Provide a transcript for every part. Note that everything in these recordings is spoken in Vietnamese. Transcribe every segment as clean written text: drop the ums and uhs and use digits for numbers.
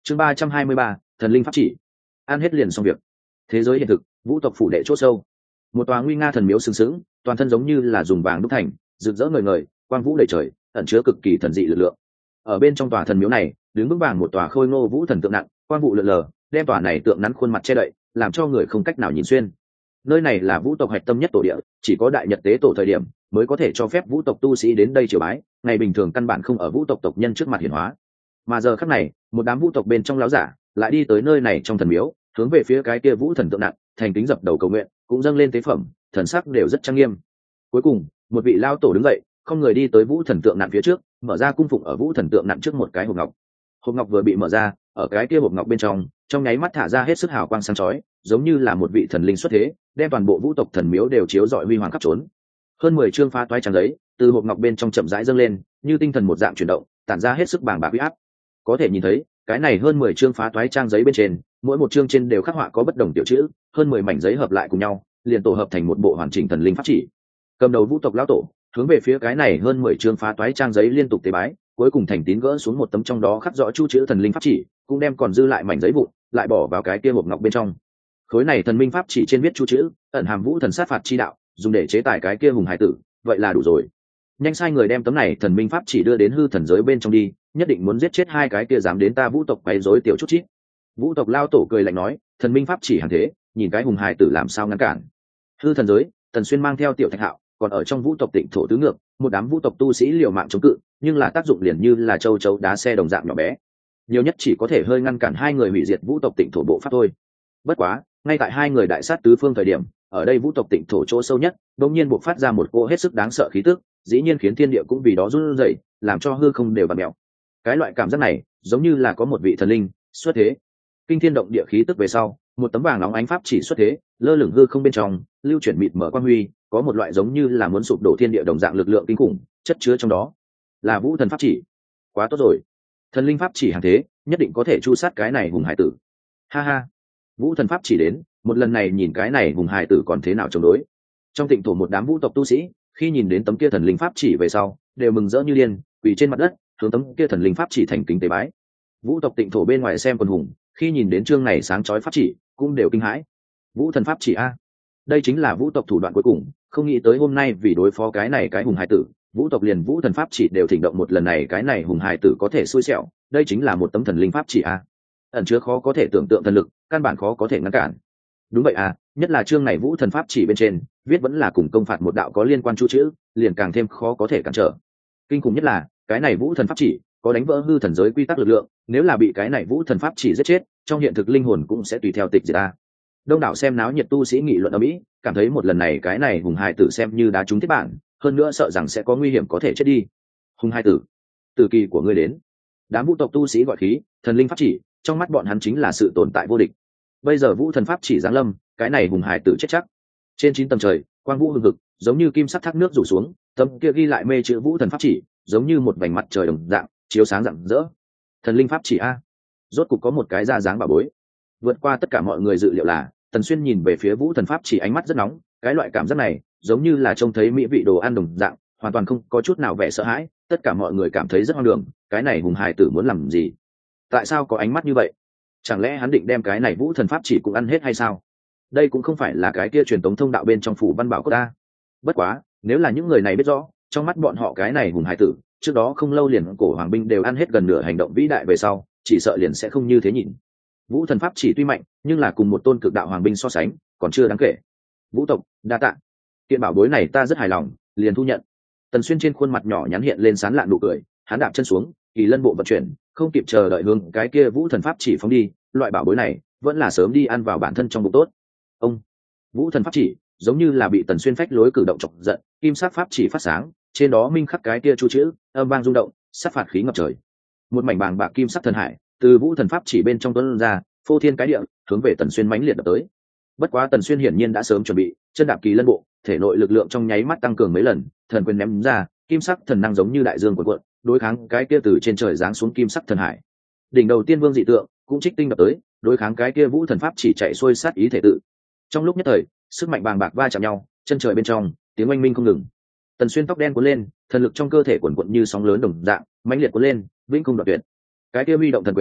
Chương 323, thần linh pháp chỉ. Ăn hết liền xong việc. Thế giới hiện thực, vũ tộc phủ đệ chỗ sâu. Một tòa nguy nga thần miếu sừng sững, toàn thân giống như là dùng vàng đúc thành, rực rỡ ngời ngời, quang vũ đầy trời, ẩn chứa cực kỳ thần dị lực lượng. Ở bên trong tòa thần miếu này, đứng vững vàng một tòa khôi ngô vũ thần tượng nặng, quang vụ lượn lờ, đem tòa này tượng nắn khuôn mặt che đậy, làm cho người không cách nào nhìn xuyên. Nơi này là vũ tộc hạch tâm nhất tổ địa, chỉ có đại nhật tế tổ thời điểm mới có thể cho phép vũ tộc tu sĩ đến đây triều bái, ngày bình thường căn bản không ở vũ tộc tộc nhân trước mặt hiển hóa. Mà giờ khắc này, một đám vũ tộc bên trong láo giả lại đi tới nơi này trong thần miếu, hướng về phía cái kia vũ thần tượng nặng, thành kính dập đầu cầu nguyện, cũng dâng lên tế phẩm, thần sắc đều rất trang nghiêm. Cuối cùng, một vị lao tổ đứng dậy, không người đi tới vũ thần tượng nặng phía trước, mở ra cung phụng ở vũ thần tượng nặng trước một cái hộp ngọc. Hộp ngọc vừa bị mở ra, ở cái kia hộp ngọc bên trong nháy mắt thả ra hết sức hào quang sáng chói, giống như là một vị thần linh xuất thế, đem toàn bộ vũ tộc thần miếu đều chiếu rọi huy hoàng khắp trốn. Hơn 10 chương phá toái trang giấy từ hộp ngọc bên trong chậm rãi dâng lên, như tinh thần một dạng chuyển động, tản ra hết sức bàng bạc uy áp. Có thể nhìn thấy, cái này hơn 10 chương phá toái trang giấy bên trên, mỗi một chương trên đều khắc họa có bất đồng tiểu chữ, hơn 10 mảnh giấy hợp lại cùng nhau, liền tổ hợp thành một bộ hoàn chỉnh thần linh pháp chỉ. Cầm đầu vũ tộc lão tổ, hướng về phía cái này hơn 10 chương phá toái trang giấy liên tục tế bái, cuối cùng thành tín gỡ xuống một tấm trong đó khắc rõ chu chữ thần linh pháp chỉ, cũng đem còn dư lại mảnh giấy vụn lại bỏ vào cái kia hộp ngọc bên trong. Khối này thần minh pháp chỉ trên viết chu chữ, ẩn hàm vũ thần sát phạt chi đạo, dùng để chế tài cái kia hùng hải tử, vậy là đủ rồi. Nhanh sai người đem tấm này thần minh pháp chỉ đưa đến hư thần giới bên trong đi, nhất định muốn giết chết hai cái kia dám đến ta vũ tộc quấy rối tiểu chút chít. Vũ tộc lao tổ cười lạnh nói, thần minh pháp chỉ hàng thế, nhìn cái hùng hải tử làm sao ngăn cản. Hư thần giới, Tần Xuyên mang theo tiểu Thạch Hạo, còn ở trong vũ tộc Tịnh thổ tứ ngược, một đám vũ tộc tu sĩ liều mạng chống cự, nhưng là tác dụng liền như là châu chấu đá xe đồng dạng nhỏ bé, nhiều nhất chỉ có thể hơi ngăn cản hai người hủy diệt vũ tộc Tịnh thổ bộ pháp thôi. Bất quá, ngay tại hai người đại sát tứ phương thời điểm, ở đây vũ tộc Tịnh thổ chỗ sâu nhất, đột nhiên bộc phát ra một cỗ hết sức đáng sợ khí tức, dĩ nhiên khiến thiên địa cũng vì đó run rẩy, làm cho hư không đều vặn mèo. Cái loại cảm giác này, giống như là có một vị thần linh xuất thế. Kinh thiên động địa khí tức về sau, một tấm vàng nóng ánh pháp chỉ xuất thế, lơ lửng hư không bên trong, lưu chuyển mịt mở quang huy, có một loại giống như là muốn sụp đổ thiên địa đồng dạng lực lượng kinh khủng chất chứa trong đó. Là vũ thần pháp chỉ. Quá tốt rồi, thần linh pháp chỉ hàng thế, nhất định có thể chu sát cái này hùng hải tử. Ha ha, vũ thần pháp chỉ đến, một lần này nhìn cái này hùng hải tử còn thế nào chống đối. Trong Tịnh thổ một đám vũ tộc tu sĩ, khi nhìn đến tấm kia thần linh pháp chỉ về sau, đều mừng rỡ như điên, quỳ trên mặt đất, hướng tấm kia thần linh pháp chỉ thành kính tế bái. Vũ tộc Tịnh thổ bên ngoài xem quần hùng, khi nhìn đến chương này sáng chói pháp chỉ, cũng đều kinh hãi. Vũ thần pháp chỉ a, đây chính là vũ tộc thủ đoạn cuối cùng, không nghĩ tới hôm nay vì đối phó cái này cái hùng hải tử, vũ tộc liền vũ thần pháp chỉ đều thỉnh động một lần này, cái này hùng hải tử có thể xui xẻo, đây chính là một tấm thần linh pháp chỉ a, ẩn chứa khó có thể tưởng tượng thần lực, căn bản khó có thể ngăn cản. Đúng vậy à, nhất là chương này vũ thần pháp chỉ bên trên viết vẫn là cùng công phạt một đạo có liên quan chu chữ, liền càng thêm khó có thể cản trở. Kinh khủng nhất là cái này vũ thần pháp chỉ có đánh vỡ hư thần giới quy tắc lực lượng, nếu là bị cái này vũ thần pháp chỉ giết chết, trong hiện thực linh hồn cũng sẽ tùy theo tịch diệt a. Đông đảo xem náo nhiệt tu sĩ nghị luận ở mỹ, cảm thấy một lần này cái này hùng hai tử xem như đá trúng thiết bản, hơn nữa sợ rằng sẽ có nguy hiểm có thể chết đi. Hùng hai tử, tử kỳ của ngươi đến. Đám vũ tộc tu sĩ gọi khí, thần linh pháp chỉ trong mắt bọn hắn chính là sự tồn tại vô địch. Bây giờ vũ thần pháp chỉ giáng lâm, cái này hùng hải tử chết chắc. Trên 9 tầng trời, quang vũ hừng hực, giống như kim sắc thác nước rủ xuống, tấm kia ghi lại mê chữ vũ thần pháp chỉ, giống như một vành mặt trời đồng dạng, chiếu sáng rạng rỡ. Thần linh pháp chỉ a, rốt cục có một cái ra dáng bà bối. Vượt qua tất cả mọi người dự liệu là, Tần Xuyên nhìn về phía vũ thần pháp chỉ ánh mắt rất nóng, cái loại cảm giác này, giống như là trông thấy mỹ vị đồ ăn đồng dạng, hoàn toàn không có chút nào vẻ sợ hãi. Tất cả mọi người cảm thấy rất hoang đường, cái này hùng hải tử muốn làm gì? Tại sao có ánh mắt như vậy? Chẳng lẽ hắn định đem cái này vũ thần pháp chỉ cũng ăn hết hay sao? Đây cũng không phải là cái kia truyền tống thông đạo bên trong phủ văn bảo của ta. Bất quá, nếu là những người này biết rõ, trong mắt bọn họ cái này hùng hải tử, trước đó không lâu liền cổ hoàng binh đều ăn hết gần nửa hành động vĩ đại về sau, chỉ sợ liền sẽ không như thế nhìn. Vũ thần pháp chỉ tuy mạnh, nhưng là cùng một tôn cực đạo hoàng binh so sánh, còn chưa đáng kể. Vũ tộc, đa tạ. Kiện bảo bối này ta rất hài lòng, liền thu nhận. Tần Xuyên trên khuôn mặt nhỏ nhắn hiện lên sán lạn nụ cười, hắn đạp chân xuống, kỳ lân bộ vận chuyển, không kịp chờ đợi hướng cái kia vũ thần pháp chỉ phóng đi. Loại bảo bối này vẫn là sớm đi ăn vào bản thân trong bụng tốt. Ông, vũ thần pháp chỉ giống như là bị Tần Xuyên phách lối cử động chọc giận, kim sắc pháp chỉ phát sáng, trên đó minh khắc cái kia chu chữ, âm vang rung động, sát phạt khí ngập trời. Một mảnh bàng bạc kim sắc thần hải từ vũ thần pháp chỉ bên trong tuôn ra, phô thiên cái địa, hướng về Tần Xuyên mãnh liệt đập tới. Bất quá Tần Xuyên hiển nhiên đã sớm chuẩn bị, chân đạp kỳ lân bộ, thể nội lực lượng trong nháy mắt tăng cường mấy lần, thần quyền ném ra, kim sắc thần năng giống như đại dương cuộn cuộn, đối kháng cái kia từ trên trời giáng xuống kim sắc thần hải. Đỉnh đầu tiên vương dị tượng cũng trích tinh đập tới, đối kháng cái kia vũ thần pháp chỉ chạy xuôi sát ý thể tự. Trong lúc nhất thời, sức mạnh bàng bạc va chạm nhau, chân trời bên trong tiếng oanh minh không ngừng. Tần Xuyên tóc đen cuốn lên, thần lực trong cơ thể cuộn cuộn như sóng lớn đồng dạng, mãnh liệt cuốn lên, vĩnh không đoạn tuyệt. Cái kia huy động thần quyền,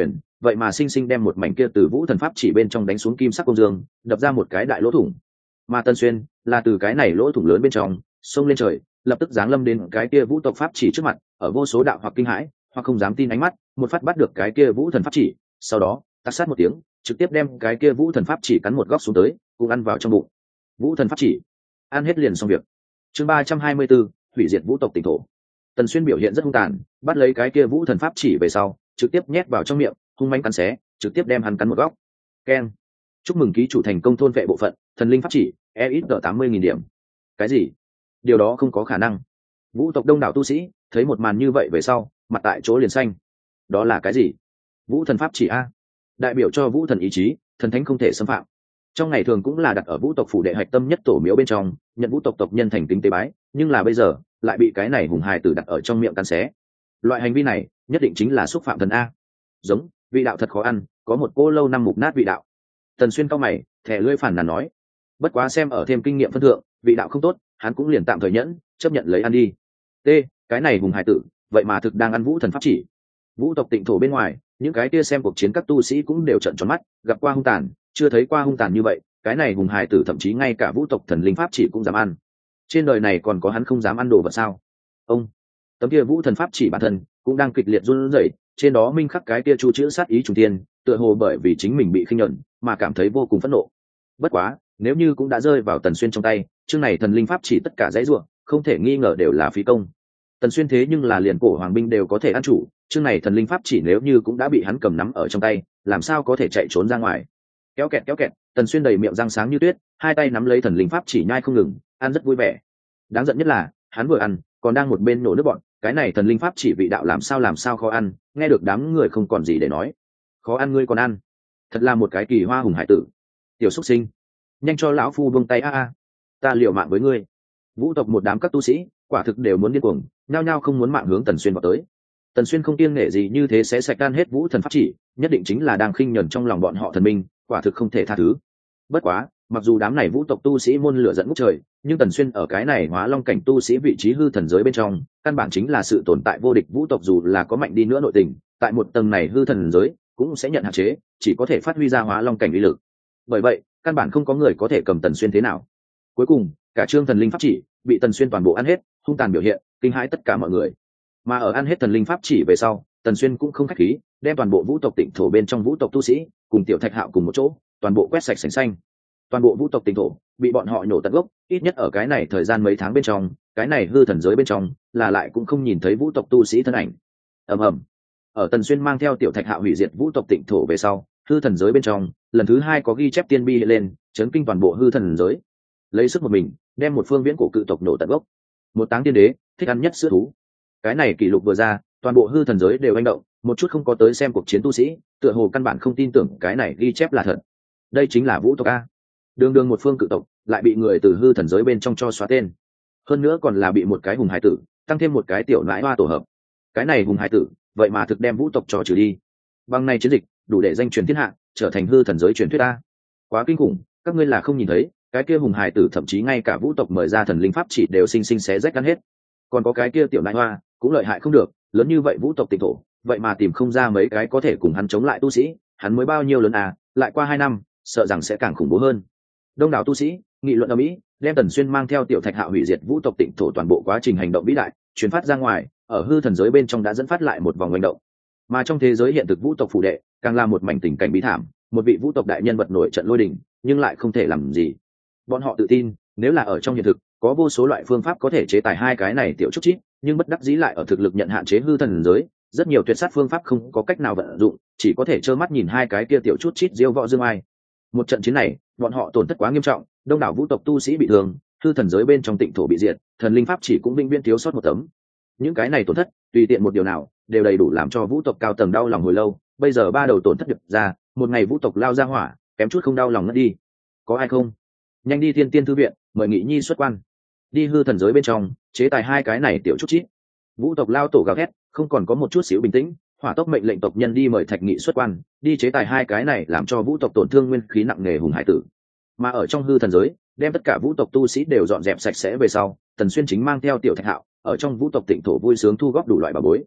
vậy mà sinh sinh đem một mảnh kia từ vũ thần pháp chỉ bên trong đánh xuống kim sắc công dương, đập ra một cái đại lỗ thủng. Mà Tần Xuyên là từ cái này lỗ thủng lớn bên trong xông lên trời, lập tức giáng lâm đến cái kia vũ tộc pháp chỉ trước mặt, ở vô số đạo hoặc kinh hãi hoặc không dám tin ánh mắt, một phát bắt được cái kia vũ thần pháp chỉ, sau đó tắc sát một tiếng, trực tiếp đem cái kia vũ thần pháp chỉ cắn một góc xuống tới, cùng ăn vào trong bụng. Vũ thần pháp chỉ ăn hết liền xong việc. Chương 324, hủy diệt vũ tộc tỉnh thổ. Tần Xuyên biểu hiện rất hung tàn, bắt lấy cái kia vũ thần pháp chỉ về sau, trực tiếp nhét vào trong miệng, hung mãnh cắn xé, trực tiếp đem hắn cắn một góc. Keng. Chúc mừng ký chủ thành công thôn vệ bộ phận thần linh pháp chỉ, EXP 80.000 điểm. Cái gì? Điều đó không có khả năng. Vũ tộc đông đảo tu sĩ thấy một màn như vậy về sau, mặt tại chỗ liền xanh. Đó là cái gì? Vũ thần pháp chỉ a, đại biểu cho vũ thần ý chí, thần thánh không thể xâm phạm. Trong ngày thường cũng là đặt ở vũ tộc phủ đệ hạch tâm nhất tổ miếu bên trong, nhận vũ tộc tộc nhân thành kính tế bái, nhưng là bây giờ lại bị cái này hùng hài tử đặt ở trong miệng cắn xé. Loại hành vi này nhất định chính là xúc phạm thần a. Giống, vị đạo thật khó ăn, có một cô lâu năm mục nát vị đạo. Tần Xuyên cau mày, thẻ lưỡi phản nàn nói, bất quá xem ở thêm kinh nghiệm phân thượng, vị đạo không tốt, hắn cũng liền tạm thời nhẫn, chấp nhận lấy ăn đi. T, cái này hùng hài tử, vậy mà thực đang ăn vũ thần pháp chỉ. Vũ tộc tịnh thổ bên ngoài, những cái kia xem cuộc chiến các tu sĩ cũng đều trợn tròn mắt, gặp qua hung tàn, chưa thấy qua hung tàn như vậy, cái này hùng hài tử thậm chí ngay cả vũ tộc thần linh pháp chỉ cũng dám ăn. Trên đời này còn có hắn không dám ăn đồ vật sao? Ông, tấm kia vũ thần pháp chỉ bản thân cũng đang kịch liệt run rẩy, trên đó minh khắc cái kia chu chữ sát ý trùng tiên, tựa hồ bởi vì chính mình bị khinh nhẫn mà cảm thấy vô cùng phẫn nộ. Bất quá, nếu như cũng đã rơi vào Tần Xuyên trong tay, chương này thần linh pháp chỉ tất cả dãy ruộng, không thể nghi ngờ đều là phí công. Tần Xuyên thế nhưng là liền cổ hoàng binh đều có thể ăn chủ, chương này thần linh pháp chỉ nếu như cũng đã bị hắn cầm nắm ở trong tay, làm sao có thể chạy trốn ra ngoài? Kéo kẹt, Tần Xuyên đầy miệng răng sáng như tuyết, hai tay nắm lấy thần linh pháp chỉ nhai không ngừng, ăn rất vui vẻ. Đáng giận nhất là, hắn vừa ăn, còn đang một bên nổ nước bọn, cái này thần linh pháp chỉ vị đạo làm sao khó ăn, nghe được đám người không còn gì để nói. Khó ăn ngươi còn ăn, thật là một cái kỳ hoa hùng hải tử. Tiểu xuất sinh, nhanh cho lão phu buông tay a, ta liều mạng với ngươi. Vũ tộc một đám các tu sĩ, quả thực đều muốn điên cuồng, nhao nhao không muốn mạng hướng Tần Xuyên vào tới. Tần Xuyên không kiêng nể gì như thế sẽ sạch tan hết vũ thần pháp chỉ, nhất định chính là đang khinh nhẫn trong lòng bọn họ thần minh, quả thực không thể tha thứ. Bất quá, mặc dù đám này vũ tộc tu sĩ muôn lửa dẫn ngút trời, nhưng Tần Xuyên ở cái này hóa long cảnh tu sĩ vị trí hư thần giới bên trong, căn bản chính là sự tồn tại vô địch vũ tộc, dù là có mạnh đi nữa nội tình, tại một tầng này hư thần giới cũng sẽ nhận hạn chế, chỉ có thể phát huy ra hóa long cảnh uy lực. Bởi vậy, căn bản không có người có thể cầm Tần Xuyên thế nào. Cuối cùng, cả chương thần linh pháp chỉ bị Tần Xuyên toàn bộ ăn hết, hung tàn biểu hiện, kinh hãi tất cả mọi người. Mà ở ăn hết thần linh pháp chỉ về sau, Tần Xuyên cũng không khách khí, đem toàn bộ vũ tộc tịnh thổ bên trong vũ tộc tu sĩ cùng Tiểu Thạch Hạo cùng một chỗ, toàn bộ quét sạch sành xanh. Toàn bộ vũ tộc tịnh thổ bị bọn họ nhổ tận gốc, ít nhất ở cái này thời gian mấy tháng bên trong, cái này hư thần giới bên trong là lại cũng không nhìn thấy vũ tộc tu sĩ thân ảnh. ầm ầm, ở Tần Xuyên mang theo Tiểu Thạch Hạo hủy diệt vũ tộc tịnh thổ về sau, hư thần giới bên trong lần thứ hai có ghi chép tiên bi hiện lên, chấn kinh toàn bộ hư thần giới. Lấy sức một mình đem một phương viễn cổ cự tộc nổ tận gốc. Một táng tiên đế thích ăn nhất sữa thú. Cái này kỷ lục vừa ra, toàn bộ hư thần giới đều hành động, một chút không có tới xem cuộc chiến tu sĩ, tựa hồ căn bản không tin tưởng cái này ghi chép là thật. Đây chính là vũ tộc a. Đường một phương cự tộc lại bị người từ hư thần giới bên trong cho xóa tên, hơn nữa còn là bị một cái hùng hải tử tăng thêm một cái tiểu nãi hoa tổ hợp. Cái này hùng hải tử vậy mà thực đem vũ tộc cho trừ đi. Bằng này chiến dịch đủ để danh truyền thiên hạ, trở thành hư thần giới truyền thuyết a. Quá kinh khủng, các ngươi là không nhìn thấy, cái kia hùng hải tử thậm chí ngay cả vũ tộc mời ra thần linh pháp chỉ đều sinh sinh xé rách ăn hết. Còn có cái kia tiểu nãi hoa cũng lợi hại không được, lớn như vậy vũ tộc tịnh thổ, vậy mà tìm không ra mấy cái có thể cùng hắn chống lại tu sĩ, hắn mới bao nhiêu lớn à, lại qua 2 năm, sợ rằng sẽ càng khủng bố hơn. Đông đảo tu sĩ nghị luận ở mỹ, đem Tần Xuyên mang theo Tiểu Thạch Hạo hủy diệt vũ tộc tịnh thổ toàn bộ quá trình hành động vĩ đại truyền phát ra ngoài, ở hư thần giới bên trong đã dẫn phát lại một vòng hành động. Mà trong thế giới hiện thực vũ tộc phủ đệ càng là một mảnh tình cảnh bí thảm, một vị vũ tộc đại nhân vật nổi trận lôi đình, nhưng lại không thể làm gì. Bọn họ tự tin, nếu là ở trong hiện thực, có vô số loại phương pháp có thể chế tài hai cái này tiểu trúc chít, nhưng bất đắc dĩ lại ở thực lực nhận hạn chế hư thần giới, rất nhiều tuyệt sát phương pháp không có cách nào vận dụng, chỉ có thể trơ mắt nhìn hai cái kia tiểu chút chít diêu võ dương ai. Một trận chiến này, bọn họ tổn thất quá nghiêm trọng, đông đảo vũ tộc tu sĩ bị thương, hư thần giới bên trong tịnh thổ bị diệt, thần linh pháp chỉ cũng vĩnh viễn thiếu sót một tấm. Những cái này tổn thất, tùy tiện một điều nào, đều đầy đủ làm cho vũ tộc cao tầng đau lòng hồi lâu. Bây giờ 3 đầu tổn thất được ra, một ngày vũ tộc lao ra hỏa, kém chút không đau lòng ngất đi. Có ai không? Nhanh đi Thiên Tiên thư viện, mời Nghị Nhi xuất quan. Đi hư thần giới bên trong, chế tài hai cái này tiểu chút chít. Vũ tộc lao tổ gào thét, không còn có một chút xíu bình tĩnh, hỏa tốc mệnh lệnh tộc nhân đi mời Thạch Nghị xuất quan, đi chế tài hai cái này làm cho vũ tộc tổn thương nguyên khí nặng nề hùng hải tử. Mà ở trong hư thần giới, đem tất cả vũ tộc tu sĩ đều dọn dẹp sạch sẽ về sau, Tần Xuyên chính mang theo Tiểu Thạch Hạo ở trong vũ tộc tịnh thổ vui sướng thu góp đủ loại bảo bối.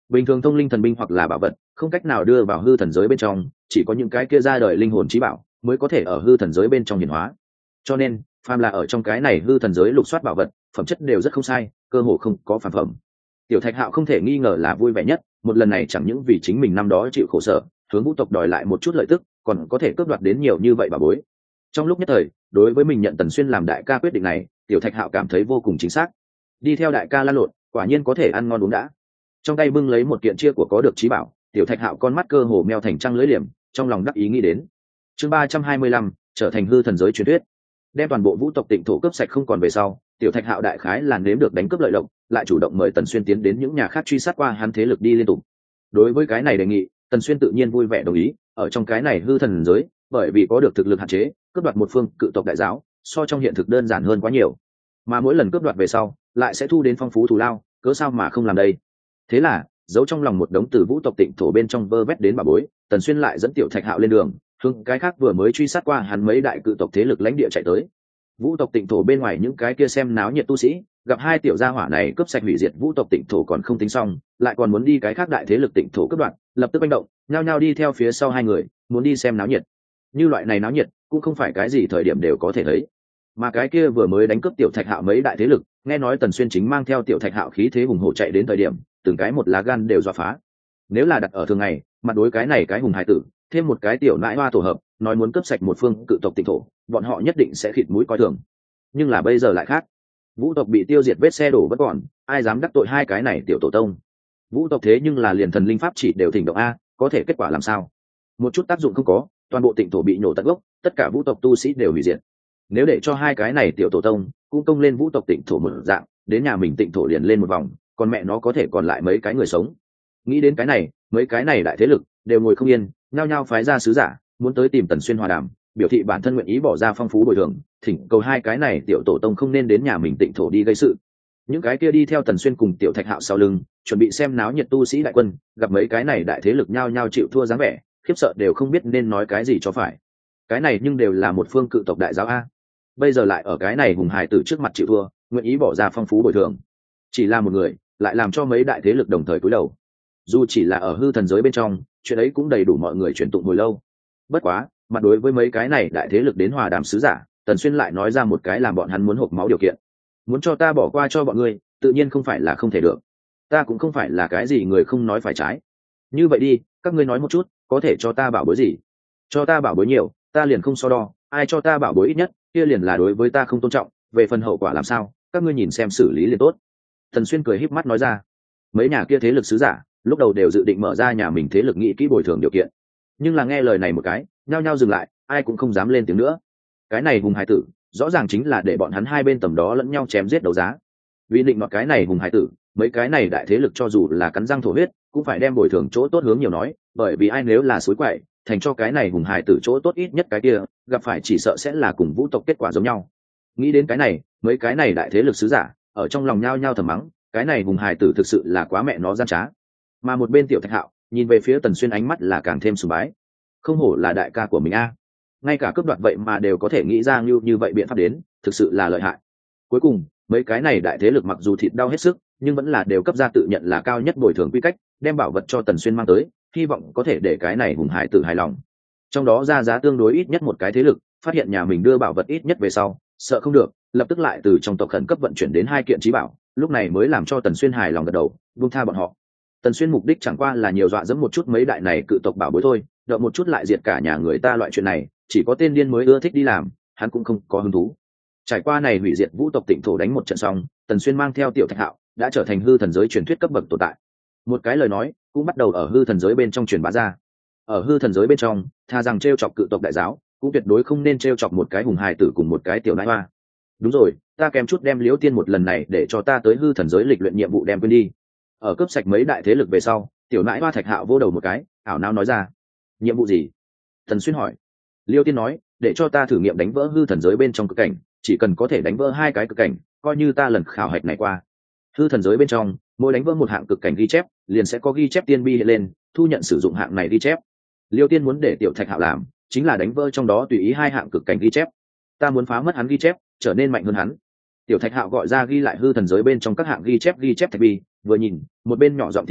bình thường thông linh thần binh hoặc là bảo vật không cách nào đưa vào hư thần giới bên trong, chỉ có những cái kia ra đời linh hồn trí bảo mới có thể ở hư thần giới bên trong hiển hóa. Cho nên phàm là ở trong cái này hư thần giới lục soát bảo vật, phẩm chất đều rất không sai, cơ hồ không có phản phẩm. Tiểu Thạch Hạo không thể nghi ngờ là vui vẻ nhất, một lần này chẳng những vì chính mình năm đó chịu khổ sở hướng vũ tộc đòi lại một chút lợi tức, còn có thể cướp đoạt đến nhiều như vậy bảo bối. Trong lúc nhất thời, đối với mình nhận Tần Xuyên làm đại ca quyết định này, Tiểu Thạch Hạo cảm thấy vô cùng chính xác. Đi theo đại ca lan lộn, quả nhiên có thể ăn ngon uống đã. Trong tay bưng lấy một kiện chia của có được trí bảo, Tiểu Thạch Hạo con mắt cơ hồ meo thành trăng lưỡi liềm, trong lòng đắc ý nghĩ đến. Chương 325, trở thành hư thần giới truyền thuyết. Đem toàn bộ vũ tộc Tịnh Thổ cướp sạch không còn về sau, Tiểu Thạch Hạo đại khái là nếm được đánh cướp lợi lộc, lại chủ động mời Tần Xuyên tiến đến những nhà khác truy sát qua hắn thế lực đi liên tục. Đối với cái này đề nghị, Tần Xuyên tự nhiên vui vẻ đồng ý. Ở trong cái này hư thần giới, bởi vì có được thực lực hạn chế, cướp đoạt một phương cự tộc đại giáo, so trong hiện thực đơn giản hơn quá nhiều. Mà mỗi lần cướp đoạt về sau, lại sẽ thu đến phong phú thù lao, cớ sao mà không làm đây? Thế là, giấu trong lòng một đống từ vũ tộc Tịnh Thổ bên trong vơ vét đến bảo bối, Tần Xuyên lại dẫn Tiểu Thạch Hạo lên đường, hướng cái khác vừa mới truy sát qua hắn mấy đại cự tộc thế lực lãnh địa chạy tới. Vũ tộc Tịnh Thổ bên ngoài những cái kia xem náo nhiệt tu sĩ, gặp hai tiểu gia hỏa này cướp sạch hủy diệt vũ tộc Tịnh Thổ còn không tính xong, lại còn muốn đi cái khác đại thế lực Tịnh Thổ cướp đoạt, lập tức manh động, nhao nhao đi theo phía sau hai người, muốn đi xem náo nhiệt. Như loại này náo nhiệt, cũng không phải cái gì thời điểm đều có thể thấy. Mà cái kia vừa mới đánh cướp Tiểu Thạch Hạo mấy đại thế lực, nghe nói Tần Xuyên chính mang theo Tiểu Thạch Hạo khí thế hùng hổ chạy đến thời điểm, từng cái một lá gan đều dọa phá. Nếu là đặt ở thường ngày, mặt đối cái này cái hùng hải tử, thêm một cái tiểu nãi hoa tổ hợp, nói muốn cướp sạch một phương cự tộc Tịnh Thổ, bọn họ nhất định sẽ khịt mũi coi thường. Nhưng là bây giờ lại khác, vũ tộc bị tiêu diệt vết xe đổ vẫn còn, ai dám đắc tội hai cái này tiểu tổ tông. Vũ tộc thế nhưng là liền thần linh pháp chỉ đều thỉnh động a, có thể kết quả làm sao? Một chút tác dụng không có, toàn bộ Tịnh Thổ bị nhổ tận gốc, tất cả vũ tộc tu sĩ đều hủy diệt. Nếu để cho hai cái này tiểu tổ tông cũng công lên vũ tộc Tịnh Thổ một dạng, đến nhà mình Tịnh Thổ liền lên một vòng, còn mẹ nó có thể còn lại mấy cái người sống. Nghĩ đến cái này, mấy cái này đại thế lực đều ngồi không yên, nhao nhao phái ra sứ giả, muốn tới tìm Tần Xuyên hòa đàm, biểu thị bản thân nguyện ý bỏ ra phong phú bồi thường, thỉnh cầu hai cái này tiểu tổ tông không nên đến nhà mình Tịnh Thổ đi gây sự. Những cái kia đi theo Tần Xuyên cùng Tiểu Thạch Hạo sau lưng, chuẩn bị xem náo nhiệt tu sĩ đại quân, gặp mấy cái này đại thế lực nhao nhao chịu thua dáng vẻ, khiếp sợ đều không biết nên nói cái gì cho phải. Cái này nhưng đều là một phương cự tộc đại giáo a, bây giờ lại ở cái này hùng hài tử trước mặt chịu thua, nguyện ý bỏ ra phong phú bồi thường. Chỉ là một người, lại làm cho mấy đại thế lực đồng thời cúi đầu. Dù chỉ là ở hư thần giới bên trong, chuyện ấy cũng đầy đủ mọi người truyền tụng hồi lâu. Bất quá, mặt đối với mấy cái này đại thế lực đến hòa đàm sứ giả, Tần Xuyên lại nói ra một cái làm bọn hắn muốn hộc máu điều kiện. Muốn cho ta bỏ qua cho bọn ngươi, tự nhiên không phải là không thể được. Ta cũng không phải là cái gì người không nói phải trái. Như vậy đi, các ngươi nói một chút, có thể cho ta bảo bối gì? Cho ta bảo bối nhiều, ta liền không so đo, ai cho ta bảo bối ít nhất, kia liền là đối với ta không tôn trọng, về phần hậu quả làm sao, các ngươi nhìn xem xử lý liền tốt. Tần Xuyên cười híp mắt nói ra. Mấy nhà kia thế lực sứ giả, lúc đầu đều dự định mở ra nhà mình thế lực nghĩ kỹ bồi thường điều kiện, nhưng là nghe lời này một cái, nhao nhao dừng lại, ai cũng không dám lên tiếng nữa. Cái này hùng hải tử, rõ ràng chính là để bọn hắn hai bên tầm đó lẫn nhau chém giết đấu giá. Vì định mọi cái này hùng hải tử, mấy cái này đại thế lực cho dù là cắn răng thổ huyết, cũng phải đem bồi thường chỗ tốt hướng nhiều nói, bởi vì ai nếu là suối quậy, thành cho cái này hùng hải tử chỗ tốt ít nhất cái kia, gặp phải chỉ sợ sẽ là cùng vũ tộc kết quả giống nhau. Nghĩ đến cái này, mấy cái này đại thế lực sứ giả, ở trong lòng nhao nhao thầm mắng, cái này hùng hải tử thực sự là quá mẹ nó gian trá. Mà một bên Tiểu Thạch Hạo, nhìn về phía Tần Xuyên ánh mắt là càng thêm sùng bái. Không hổ là đại ca của mình a, ngay cả cướp đoạt vậy mà đều có thể nghĩ ra như vậy biện pháp đến, thực sự là lợi hại. Cuối cùng, mấy cái này đại thế lực mặc dù thịt đau hết sức, nhưng vẫn là đều cấp ra tự nhận là cao nhất bồi thường quy cách, đem bảo vật cho Tần Xuyên mang tới, hy vọng có thể để cái này hùng hải tử hài lòng. Trong đó ra giá tương đối ít nhất một cái thế lực, phát hiện nhà mình đưa bảo vật ít nhất về sau, sợ không được, lập tức lại từ trong tộc khẩn cấp vận chuyển đến 2 kiện chí bảo, lúc này mới làm cho Tần Xuyên hài lòng gật đầu, buông tha bọn họ. Tần Xuyên mục đích chẳng qua là nhiều dọa dẫm một chút mấy đại này cự tộc bảo bối thôi, đợi một chút lại diệt cả nhà người ta loại chuyện này, chỉ có tên điên mới ưa thích đi làm, hắn cũng không có hứng thú. Trải qua này hủy diệt vũ tộc Tịnh Thổ đánh một trận xong, Tần Xuyên mang theo Tiểu Thạch Hạo đã trở thành hư thần giới truyền thuyết cấp bậc tồn tại. Một cái lời nói cũng bắt đầu ở hư thần giới bên trong truyền bá ra. Ở hư thần giới bên trong, tha rằng trêu chọc cự tộc đại giáo, cũng tuyệt đối không nên trêu chọc một cái hùng hài tử cùng một cái tiểu nãi hoa. Đúng rồi, ta kém chút đem Liễu Tiên một lần này để cho ta tới hư thần giới lịch luyện nhiệm vụ đem quên đi. Ở cướp sạch mấy đại thế lực về sau, tiểu nãi hoa Thạch Hạo vô đầu một cái, ảo não nói ra. Nhiệm vụ gì? Tần Xuyên hỏi. Liêu Tiên nói, để cho ta thử nghiệm đánh vỡ hư thần giới bên trong cực cảnh, chỉ cần có thể đánh vỡ 2 cái cực cảnh, coi như ta lần khảo hạch này qua. Hư thần giới bên trong, mỗi đánh vỡ một hạng cực cảnh ghi chép, liền sẽ có ghi chép tiên bi hiện lên, thu nhận sử dụng hạng này ghi chép. Liêu Tiên muốn để Tiểu Thạch Hạo làm, chính là đánh vỡ trong đó tùy ý 2 hạng cực cảnh ghi chép. Ta muốn phá mất hắn ghi chép, trở nên mạnh hơn hắn. Tiểu Thạch Hạo gọi ra ghi lại hư thần giới bên trong các hạng ghi chép thạch bi, vừa nhìn, một bên nhỏ giọng thì thầm,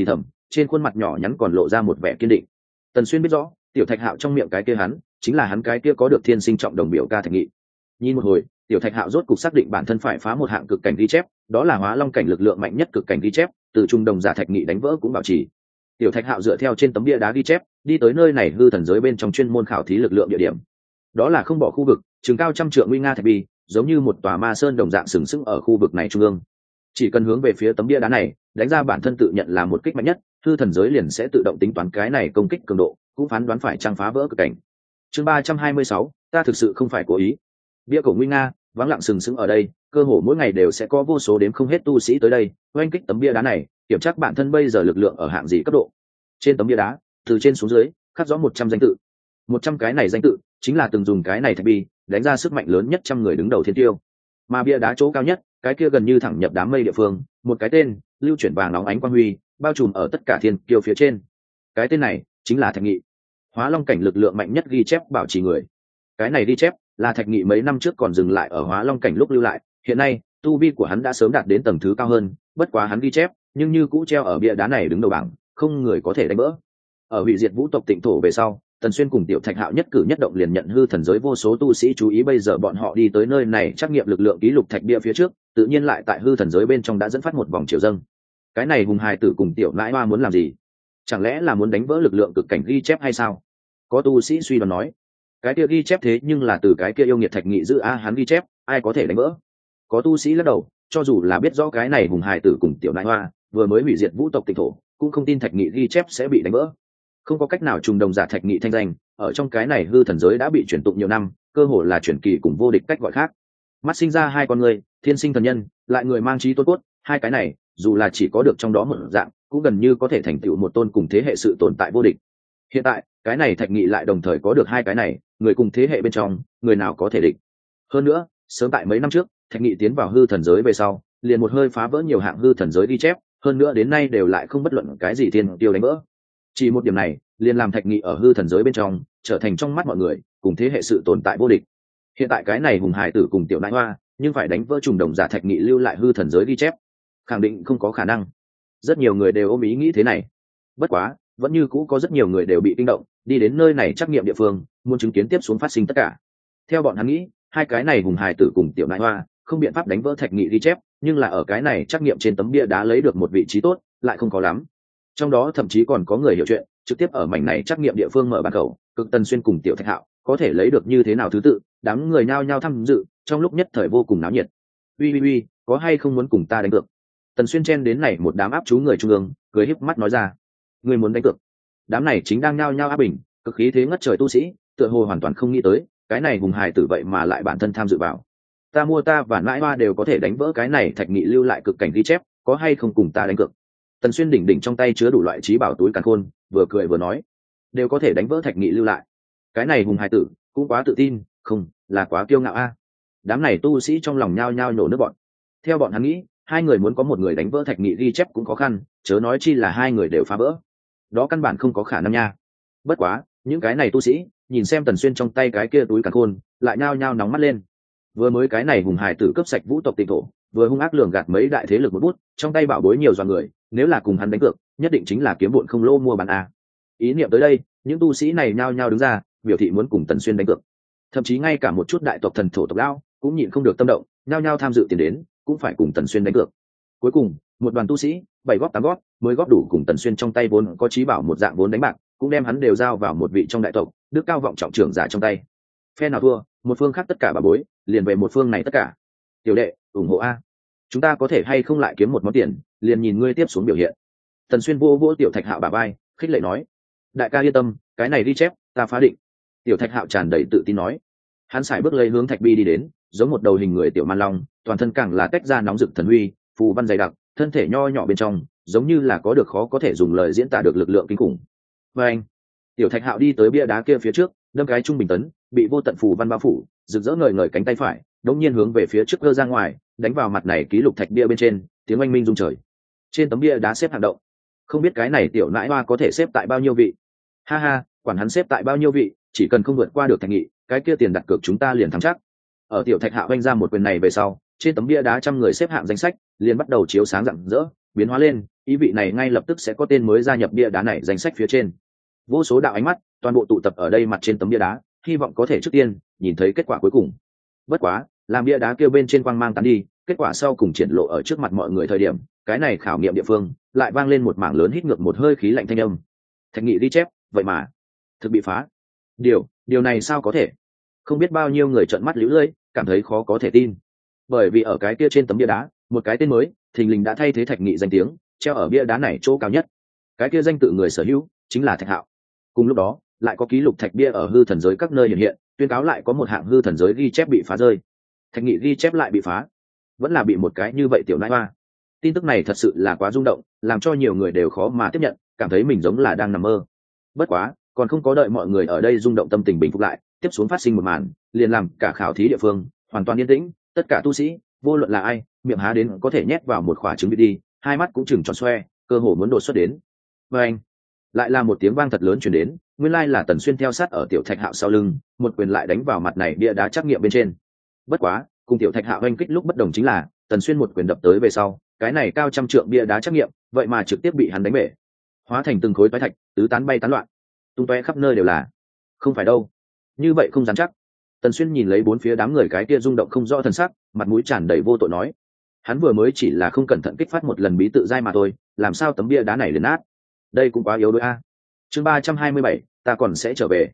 trên khuôn mặt nhỏ nhắn còn lộ ra một vẻ kiên định. Tần Xuyên biết rõ tiểu thạch hạo trong miệng cái kia hắn chính là hắn cái kia có được thiên sinh trọng đồng biểu ca Thạch Nghị. Nhìn một hồi, tiểu thạch hạo rốt cục xác định bản thân phải phá một hạng cực cảnh ghi chép, đó là hóa long cảnh lực lượng mạnh nhất cực cảnh ghi chép, từ trung đồng giả Thạch Nghị đánh vỡ cũng bảo trì. Tiểu thạch hạo dựa theo trên tấm bia đá ghi chép đi tới nơi này hư thần giới bên trong chuyên môn khảo thí lực lượng địa điểm. Đó là không bỏ khu vực chừng cao 100 trượng nguy nga thạch bi, giống như một tòa ma sơn đồng dạng sừng sững ở khu vực này trung ương. Chỉ cần hướng về phía tấm bia đá này đánh ra bản thân tự nhận là một kích mạnh nhất, hư thần giới liền sẽ tự động tính toán cái này công kích cường độ, cũng phán đoán phải trang phá vỡ cực cảnh. Chương 326, ta thực sự không phải cố ý. Bia cổ nguy nga vắng lặng sừng sững ở đây, cơ hồ mỗi ngày đều sẽ có vô số đếm không hết tu sĩ tới đây oanh kích tấm bia đá này, kiểm tra bản thân bây giờ lực lượng ở hạng gì cấp độ. Trên tấm bia đá từ trên xuống dưới khắc rõ 100 danh tự. 100 cái này danh tự chính là từng dùng cái này thạch bi đánh ra sức mạnh lớn nhất 100 người đứng đầu thiên tiêu. Mà bia đá chỗ cao nhất, cái kia gần như thẳng nhập đám mây địa phương, một cái tên lưu chuyển vàng nóng ánh quang huy bao trùm ở tất cả thiên kiêu phía trên. Cái tên này chính là Thạch Nghị, hóa long cảnh lực lượng mạnh nhất ghi chép bảo trì người. Cái này ghi chép là Thạch Nghị mấy năm trước còn dừng lại ở hóa long cảnh lúc lưu lại, hiện nay tu vi của hắn đã sớm đạt đến tầng thứ cao hơn, bất quá hắn ghi chép nhưng như cũ treo ở bia đá này đứng đầu bảng, không người có thể đánh vỡ. Ở hủy diệt vũ tộc Tịnh thổ về sau, Tần Xuyên cùng tiểu thạch hạo nhất cử nhất động liền nhận hư thần giới vô số tu sĩ chú ý, bây giờ bọn họ đi tới nơi này trắc nghiệm lực lượng ký lục thạch bia phía trước, tự nhiên lại tại hư thần giới bên trong đã dẫn phát một vòng triều dâng. Cái này hùng hài tử cùng tiểu nãi hoa muốn làm gì? Chẳng lẽ là muốn đánh vỡ lực lượng cực cảnh ghi chép hay sao? Có tu sĩ suy đoán nói, cái kia ghi chép thế nhưng là từ cái kia yêu nghiệt Thạch Nghị giữ hắn ghi chép, ai có thể đánh vỡ? Có tu sĩ lắc đầu, cho dù là biết rõ cái này hùng hài tử cùng tiểu nãi hoa vừa mới hủy diệt vũ tộc Tịnh thổ, cũng không tin Thạch Nghị ghi chép sẽ bị đánh vỡ. Không có cách nào trùng đồng giả Thạch Nghị thanh danh ở trong cái này hư thần giới đã bị truyền tụng nhiều năm, cơ hồ là truyền kỳ cùng vô địch cách gọi khác. Mắt sinh ra hai con người, thiên sinh thần nhân, lại người mang trí tôn cốt, hai cái này dù là chỉ có được trong đó một dạng, cũng gần như có thể thành tựu một tôn cùng thế hệ sự tồn tại vô địch. Hiện tại cái này Thạch Nghị lại đồng thời có được hai cái này, người cùng thế hệ bên trong, người nào có thể địch? Hơn nữa, sớm tại mấy năm trước, Thạch Nghị tiến vào hư thần giới về sau, liền một hơi phá vỡ nhiều hạng hư thần giới ghi chép, hơn nữa đến nay đều lại không bất luận cái gì thiên tiêu đánh vỡ. Chỉ một điểm này liền làm Thạch Nghị ở hư thần giới bên trong trở thành trong mắt mọi người cùng thế hệ sự tồn tại vô địch. Hiện tại cái này hùng hải tử cùng tiểu nãi hoa nhưng phải đánh vỡ trùng đồng giả Thạch Nghị lưu lại hư thần giới ghi chép, khẳng định không có khả năng. Rất nhiều người đều ôm ý nghĩ thế này, bất quá vẫn như cũ có rất nhiều người đều bị kinh động, đi đến nơi này trắc nghiệm địa phương, muốn chứng kiến tiếp xuống phát sinh tất cả. Theo bọn hắn nghĩ, hai cái này hùng hải tử cùng tiểu nãi hoa không biện pháp đánh vỡ Thạch Nghị ghi chép, nhưng là ở cái này trắc nghiệm trên tấm bia đá lấy được một vị trí tốt lại không có lắm. Trong đó thậm chí còn có người hiểu chuyện, trực tiếp ở mảnh này trắc nghiệm địa phương mở bàn khẩu, cực Tần Xuyên cùng tiểu thạch hạo có thể lấy được như thế nào thứ tự, đám người nhao nhao tham dự, trong lúc nhất thời vô cùng náo nhiệt. Uy, có hay không muốn cùng ta đánh cược? Tần Xuyên chen đến này một đám áp chú người trung ương, cười híp mắt nói ra. Người muốn đánh cược? Đám này chính đang nhao nhao áp bình, cực khí thế ngất trời tu sĩ, tựa hồ hoàn toàn không nghĩ tới, cái này hùng hài tử vậy mà lại bản thân tham dự vào. Ta mua ta và nãi hoa đều có thể đánh vỡ cái này Thạch Nghị lưu lại cực cảnh ghi chép, có hay không cùng ta đánh cược? Tần Xuyên đỉnh đỉnh trong tay chứa đủ loại trí bảo túi càn khôn, vừa cười vừa nói, đều có thể đánh vỡ Thạch Nghị lưu lại. Cái này hùng hài tử cũng quá tự tin, không là quá kiêu ngạo a. Đám này tu sĩ trong lòng nhao nhao nhổ nước bọn. Theo bọn hắn nghĩ, hai người muốn có một người đánh vỡ Thạch Nghị ghi chép cũng khó khăn, chớ nói chi là hai người đều phá vỡ, đó căn bản không có khả năng nha. Bất quá những cái này tu sĩ nhìn xem Tần Xuyên trong tay cái kia túi càn khôn, lại nhao nhao nóng mắt lên. Vừa mới cái này hùng hài tử cướp sạch vũ tộc Tịnh thổ, vừa hung ác lường gạt mấy đại thế lực một bút, trong tay bảo bối nhiều doan người, nếu là cùng hắn đánh cược, nhất định chính là kiếm bộn không lỗ mua bán a. Ý niệm tới đây, những tu sĩ này nhao nhao đứng ra, biểu thị muốn cùng Tần Xuyên đánh cược. Thậm chí ngay cả một chút đại tộc thần thổ tộc lão cũng nhịn không được tâm động, nhao nhao tham dự tiền đến, cũng phải cùng Tần Xuyên đánh cược. Cuối cùng, một đoàn tu sĩ, 7 góp 8 góp, mới góp đủ cùng Tần Xuyên trong tay vốn có trí bảo một dạng vốn đánh bạc, cũng đem hắn đều giao vào một vị trong đại tộc, đức cao vọng trọng trưởng giả trong tay. Phe nào thua, một phương khác tất cả bảo bối, liền về một phương này tất cả. Tiểu đệ, ủng hộ a. Chúng ta có thể hay không lại kiếm một món tiền, liền nhìn ngươi tiếp xuống biểu hiện. Tần Xuyên vô vỗ tiểu thạch hạo bả vai, khích lệ nói, đại ca yên tâm, cái này đi chép ta phá định. Tiểu thạch hạo tràn đầy tự tin nói. Hắn sải bước lấy hướng thạch bi đi đến, giống một đầu hình người tiểu man long, toàn thân càng là tách ra nóng rực thần huy, phù văn dày đặc, thân thể nho nhỏ bên trong giống như là có được khó có thể dùng lời diễn tả được lực lượng kinh khủng. Và anh, tiểu thạch hạo đi tới bia đá kia phía trước, đâm cái trung bình tấn, bị vô tận phù văn bao phủ, rực rỡ ngời ngời cánh tay phải đống nhiên hướng về phía trước cơ ra ngoài, đánh vào mặt này ký lục thạch bia bên trên, tiếng oanh minh rung trời. Trên tấm bia đá xếp hạng động, không biết cái này tiểu nãi hoa có thể xếp tại bao nhiêu vị. Ha ha, quản hắn xếp tại bao nhiêu vị, chỉ cần không vượt qua được Thạch Nghị, cái kia tiền đặt cược chúng ta liền thắng chắc. Ở tiểu thạch hạo oanh ra một quyền này về sau, trên tấm bia đá trăm người xếp hạng danh sách liền bắt đầu chiếu sáng rạng rỡ, biến hóa lên, ý vị này ngay lập tức sẽ có tên mới gia nhập bia đá này danh sách phía trên. Vô số đạo ánh mắt toàn bộ tụ tập ở đây mặt trên tấm bia đá, hy vọng có thể trước tiên nhìn thấy kết quả cuối cùng. Bất quá làm bia đá kêu bên trên quang mang tán đi, kết quả sau cùng triển lộ ở trước mặt mọi người thời điểm, cái này khảo nghiệm địa phương lại vang lên một mảng lớn hít ngược một hơi khí lạnh thanh âm. Thạch nghị ghi chép vậy mà thực bị phá. Điều này sao có thể? Không biết bao nhiêu người trợn mắt liễu lưỡi, cảm thấy khó có thể tin. Bởi vì ở cái kia trên tấm bia đá, một cái tên mới thình lình đã thay thế Thạch nghị danh tiếng, treo ở bia đá này chỗ cao nhất. Cái kia danh tự người sở hữu chính là Thạch Hạo. Cùng lúc đó, lại có ký lục thạch bia ở hư thần giới các nơi hiện hiện, tuyên cáo lại có một hạng hư thần giới ghi chép bị phá rơi. Thạch nghị ghi chép lại bị phá, vẫn là bị một cái như vậy tiểu nãi hoa. Tin tức này thật sự là quá rung động, làm cho nhiều người đều khó mà tiếp nhận, cảm thấy mình giống là đang nằm mơ. Bất quá còn không có đợi mọi người ở đây rung động tâm tình bình phục lại, tiếp xuống phát sinh một màn liền làm cả khảo thí địa phương hoàn toàn yên tĩnh. Tất cả tu sĩ vô luận là ai, miệng há đến có thể nhét vào một quả trứng vịt đi, hai mắt cũng chừng tròn xoe, cơ hồ muốn đột xuất đến. Và anh lại là một tiếng vang thật lớn truyền đến, nguyên lai là Tần Xuyên theo sát ở tiểu Thạch Hạo sau lưng, một quyền lại đánh vào mặt này bia đá trắc nghiệm bên trên. Bất quá cùng tiểu Thạch Hạo oanh kích lúc bất đồng chính là Tần Xuyên một quyền đập tới về sau, cái này cao trăm trượng bia đá trắc nghiệm vậy mà trực tiếp bị hắn đánh bể, hóa thành từng khối toái thạch tứ tán bay tán loạn, tung tóe khắp nơi đều là. Không phải đâu, như vậy không dám chắc. Tần Xuyên nhìn lấy bốn phía đám người cái kia rung động không rõ thần sắc, mặt mũi tràn đầy vô tội nói, hắn vừa mới chỉ là không cẩn thận kích phát một lần bí tự giai mà thôi, làm sao tấm bia đá này liền nát? Đây cũng quá yếu đuối a. Chương 327, ta còn sẽ trở về.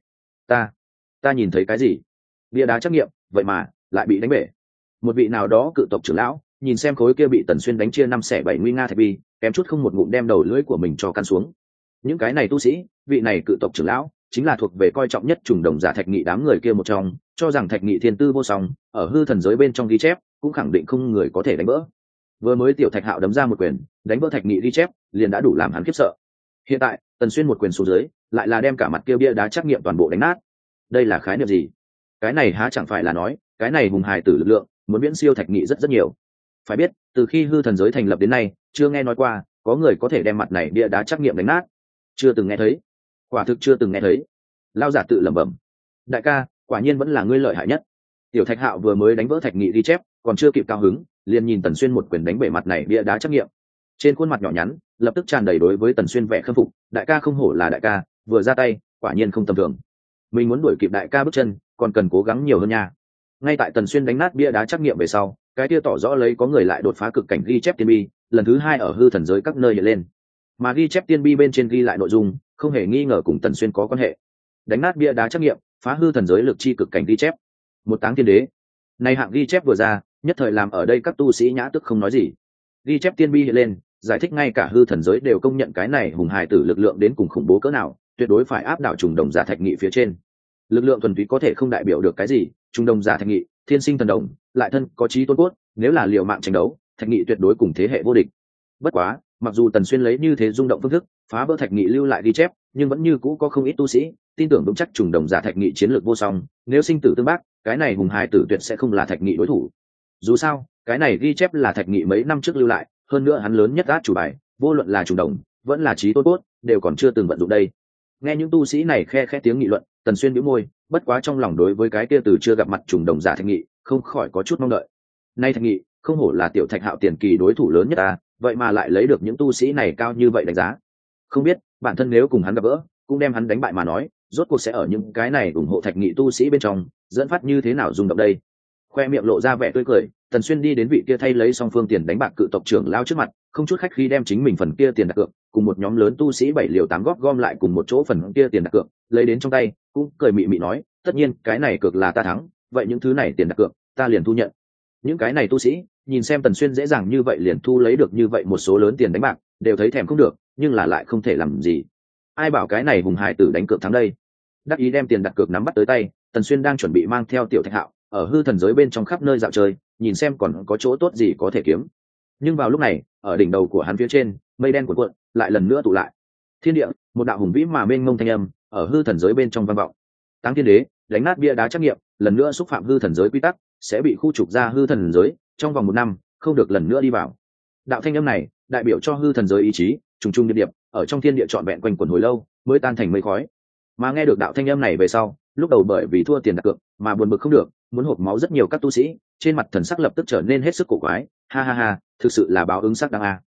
Ta nhìn thấy cái gì? Bia đá trắc nghiệm vậy mà lại bị đánh bể. Một vị nào đó cự tộc trưởng lão nhìn xem khối kia bị Tần Xuyên đánh chia 5/7 nguy nga thạch bi, kém chút không một ngụm đem đầu lưỡi của mình cho căn xuống. Những cái này tu sĩ, vị này cự tộc trưởng lão chính là thuộc về coi trọng nhất trùng đồng giả Thạch nghị đám người kia một trong, cho rằng Thạch nghị thiên tư vô song, ở hư thần giới bên trong ghi chép cũng khẳng định không người có thể đánh vỡ. Vừa mới tiểu Thạch Hạo đấm ra một quyền đánh vỡ Thạch nghị ghi chép liền đã đủ làm hắn khiếp sợ. Hiện tại Tần Xuyên một quyền xuống dưới lại là đem cả mặt kia bia đá trắc nghiệm toàn bộ đánh nát. Đây là khái niệm gì? Cái này há chẳng phải là nói cái này hùng hài tử lực lượng muốn viễn siêu Thạch nghị rất rất nhiều. Phải biết từ khi hư thần giới thành lập đến nay chưa nghe nói qua có người có thể đem mặt này bia đá trắc nghiệm đánh nát. Chưa từng nghe thấy, quả thực chưa từng nghe thấy. Lao giả tự lẩm bẩm, đại ca quả nhiên vẫn là ngươi lợi hại nhất. Tiểu Thạch Hạo vừa mới đánh vỡ Thạch nghị ghi chép còn chưa kịp cao hứng, liền nhìn Tần Xuyên một quyền đánh bể mặt này bia đá trắc nghiệm. Trên khuôn mặt nhỏ nhắn lập tức tràn đầy đối với Tần Xuyên vẻ khâm phục, đại ca không hổ là đại ca, vừa ra tay quả nhiên không tầm thường. Mình muốn đuổi kịp đại ca bước chân còn cần cố gắng nhiều hơn nha. Ngay tại Tần Xuyên đánh nát bia đá trắc nghiệm về sau, cái kia tỏ rõ lấy có người lại đột phá cực cảnh ghi chép tiên bi lần thứ 2 ở hư thần giới các nơi hiện lên, mà ghi chép tiên bi bên trên ghi lại nội dung không hề nghi ngờ cùng Tần Xuyên có quan hệ. Đánh nát bia đá trắc nghiệm, phá hư thần giới lực chi cực cảnh ghi chép, một táng tiên đế. Này hạng ghi chép vừa ra, nhất thời làm ở đây các tu sĩ nhã tức không nói gì. Ghi chép tiên bi hiện lên, giải thích ngay cả hư thần giới đều công nhận cái này hùng hài tử lực lượng đến cùng khủng bố cỡ nào, tuyệt đối phải áp đảo trùng đồng giả Thạch nghị phía trên. Lực lượng thuần túy có thể không đại biểu được cái gì, trùng đồng giả Thạch nghị thiên sinh thần đồng, lại thân có chí tôn cốt, nếu là liều mạng tranh đấu, Thạch nghị tuyệt đối cùng thế hệ vô địch. Bất quá mặc dù Tần Xuyên lấy như thế rung động phương thức phá vỡ Thạch nghị lưu lại ghi chép, nhưng vẫn như cũ có không ít tu sĩ tin tưởng vững chắc trùng đồng giả Thạch nghị chiến lược vô song, nếu sinh tử tương bác, cái này hùng hài tử tuyệt sẽ không là Thạch nghị đối thủ. Dù sao cái này ghi chép là Thạch nghị mấy năm trước lưu lại, hơn nữa hắn lớn nhất át chủ bài, vô luận là trùng đồng vẫn là chí tôn cốt đều còn chưa từng vận dụng đây. Nghe những tu sĩ này khe tiếng nghị luận, Tần Xuyên bĩu môi, bất quá trong lòng đối với cái kia từ chưa gặp mặt trùng đồng giả Thạch nghị không khỏi có chút mong đợi. Nay Thạch nghị không hổ là tiểu Thạch Hạo tiền kỳ đối thủ lớn nhất ta, vậy mà lại lấy được những tu sĩ này cao như vậy đánh giá. Không biết bản thân nếu cùng hắn gặp gỡ cũng đem hắn đánh bại mà nói, rốt cuộc sẽ ở những cái này ủng hộ Thạch nghị tu sĩ bên trong dẫn phát như thế nào rung động đây. Khoe miệng lộ ra vẻ tươi cười, Tần Xuyên đi đến vị kia thay lấy song phương tiền đánh bạc cự tộc trưởng lao trước mặt, không chút khách khí đem chính mình phần kia tiền đặt cược cùng một nhóm lớn tu sĩ 7 liều 8 góp gom lại cùng một chỗ phần kia tiền đặt cược lấy đến trong tay, cũng cười mị mị nói, tất nhiên cái này cược là ta thắng, vậy những thứ này tiền đặt cược ta liền thu nhận. Những cái này tu sĩ nhìn xem Tần Xuyên dễ dàng như vậy liền thu lấy được như vậy một số lớn tiền đánh bạc, đều thấy thèm không được, nhưng là lại không thể làm gì. Ai bảo cái này hùng hài tử đánh cược thắng đây. Đắc ý đem tiền đặt cược nắm bắt tới tay, Tần Xuyên đang chuẩn bị mang theo tiểu Thạch Hạo ở hư thần giới bên trong khắp nơi dạo chơi, nhìn xem còn có chỗ tốt gì có thể kiếm. Nhưng vào lúc này ở đỉnh đầu của hắn phía trên, mây đen cuộn cuộn lại lần nữa tụ lại. Thiên địa, một đạo hùng vĩ mà mênh mông thanh âm ở hư thần giới bên trong vang vọng. Táng Thiên Đế đánh nát bia đá trắc nghiệm, lần nữa xúc phạm hư thần giới quy tắc, sẽ bị khu trục ra hư thần giới, trong vòng 1 năm không được lần nữa đi vào. Đạo thanh âm này đại biểu cho hư thần giới ý chí trùng trùng điệp điệp ở trong thiên địa trọn vẹn quanh quẩn hồi lâu mới tan thành mây khói. Mà nghe được đạo thanh âm này về sau, lúc đầu bởi vì thua tiền đặt cược mà buồn bực không được, muốn hộp máu rất nhiều các tu sĩ trên mặt thần sắc lập tức trở nên hết sức cổ quái. Ha ha ha, thực sự là báo ứng sắc đáng a.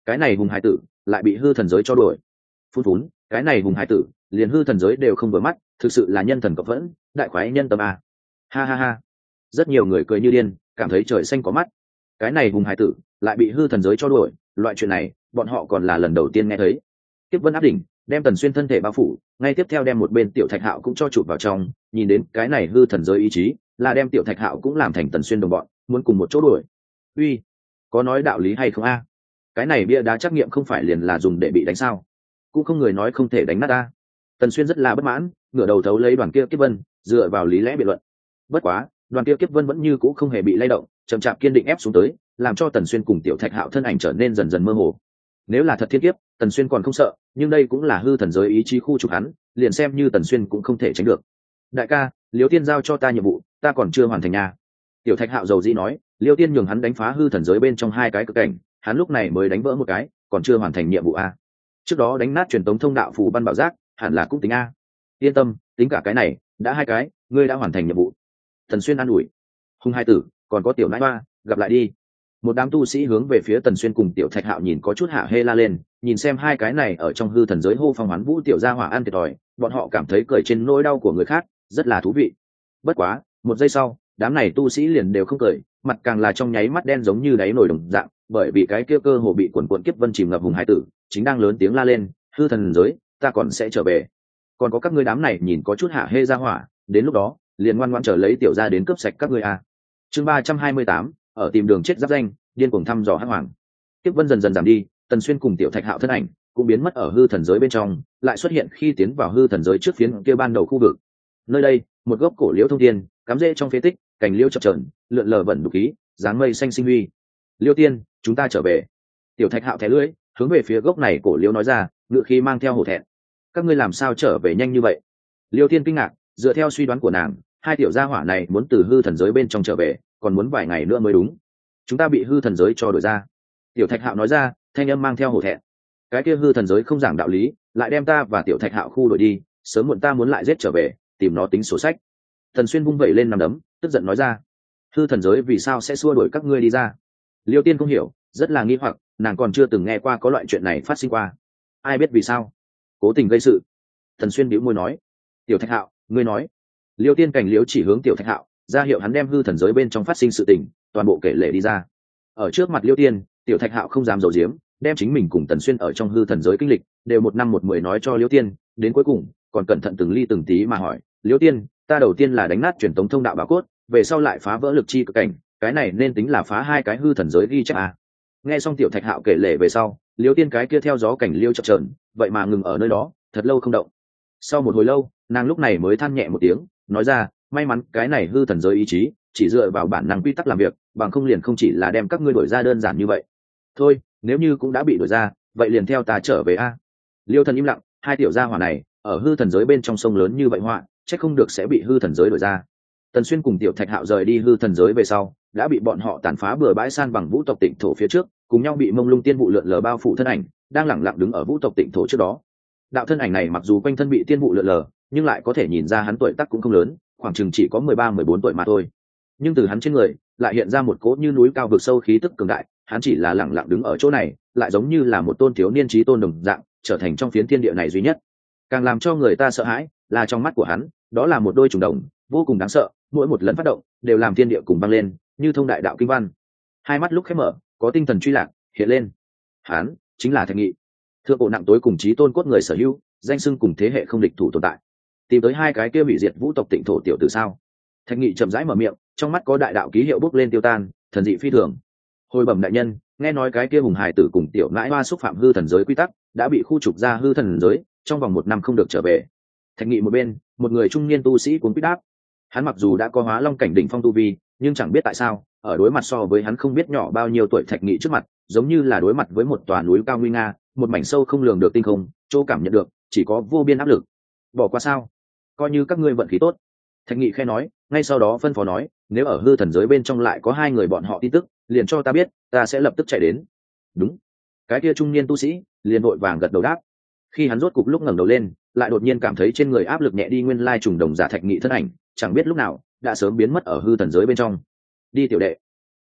cái này hùng hải tử lại bị hư thần giới cho đuổi. Phun phún, cái này hùng hải tử liền hư thần giới đều không vừa mắt, thực sự là nhân thần cộng vẫn, đại khoái nhân tâm a. Ha ha ha. Rất nhiều người cười như điên, cảm thấy trời xanh có mắt. Cái này hùng hải tử lại bị hư thần giới cho đuổi, loại chuyện này bọn họ còn là lần đầu tiên nghe thấy. Tiếp vân áp đỉnh, đem Tần Xuyên thân thể bao phủ, ngay tiếp theo đem một bên Tiểu Thạch Hạo cũng cho chụp vào trong, nhìn đến cái này hư thần giới ý chí là đem Tiểu Thạch Hạo cũng làm thành Tần Xuyên đồng bọn, muốn cùng một chỗ đuổi. Uy, có nói đạo lý hay không a? Cái này bia đá trắc nghiệm không phải liền là dùng để bị đánh sao? Cũng không người nói không thể đánh nát a. Tần Xuyên rất là bất mãn, ngửa đầu thấu lấy Đoàn kia Kiếp Vân, dựa vào lý lẽ biện luận. Bất quá, Đoàn kia Kiếp Vân vẫn như cũ không hề bị lay động, chậm chạp kiên định ép xuống tới, làm cho Tần Xuyên cùng Tiểu Thạch Hạo thân ảnh trở nên dần dần mơ hồ. Nếu là thật thiên kiếp, Tần Xuyên còn không sợ, nhưng đây cũng là hư thần giới ý chí khu trục hắn, liền xem như Tần Xuyên cũng không thể tránh được. Đại ca, Liêu Tiên giao cho ta nhiệm vụ, ta còn chưa hoàn thành nha. Tiểu Thạch Hạo dầu dĩ nói, Liêu Tiên nhường hắn đánh phá hư thần giới bên trong hai cái cực cảnh, hắn lúc này mới đánh vỡ một cái, còn chưa hoàn thành nhiệm vụ a. Trước đó đánh nát truyền tống thông đạo phù văn bảo giác, hẳn là cũng tính a. Yên tâm, tính cả cái này, đã hai cái, ngươi đã hoàn thành nhiệm vụ. Tần Xuyên an ủi. Hùng hai tử, còn có Tiểu Nãi Ba, gặp lại đi. Một đám tu sĩ hướng về phía Tần Xuyên cùng Tiểu Thạch Hạo nhìn có chút hạ hê la lên, nhìn xem hai cái này ở trong hư thần giới hô phong hoán vũ tiểu gia hỏa ăn thiệt thòi, bọn họ cảm thấy cười trên nỗi đau của người khác, rất là thú vị. Bất quá, một giây sau, đám này tu sĩ liền đều không cười, mặt càng là trong nháy mắt đen giống như đáy nồi đồng dạng, bởi vì cái kia cơ hồ bị quần quần kiếp vân chìm ngập hùng hải tử, chính đang lớn tiếng la lên, hư thần giới, ta còn sẽ trở về. Còn có các ngươi đám này nhìn có chút hạ hê ra hỏa, đến lúc đó, liền ngoan ngoãn chờ lấy tiểu gia đến cướp sạch các ngươi a. Chương 328, ở tìm đường chết giáp danh, điên cuồng thăm dò hắc hoàng. Kiếp vân dần dần giảm đi, Tần Xuyên cùng Tiểu Thạch Hạo thân ảnh cũng biến mất ở hư thần giới bên trong, lại xuất hiện khi tiến vào hư thần giới trước phiến kia ban đầu khu vực. Nơi đây, một gốc cổ liễu thông thiên, cắm rễ trong phế tích, cành liễu chập chờn, lượn lờ vẩn đục khí, dáng mây xanh sinh huy. Liêu Tiên, chúng ta trở về. Tiểu Thạch Hạo thẻ lưỡi, hướng về phía gốc này cổ liễu nói ra, ngựa khí mang theo hổ thẹn. Các ngươi làm sao trở về nhanh như vậy? Liêu Tiên kinh ngạc, dựa theo suy đoán của nàng, hai tiểu gia hỏa này muốn từ hư thần giới bên trong trở về, còn muốn vài ngày nữa mới đúng. Chúng ta bị hư thần giới cho đuổi ra. Tiểu Thạch Hạo nói ra, thanh âm mang theo hổ thẹn. Cái kia hư thần giới không giảng đạo lý, lại đem ta và Tiểu Thạch Hạo khu đuổi đi, sớm muộn ta muốn lại giết trở về, tìm nó tính sổ sách. Tần Xuyên vung vẩy lên nằm đấm, tức giận nói ra, hư thần giới vì sao sẽ xua đuổi các ngươi đi ra? Liêu Tiên không hiểu, rất là nghi hoặc, nàng còn chưa từng nghe qua có loại chuyện này phát sinh qua. Ai biết vì sao? Cố tình gây sự. Tần Xuyên bĩu môi nói. Tiểu Thạch Hạo, ngươi nói. Liêu Tiên cảnh liếu chỉ hướng Tiểu Thạch Hạo, ra hiệu hắn đem hư thần giới bên trong phát sinh sự tình toàn bộ kể lể đi ra. Ở trước mặt Liêu Tiên, Tiểu Thạch Hạo không dám giấu giếm, đem chính mình cùng Tần Xuyên ở trong hư thần giới kinh lịch đều một năm một mười nói cho Liêu Tiên, đến cuối cùng còn cẩn thận từng ly từng tí mà hỏi, Liêu Tiên, ta đầu tiên là đánh nát truyền tống thông đạo bảo cốt, về sau lại phá vỡ lực chi cực cảnh, cái này nên tính là phá hai cái hư thần giới ghi chép à? Nghe xong Tiểu Thạch Hạo kể lể về sau, Liêu Tiên cái kia theo gió cảnh liêu chập chờn, vậy mà ngừng ở nơi đó, thật lâu không động. Sau một hồi lâu, nàng lúc này mới than nhẹ một tiếng, nói ra, may mắn cái này hư thần giới ý chí chỉ dựa vào bản năng quy tắc làm việc, bằng không liền không chỉ là đem các ngươi đuổi ra đơn giản như vậy. Thôi, nếu như cũng đã bị đuổi ra, vậy liền theo ta trở về a. Liêu Thần im lặng, hai tiểu gia hỏa này ở hư thần giới bên trong sông lớn như vậy họa, chắc không được sẽ bị hư thần giới đuổi ra. Tần Xuyên cùng Tiểu Thạch Hạo rời đi hư thần giới về sau, đã bị bọn họ tàn phá bừa bãi san bằng vũ tộc Tịnh thổ phía trước, cùng nhau bị mông lung tiên vụ lượn lờ bao phủ thân ảnh, đang lẳng lặng đứng ở vũ tộc Tịnh thổ trước đó. Đạo thân ảnh này mặc dù quanh thân bị tiên vụ lượn lờ, nhưng lại có thể nhìn ra hắn tuổi tác cũng không lớn, khoảng chừng chỉ có 13-14 tuổi mà thôi. Nhưng từ hắn trên người lại hiện ra một cỗ như núi cao vực sâu khí tức cường đại, hắn chỉ là lẳng lặng đứng ở chỗ này, lại giống như là một tôn thiếu niên chí tôn đồng dạng, trở thành trong phiến thiên địa này duy nhất. Càng làm cho người ta sợ hãi là trong mắt của hắn, đó là một đôi trùng đồng, vô cùng đáng sợ, mỗi một lần phát động đều làm thiên địa cùng băng lên, như thông đại đạo kinh văn. Hai mắt lúc khép mở, có tinh thần truy lạc hiện lên. Hắn chính là Thạch Nghị, thượng cổ nặng tối cùng chí tôn cốt người sở hữu, danh xưng cùng thế hệ không địch thủ tồn tại. Tìm tới hai cái kia hủy diệt vũ tộc Tịnh thổ tiểu tử sao? Thạch Nghị chậm rãi mở miệng, trong mắt có đại đạo ký hiệu bốc lên tiêu tan, thần dị phi thường. Hồi bẩm đại nhân, nghe nói cái kia hùng hải tử cùng Tiểu Nãi Hoa xúc phạm hư thần giới quy tắc, đã bị khu trục ra hư thần giới, trong vòng 1 năm không được trở về. Thạch Nghị một bên, một người trung niên tu sĩ cuống quýt đáp. Hắn mặc dù đã có hóa long cảnh đỉnh phong tu vi, nhưng chẳng biết tại sao, ở đối mặt so với hắn không biết nhỏ bao nhiêu tuổi Thạch Nghị trước mặt, giống như là đối mặt với một tòa núi cao nguy nga, một mảnh sâu không lường được tinh không, chỗ cảm nhận được chỉ có vô biên áp lực. Bỏ qua sao? Coi như các ngươi vận khí tốt. Thạch Nghị khẽ nói, ngay sau đó phân phó nói, nếu ở hư thần giới bên trong lại có 2 người bọn họ tin tức, liền cho ta biết, ta sẽ lập tức chạy đến. Đúng. Cái kia trung niên tu sĩ liền vội vàng gật đầu đáp. Khi hắn rốt cục lúc ngẩng đầu lên, lại đột nhiên cảm thấy trên người áp lực nhẹ đi, nguyên lai trùng đồng giả Thạch Nghị thân ảnh, chẳng biết lúc nào đã sớm biến mất ở hư thần giới bên trong. Đi tiểu đệ.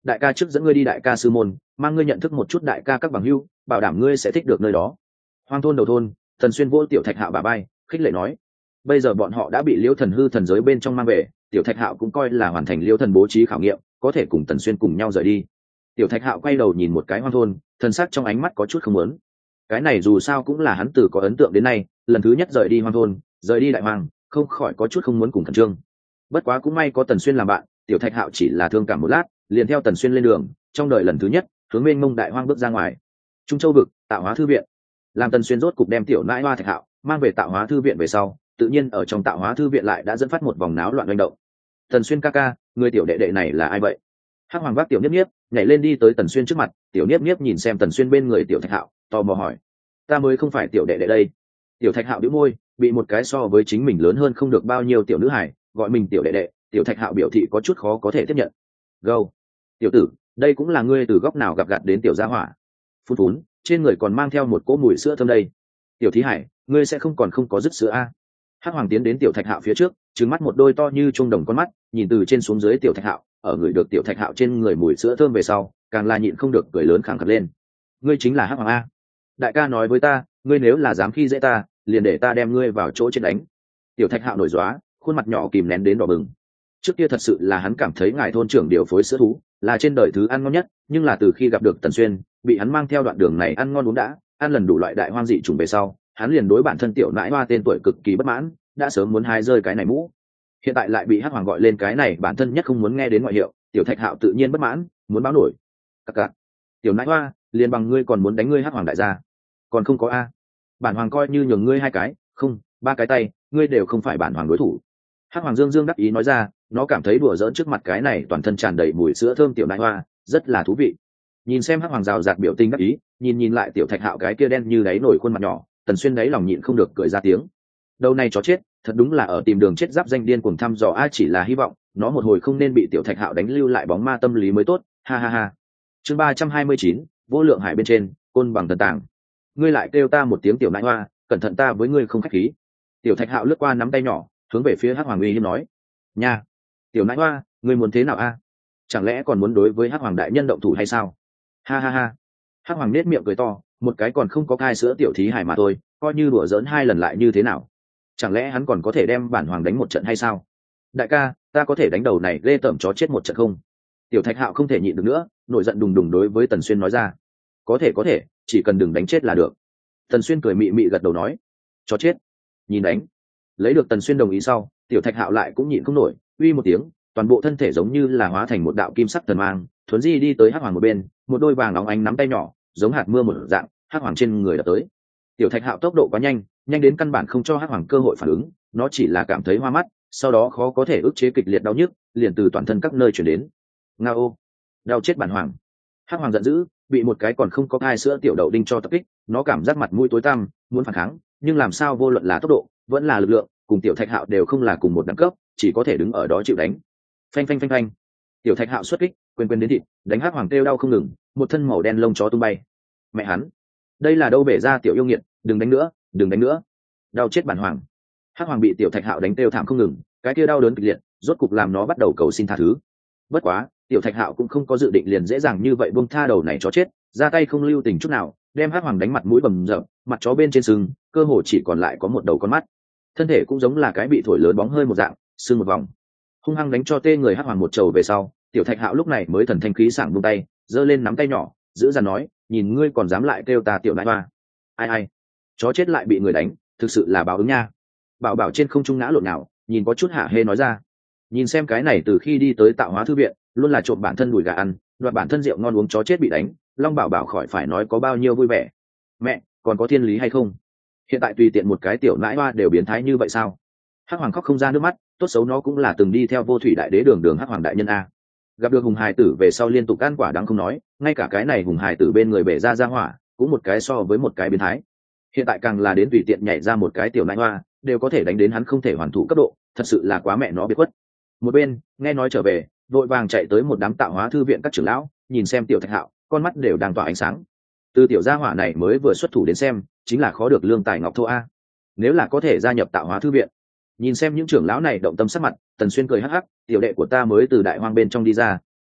đại ca trước dẫn ngươi đi đại ca sư môn, mang ngươi nhận thức một chút đại ca các bằng hữu, bảo đảm ngươi sẽ thích được nơi đó. Hoang thôn đầu thôn, Tần Xuyên vỗ Tiểu Thạch Hạo bả vai, khích lệ nói. Bây giờ bọn họ đã bị Liễu Thần hư thần giới bên trong mang về, Tiểu Thạch Hạo cũng coi là hoàn thành Liễu Thần bố trí khảo nghiệm, có thể cùng Tần Xuyên cùng nhau rời đi. Tiểu Thạch Hạo quay đầu nhìn một cái hoang thôn, thần sắc trong ánh mắt có chút không muốn. Cái này dù sao cũng là hắn từ có ấn tượng đến nay, lần thứ nhất rời đi hoang thôn, rời đi đại hoang, không khỏi có chút không muốn cùng khẩn trương. Bất quá cũng may có Tần Xuyên làm bạn, Tiểu Thạch Hạo chỉ là thương cảm một lát, liền theo Tần Xuyên lên đường, trong đời lần thứ nhất, hướng bên mông đại hoang bước ra ngoài. Trung Châu vực, Tạo Hóa thư viện. Làm Tần Xuyên rốt cục đem Tiểu Nãi Hoa Thạch Hạo mang về Tạo Hóa thư viện về sau, tự nhiên ở trong Tạo Hóa thư viện lại đã dẫn phát một vòng náo loạn manh động. Tần Xuyên ca ca, người tiểu đệ đệ này là ai vậy? Hắc Hoàng vác Tiểu Niếp Niếp nhảy lên đi tới Tần Xuyên trước mặt, Tiểu Niếp Niếp nhìn xem Tần Xuyên bên người Tiểu Thạch Hạo, tò mò hỏi: ta mới không phải tiểu đệ đệ đây. Tiểu Thạch Hạo bĩu môi, bị một cái so với chính mình lớn hơn không được bao nhiêu tiểu nữ hải gọi mình tiểu đệ đệ, Tiểu Thạch Hạo biểu thị có chút khó có thể tiếp nhận. Gâu, tiểu tử, đây cũng là ngươi từ góc nào gặp gặt đến tiểu gia hỏa? Phun phún, trên người còn mang theo một cỗ mùi sữa thơm đây. Tiểu Thí Hải, ngươi sẽ không còn không có dứt sữa a? Hắc Hoàng tiến đến Tiểu Thạch Hạo phía trước, trừng mắt một đôi to như trung đồng con mắt, nhìn từ trên xuống dưới Tiểu Thạch Hạo, ở người được Tiểu Thạch Hạo trên người mùi sữa thơm về sau, càng là nhịn không được cười lớn khẳng khặc lên. Ngươi chính là Hắc Hoàng a? Đại ca nói với ta, ngươi nếu là dám khi dễ ta, liền để ta đem ngươi vào chỗ chết đánh. Tiểu Thạch Hạo nổi dóa, khuôn mặt nhỏ kìm nén đến đỏ bừng. Trước kia thật sự là hắn cảm thấy ngài thôn trưởng điều phối sữa thú là trên đời thứ ăn ngon nhất, nhưng là từ khi gặp được Tần Xuyên, bị hắn mang theo đoạn đường này ăn ngon uống đã, ăn lần đủ loại đại hoang dị trùng về sau, hắn liền đối bản thân Tiểu Nãi Hoa tên tuổi cực kỳ bất mãn, đã sớm muốn hái rơi cái này mũ. Hiện tại lại bị Hắc Hoàng gọi lên cái này bản thân nhất không muốn nghe đến ngoại hiệu, Tiểu Thạch Hạo tự nhiên bất mãn, muốn báo nổi. Cặc cặc. Tiểu Nãi Hoa, liền bằng ngươi còn muốn đánh ngươi Hắc Hoàng đại gia? Còn không có a? Bản hoàng coi như nhường ngươi 2 cái, không, 3 cái tay, ngươi đều không phải bản hoàng đối thủ. Hắc Hoàng dương dương đắc ý nói ra, nó cảm thấy đùa giỡn trước mặt cái này toàn thân tràn đầy mùi sữa thơm Tiểu Nãi Hoa rất là thú vị. Nhìn xem Hắc Hoàng rào rạt biểu tình đắc ý, nhìn lại Tiểu Thạch Hạo cái kia đen như đáy nổi khuôn mặt nhỏ, Tần Xuyên đáy lòng nhịn không được cười ra tiếng. Đầu này chó chết, thật đúng là ở tìm đường chết giáp danh điên cuồng thăm dò a, chỉ là hy vọng nó một hồi không nên bị Tiểu Thạch Hạo đánh lưu lại bóng ma tâm lý mới tốt, ha ha ha. Chương 329, vô lượng hải bên trên, côn bằng thần tàng. Ngươi lại kêu ta một tiếng Tiểu Nãi Hoa, cẩn thận ta với ngươi không khách khí. Tiểu Thạch Hạo lướt qua nắm tay nhỏ, hướng về phía Hắc Hoàng uy hiếp nói: nha, Tiểu Nãi Hoa, ngươi muốn thế nào a? Chẳng lẽ còn muốn đối với Hắc Hoàng đại nhân động thủ hay sao? Ha ha ha. Hắc Hoàng nết miệng cười to, một cái còn không có cai sữa tiểu thí hải mà thôi, coi như đùa giỡn 2 lần lại như thế nào? Chẳng lẽ hắn còn có thể đem bản hoàng đánh một trận hay sao? Đại ca, ta có thể đánh đầu này ghê tởm chó chết một trận không? Tiểu Thạch Hạo không thể nhịn được nữa, nổi giận đùng đùng đối với Tần Xuyên nói ra: có thể, chỉ cần đừng đánh chết là được. Tần Xuyên cười mị mị gật đầu nói: chó chết, nhìn đánh. Lấy được Tần Xuyên đồng ý sau, Tiểu Thạch Hạo lại cũng nhịn không nổi, uy một tiếng, toàn bộ thân thể giống như là hóa thành một đạo kim sắc thần mang, thuấn di đi tới Hắc Hoàng một bên, một đôi vàng óng ánh nắm tay nhỏ, giống hạt mưa một dạng, Hắc Hoàng trên người đập tới. Tiểu Thạch Hạo tốc độ quá nhanh, nhanh đến căn bản không cho Hắc Hoàng cơ hội phản ứng, nó chỉ là cảm thấy hoa mắt, sau đó khó có thể ức chế kịch liệt đau nhức, liền từ toàn thân các nơi truyền đến. Ngao, đau chết bản hoàng. Hắc Hoàng giận dữ, bị một cái còn không có cai sữa tiểu đậu đinh cho tập kích, nó cảm giác mặt mũi tối tăm, muốn phản kháng, nhưng làm sao vô luận là tốc độ, vẫn là lực lượng, cùng Tiểu Thạch Hạo đều không là cùng một đẳng cấp, chỉ có thể đứng ở đó chịu đánh. Phanh phanh phanh phanh. Tiểu Thạch Hạo xuất kích, quên đến thịt, đánh Hắc Hoàng kêu đau không ngừng, một thân màu đen lông chó tung bay. Mẹ hắn, đây là đâu bể ra tiểu yêu nghiệt, đừng đánh nữa, đừng đánh nữa. Đau chết bản hoàng. Hắc Hoàng bị Tiểu Thạch Hạo đánh kêu thảm không ngừng, cái kia đau đớn kịch liệt, rốt cục làm nó bắt đầu cầu xin tha thứ. Bất quá, Tiểu Thạch Hạo cũng không có dự định liền dễ dàng như vậy buông tha đầu này chó chết, ra tay không lưu tình chút nào, đem Hắc Hoàng đánh mặt mũi bầm dập, mặt chó bên trên sừng, cơ hồ chỉ còn lại có một đầu con mắt. Thân thể cũng giống là cái bị thổi lớn bóng hơi một dạng, sưng một vòng. Hung hăng đánh cho tê người Hắc Hoàng một trầu về sau, Tiểu Thạch Hạo lúc này mới thần thanh khí sảng buông tay, giơ lên nắm tay nhỏ, giữ dằn nói: nhìn ngươi còn dám lại kêu ta Tiểu Nãi Hoa. Ai, chó chết lại bị người đánh, thực sự là báo ứng nha. Bảo Bảo trên không trung ngã lộn nào, nhìn có chút hả hê nói ra. Nhìn xem cái này từ khi đi tới Tạo Hóa thư viện, luôn là trộm bản thân đùi gà ăn, đoạt bản thân rượu ngon uống chó chết bị đánh, Long Bảo Bảo khỏi phải nói có bao nhiêu vui vẻ. Mẹ, còn có thiên lý hay không? Hiện tại tùy tiện một cái Tiểu Nãi Hoa đều biến thái như vậy sao? Hắc Hoàng khóc không ra nước mắt, tốt xấu nó cũng là từng đi theo Vô Thủy Đại Đế đường Hắc Hoàng đại nhân a. Gặp được hùng hài tử về sau liên tục ăn quả đắng không nói, ngay cả cái này hùng hài tử bên người bể ra hỏa, cũng một cái so với một cái biến thái. Hiện tại càng là đến tùy tiện nhảy ra một cái Tiểu Nãi Hoa, đều có thể đánh đến hắn không thể hoàn thủ cấp độ, thật sự là quá mẹ nó biệt khuất. Một bên nghe nói trở về, vội vàng chạy tới một đám Tạo Hóa thư viện các trưởng lão, nhìn xem Tiểu Thạch Hạo, con mắt đều đang tỏa ánh sáng. Từ tiểu gia hỏa này mới vừa xuất thủ đến xem, chính là khó được lương tài ngọc thô a. Nếu là có thể gia nhập Tạo Hóa thư viện. Nhìn xem những trưởng lão này động tâm sắc mặt, Tần Xuyên cười hắc hắc: tiểu đệ của ta mới từ đại hoang bên trong đi ra,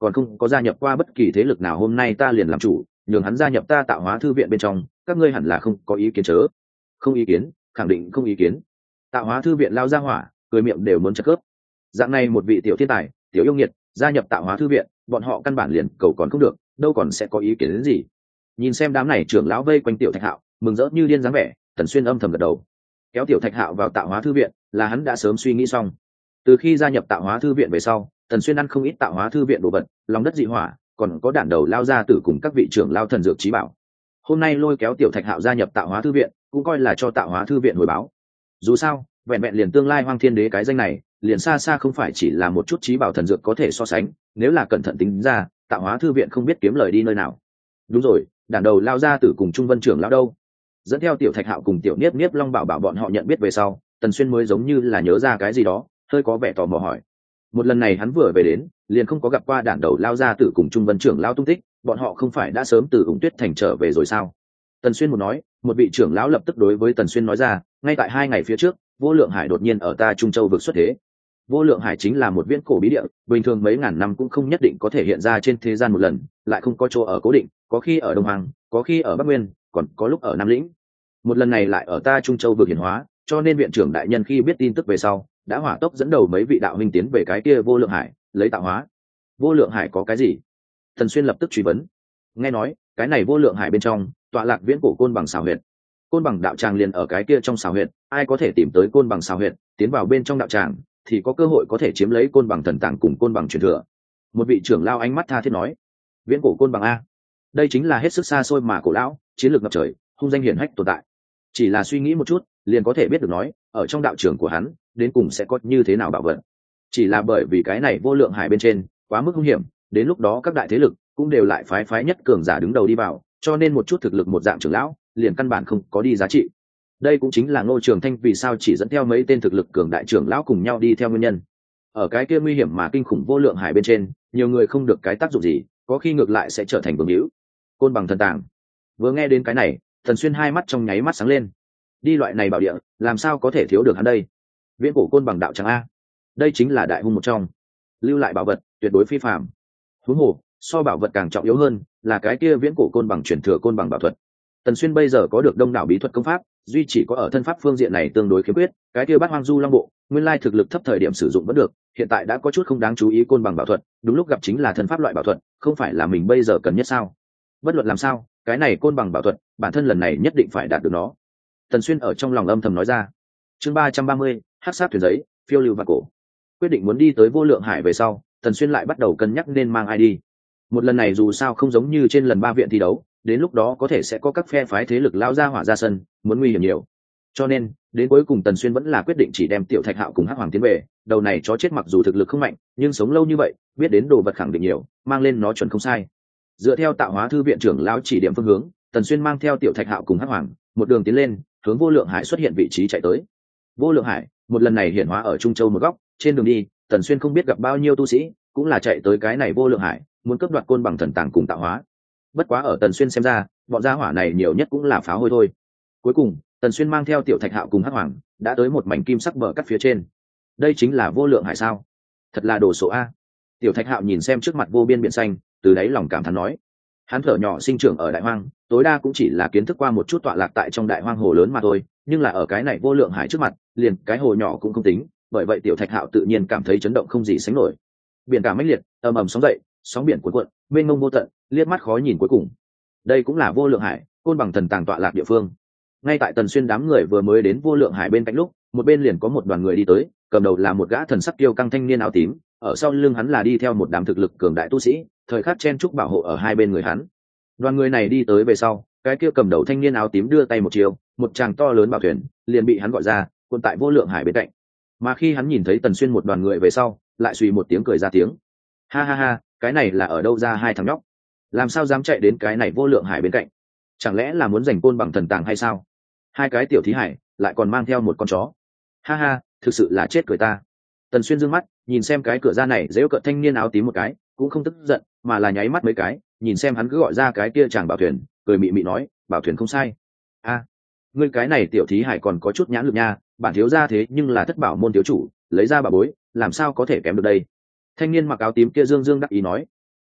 còn không có gia nhập qua bất kỳ thế lực nào, hôm nay ta liền làm chủ nhường hắn gia nhập ta Tạo Hóa Thư viện bên trong, các ngươi hẳn là không có ý kiến chớ. Không ý kiến, khẳng định không ý kiến. Tạo Hóa Thư viện lao ra hỏa cười miệng đều muốn chặt cướp. Dạng này một vị tiểu thiên tài, tiểu yêu nghiệt gia nhập Tạo Hóa Thư viện, bọn họ căn bản liền cầu còn không được, đâu còn sẽ có ý kiến đến gì. Nhìn xem đám này trưởng lão vây quanh tiểu Thạch Hạo mừng rỡ như điên dáng vẻ, Tần Xuyên âm thầm gật đầu. Kéo tiểu Thạch Hạo vào Tạo Hóa Thư viện là hắn đã sớm suy nghĩ xong. Từ khi gia nhập Tạo Hóa Thư viện về sau, Tần Xuyên ăn không ít Tạo Hóa Thư viện đồ vật, lòng đất dị hỏa, còn có đản đầu lao ra tử cùng các vị trưởng lao thần dược trí bảo. Hôm nay lôi kéo tiểu Thạch Hạo gia nhập Tạo Hóa Thư viện, cũng coi là cho Tạo Hóa Thư viện hồi báo. Dù sao, vẹn vẹn liền tương lai Hoang Thiên Đế cái danh này, liền xa xa không phải chỉ là một chút trí bảo thần dược có thể so sánh, nếu là cẩn thận tính ra, Tạo Hóa Thư viện không biết kiếm lời đi nơi nào. Đúng rồi, đản đầu lao ra tử cùng Trung Vân trưởng lão đâu? Dẫn theo tiểu Thạch Hạo cùng tiểu Niếp Niếp Long Bảo Bảo bọn họ nhận biết về sau, Tần Xuyên mới giống như là nhớ ra cái gì đó, hơi có vẻ tò mò hỏi. Một lần này hắn vừa về đến, liền không có gặp qua đản đầu lao ra tử cùng Trung Vân trưởng lão tung tích, bọn họ không phải đã sớm từ Úng Tuyết thành trở về rồi sao? Tần Xuyên một nói, một vị trưởng lão lập tức đối với Tần Xuyên nói ra, ngay tại 2 ngày phía trước, Vô Lượng Hải đột nhiên ở ta Trung Châu vực xuất thế. Vô Lượng Hải chính là một viễn cổ bí địa, bình thường mấy ngàn năm cũng không nhất định có thể hiện ra trên thế gian một lần, lại không có chỗ ở cố định, có khi ở Đông Hoàng, có khi ở Bắc Nguyên, còn có lúc ở Nam Lĩnh. Một lần này lại ở ta Trung Châu vực hiển hóa, cho nên viện trưởng đại nhân khi biết tin tức về sau, đã hỏa tốc dẫn đầu mấy vị đạo huynh tiến về cái kia Vô Lượng Hải, lấy tạo hóa. Vô Lượng Hải có cái gì? Tần Xuyên lập tức truy vấn. Nghe nói, cái này Vô Lượng Hải bên trong, tọa lạc viễn cổ côn bằng xào huyệt. Côn bằng đạo tràng liền ở cái kia trong xào huyệt, ai có thể tìm tới côn bằng xào huyệt, tiến vào bên trong đạo tràng, thì có cơ hội có thể chiếm lấy côn bằng thần tàng cùng côn bằng truyền thừa. Một vị trưởng lao ánh mắt tha thiết nói. Viễn cổ côn bằng a, đây chính là hết sức xa xôi mà cổ lão, chiến lược ngập trời, hung danh hiển hách tồn tại. Chỉ là suy nghĩ một chút, liền có thể biết được nói, ở trong đạo trường của hắn, đến cùng sẽ có như thế nào bảo vật. Chỉ là bởi vì cái này Vô Lượng Hải bên trên quá mức hung hiểm, đến lúc đó các đại thế lực cũng đều lại phái nhất cường giả đứng đầu đi vào, cho nên một chút thực lực một dạng trưởng lão liền căn bản không có đi giá trị. Đây cũng chính là Ngô Trường Thanh vì sao chỉ dẫn theo mấy tên thực lực cường đại trưởng lão cùng nhau đi theo nguyên nhân. Ở cái kia nguy hiểm mà kinh khủng Vô Lượng Hải bên trên, nhiều người không được cái tác dụng gì, có khi ngược lại sẽ trở thành vương hữu. Côn bằng thần tàng. Vừa nghe đến cái này, Thần Xuyên hai mắt trong nháy mắt sáng lên. Đi loại này bảo địa, làm sao có thể thiếu được hắn đây? Viễn cổ côn bằng đạo tràng a, đây chính là đại hung một trong, lưu lại bảo vật tuyệt đối phi phàm. Huống hồ, so bảo vật càng trọng yếu hơn là cái kia viễn cổ côn bằng truyền thừa côn bằng bảo thuật. Tần Xuyên bây giờ có được đông đảo bí thuật công pháp, duy chỉ có ở thân pháp phương diện này tương đối khiếm khuyết, cái kia Bát Hoang Du Long Bộ, nguyên lai thực lực thấp thời điểm sử dụng vẫn được, hiện tại đã có chút không đáng chú ý côn bằng bảo thuật, đúng lúc gặp chính là thân pháp loại bảo thuật, không phải là mình bây giờ cần nhất sao? Bất luận làm sao, cái này côn bằng bảo thuật, bản thân lần này nhất định phải đạt được nó. Tần Xuyên ở trong lòng âm thầm nói ra. Chương 330, Hắc Sát thuyền giấy, phiêu lưu và cổ. Quyết định muốn đi tới Vô Lượng Hải về sau, Tần Xuyên lại bắt đầu cân nhắc nên mang ai đi. Một lần này dù sao không giống như trên lần 3 viện thi đấu, đến lúc đó có thể sẽ có các phe phái thế lực lao ra hỏa ra sân, muốn nguy hiểm nhiều. Cho nên, đến cuối cùng Tần Xuyên vẫn là quyết định chỉ đem Tiểu Thạch Hạo cùng Hắc Hoàng tiến về, đầu này chó chết mặc dù thực lực không mạnh, nhưng sống lâu như vậy, biết đến đồ vật khẳng định nhiều, mang lên nó chuẩn không sai. Dựa theo Tạo Hóa Thư viện trưởng lão chỉ điểm phương hướng, Tần Xuyên mang theo Tiểu Thạch Hạo cùng Hắc Hoàng, một đường tiến lên, hướng Vô Lượng Hải xuất hiện vị trí chạy tới. Vô Lượng Hải, một lần này hiển hóa ở Trung Châu một góc, trên đường đi, Tần Xuyên không biết gặp bao nhiêu tu sĩ, cũng là chạy tới cái này Vô Lượng Hải, muốn cướp đoạt côn bằng thần tàng cùng tạo hóa. Bất quá ở Tần Xuyên xem ra, bọn gia hỏa này nhiều nhất cũng là phá hôi thôi. Cuối cùng, Tần Xuyên mang theo Tiểu Thạch Hạo cùng Hắc Hoàng, đã tới một mảnh kim sắc bờ cắt phía trên. Đây chính là Vô Lượng Hải sao? Thật là đồ sộ a. Tiểu Thạch Hạo nhìn xem trước mặt vô biên biển xanh, từ đáy lòng cảm thán nói. Hắn thở nhỏ sinh trưởng ở Đại Hoang, tối đa cũng chỉ là kiến thức qua một chút tọa lạc tại trong Đại Hoang hồ lớn mà thôi, nhưng là ở cái này Vô Lượng Hải trước mặt, liền cái hồ nhỏ cũng không tính, bởi vậy Tiểu Thạch Hạo tự nhiên cảm thấy chấn động không gì sánh nổi. Biển cả mãnh liệt, ầm ầm sóng dậy, sóng biển cuộn cuộn, mênh mông vô tận, liếc mắt khó nhìn cuối cùng. Đây cũng là Vô Lượng Hải, côn bằng thần tàng tọa lạc địa phương. Ngay tại Tần Xuyên đám người vừa mới đến Vô Lượng Hải bên cạnh lúc, một bên liền có một đoàn người đi tới, cầm đầu là một gã thần sắc kiêu căng thanh niên áo tím, ở sau lưng hắn là đi theo một đám thực lực cường đại tu sĩ, thời khắc chen chúc bảo hộ ở hai bên người hắn. Đoàn người này đi tới về sau, cái kia cầm đầu thanh niên áo tím đưa tay một chiều, một tràng to lớn bảo thuyền liền bị hắn gọi ra, quân tại Vô Lượng Hải bên cạnh. Mà khi hắn nhìn thấy Tần Xuyên một đoàn người về sau, lại suy một tiếng cười ra tiếng. Ha ha ha, cái này là ở đâu ra hai thằng nhóc? Làm sao dám chạy đến cái này Vô Lượng Hải bên cạnh? Chẳng lẽ là muốn giành côn bằng thần tàng hay sao? Hai cái tiểu thí hải lại còn mang theo một con chó. Ha ha, thực sự là chết cười ta. Tần Xuyên dương mắt nhìn xem cái cửa ra này dễ cợt thanh niên áo tím một cái, cũng không tức giận mà là nháy mắt mấy cái, nhìn xem hắn cứ gọi ra cái kia chàng bảo thuyền, cười mị mị nói, bảo thuyền không sai. A, ngươi cái này tiểu thí hải còn có chút nhãn lực nha, bản thiếu gia thế nhưng là thất bảo môn thiếu chủ, lấy ra bà bối, làm sao có thể kém được đây? Thanh niên mặc áo tím kia dương dương đắc ý nói.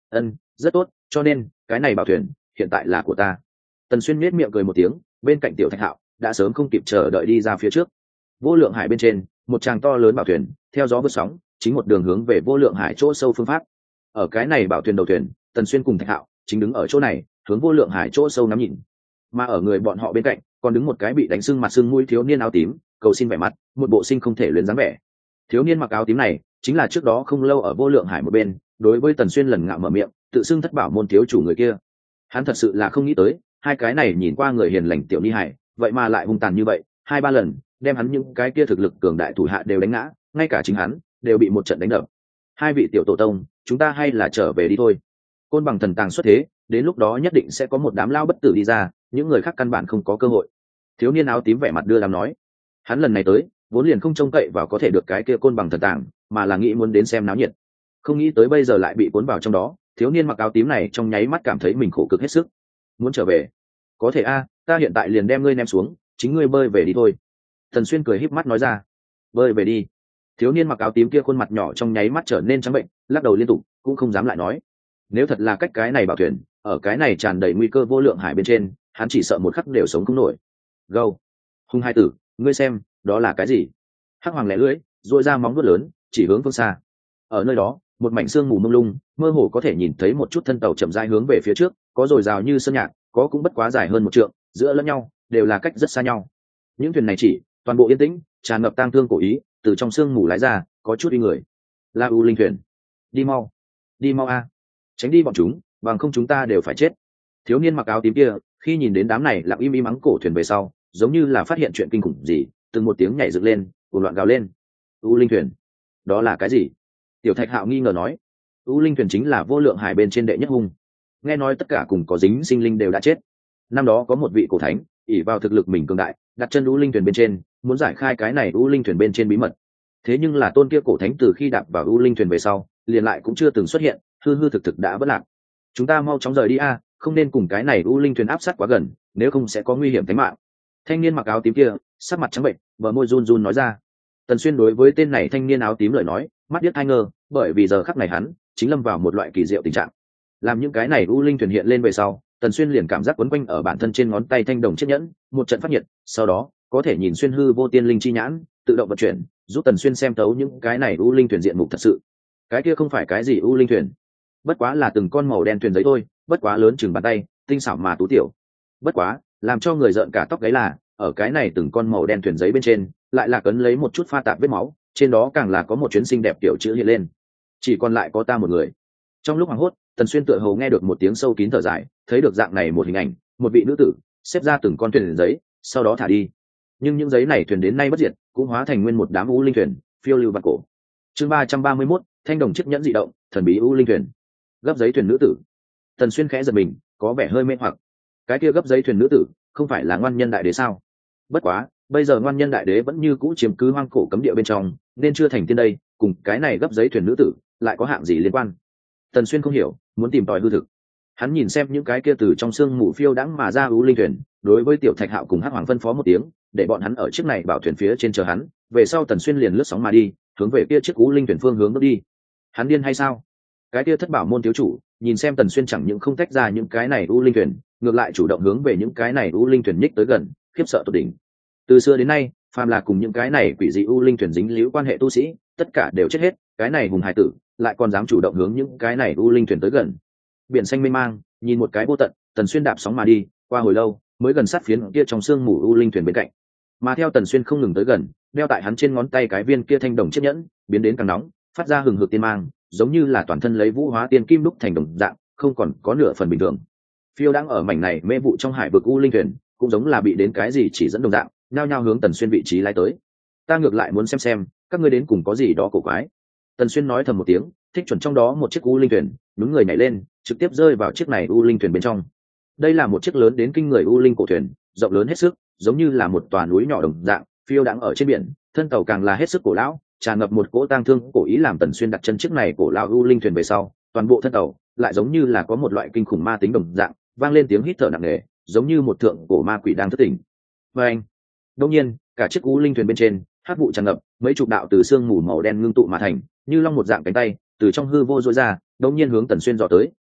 Rất tốt, cho nên cái này bảo thuyền hiện tại là của ta. Tần Xuyên nhếch miệng cười một tiếng, bên cạnh Tiểu Thạch Hạo đã sớm không kịp chờ đợi đi ra phía trước. Vô lượng hải bên trên, một tràng to lớn bảo thuyền theo gió vượt sóng, chính một đường hướng về vô lượng hải chỗ sâu phương pháp. Ở cái này bảo thuyền đầu thuyền, Tần Xuyên cùng Thạch Hạo chính đứng ở chỗ này, hướng vô lượng hải chỗ sâu ngắm nhìn. Mà ở người bọn họ bên cạnh, còn đứng một cái bị đánh sưng mặt sưng mũi thiếu niên áo tím, cầu xin vẻ mặt, một bộ sinh không thể luyến dáng vẻ. Thiếu niên mặc áo tím này, chính là trước đó không lâu ở vô lượng hải một bên, đối với Tần Xuyên lần ngạo mở miệng, tự xưng thất bảo môn thiếu chủ người kia. Hắn thật sự là không nghĩ tới, hai cái này nhìn qua người hiền lành tiểu ni hải, vậy mà lại hung tàn như vậy, 2-3 lần đem hắn những cái kia thực lực cường đại thủ hạ đều đánh ngã, ngay cả chính hắn đều bị một trận đánh đập. Hai vị tiểu tổ tông, chúng ta hay là trở về đi thôi. Côn bằng thần tàng xuất thế, đến lúc đó nhất định sẽ có một đám lao bất tử đi ra, những người khác căn bản không có cơ hội. Thiếu niên áo tím vẻ mặt đưa đám nói, hắn lần này tới vốn liền không trông cậy vào có thể được cái kia côn bằng thần tàng, mà là nghĩ muốn đến xem náo nhiệt. Không nghĩ tới bây giờ lại bị cuốn vào trong đó. Thiếu niên mặc áo tím này trong nháy mắt cảm thấy mình khổ cực hết sức. Muốn trở về? Có thể a, ta hiện tại liền đem ngươi ném xuống, chính ngươi bơi về đi thôi. Tần Xuyên cười híp mắt nói ra. Bơi về đi? Thiếu niên mặc áo tím kia khuôn mặt nhỏ trong nháy mắt trở nên trắng bệnh, lắc đầu liên tục, cũng không dám lại nói. Nếu thật là cách cái này bảo thuyền, ở cái này tràn đầy nguy cơ vô lượng hải bên trên, hắn chỉ sợ một khắc đều sống không nổi. Gâu, hung hai tử, ngươi xem, đó là cái gì? Hắc hoàng lẻ lưỡi, duỗi ra móng vuốt lớn, chỉ hướng phương xa. Ở nơi đó, một mảnh sương mù mông lung, mơ hồ có thể nhìn thấy một chút thân tàu chậm rãi hướng về phía trước, có dồi dào như sơn nhạc, có cũng bất quá dài hơn 1 trượng, giữa lẫn nhau đều là cách rất xa nhau. Những thuyền này chỉ toàn bộ yên tĩnh, tràn ngập tang thương cổ ý, từ trong sương mù lái ra, có chút uy người. La U linh thuyền, đi mau a, tránh đi bọn chúng, bằng không chúng ta đều phải chết. Thiếu niên mặc áo tím kia, khi nhìn đến đám này lặng im im mắng cổ thuyền về sau, giống như là phát hiện chuyện kinh khủng gì, từng một tiếng nhảy dựng lên, cuồng loạn gào lên. U linh thuyền, đó là cái gì? Tiểu Thạch Hạo nghi ngờ nói. U linh thuyền chính là vô lượng hải bên trên đệ nhất hung. Nghe nói tất cả cùng có dính sinh linh đều đã chết. Năm đó có một vị cổ thánh ỷ vào thực lực mình cường đại, đặt chân U linh thuyền bên trên, muốn giải khai cái này U linh thuyền bên trên bí mật. Thế nhưng là tôn kia cổ thánh từ khi đạp vào U linh thuyền về sau, liền lại cũng chưa từng xuất hiện, hư hư thực thực đã bất lạc. Chúng ta mau chóng rời đi a, không nên cùng cái này U linh thuyền áp sát quá gần, nếu không sẽ có nguy hiểm tính mạng. Thanh niên mặc áo tím kia, sắc mặt trắng bệnh, bờ môi run run nói ra. Tần Xuyên đối với tên này thanh niên áo tím lời nói, mắt điếc tai ngơ, bởi vì giờ khắc này hắn chính lâm vào một loại kỳ diệu tình trạng. Làm những cái này U linh thuyền hiện lên về sau, Tần Xuyên liền cảm giác quấn quanh ở bản thân trên ngón tay thanh đồng chiếc nhẫn, một trận phát nhiệt, sau đó có thể nhìn xuyên hư vô tiên linh chi nhãn, tự động vận chuyển, giúp Tần Xuyên xem thấu những cái này U linh thuyền diện mục thật sự. Cái kia không phải cái gì U linh thuyền, bất quá là từng con màu đen thuyền giấy thôi, bất quá lớn chừng bàn tay, tinh xảo mà tú tiểu. Bất quá, làm cho người rợn cả tóc gáy là, ở cái này từng con màu đen thuyền giấy bên trên, lại là cấn lấy một chút pha tạp vết máu, trên đó càng là có một chuyến xinh đẹp tiểu chữ hiện lên. Chỉ còn lại có ta một người. Trong lúc hoảng hốt, Tần Xuyên tựa hồ nghe được một tiếng sâu kín thở dài, thấy được dạng này một hình ảnh, một vị nữ tử xếp ra từng con thuyền giấy, sau đó thả đi. Nhưng những giấy này thuyền đến nay bất diệt, cũng hóa thành nguyên một đám U linh thuyền, phiêu lưu vạn cổ. Chương 331, thanh đồng chiếc nhẫn dị động, thần bí U linh thuyền. Gấp giấy thuyền nữ tử. Tần Xuyên khẽ giật mình, có vẻ hơi mê hoặc. Cái kia gấp giấy thuyền nữ tử, không phải là Ngoan Nhân Đại Đế sao? Bất quá, bây giờ Ngoan Nhân Đại Đế vẫn như cũ chiếm cứ hoang cổ cấm địa bên trong, nên chưa thành tiên đây, cùng cái này gấp giấy thuyền nữ tử lại có hạng gì liên quan? Tần Xuyên không hiểu, muốn tìm tòi hư thực. Hắn nhìn xem những cái kia từ trong sương mù phiêu đãng mà ra U linh thuyền, đối với Tiểu Thạch Hạo cùng Hắc Hoàng phân phó một tiếng, để bọn hắn ở chiếc này bảo thuyền phía trên chờ hắn, về sau Tần Xuyên liền lướt sóng mà đi, hướng về kia chiếc U linh thuyền phương hướng bước đi. Hắn điên hay sao? Cái kia thất bảo môn thiếu chủ, nhìn xem Tần Xuyên chẳng những không tách ra những cái này U linh thuyền, ngược lại chủ động hướng về những cái này U linh thuyền nhích tới gần, khiếp sợ tột đỉnh. Từ xưa đến nay, phàm là cùng những cái này quỷ dị U linh thuyền dính líu quan hệ tu sĩ, tất cả đều chết hết, cái này hùng hải tử lại còn dám chủ động hướng những cái này U linh thuyền tới gần. Biển xanh mênh mang, nhìn một cái vô tận, Tần Xuyên đạp sóng mà đi, qua hồi lâu mới gần sát phiến kia trong sương mù U linh thuyền bên cạnh. Mà theo Tần Xuyên không ngừng tới gần, đeo tại hắn trên ngón tay cái viên kia thanh đồng chiếc nhẫn biến đến càng nóng, phát ra hừng hực tiên mang, giống như là toàn thân lấy vũ hóa tiên kim đúc thành đồng dạng, không còn có nửa phần bình thường. Phiêu đang ở mảnh này mê vụ trong hải vực U linh thuyền, cũng giống là bị đến cái gì chỉ dẫn đồng dạng, nhao nhao hướng Tần Xuyên vị trí lái tới. Ta ngược lại muốn xem các ngươi đến cùng có gì đó cổ quái. Tần Xuyên nói thầm một tiếng, thích chuẩn trong đó một chiếc U linh thuyền, nhún người nhảy lên, trực tiếp rơi vào chiếc này U linh thuyền bên trong. Đây là một chiếc lớn đến kinh người U linh cổ thuyền, rộng lớn hết sức, giống như là một tòa núi nhỏ đồng dạng, phiêu đang ở trên biển, thân tàu càng là hết sức cổ lão, tràn ngập một cỗ tang thương cổ ý. Làm Tần Xuyên đặt chân chiếc này cổ lão U linh thuyền về sau, toàn bộ thân tàu lại giống như là có một loại kinh khủng ma tính đồng dạng, vang lên tiếng hít thở nặng nề, giống như một thượng cổ ma quỷ đang thức tỉnh. Và anh, đương nhiên, cả chiếc U linh thuyền bên trên, hắc vụ tràn ngập, mấy chục đạo từ xương mù màu đen ngưng tụ mà thành, như long một dạng cánh tay, từ trong hư vô rỗi ra, đột nhiên hướng Tần Xuyên dò tới,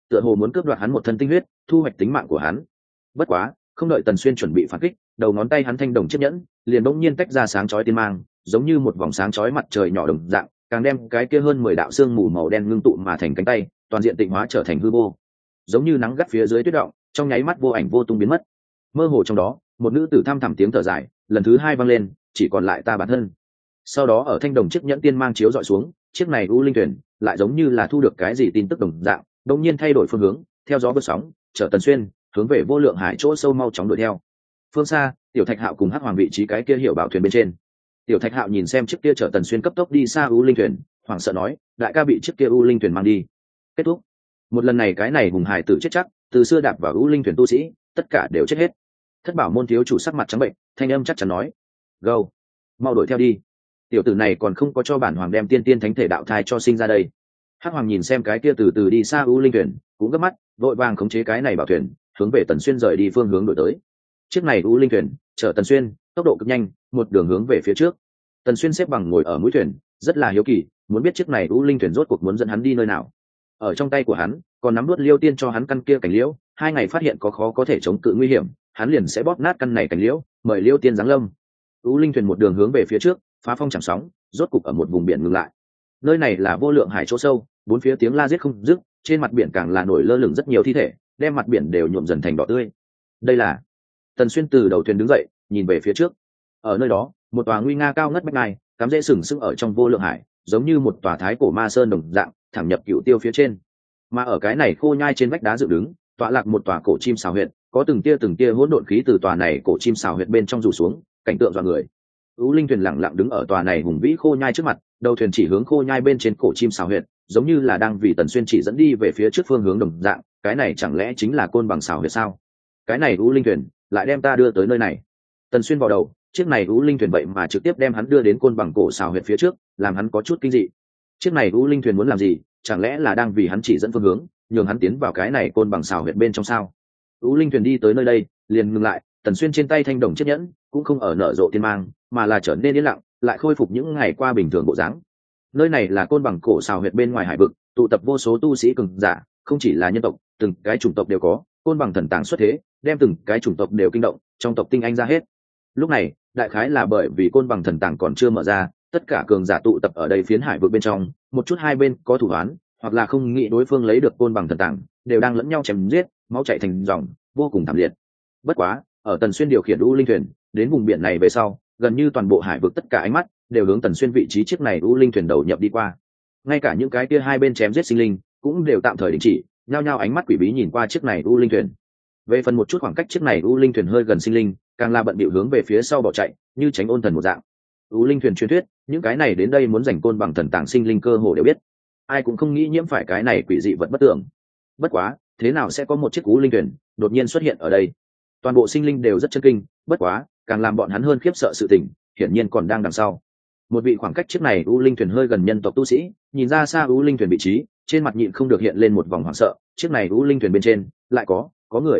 tựa hồ muốn cướp đoạt hắn một thân tinh huyết, thu hoạch tính mạng của hắn. Bất quá, không đợi Tần Xuyên chuẩn bị phản kích, đầu ngón tay hắn thanh đồng chiếc nhẫn liền bỗng nhiên tách ra sáng chói tiên mang, giống như một vòng sáng chói mặt trời nhỏ đồng dạng, càng đem cái kia hơn 10 đạo xương mù màu đen ngưng tụ mà thành cánh tay, toàn diện tịnh hóa trở thành hư vô. Giống như nắng gắt phía dưới tuyết động, trong nháy mắt vô ảnh vô tung biến mất. Mơ hồ trong đó, một nữ tử thăm thẳm tiếng thở dài, lần thứ hai vang lên, chỉ còn lại ta bản thân. Sau đó ở thanh đồng chiếc nhẫn tiên mang chiếu dọi xuống, chiếc này u linh thuyền lại giống như là thu được cái gì tin tức đồng dạng, đột nhiên thay đổi phương hướng, theo gió vượt sóng, chở Tần Xuyên hướng về vô lượng hải chỗ sâu mau chóng đuổi theo. Phương xa, Tiểu Thạch Hạo cùng Hắc Hoàng vị trí cái kia hiểu bảo thuyền bên trên. Tiểu Thạch Hạo nhìn xem chiếc kia chở Tần Xuyên cấp tốc đi xa u linh thuyền, hoảng sợ nói, đại ca bị chiếc kia u linh thuyền mang đi. Kết thúc. Một lần này cái này hùng hải tử chết chắc, từ xưa đạp vào u linh thuyền tu sĩ, tất cả đều chết hết. Thất Bảo môn thiếu chủ sắc mặt trắng bệnh, thanh âm chắc chắn nói, "Go, mau đuổi theo đi. Tiểu tử này còn không có cho bản hoàng đem tiên tiên thánh thể đạo thai cho sinh ra đây." Hắc Hoàng nhìn xem cái kia từ từ đi xa u linh thuyền, cũng gấp mắt, vội vàng khống chế cái này bảo thuyền, hướng về Tần Xuyên rời đi phương hướng đổi tới. Chiếc này u linh thuyền chở Tần Xuyên, tốc độ cực nhanh, một đường hướng về phía trước. Tần Xuyên xếp bằng ngồi ở mũi thuyền, rất là hiếu kỳ, muốn biết chiếc này u linh thuyền rốt cuộc muốn dẫn hắn đi nơi nào. Ở trong tay của hắn, còn nắm nuốt liêu tiên cho hắn căn kia cảnh liễu, 2 ngày phát hiện có khó có thể chống cự nguy hiểm, hắn liền sẽ bóp nát căn này cảnh liễu, mời liêu tiên giáng lâm. U linh thuyền một đường hướng về phía trước, phá phong chẳng sóng, rốt cục ở một vùng biển ngừng lại. Nơi này là vô lượng hải chỗ sâu, bốn phía tiếng la giết không dứt, trên mặt biển càng là nổi lơ lửng rất nhiều thi thể, đem mặt biển đều nhuộm dần thành đỏ tươi. Đây là Tần Xuyên từ đầu thuyền đứng dậy, nhìn về phía trước. Ở nơi đó, một tòa nguy nga cao ngất bách ngai, cắm rễ sừng sững ở trong vô lượng hải, giống như một tòa thái cổ ma sơn đồng dạng, thẳng nhập cựu tiêu phía trên. Mà ở cái này khô nhai trên vách đá dựng đứng, tọa lạc một tòa cổ chim sào huyệt, có từng tia hỗn độn khí từ tòa này cổ chim sào huyệt bên trong rủ xuống, cảnh tượng dọa người. U linh thuyền lặng lặng đứng ở tòa này hùng vĩ khô nhai trước mặt, đầu thuyền chỉ hướng khô nhai bên trên cổ chim sào huyệt, giống như là đang vì Tần Xuyên chỉ dẫn đi về phía trước phương hướng đồng dạng. Cái này chẳng lẽ chính là côn bằng sào huyệt sao? Cái này U linh thuyền lại đem ta đưa tới nơi này. Tần Xuyên vào đầu, chiếc này U linh thuyền vậy mà trực tiếp đem hắn đưa đến côn bằng cổ sào huyệt phía trước, làm hắn có chút kinh dị. Chiếc này U linh thuyền muốn làm gì? Chẳng lẽ là đang vì hắn chỉ dẫn phương hướng, nhường hắn tiến vào cái này côn bằng sào huyệt bên trong sao? U linh thuyền đi tới nơi đây, liền ngừng lại. Tần Xuyên trên tay thanh đồng chiếc nhẫn cũng không ở nở rộ tiên mang, mà là trở nên yên lặng, lại khôi phục những ngày qua bình thường bộ dáng. Nơi này là côn bằng cổ sào huyệt bên ngoài hải vực, tụ tập vô số tu sĩ cường giả, không chỉ là nhân tộc, từng cái chủng tộc đều có. Côn bằng thần tàng xuất thế, đem từng cái chủng tộc đều kinh động, trong tộc tinh anh ra hết. Lúc này, đại khái là bởi vì côn bằng thần tàng còn chưa mở ra, tất cả cường giả tụ tập ở đây phiến hải vực bên trong, một chút hai bên có thủ án, hoặc là không nghĩ đối phương lấy được côn bằng thần tàng, đều đang lẫn nhau chém giết, máu chảy thành dòng, vô cùng thảm liệt. Bất quá, ở Tần Xuyên điều khiển U linh thuyền đến vùng biển này về sau, gần như toàn bộ hải vực tất cả ánh mắt đều hướng Tần Xuyên vị trí chiếc này U linh thuyền đầu nhập đi qua. Ngay cả những cái kia hai bên chém giết sinh linh cũng đều tạm thời đình chỉ, nhao nhao ánh mắt quỷ bí nhìn qua chiếc này U linh thuyền. Về phần một chút khoảng cách chiếc này U linh thuyền hơi gần sinh linh, càng là bận bịu hướng về phía sau bỏ chạy, như tránh ôn thần một dạng. U linh thuyền truyền thuyết, những cái này đến đây muốn giành côn bằng thần tàng sinh linh cơ hồ đều biết. Ai cũng không nghĩ nhiễm phải cái này quỷ dị vật bất tưởng. Bất quá, thế nào sẽ có một chiếc U linh thuyền đột nhiên xuất hiện ở đây? Toàn bộ sinh linh đều rất chấn kinh, bất quá, càng làm bọn hắn hơn khiếp sợ sự tình, hiển nhiên còn đang đằng sau. Một vị khoảng cách chiếc này U linh thuyền hơi gần nhân tộc tu sĩ, nhìn ra xa U linh thuyền vị trí, trên mặt nhịn không được hiện lên một vòng hoảng sợ, chiếc này U linh thuyền bên trên lại có người,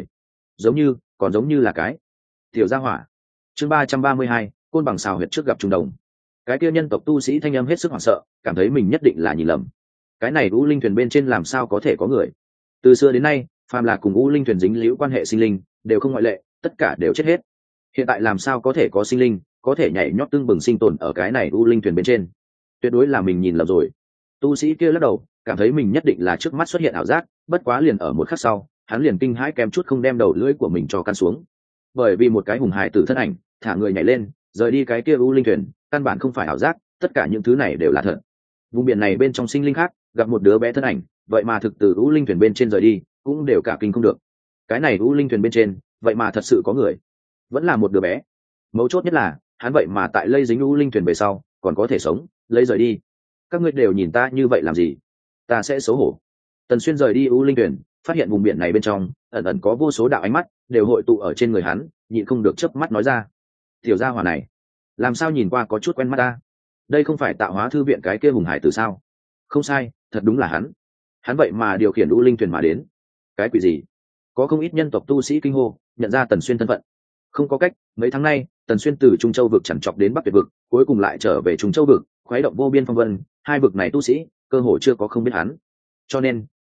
giống như là cái tiểu gia hỏa. Chương 332, côn bằng xào huyệt trước gặp trùng đồng. Cái kia nhân tộc tu sĩ thanh âm hết sức hoảng sợ, cảm thấy mình nhất định là nhìn lầm. Cái này U linh thuyền bên trên làm sao có thể có người? Từ xưa đến nay, phàm là cùng U linh thuyền dính líu quan hệ sinh linh, đều không ngoại lệ, tất cả đều chết hết. Hiện tại làm sao có thể có sinh linh có thể nhảy nhót tưng bừng sinh tồn ở cái này U linh thuyền bên trên? Tuyệt đối là mình nhìn lầm rồi. Tu sĩ kia lắc đầu, cảm thấy mình nhất định là trước mắt xuất hiện ảo giác, bất quá liền ở một khắc sau, hắn liền kinh hãi kém chút không đem đầu lưỡi của mình cho căn xuống. Bởi vì một cái hùng hài tử thân ảnh thả người nhảy lên, rời đi cái kia U linh thuyền, căn bản không phải ảo giác, tất cả những thứ này đều là thật. Vùng biển này bên trong sinh linh khác gặp một đứa bé thân ảnh, vậy mà thực từ U linh thuyền bên trên rời đi, cũng đều cả kinh không được. Cái này U linh thuyền bên trên, vậy mà thật sự có người, vẫn là một đứa bé. Mấu chốt nhất là, hắn vậy mà tại lây dính U linh thuyền về sau, còn có thể sống, lấy rời đi. Các ngươi đều nhìn ta như vậy làm gì? Ta sẽ xấu hổ. Tần Xuyên rời đi U linh thuyền, phát hiện vùng biển này bên trong ẩn ẩn có vô số đạo ánh mắt đều hội tụ ở trên người hắn, nhịn không được chớp mắt nói ra: tiểu gia hỏa này, làm sao nhìn qua có chút quen mắt ta? Đây không phải Tạo Hóa thư viện cái kia hùng hải tử sao? Không sai, thật đúng là hắn vậy mà điều khiển U linh thuyền mà đến. Cái quỷ gì? Có không ít nhân tộc tu sĩ kinh hô, nhận ra Tần Xuyên thân phận. Không có cách, mấy tháng nay Tần Xuyên từ Trung Châu vực chằn chọc đến Bắc Việt vực, cuối cùng lại trở về Trung Châu vực, khuấy động vô biên phong vân, hai vực này tu sĩ cơ hồ chưa có không biết hắn. Cho nên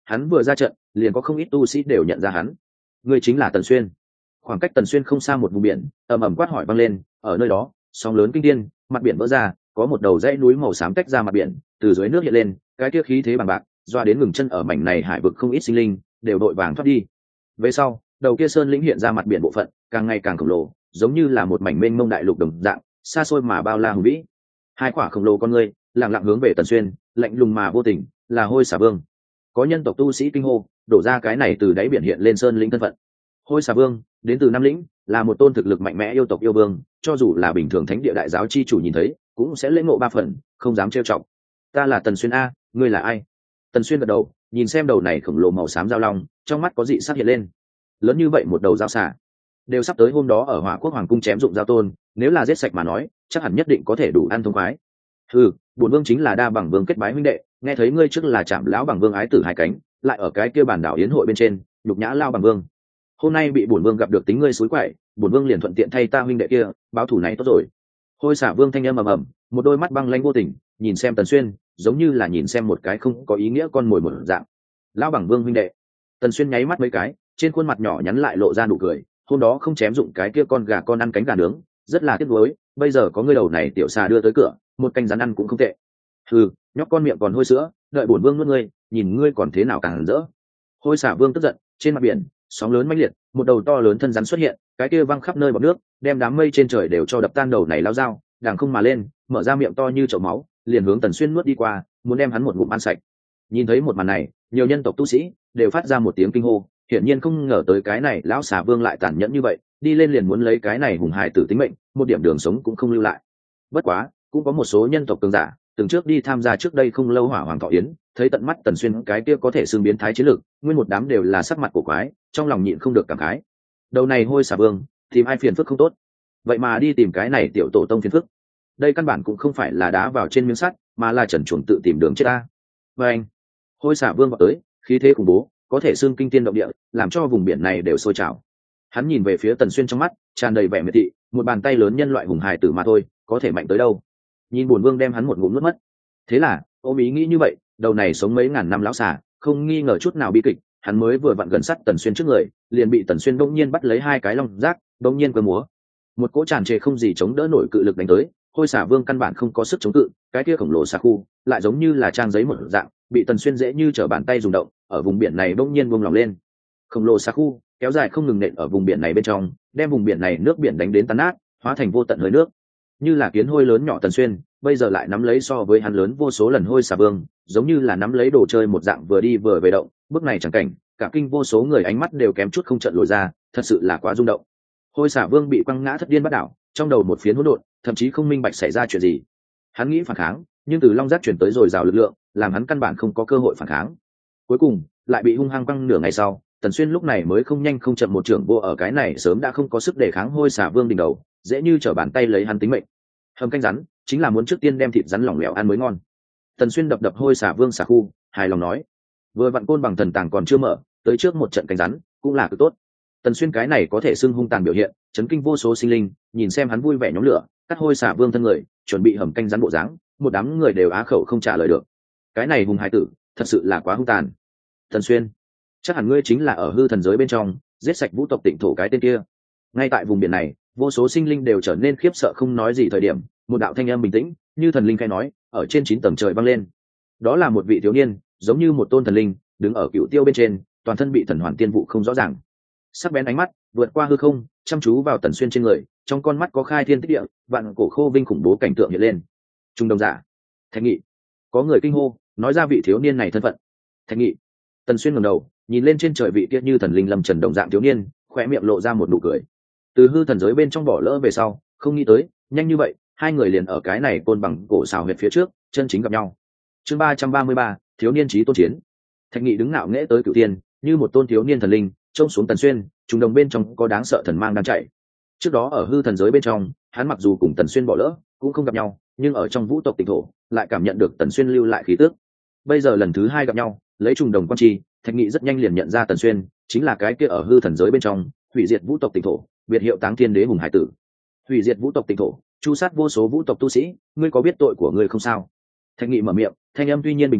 hắn vừa ra trận liền có không ít tu sĩ đều nhận ra hắn. Ngươi chính là Tần Xuyên. Khoảng cách Tần Xuyên không xa một vùng biển, ầm ầm quát hỏi vang lên, ở nơi đó sóng lớn kinh thiên, mặt biển vỡ ra, có một đầu dãy núi màu xám tách ra mặt biển, từ dưới nước hiện lên, cái kia khí thế bằng bạc doa đến ngừng chân ở mảnh này hải vực không ít sinh linh đều đội vàng thoát đi. Về sau đầu kia sơn lĩnh hiện ra mặt biển bộ phận càng ngày càng khổng lồ, giống như là một mảnh mênh mông đại lục đồng dạng, xa xôi mà bao la hùng vĩ. Hai quả khổng lồ con ngươi lặng lặng hướng về Tần Xuyên, lạnh lùng mà vô tình, là Hôi Xà Vương. Có nhân tộc tu sĩ kinh hô, đổ ra cái này từ đáy biển hiện lên sơn lĩnh thân phận. Hôi Xà Vương đến từ Nam Lĩnh, là một tôn thực lực mạnh mẽ yêu tộc yêu vương, cho dù là bình thường thánh địa đại giáo chi chủ nhìn thấy cũng sẽ lễ ngộ ba phần, không dám trêu chọc. Ta là Tần Xuyên a, ngươi là ai? Tần Xuyên gật đầu, nhìn xem đầu này khổng lồ màu xám giao long, trong mắt có dị sắc hiện lên. Lớn như vậy một đầu giao xà, đều sắp tới hôm đó ở Hỏa Quốc hoàng cung chém dụng giao tôn, nếu là giết sạch mà nói chắc hẳn nhất định có thể đủ ăn thông khoái. Bổn vương chính là Đa Bằng Vương kết bái huynh đệ, nghe thấy ngươi trước là Trảm lão Bằng Vương ái tử hai cánh, lại ở cái kia bản đảo yến hội bên trên nhục nhã Lao Bằng Vương, hôm nay bị bổn vương gặp được tính ngươi suối quậy, bổn vương liền thuận tiện thay ta huynh đệ kia báo thù này tốt rồi. Hôi Xà Vương thanh âm ầm ầm, một đôi mắt băng lãnh vô tình nhìn xem Tần Xuyên, giống như là nhìn xem một cái không có ý nghĩa con mồi một dạng. Lão Bằng Vương huynh đệ. Tần Xuyên nháy mắt mấy cái, trên khuôn mặt nhỏ nhắn lại lộ ra nụ cười, hôm đó không chém dụng cái kia con gà con ăn cánh gà nướng, rất là tiếc nuối, bây giờ có ngươi đầu này tiểu xà đưa tới cửa, một canh rắn ăn cũng không tệ. Nhóc con miệng còn hôi sữa, đợi bổn vương nuốt ngươi, nhìn ngươi còn thế nào càng rỡ. Hôi Xà Vương tức giận, trên mặt biển sóng lớn mãnh liệt, một đầu to lớn thân rắn xuất hiện, cái kia văng khắp nơi bọt nước, đem đám mây trên trời đều cho đập tan. Đầu này lao dao đằng không mà lên, mở ra miệng to như chậu máu, liền hướng Tần Xuyên nuốt đi qua, muốn đem hắn một ngụm ăn sạch. Nhìn thấy một màn này, nhiều nhân tộc tu sĩ đều phát ra một tiếng kinh hô, hiển nhiên không ngờ tới cái này lão xà vương lại tàn nhẫn như vậy, đi lên liền muốn lấy cái này hùng hài tử tính mệnh, một điểm đường sống cũng không lưu lại. Bất quá cũng có một số nhân tộc cường giả từng trước đi tham gia trước đây không lâu Hỏa Hoàng Thọ Yến, thấy tận mắt Tần Xuyên cái kia có thể xưng biến thái chiến lược, nguyên một đám đều là sắc mặt cổ quái, trong lòng nhịn không được cảm khái. Đầu này Hôi Xà Vương tìm ai phiền phức không tốt, vậy mà đi tìm cái này tiểu tổ tông phiền phức. Đây căn bản cũng không phải là đá vào trên miếng sắt, mà là trần truồng tự tìm đường chết ta. Và anh, Hôi Xà Vương vào tới, khí thế khủng bố, có thể xưng kinh thiên động địa, làm cho vùng biển này đều sôi trào. Hắn nhìn về phía Tần Xuyên trong mắt tràn đầy vẻ miệt thị, một bàn tay lớn nhân loại hùng hài tử mà thôi, có thể mạnh tới đâu? Nhìn bổn vương đem hắn một ngụm nuốt mất. Thế là ôm ý nghĩ như vậy, đầu này sống mấy ngàn năm lão xà không nghi ngờ chút nào bi kịch, hắn mới vừa vặn gần sát Tần Xuyên trước người, liền bị Tần Xuyên bỗng nhiên bắt lấy hai cái long giác, bỗng nhiên cơ múa, một cỗ tràn trề không gì chống đỡ nổi cự lực đánh tới. Hôi Xà Vương căn bản không có sức chống cự, cái kia khổng lồ xà khu lại giống như là trang giấy một dạng, bị Tần Xuyên dễ như trở bàn tay dùng động, ở vùng biển này bỗng nhiên buông lỏng lên. Khổng lồ xà khu kéo dài không ngừng nện ở vùng biển này bên trong, đem vùng biển này nước biển đánh đến tan nát, hóa thành vô tận hơi nước. Như là kiến hôi lớn nhỏ Tần Xuyên bây giờ lại nắm lấy so với hắn lớn vô số lần Hôi Xà Vương, giống như là nắm lấy đồ chơi một dạng, vừa đi vừa về động. Bước này chẳng cảnh, cả kinh vô số người ánh mắt đều kém chút không trợn lồi ra, thật sự là quá rung động. Hôi Xà Vương bị quăng ngã thất điên bắt đảo, trong đầu một phiến hỗn độn, thậm chí không minh bạch xảy ra chuyện gì. Hắn nghĩ phản kháng, nhưng từ long giác chuyển tới rồi rào lực lượng, làm hắn căn bản không có cơ hội phản kháng. Cuối cùng lại bị hung hăng quăng nửa ngày sau, Tần Xuyên lúc này mới không nhanh không chậm một trưởng vô ở cái này sớm đã không có sức để kháng Hôi Xà Vương đỉnh đầu, dễ như trở bàn tay lấy hắn tính mệnh. Hầm canh rắn chính là muốn trước tiên đem thịt rắn lỏng lẻo ăn mới ngon. Tần Xuyên đập đập Hôi Xà Vương xà khu, hài lòng nói, vừa vặn côn bằng thần tàng còn chưa mở, tới trước một trận canh rắn cũng là cực tốt. Tần Xuyên cái này có thể xưng hung tàn biểu hiện, chấn kinh vô số sinh linh, nhìn xem hắn vui vẻ nhóm lửa, cắt Hôi Xà Vương thân người, chuẩn bị hầm canh rắn bộ dáng, một đám người đều á khẩu không trả lời được. Cái này hùng hải tử, thật sự là quá hung tàn. Tần Xuyên, chắc hẳn ngươi chính là ở hư thần giới bên trong giết sạch vũ tộc Tịnh Thổ cái tên kia. Ngay tại vùng biển này, vô số sinh linh đều trở nên khiếp sợ không nói gì thời điểm, một đạo thanh âm bình tĩnh như thần linh khai nói, ở trên 9 tầng trời vang lên. Đó là một vị thiếu niên, giống như một tôn thần linh, đứng ở cựu tiêu bên trên, toàn thân bị thần hoàn tiên vụ không rõ ràng. Sắc bén ánh mắt vượt qua hư không, chăm chú vào Tần Xuyên trên người, trong con mắt có khai thiên tích địa, vạn cổ khô vinh khủng bố cảnh tượng hiện lên. Trung đồng giả, Thạch Nghị. Có người kinh hô, nói ra vị thiếu niên này thân phận. Thạch Nghị. Tần Xuyên ngẩng đầu, nhìn lên trên trời vị kia như thần linh lâm trần đồng dạng thiếu niên, khóe miệng lộ ra một nụ cười. Từ hư thần giới bên trong bỏ lỡ về sau, không nghĩ tới nhanh như vậy hai người liền ở cái này côn bằng cổ xào huyệt phía trước chân chính gặp nhau. Chương 333, thiếu niên chí tôn chiến. Thạch Nghị đứng ngạo nghễ tới cửu tiên, như một tôn thiếu niên thần linh, trông xuống Tần Xuyên, trùng đồng bên trong có đáng sợ thần mang đang chạy. Trước đó ở hư thần giới bên trong, hắn mặc dù cùng Tần Xuyên bỏ lỡ, cũng không gặp nhau, nhưng ở trong vũ tộc Tịnh Thổ lại cảm nhận được Tần Xuyên lưu lại khí tức. Bây giờ lần thứ hai gặp nhau, lấy trùng đồng quan chi, Thạch Nghị rất nhanh liền nhận ra Tần Xuyên chính là cái kia ở hư thần giới bên trong hủy diệt vũ tộc Tịnh Thổ, biệt hiệu Táng Thiên Đế hùng hải tử. Hủy diệt vũ tộc Tịnh Thổ, chu sát vô số vũ tộc tu sĩ, ngươi có biết tội của ngươi không sao? Thạch Nghị mở miệng, thanh âm tuy nhiên bình tĩnh,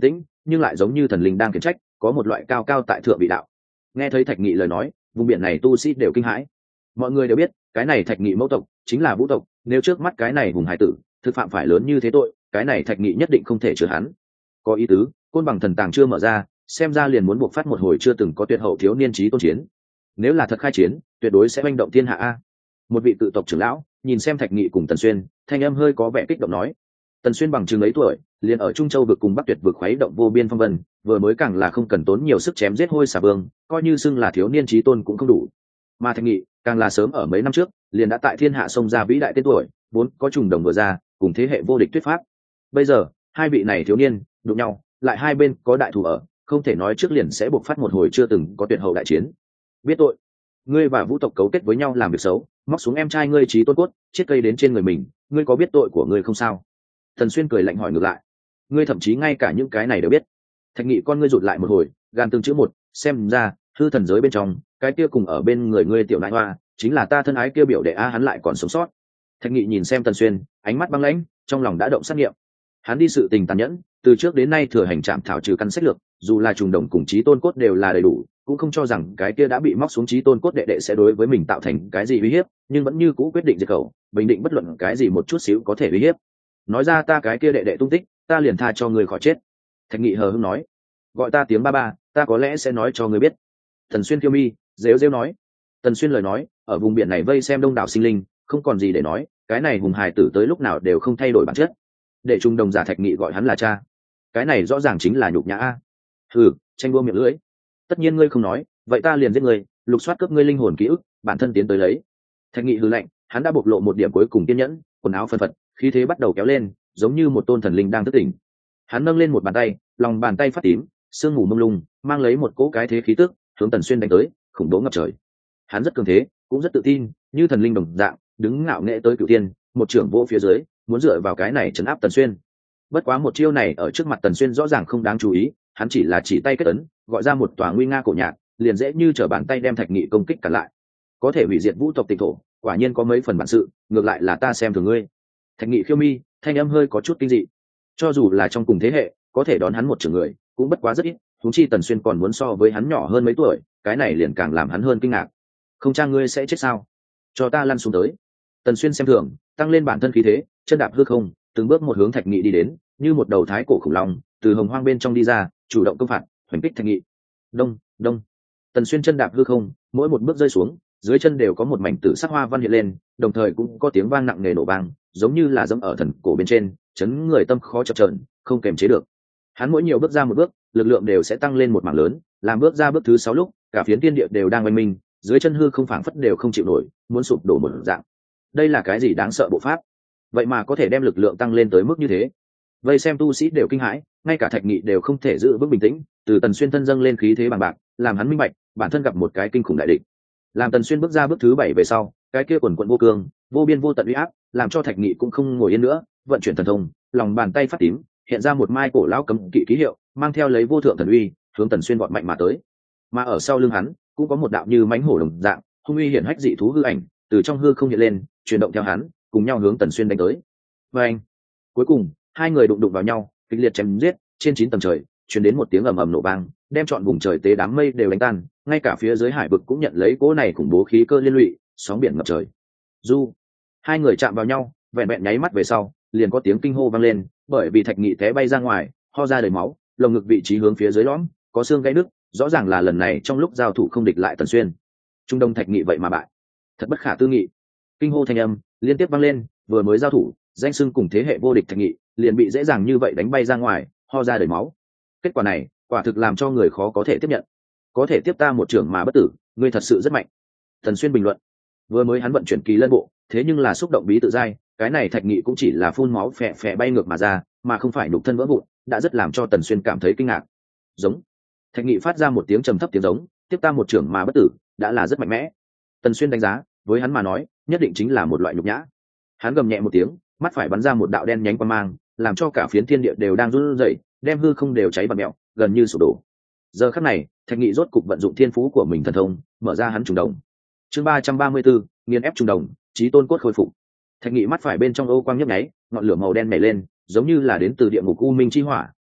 nhưng lại giống như thần linh đang khiển trách, có một loại cao cao tại thượng vị đạo. Nghe thấy Thạch Nghị lời nói, vùng biển này tu sĩ đều kinh hãi. Mọi người đều biết cái này Thạch Nghị mẫu tộc chính là Vũ tộc, nếu trước mắt cái này hùng hải tử thực phạm phải lớn như thế tội, cái này Thạch Nghị nhất định không thể chứa hắn. Có ý tứ, côn bằng thần tàng chưa mở ra, xem ra liền muốn buộc phát một hồi chưa từng có tuyệt hậu thiếu niên trí tôn chiến. Nếu là thật khai chiến, tuyệt đối sẽ manh động thiên hạ a. Một vị cự tộc trưởng lão nhìn xem Thạch Nghị cùng Tần Xuyên, thanh âm hơi có vẻ kích động nói. Tần Xuyên bằng chừng ấy tuổi, liền ở Trung Châu vực cùng Bắc Tuyệt vực khuấy động vô biên phong vân, vừa mới càng là không cần tốn nhiều sức chém giết hôi xà vương, coi như xưng là thiếu niên trí tôn cũng không đủ. Mà Thạch Nghị càng là sớm ở mấy năm trước, liền đã tại thiên hạ xông ra vĩ đại tên tuổi, vốn có trùng đồng vừa ra, cùng thế hệ vô địch thuyết pháp. Bây giờ, hai vị này thiếu niên đụng nhau, lại hai bên có đại thù ở, không thể nói trước liền sẽ buộc phát một hồi chưa từng có tuyệt hậu đại chiến. Biết tội, ngươi và Vũ tộc cấu kết với nhau làm việc xấu, móc xuống em trai ngươi trí tôn cốt, chiết cây đến trên người mình, ngươi có biết tội của ngươi không sao? Thần Xuyên cười lạnh hỏi ngược lại. Ngươi thậm chí ngay cả những cái này đều biết. Thạch Nghị con ngươi rụt lại một hồi, gan từng chữ một, xem ra hư thần giới bên trong cái kia cùng ở bên người ngươi tiểu nại hoa chính là ta thân ái kia biểu đệ a, hắn lại còn sống sót. Thạch Nghị nhìn xem Tần Xuyên, ánh mắt băng lãnh, trong lòng đã động sát nghiệm. Hắn đi sự tình tàn nhẫn, từ trước đến nay thừa hành trạm thảo trừ căn sách lược, dù là trùng đồng cùng chí tôn cốt đều là đầy đủ, cũng không cho rằng cái kia đã bị móc xuống chí tôn cốt đệ đệ sẽ đối với mình tạo thành cái gì uy hiếp, nhưng vẫn như cũ quyết định diệt khẩu, bình định bất luận cái gì một chút xíu có thể uy hiếp. Nói ra ta cái kia đệ đệ tung tích, ta liền tha cho ngươi khỏi chết. Thạch Nghị hờ hững nói. Gọi ta tiếng ba ba, ta có lẽ sẽ nói cho ngươi biết. Tần Xuyên kiêu mi rêu rêu nói. Tần Xuyên lời nói, ở vùng biển này vây xem đông đảo sinh linh, không còn gì để nói, cái này hùng hài tử tới lúc nào đều không thay đổi bản chất. Để trung đồng giả Thạch Nghị gọi hắn là cha, cái này rõ ràng chính là nhục nhã a. Hừ, tranh đua miệng lưỡi. Tất nhiên ngươi không nói, vậy ta liền giết ngươi, lục soát cướp ngươi linh hồn ký ức, bản thân tiến tới lấy. Thạch Nghị hừ lạnh, hắn đã bộc lộ một điểm cuối cùng kiên nhẫn, quần áo phân phật, khí thế bắt đầu kéo lên, giống như một tôn thần linh đang thức tỉnh. Hắn nâng lên một bàn tay, lòng bàn tay phát tím, sương mù mông lung, mang lấy một cỗ cái thế khí tức, hướng Tần Xuyên đánh tới, khủng bố ngập trời. Hắn rất cường thế, cũng rất tự tin, như thần linh đồng dạng, đứng ngạo nghễ tới cửu tiên, một trưởng vỗ phía dưới, muốn dựa vào cái này trấn áp Tần Xuyên. Bất quá một chiêu này ở trước mặt Tần Xuyên rõ ràng không đáng chú ý, hắn chỉ là chỉ tay kết ấn, gọi ra một tòa nguy nga cổ nhạc, liền dễ như trở bàn tay đem Thạch Nghị công kích cả lại. Có thể hủy diệt Vũ tộc tịnh thổ, quả nhiên có mấy phần bản sự, ngược lại là ta xem thường ngươi. Thạch Nghị khiêu mi, thanh âm hơi có chút kinh dị. Cho dù là trong cùng thế hệ, có thể đón hắn một trưởng người, cũng bất quá rất ít, huống chi Tần Xuyên còn muốn so với hắn nhỏ hơn mấy tuổi, cái này liền càng làm hắn hơn kinh ngạc. Không cha ngươi sẽ chết sao? Cho ta lăn xuống tới. Tần Xuyên xem thường, tăng lên bản thân khí thế, chân đạp hư không, từng bước một hướng Thạch Nghị đi đến, như một đầu thái cổ khủng long, từ hồng hoang bên trong đi ra, chủ động công phạt, hoành kích Thạch Nghị. Đông, đông. Tần Xuyên chân đạp hư không, mỗi một bước rơi xuống, dưới chân đều có một mảnh tử sắc hoa văn hiện lên, đồng thời cũng có tiếng vang nặng nề nổ vang, giống như là dẫm ở thần cổ bên trên, chấn người tâm khó chập chờn, không kềm chế được. Hắn mỗi nhiều bước ra một bước, lực lượng đều sẽ tăng lên một mảng lớn, làm bước ra bước thứ 6 lúc, cả phiến thiên địa đều đang oanh minh, dưới chân hư không phảng phất đều không chịu nổi, muốn sụp đổ một dạng. Đây là cái gì đáng sợ bộ pháp? Vậy mà có thể đem lực lượng tăng lên tới mức như thế. Vây xem tu sĩ đều kinh hãi, ngay cả Thạch Nghị đều không thể giữ vững bình tĩnh, từ Tần Xuyên thân dâng lên khí thế bằng bạc, làm hắn minh bạch, bản thân gặp một cái kinh khủng đại địch. Làm Tần Xuyên bước ra bước thứ 7 về sau, cái kia quần quần vô cương, vô biên vô tận uy áp, làm cho Thạch Nghị cũng không ngồi yên nữa, vận chuyển thần thông, lòng bàn tay phát tím, hiện ra một mai cổ lão cấm kỵ ký hiệu, mang theo lấy vô thượng thần uy, hướng Tần Xuyên vọt mạnh mà tới. Mà ở sau lưng hắn, cũng có một đạo như mãnh hổ đồng dạng, hung uy hiển hách dị thú hư ảnh, từ trong hư không hiện lên, chuyển động theo hắn, cùng nhau hướng Tần Xuyên đánh tới. Và anh, cuối cùng, hai người đụng vào nhau, kịch liệt chém giết, trên 9 tầng trời, truyền đến một tiếng ầm ầm nổ vang, đem trọn vùng trời tế đám mây đều đánh tan, ngay cả phía dưới hải vực cũng nhận lấy cỗ này khủng bố khí cơ liên lụy, sóng biển ngập trời. Du, hai người chạm vào nhau, vẹn vẹn nháy mắt về sau, liền có tiếng kinh hô vang lên, bởi vì Thạch Nghị té bay ra ngoài, ho ra đầy máu, lồng ngực vị trí hướng phía dưới lõm, có xương gãy nứt, rõ ràng là lần này trong lúc giao thủ không địch lại Tần Xuyên. Trung Đông Thạch Nghị vậy mà bại, thật bất khả tư nghị. Kinh hô thanh âm liên tiếp vang lên, vừa mới giao thủ, danh xưng cùng thế hệ vô địch Thạch Nghị, liền bị dễ dàng như vậy đánh bay ra ngoài, ho ra đầy máu. Kết quả này, quả thực làm cho người khó có thể tiếp nhận. Có thể tiếp ta một trưởng mà bất tử, ngươi thật sự rất mạnh. Tần Xuyên bình luận. Vừa mới hắn vận chuyển kỳ lân bộ, thế nhưng là xúc động bí tự giai, cái này Thạch Nghị cũng chỉ là phun máu phè phè bay ngược mà ra, mà không phải nhục thân vỡ vụn, đã rất làm cho Tần Xuyên cảm thấy kinh ngạc. Giống. Thạch Nghị phát ra một tiếng trầm thấp tiếng giống, tiếp ta một trưởng mà bất tử, đã là rất mạnh mẽ. Tần Xuyên đánh giá, với hắn mà nói, nhất định chính là một loại nhục nhã. Hắn gầm nhẹ một tiếng, mắt phải bắn ra một đạo đen nhánh quang mang, làm cho cả phiến thiên địa đều đang run rẩy, đem hư không đều cháy bặm mèo, gần như sụp đổ. Giờ khắc này, Thạch Nghị rốt cục vận dụng thiên phú của mình thần thông, mở ra hắn trùng đồng. Chương 334, nghiền ép trùng đồng, chí tôn cốt khôi phục. Thạch Nghị mắt phải bên trong ô quang nhấp nháy, ngọn lửa màu đen nảy lên, giống như là đến từ địa ngục u minh chi hỏa,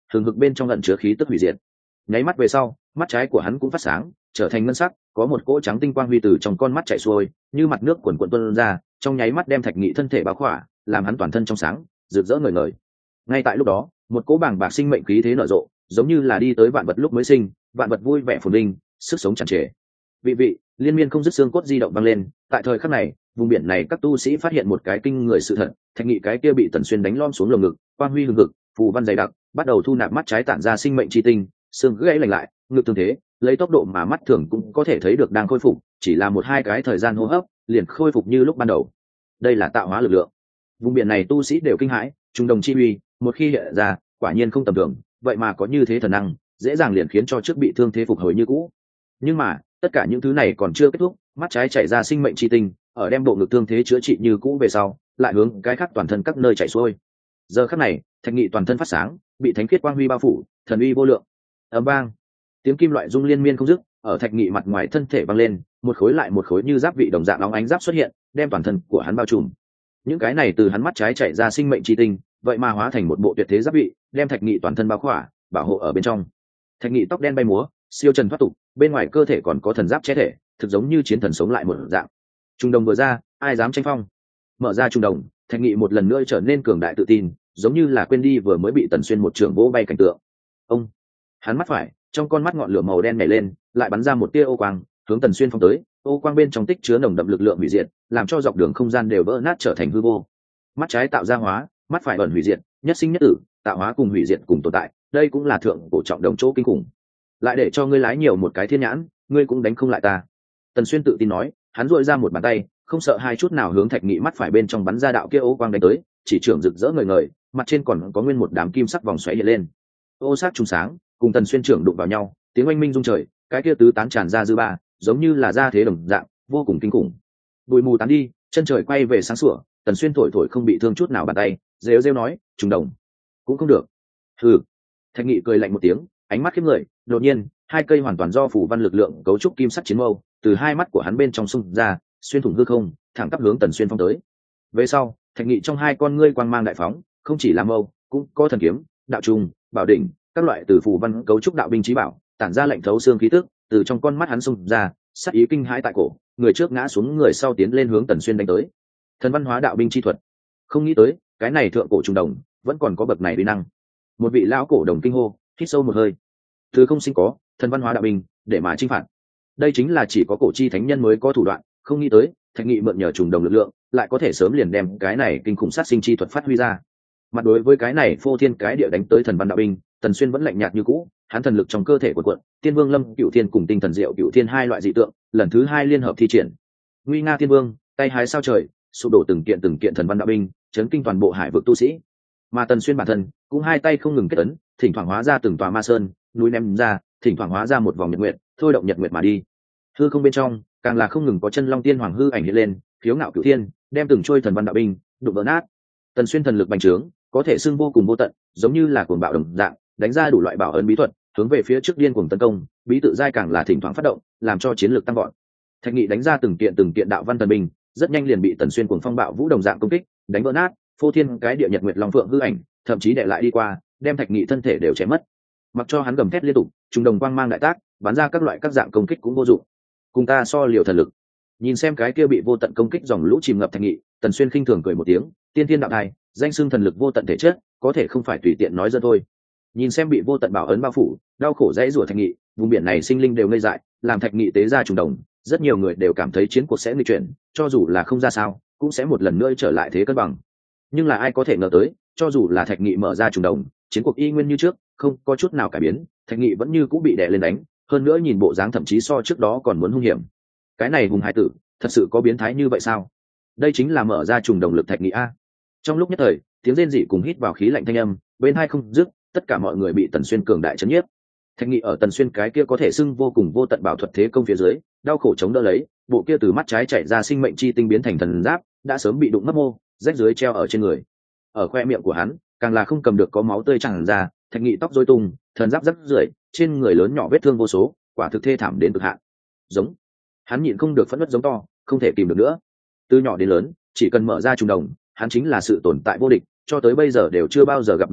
thường hực bên trong ẩn chứa khí tức hủy diệt. Nháy mắt về sau, mắt trái của hắn cũng phát sáng, trở thành ngân sắc, có một cỗ trắng tinh quang huy từ trong con mắt chảy xuôi, như mặt nước cuồn cuộn tuôn ra, trong nháy mắt đem Thạch Nghị thân thể bao khỏa, làm hắn toàn thân trong sáng, rực rỡ ngời ngời. Ngay tại lúc đó, một cỗ bàng bạc sinh mệnh khí thế nở rộ, giống như là đi tới vạn vật lúc mới sinh, vạn vật vui vẻ phồn vinh, sức sống tràn trề. Vị liên miên không dứt xương cốt di động vang lên, tại thời khắc này, vùng biển này các tu sĩ phát hiện một cái kinh người sự thật, Thạch Nghị cái kia bị Tần Xuyên đánh lom xuống lồng ngực, quang huy hừng hực, phù văn dày đặc, bắt đầu thu nạp mắt trái tản ra sinh mệnh chi tinh, xương gãy lành lại, ngực tương thế, lấy tốc độ mà mắt thường cũng có thể thấy được đang khôi phục, chỉ là một hai cái thời gian hô hấp, liền khôi phục như lúc ban đầu. Đây là tạo hóa lực lượng. Vùng biển này tu sĩ đều kinh hãi, trung đồng chi uy, một khi hiện ra, quả nhiên không tầm thường, vậy mà có như thế thần năng, dễ dàng liền khiến cho trước bị thương thế phục hồi như cũ. Nhưng mà, tất cả những thứ này còn chưa kết thúc, mắt trái chảy ra sinh mệnh chi tinh, ở đem bộ ngực thương thế chữa trị như cũ về sau, lại hướng cái khác toàn thân các nơi chảy xuôi. Giờ khắc này, Thạch Nghị toàn thân phát sáng, bị thánh khiết quang huy bao phủ, thần uy vô lượng. Ầm vang, tiếng kim loại rung liên miên không dứt, ở Thạch Nghị mặt ngoài thân thể vang lên, một khối lại một khối như giáp vị đồng dạng óng ánh giáp xuất hiện, đem toàn thân của hắn bao trùm. Những cái này từ hắn mắt trái chảy ra sinh mệnh chi tinh, vậy mà hóa thành một bộ tuyệt thế giáp vị, đem Thạch Nghị toàn thân bao khỏa, bảo hộ ở bên trong. Thạch Nghị tóc đen bay múa, siêu trần thoát tục, bên ngoài cơ thể còn có thần giáp che thể, thực giống như chiến thần sống lại một dạng. Trung đồng vừa ra, ai dám tranh phong? Mở ra trung đồng, Thạch Nghị một lần nữa trở nên cường đại tự tin, giống như là quên đi vừa mới bị Tần Xuyên một trường vỗ bay cảnh tượng. Ông, hắn mắt phải, trong con mắt ngọn lửa màu đen nhảy lên, lại bắn ra một tia ô quang, hướng Tần Xuyên phóng tới. Ô quang bên trong tích chứa nồng đậm lực lượng hủy diệt, làm cho dọc đường không gian đều vỡ nát trở thành hư vô. Mắt trái tạo ra hóa, mắt phải ẩn hủy diệt, nhất sinh nhất tử, tạo hóa cùng hủy diệt cùng tồn tại, đây cũng là thượng cổ trọng đồng chỗ kinh khủng. Lại để cho ngươi lái nhiều một cái thiên nhãn, ngươi cũng đánh không lại ta. Tần Xuyên tự tin nói, hắn duỗi ra một bàn tay, không sợ hai chút nào hướng Thạch Nghị mắt phải bên trong bắn ra đạo kia ô quang đánh tới, chỉ trưởng rực rỡ ngời ngời, mặt trên còn có nguyên một đám kim sắc vòng xoáy hiện lên. Ô sắc trùng sáng, cùng Tần Xuyên trưởng đụng vào nhau, tiếng oanh minh rung trời, cái kia tứ tán tràn ra dư ba, giống như là ra thế đồng dạng, vô cùng kinh khủng. Bụi mù tán đi, chân trời quay về sáng sủa, Tần Xuyên thổi thổi không bị thương chút nào bàn tay, rêu rêu nói, trùng đồng, cũng không được. Hừ. Thạch Nghị cười lạnh một tiếng, ánh mắt khiếp người, đột nhiên, hai cây hoàn toàn do phủ văn lực lượng cấu trúc kim sắc chiến mâu, từ hai mắt của hắn bên trong xung ra, xuyên thủng hư không, thẳng tắp hướng Tần Xuyên phong tới. Về sau, Thạch Nghị trong hai con ngươi quang mang đại phóng, không chỉ là mâu, cũng có thần kiếm, đạo trùng, bảo đỉnh, các loại từ phủ văn cấu trúc đạo binh chí bảo, tản ra lệnh thấu xương khí tức, từ trong con mắt hắn xung ra, sắc ý kinh hãi tại cổ, người trước ngã xuống, người sau tiến lên hướng Tần Xuyên đánh tới. Thần văn hóa đạo binh chi thuật, không nghĩ tới, cái này thượng cổ trùng đồng, vẫn còn có bậc này uy năng. Một vị lão cổ đồng kinh hô, hít sâu một hơi. Thứ không sinh có, thần văn hóa đạo binh, để mà chinh phạt. Đây chính là chỉ có cổ chi thánh nhân mới có thủ đoạn, không nghĩ tới, Thạch Nghị mượn nhờ trùng đồng lực lượng, lại có thể sớm liền đem cái này kinh khủng sát sinh chi thuật phát huy ra. Mặt đối với cái này phô thiên cái địa đánh tới thần văn đạo binh, Tần Xuyên vẫn lạnh nhạt như cũ, hắn thần lực trong cơ thể của quận, Tiên Vương Lâm Cửu Thiên cùng tinh thần diệu Cửu Thiên hai loại dị tượng, lần thứ hai liên hợp thi triển. Nguy nga Tiên Vương, tay hái sao trời, sụp đổ từng kiện thần văn đạo binh, chấn kinh toàn bộ hải vực tu sĩ. Mà Tần Xuyên bản thân cũng hai tay không ngừng kết ấn, thỉnh thoảng hóa ra từng tòa ma sơn, núi ném ra, thỉnh thoảng hóa ra một vòng nhật nguyệt, thôi động nhật nguyệt mà đi. Hư không bên trong, càng là không ngừng có chân long tiên hoàng hư ảnh hiện lên, khiếu ngạo cửu thiên, đem từng trôi thần văn đạo binh đụng vỡ nát. Tần Xuyên thần lực bành trướng, có thể xưng vô cùng vô tận, giống như là cuồng bạo đồng dạng, đánh ra đủ loại bảo ấn bí thuật, hướng về phía trước điên cuồng tấn công, bí tự giai càng là thỉnh thoảng phát động, làm cho chiến lược tăng vọt. Thạch Nghị đánh ra từng kiện đạo văn thần binh, rất nhanh liền bị Tần Xuyên cuồng phong bạo vũ đồng dạng công kích, đánh vỡ nát, phô thiên cái địa nhật nguyệt long phượng hư ảnh, thậm chí đè lại đi qua, đem Thạch Nghị thân thể đều chém mất. Mặc cho hắn gầm thét liên tục, trùng đồng quang mang đại tác, bắn ra các loại các dạng công kích cũng vô dụng. Cùng ta so liều thần lực. Nhìn xem cái kia bị vô tận công kích dòng lũ chìm ngập Thạch Nghị, Tần Xuyên khinh thường cười một tiếng, tiên thiên đạo thai, danh xưng thần lực vô tận thể chất, có thể không phải tùy tiện nói ra thôi. Nhìn xem bị vô tận bảo ấn bao phủ, đau khổ dãy rủa Thạch Nghị, vùng biển này sinh linh đều ngây dại, làm Thạch Nghị tế ra trùng đồng, rất nhiều người đều cảm thấy chiến cuộc sẽ nghịch chuyển, cho dù là không ra sao, cũng sẽ một lần nữa trở lại thế cân bằng. Nhưng là ai có thể ngờ tới, cho dù là Thạch Nghị mở ra trùng đồng, chiến cuộc y nguyên như trước, không có chút nào cải biến, Thạch Nghị vẫn như cũng bị đè lên đánh, hơn nữa nhìn bộ dáng thậm chí so trước đó còn muốn hung hiểm. Cái này hùng hải tử, thật sự có biến thái như vậy sao? Đây chính là mở ra trùng đồng lực Thạch Nghị a. Trong lúc nhất thời, tiếng rên rỉ cùng hít vào khí lạnh thanh âm, bên hai không dứt, tất cả mọi người bị Tần Xuyên cường đại chấn nhiếp. Thạch Nghị ở Tần Xuyên cái kia có thể xưng vô cùng vô tận bảo thuật thế công phía dưới, đau khổ chống đỡ lấy, bộ kia từ mắt trái chảy ra sinh mệnh chi tinh biến thành thần giáp, đã sớm bị đụng mất mô, rách dưới treo ở trên người. Ở khoe miệng của hắn, càng là không cầm được có máu tươi tràn ra, Thạch Nghị tóc rối tung, thần giáp rách rưởi, trên người lớn nhỏ vết thương vô số, quả thực thê thảm đến cực hạn. Giống, hắn nhịn không được phẫn nộ giống to, không thể kìm được nữa. Từ nhỏ đến lớn, chỉ cần mở ra trùng đồng, hắn chính là sự tồn tại vô địch, cho tới bây giờ đều chưa bao giờ gặp đối thủ,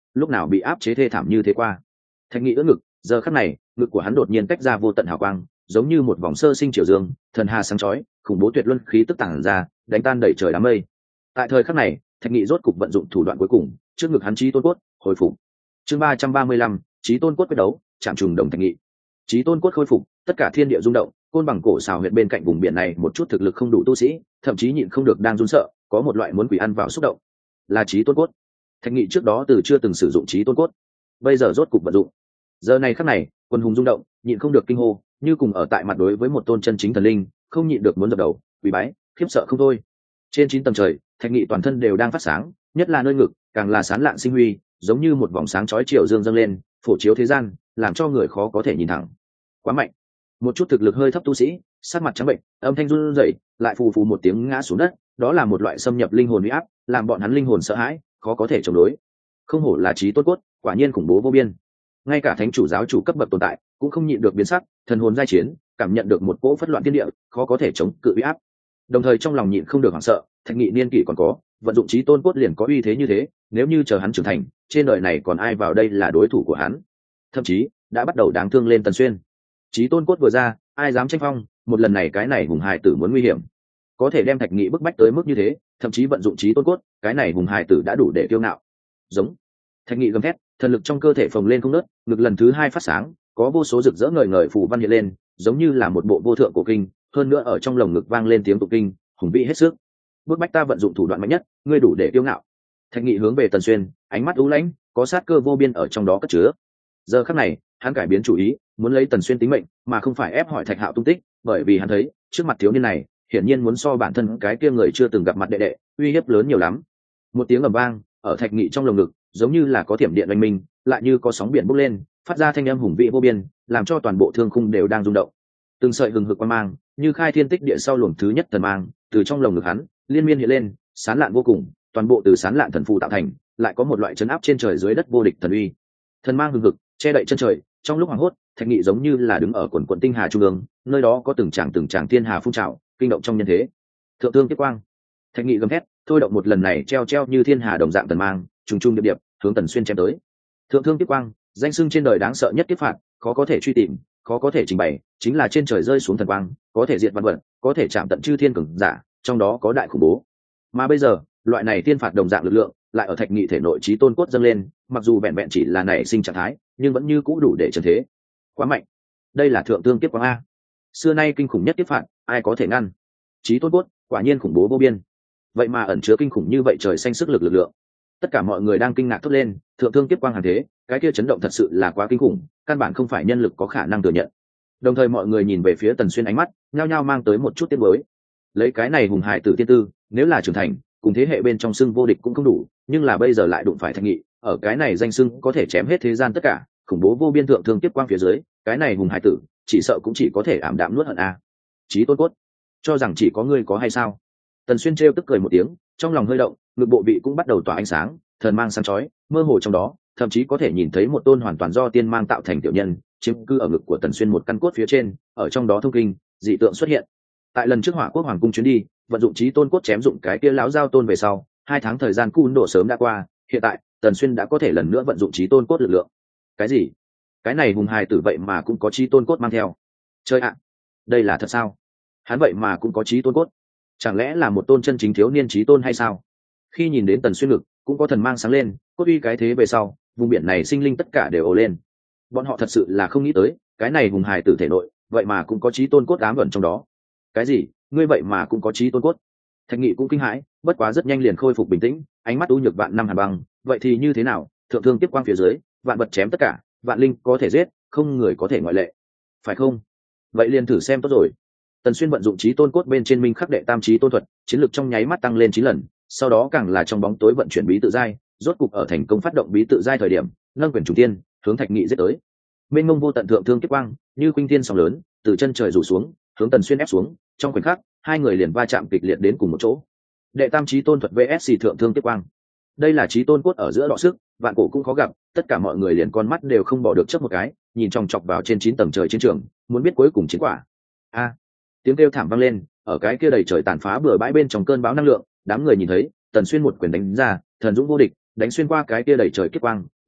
lúc nào bị áp chế thê thảm như thế qua. Thạch Nghị ưỡn ngực, giờ khắc này ngực của hắn đột nhiên tách ra vô tận hào quang, giống như một vòng sơ sinh triều dương, thần hà sáng chói, khủng bố tuyệt luân khí tức tản ra, đánh tan đẩy trời đám mây. Tại thời khắc này, Thạch Nghị rốt cục vận dụng thủ đoạn cuối cùng, trước ngực hắn chí tôn cốt hồi phục. Chương 335, chí tôn cốt quyết đấu, chạm trùng đồng Thạch Nghị. Chí tôn cốt khôi phục, tất cả thiên địa rung động, côn bằng cổ xào huyệt bên cạnh vùng biển này một chút thực lực không đủ tu sĩ, thậm chí nhịn không được đang run sợ, có một loại muốn quỷ ăn vào xúc động. Là chí tôn cốt. Thạch Nghị trước đó từ chưa từng sử dụng chí tôn cốt, bây giờ rốt cục vận dụng. Giờ này khắc này, quân hùng rung động, nhịn không được kinh hô, như cùng ở tại mặt đối với một tôn chân chính thần linh, không nhịn được muốn dập đầu, quỳ bái, khiếp sợ không thôi. Trên 9 tầng trời, Thạch Nghị toàn thân đều đang phát sáng, nhất là nơi ngực, càng là sáng lạn sinh huy, giống như một vòng sáng chói chiều dương dâng lên, phổ chiếu thế gian, làm cho người khó có thể nhìn thẳng. Quá mạnh. Một chút thực lực hơi thấp tu sĩ, sắc mặt trắng bệnh, âm thanh run rẩy, lại phù phù một tiếng ngã xuống đất, đó là một loại xâm nhập linh hồn uy áp, làm bọn hắn linh hồn sợ hãi, khó có thể chống đối. Không hổ là chí tôn cốt, quả nhiên khủng bố vô biên. Ngay cả thánh chủ giáo chủ cấp bậc tồn tại cũng không nhịn được biến sắc, thần hồn giai chiến, cảm nhận được một cỗ phất loạn thiên địa, khó có thể chống cự uy áp. Đồng thời trong lòng nhịn không được hoảng sợ, Thạch Nghị niên kỷ còn có, vận dụng chí tôn cốt liền có uy thế như thế, nếu như chờ hắn trưởng thành, trên đời này còn ai vào đây là đối thủ của hắn. Thậm chí đã bắt đầu đáng thương lên Tần Xuyên. Chí tôn cốt vừa ra, ai dám tranh phong, một lần này cái này hùng hài tử muốn nguy hiểm, có thể đem Thạch Nghị bức bách tới mức như thế, thậm chí vận dụng chí tôn cốt, cái này hùng hài tử đã đủ để kiêu ngạo. Giống. Thạch Nghị gầm thét, thần lực trong cơ thể phồng lên không nớt, ngực lần thứ 2 phát sáng, có vô số rực rỡ ngời ngời phù văn hiện lên, giống như là một bộ vô thượng cổ kinh, hơn nữa ở trong lồng ngực vang lên tiếng tụng kinh, hùng vĩ hết sức. Bước bách ta vận dụng thủ đoạn mạnh nhất, ngươi đủ để kiêu ngạo. Thạch Nghị hướng về Tần Xuyên, ánh mắt u lãnh, có sát cơ vô biên ở trong đó cất chứa. Giờ khắc này, hắn cải biến chủ ý, muốn lấy Tần Xuyên tính mệnh, mà không phải ép hỏi Thạch Hạo tung tích, bởi vì hắn thấy, trước mặt thiếu niên này, hiển nhiên muốn so bản thân cái kia người chưa từng gặp mặt đệ đệ, uy hiếp lớn nhiều lắm. Một tiếng ầm vang, ở Thạch Nghị trong lồng ngực, giống như là có thiểm điện oanh minh, lại như có sóng biển bốc lên, phát ra thanh âm hùng vĩ vô biên, làm cho toàn bộ thương khung đều đang rung động. Từng sợi hừng hực quang mang, như khai thiên tích địa sau luồng thứ nhất thần mang, từ trong lồng ngực hắn liên miên hiện lên, sán lạn vô cùng, toàn bộ từ sán lạn thần phù tạo thành, lại có một loại chấn áp trên trời dưới đất vô địch thần uy. Thần mang hừng hực, che đậy chân trời, trong lúc hoảng hốt, Thạch Nghị giống như là đứng ở quần quần tinh hà trung ương, nơi đó có từng tràng thiên hà phun trào, kinh động trong nhân thế. Thượng thương tiếp quang. Thạch Nghị gầm thét, thôi động một lần này treo như thiên hà đồng dạng thần mang, trùng trùng điệp điệp, hướng Tần Xuyên chém tới. Thượng thương tiếp quang, danh xưng trên đời đáng sợ nhất kiếp phạt, khó có thể truy tìm, khó có thể trình bày, chính là trên trời rơi xuống thần quang, có thể diệt vạn vật, có thể chạm tận chư thiên cường giả, trong đó có đại khủng bố. Mà bây giờ, loại này thiên phạt đồng dạng lực lượng, lại ở Thạch Nghị thể nội chí tôn cốt dâng lên, mặc dù vẹn vẹn chỉ là nảy sinh trạng thái, nhưng vẫn như cũ đủ để trấn thế. Quá mạnh. Đây là thượng thương kiếp quang a. Xưa nay kinh khủng nhất kiếp phạt, ai có thể ngăn? Chí tôn cốt, quả nhiên khủng bố vô biên. Vậy mà ẩn chứa kinh khủng như vậy trời xanh sức lực lượng. Tất cả mọi người đang kinh ngạc thốt lên, thượng thương kiếp quang hàng thế, cái kia chấn động thật sự là quá kinh khủng, căn bản không phải nhân lực có khả năng thừa nhận. Đồng thời mọi người nhìn về phía Tần Xuyên, ánh mắt nhao nhao mang tới một chút tiếc nuối. Lấy cái này hùng hài tử tiên tư, nếu là trưởng thành, cùng thế hệ bên trong xưng vô địch cũng không đủ, nhưng là bây giờ lại đụng phải Thạch Nghị, ở cái này danh xưng có thể chém hết thế gian tất cả, khủng bố vô biên thượng thương kiếp quang phía dưới, cái này hùng hài tử, chỉ sợ cũng chỉ có thể ảm đạm nuốt hận a. Chí tôn cốt, cho rằng chỉ có ngươi có hay sao? Tần Xuyên trêu tức cười một tiếng, trong lòng hơi động, ngực bộ vị cũng bắt đầu tỏa ánh sáng, thần mang sáng chói, mơ hồ trong đó, thậm chí có thể nhìn thấy một tôn hoàn toàn do tiên mang tạo thành tiểu nhân, chiếm cư ở ngực của Tần Xuyên một căn cốt phía trên, ở trong đó thông kinh, dị tượng xuất hiện. Tại lần trước Hỏa Quốc hoàng cung chuyến đi, vận dụng chí tôn cốt chém dụng cái kia lão giao tôn về sau, 2 tháng thời gian cun độ sớm đã qua, hiện tại Tần Xuyên đã có thể lần nữa vận dụng chí tôn cốt lực lượng. Cái gì? Cái này hùng hài tử vậy mà cũng có chí tôn cốt mang theo. Chơi ạ, đây là thật sao? Hắn vậy mà cũng có chí tôn cốt, chẳng lẽ là một tôn chân chính thiếu niên chí tôn hay sao? Khi nhìn đến Tần Xuyên ngực cũng có thần mang sáng lên, cốt uy cái thế về sau, vùng biển này sinh linh tất cả đều ồ lên. Bọn họ thật sự là không nghĩ tới, cái này hùng hài tử thể nội vậy mà cũng có chí tôn cốt ám ẩn trong đó. Cái gì? Ngươi vậy mà cũng có chí tôn cốt? Thạch Nghị cũng kinh hãi, bất quá rất nhanh liền khôi phục bình tĩnh, ánh mắt u nhược vạn năm hàn băng. Vậy thì như thế nào? Thượng thương tiếp quang phía dưới, vạn vật chém tất cả, vạn linh có thể giết, không người có thể ngoại lệ, phải không? Vậy liền thử xem tốt rồi. Tần Xuyên vận dụng chí tôn cốt bên trên minh khắc đệ tam chí tôn thuật, chiến lược trong nháy mắt tăng lên 9 lần, sau đó càng là trong bóng tối vận chuyển bí tự giai, rốt cục ở thành công phát động bí tự giai thời điểm, nâng quyền trùng tiên, hướng Thạch Nghị giết tới. Mênh mông vô tận thượng thương kiếp quang, như khuynh thiên sóng lớn, từ chân trời rủ xuống, hướng Tần Xuyên ép xuống, trong khoảnh khắc, hai người liền va chạm kịch liệt đến cùng một chỗ. Đệ tam chí tôn thuật VS thượng thương kiếp quang. Đây là chí tôn cốt ở giữa đọ sức, vạn cổ cũng khó gặp, tất cả mọi người liền con mắt đều không bỏ được chớp một cái, nhìn chòng chọc vào trên 9 tầng trời chiến trường, muốn biết cuối cùng chiến quả. A! Tiếng kêu thảm vang lên, ở cái kia đầy trời tàn phá bừa bãi bên trong cơn bão năng lượng, đám người nhìn thấy Tần Xuyên một quyền đánh ra, thần dũng vô địch, đánh xuyên qua cái kia đầy trời kiếp quang,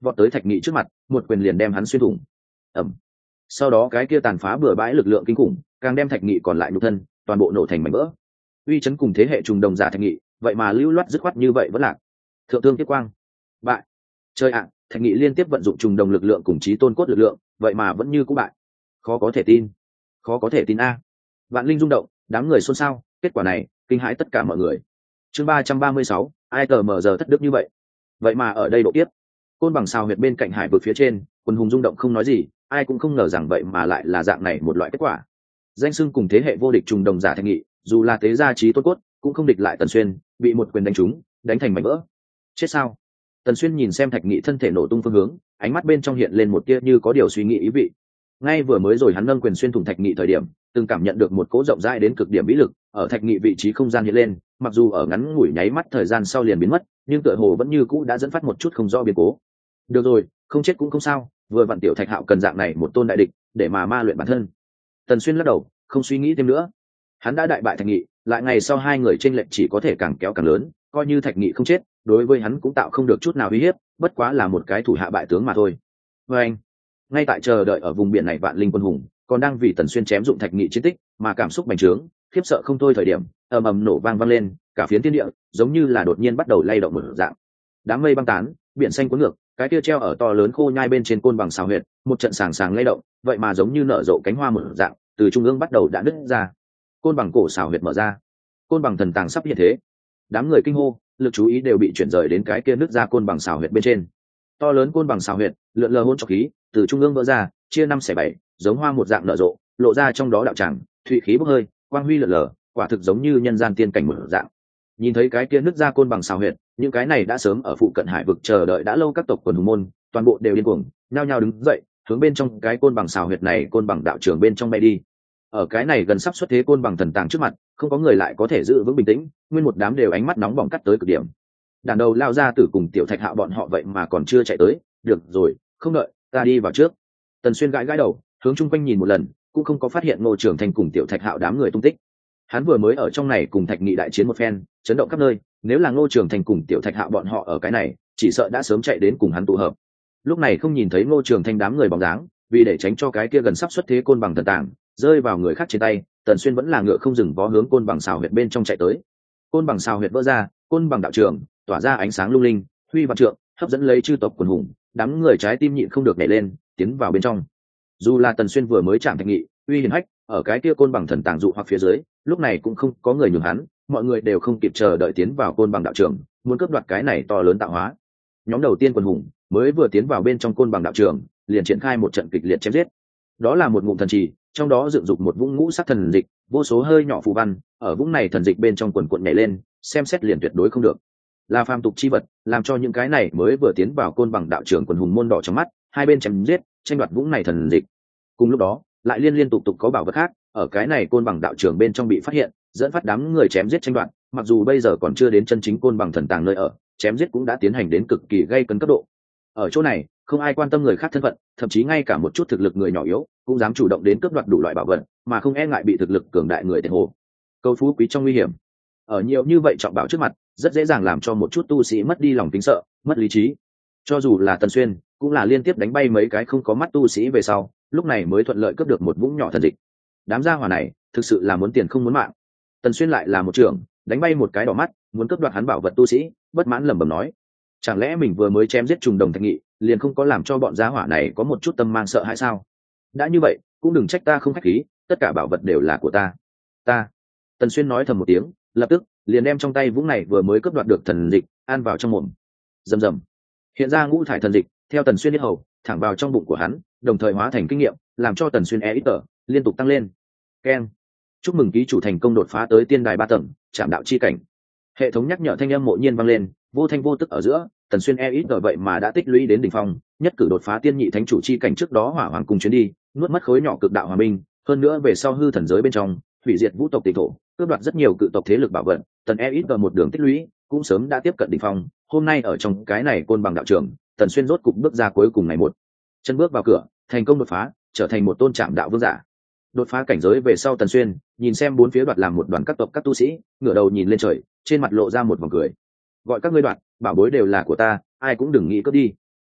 vọt tới Thạch Nghị trước mặt, một quyền liền đem hắn xuyên thủng. Ầm. Sau đó cái kia tàn phá bừa bãi lực lượng kinh khủng, càng đem Thạch Nghị còn lại nhục thân, toàn bộ nổ thành mảnh vỡ. Uy chấn cùng thế hệ trùng đồng giả Thạch Nghị, vậy mà lưu loát dứt khoát như vậy vẫn lạc. Thượng thương tiếp quang. Bại. Chơi ạ, Thạch Nghị liên tiếp vận dụng trùng đồng lực lượng cùng chí tôn cốt lực lượng, vậy mà vẫn như cũ bại. Khó có thể tin. Khó có thể tin a. Vạn linh rung động, đám người xôn xao, kết quả này kinh hãi tất cả mọi người. Chương 336, ai tờ mở giờ thất đức như vậy. Vậy mà ở đây độ tiếp. Côn Bằng Sao huyệt bên cạnh hải vực phía trên, quần hùng rung động không nói gì, ai cũng không ngờ rằng vậy mà lại là dạng này một loại kết quả. Danh xưng cùng thế hệ vô địch trùng đồng giả Thạch Nghị, dù là tế gia trí tốt cốt, cũng không địch lại Tần Xuyên, bị một quyền đánh trúng, đánh thành mảnh vỡ. Chết sao? Tần Xuyên nhìn xem Thạch Nghị thân thể nổ tung phương hướng, ánh mắt bên trong hiện lên một tia như có điều suy nghĩ ý vị. Ngay vừa mới rồi hắn nâng quyền xuyên thủng Thạch Nghị thời điểm, từng cảm nhận được một cỗ rộng rãi đến cực điểm vĩ lực ở Thạch Nghị vị trí không gian hiện lên, mặc dù ở ngắn ngủi nháy mắt thời gian sau liền biến mất, nhưng tựa hồ vẫn như cũ đã dẫn phát một chút không rõ biến cố. Được rồi, không chết cũng không sao, vừa vặn tiểu Thạch Hạo cần dạng này một tôn đại địch để mà ma luyện bản thân. Tần Xuyên lắc đầu, không suy nghĩ thêm nữa. Hắn đã đại bại Thạch Nghị, lại ngày sau hai người chênh lệch chỉ có thể càng kéo càng lớn, coi như Thạch Nghị không chết, đối với hắn cũng tạo không được chút nào uy hiếp, bất quá là một cái thủ hạ bại tướng mà thôi. Và anh, ngay tại chờ đợi ở vùng biển này vạn linh quân hùng, còn đang vì Tần Xuyên chém dụng Thạch Nghị chiến tích mà cảm xúc bành trướng, khiếp sợ không thôi thời điểm, ầm ầm nổ vang lên, cả phiến thiên địa giống như là đột nhiên bắt đầu lay động một dạng. Đám mây băng tán, biển xanh cuốn ngược, cái kia treo ở to lớn khô nhai bên trên Côn Bằng Sao huyệt, một trận sàng sàng lay động, vậy mà giống như nở rộ cánh hoa một dạng, từ trung ương bắt đầu đã nứt ra. Côn Bằng cổ Sao huyệt mở ra, Côn Bằng thần tàng sắp hiện thế. Đám người kinh hô, lực chú ý đều bị chuyển rời đến cái kia nứt ra Côn Bằng Sao huyệt bên trên. To lớn Côn Bằng Sao huyệt, lượn lờ hỗn trọc khí, từ trung ương vỡ ra, chia năm xẻ bảy, giống hoa một dạng nở rộ, lộ ra trong đó đạo tràng, thủy khí bốc hơi, quang huy lượn lờ, quả thực giống như nhân gian tiên cảnh một dạng. Nhìn thấy cái kia nứt ra Côn Bằng Sao huyệt, những cái này đã sớm ở phụ cận hải vực chờ đợi đã lâu các tộc quần hùng môn, toàn bộ đều điên cuồng, nhao nhao đứng dậy, hướng bên trong cái Côn Bằng Sao huyệt này Côn Bằng đạo trường bên trong bay đi. Ở cái này gần sắp xuất thế Côn Bằng thần tàng trước mặt, không có người lại có thể giữ vững bình tĩnh, nguyên một đám đều ánh mắt nóng bỏng cắt tới cực điểm. Đàn đầu lao ra tử cùng tiểu Thạch Hạo bọn họ vậy mà còn chưa chạy tới, được rồi, không đợi, ta đi vào trước. Tần Xuyên gãi gãi đầu, hướng chung quanh nhìn một lần, cũng không có phát hiện Ngô Trường Thành cùng tiểu Thạch Hạo đám người tung tích. Hắn vừa mới ở trong này cùng Thạch Nghị đại chiến một phen, chấn động khắp nơi, nếu là Ngô Trường Thành cùng tiểu Thạch Hạo bọn họ ở cái này, chỉ sợ đã sớm chạy đến cùng hắn tụ hợp. Lúc này không nhìn thấy Ngô Trường Thành đám người bóng dáng, vì để tránh cho cái kia gần sắp xuất thế Côn Bằng thần tàng rơi vào người khác trên tay, Tần Xuyên vẫn là ngựa không dừng vó hướng Côn Bằng Sao huyệt bên trong chạy tới. Côn Bằng Sao huyệt vỡ ra, Côn Bằng đạo trường tỏa ra ánh sáng lung linh, huy vạn trượng, hấp dẫn lấy chư tộc quần hùng, đám người trái tim nhịn không được nhảy lên, tiến vào bên trong. Dù là Tần Xuyên vừa mới chạm Thạch Nghị, uy hiển hách, ở cái kia Côn Bằng thần tàng dụ hoặc phía dưới, lúc này cũng không có người nhường hắn, mọi người đều không kịp chờ đợi tiến vào Côn Bằng đạo trường, muốn cướp đoạt cái này to lớn tạo hóa. Nhóm đầu tiên quần hùng mới vừa tiến vào bên trong Côn Bằng đạo trường, liền triển khai một trận kịch liệt chém giết. Đó là một ngụm thần trì, trong đó dựng dục một vũng ngũ sắc thần dịch, vô số hơi nhỏ phù văn, ở vũng này thần dịch bên trong quần quần nhảy lên, xem xét liền tuyệt đối không được. Là phàm tục chi vật, làm cho những cái này mới vừa tiến vào Côn Bằng đạo trường quần hùng môn đỏ trong mắt, hai bên chém giết, tranh đoạt vũng này thần dịch. Cùng lúc đó, lại liên liên tục tục có bảo vật khác, ở cái này Côn Bằng đạo trường bên trong bị phát hiện, dẫn phát đám người chém giết tranh đoạt, mặc dù bây giờ còn chưa đến chân chính Côn Bằng thần tàng nơi ở, chém giết cũng đã tiến hành đến cực kỳ gây cấn cấp độ. Ở chỗ này, không ai quan tâm người khác thân phận, thậm chí ngay cả một chút thực lực người nhỏ yếu cũng dám chủ động đến cướp đoạt đủ loại bảo vật, mà không e ngại bị thực lực cường đại người tiền hồ. Câu phú quý trong nguy hiểm, ở nhiều như vậy trọng bảo trước mặt, rất dễ dàng làm cho một chút tu sĩ mất đi lòng kính sợ, mất lý trí. Cho dù là Tần Xuyên, cũng là liên tiếp đánh bay mấy cái không có mắt tu sĩ về sau, lúc này mới thuận lợi cướp được một vũng nhỏ thần dịch. Đám gia hỏa này, thực sự là muốn tiền không muốn mạng. Tần Xuyên lại là một trưởng, đánh bay một cái đỏ mắt, muốn cướp đoạt hắn bảo vật tu sĩ, bất mãn lẩm bẩm nói: chẳng lẽ mình vừa mới chém giết trùng đồng Thạch Nghị, liền không có làm cho bọn gia hỏa này có một chút tâm mang sợ hãi sao? Đã như vậy, cũng đừng trách ta không khách khí, tất cả bảo vật đều là của ta. Ta. Tần Xuyên nói thầm một tiếng, lập tức liền đem trong tay vũng này vừa mới cướp đoạt được thần dịch ăn vào trong mồm. Rầm rầm. Hiện ra ngũ thải thần dịch theo Tần Xuyên yết hầu thẳng vào trong bụng của hắn, đồng thời hóa thành kinh nghiệm, làm cho Tần Xuyên ít tở liên tục tăng lên. Keng. Chúc mừng ký chủ thành công đột phá tới tiên đài 3 tầng, chạm đạo chi cảnh. Hệ thống nhắc nhở thanh âm mộ nhiên vang lên, vô thanh vô tức ở giữa, Tần Xuyên ít tở vậy mà đã tích lũy đến đỉnh phong, nhất cử đột phá tiên nhị thánh chủ chi cảnh. Trước đó hỏa hoàng cùng chuyến đi, nuốt mất khối nhỏ cực đạo hòa minh, hơn nữa về sau hư thần giới bên trong, hủy diệt vũ tộc tịch thổ, cướp đoạt rất nhiều cự tộc thế lực bảo vật, Tần ít tở một đường tích lũy, cũng sớm đã tiếp cận đỉnh phong. Hôm nay ở trong cái này Côn Bằng đạo trường, Tần Xuyên rốt cục bước ra cuối cùng ngày một, chân bước vào cửa, thành công đột phá, trở thành một tôn trạm đạo vương giả. Đột phá cảnh giới về sau, Tần Xuyên nhìn xem bốn phía đoạt làm một đoàn các tộc các tu sĩ, ngửa đầu nhìn lên trời, trên mặt lộ ra một vòng cười. Gọi các ngươi đoạt, bảo bối đều là của ta, ai cũng đừng nghĩ cướp đi.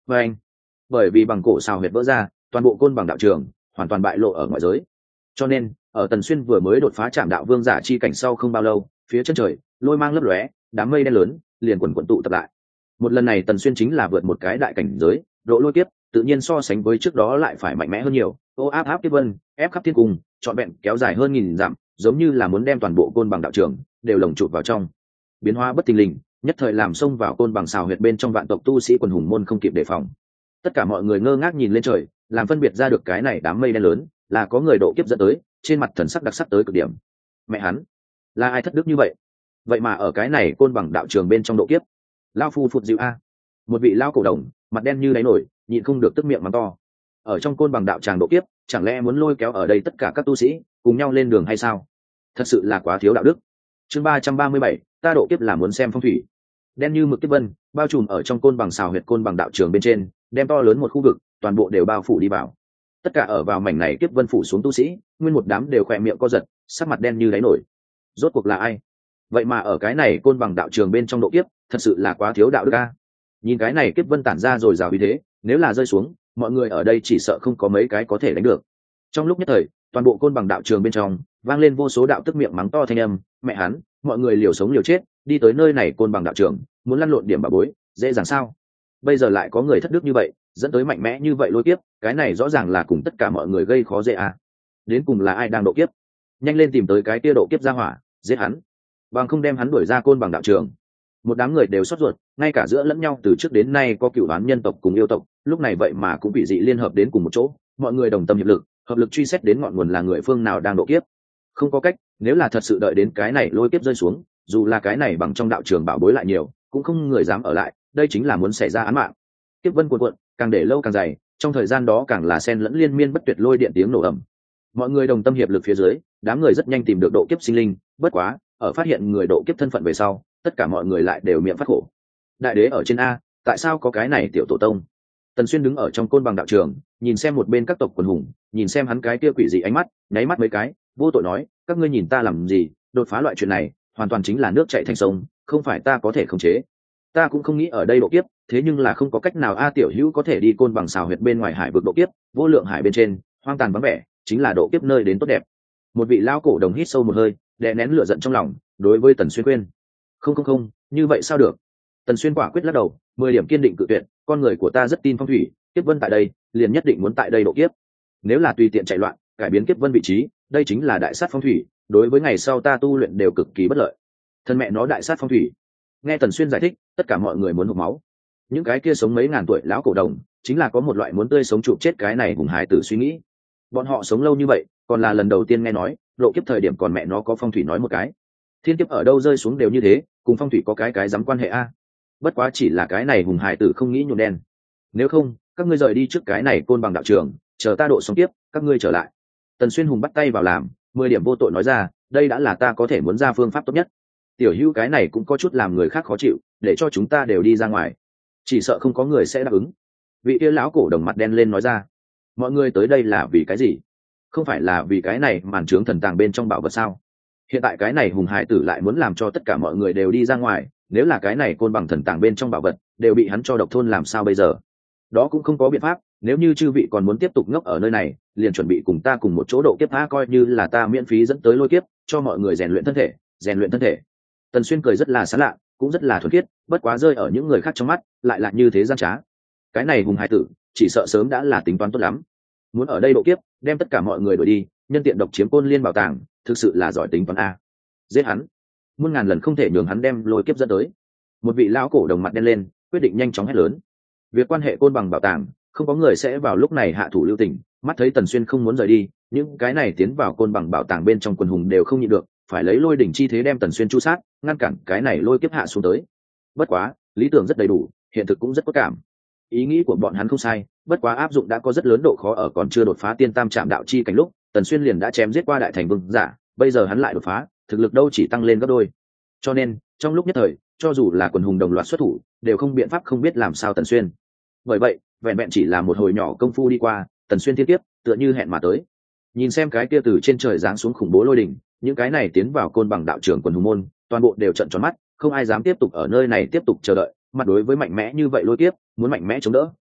và anh, bởi vì bằng cổ xào huyệt vỡ ra, toàn bộ côn bằng đạo trường hoàn toàn bại lộ ở ngoại giới. Cho nên ở Tần Xuyên vừa mới đột phá Trảm Đạo Vương giả chi cảnh sau không bao lâu, phía chân trời lôi mang lấp lóe, đám mây đen lớn liền quần quần tụ tập lại. Một lần này Tần Xuyên chính là vượt một cái đại cảnh giới, độ lôi kiếp tự nhiên so sánh với trước đó lại phải mạnh mẽ hơn nhiều. Ô áp áp kiếp vân, ép khắp thiên cung, trọn vẹn kéo dài hơn 1000 dặm, giống như là muốn đem toàn bộ côn bằng đạo trường đều lồng chụp vào trong. Biến hóa bất thình lình, nhất thời làm xông vào côn bằng xào huyệt bên trong vạn tộc tu sĩ quần hùng môn không kịp đề phòng. Tất cả mọi người ngơ ngác nhìn lên trời, làm phân biệt ra được cái này đám mây đen lớn là có người độ kiếp dẫn tới, trên mặt thần sắc đặc sắc tới cực điểm. Mẹ hắn, là ai thất đức như vậy? Vậy mà ở cái này côn bằng đạo trường bên trong độ kiếp. Lao phu phụt dịu a. Một vị lao cổ đồng, mặt đen như đáy nổi, nhịn không được tức miệng mắng to. Ở trong côn bằng đạo tràng độ kiếp, chẳng lẽ muốn lôi kéo ở đây tất cả các tu sĩ cùng nhau lên đường hay sao? Thật sự là quá thiếu đạo đức. Chương 337, ta độ kiếp là muốn xem phong thủy. Đen như mực kiếp vân, bao trùm ở trong côn bằng xào huyệt côn bằng đạo trường bên trên, đem to lớn một khu vực, toàn bộ đều bao phủ đi vào. Tất cả ở vào mảnh này kiếp vân phủ xuống tu sĩ, nguyên một đám đều khỏe miệng co giật, sắc mặt đen như đáy nổi. Rốt cuộc là ai? Vậy mà ở cái này côn bằng đạo trường bên trong độ kiếp, thật sự là quá thiếu đạo đức a. Nhìn cái này kiếp vân tản ra rồi rào uy thế, nếu là rơi xuống, mọi người ở đây chỉ sợ không có mấy cái có thể đánh được. Trong lúc nhất thời, toàn bộ côn bằng đạo trường bên trong vang lên vô số đạo tức miệng mắng to thanh âm. Mẹ hắn, mọi người liều sống liều chết đi tới nơi này côn bằng đạo trường, muốn lăn lộn điểm bà bối dễ dàng sao? Bây giờ lại có người thất đức như vậy, dẫn tới mạnh mẽ như vậy lôi kiếp, cái này rõ ràng là cùng tất cả mọi người gây khó dễ à. Đến cùng là ai đang độ kiếp? Nhanh lên tìm tới cái kia độ kiếp ra hỏa, giết hắn, bằng không đem hắn đuổi ra côn bằng đạo trường. Một đám người đều sốt ruột, ngay cả giữa lẫn nhau từ trước đến nay có cựu đoán nhân tộc cùng yêu tộc, lúc này vậy mà cũng bị dị liên hợp đến cùng một chỗ, mọi người đồng tâm hiệp lực, hợp lực truy xét đến ngọn nguồn là người phương nào đang độ kiếp. Không có cách, nếu là thật sự đợi đến cái này lôi kiếp rơi xuống, dù là cái này bằng trong đạo trường bảo bối lại nhiều, cũng không người dám ở lại, đây chính là muốn xảy ra án mạng. Kiếp vân cuộn cuộn, càng để lâu càng dày, trong thời gian đó càng là xen lẫn liên miên bất tuyệt lôi điện tiếng nổ ầm. Mọi người đồng tâm hiệp lực phía dưới, đám người rất nhanh tìm được độ kiếp sinh linh, bất quá, ở phát hiện người độ kiếp thân phận về sau, tất cả mọi người lại đều miệng phát khổ. Đại đế ở trên a, tại sao có cái này tiểu tổ tông? Tần Xuyên đứng ở trong côn bằng đạo trường, nhìn xem một bên các tộc quần hùng, nhìn xem hắn cái kia quỷ dị ánh mắt, nháy mắt mấy cái, vô tội nói, các ngươi nhìn ta làm gì? Đột phá loại chuyện này, hoàn toàn chính là nước chảy thành sông, không phải ta có thể khống chế. Ta cũng không nghĩ ở đây độ kiếp, thế nhưng là không có cách nào a. Tiểu hữu có thể đi côn bằng xào huyệt bên ngoài hải vực độ kiếp, vô lượng hải bên trên hoang tàn vắng vẻ, chính là độ kiếp nơi đến tốt đẹp. Một vị lão cổ đồng hít sâu một hơi, đè nén lửa giận trong lòng, đối với Tần Xuyên khuyên, không, như vậy sao được? Tần Xuyên quả quyết lắc đầu, 10 điểm kiên định cự tuyệt, con người của ta rất tin phong thủy, kiếp vân tại đây, liền nhất định muốn tại đây độ kiếp. Nếu là tùy tiện chạy loạn, cải biến kiếp vân vị trí, đây chính là đại sát phong thủy, đối với ngày sau ta tu luyện đều cực kỳ bất lợi. Thân mẹ nó đại sát phong thủy. Nghe Tần Xuyên giải thích, tất cả mọi người muốn hộc máu. Những cái kia sống mấy ngàn tuổi lão cổ đồng, chính là có một loại muốn tươi sống chụp chết cái này hùng hài tử suy nghĩ. Bọn họ sống lâu như vậy, còn là lần đầu tiên nghe nói, độ kiếp thời điểm còn mẹ nó có phong thủy nói một cái. Thiên kiếp ở đâu rơi xuống đều như thế, cùng phong thủy có cái dám quan hệ a. Bất quá chỉ là cái này hùng hài tử không nghĩ nhuộm đen. Nếu không, các ngươi rời đi trước cái này côn bằng đạo trường, chờ ta độ xong tiếp, các ngươi trở lại. Tần Xuyên hùng bắt tay vào làm, 10 điểm vô tội nói ra, đây đã là ta có thể muốn ra phương pháp tốt nhất. Tiểu hữu cái này cũng có chút làm người khác khó chịu, để cho chúng ta đều đi ra ngoài, chỉ sợ không có người sẽ đáp ứng. Vị kia lão cổ đồng mặt đen lên nói ra, mọi người tới đây là vì cái gì? Không phải là vì cái này màn trướng thần tàng bên trong bảo vật sao? Hiện tại cái này hùng hải tử lại muốn làm cho tất cả mọi người đều đi ra ngoài, nếu là cái này côn bằng thần tàng bên trong bảo vật đều bị hắn cho độc thôn làm sao bây giờ? Đó cũng không có biện pháp, nếu như chư vị còn muốn tiếp tục ngốc ở nơi này, liền chuẩn bị cùng ta cùng một chỗ độ kiếp tha, coi như là ta miễn phí dẫn tới lôi kiếp, cho mọi người rèn luyện thân thể, rèn luyện thân thể. Tần Xuyên cười rất là sảng lạ, cũng rất là thuần khiết, bất quá rơi ở những người khác trong mắt, lại là như thế gian trá. Cái này hùng hải tử, chỉ sợ sớm đã là tính toán tốt lắm. Muốn ở đây độ kiếp, đem tất cả mọi người đuổi đi, nhân tiện độc chiếm Côn Liên bảo tàng, thực sự là giỏi tính toán a. Giết hắn, muôn ngàn lần không thể nhường hắn đem lôi kiếp dẫn tới. Một vị lão cổ đồng mặt đen lên, quyết định nhanh chóng hét lớn. Việc quan hệ côn bằng bảo tàng, không có người sẽ vào lúc này hạ thủ lưu tình. Mắt thấy Tần Xuyên không muốn rời đi, những cái này tiến vào côn bằng bảo tàng bên trong quần hùng đều không nhịn được, phải lấy lôi đỉnh chi thế đem Tần Xuyên chu sát, ngăn cản cái này lôi kiếp hạ xuống tới. Bất quá, lý tưởng rất đầy đủ, hiện thực cũng rất có cảm. Ý nghĩ của bọn hắn không sai, bất quá áp dụng đã có rất lớn độ khó. Ở còn chưa đột phá tiên tam trạm đạo chi cảnh lúc, Tần Xuyên liền đã chém giết qua đại thành vương giả, bây giờ hắn lại đột phá, thực lực đâu chỉ tăng lên gấp đôi. Cho nên, trong lúc nhất thời, cho dù là quần hùng đồng loạt xuất thủ, đều không biện pháp không biết làm sao Tần Xuyên. Bởi vậy, vẹn vẹn chỉ là một hồi nhỏ công phu đi qua, Tần Xuyên thiên tiếp, tựa như hẹn mà tới. Nhìn xem cái kia từ trên trời giáng xuống khủng bố lôi đỉnh, những cái này tiến vào côn bằng đạo trường quần hùng môn, toàn bộ đều trợn tròn mắt, không ai dám tiếp tục ở nơi này tiếp tục chờ đợi. Mặt đối với mạnh mẽ như vậy lôi tiếp, muốn mạnh mẽ chống đỡ,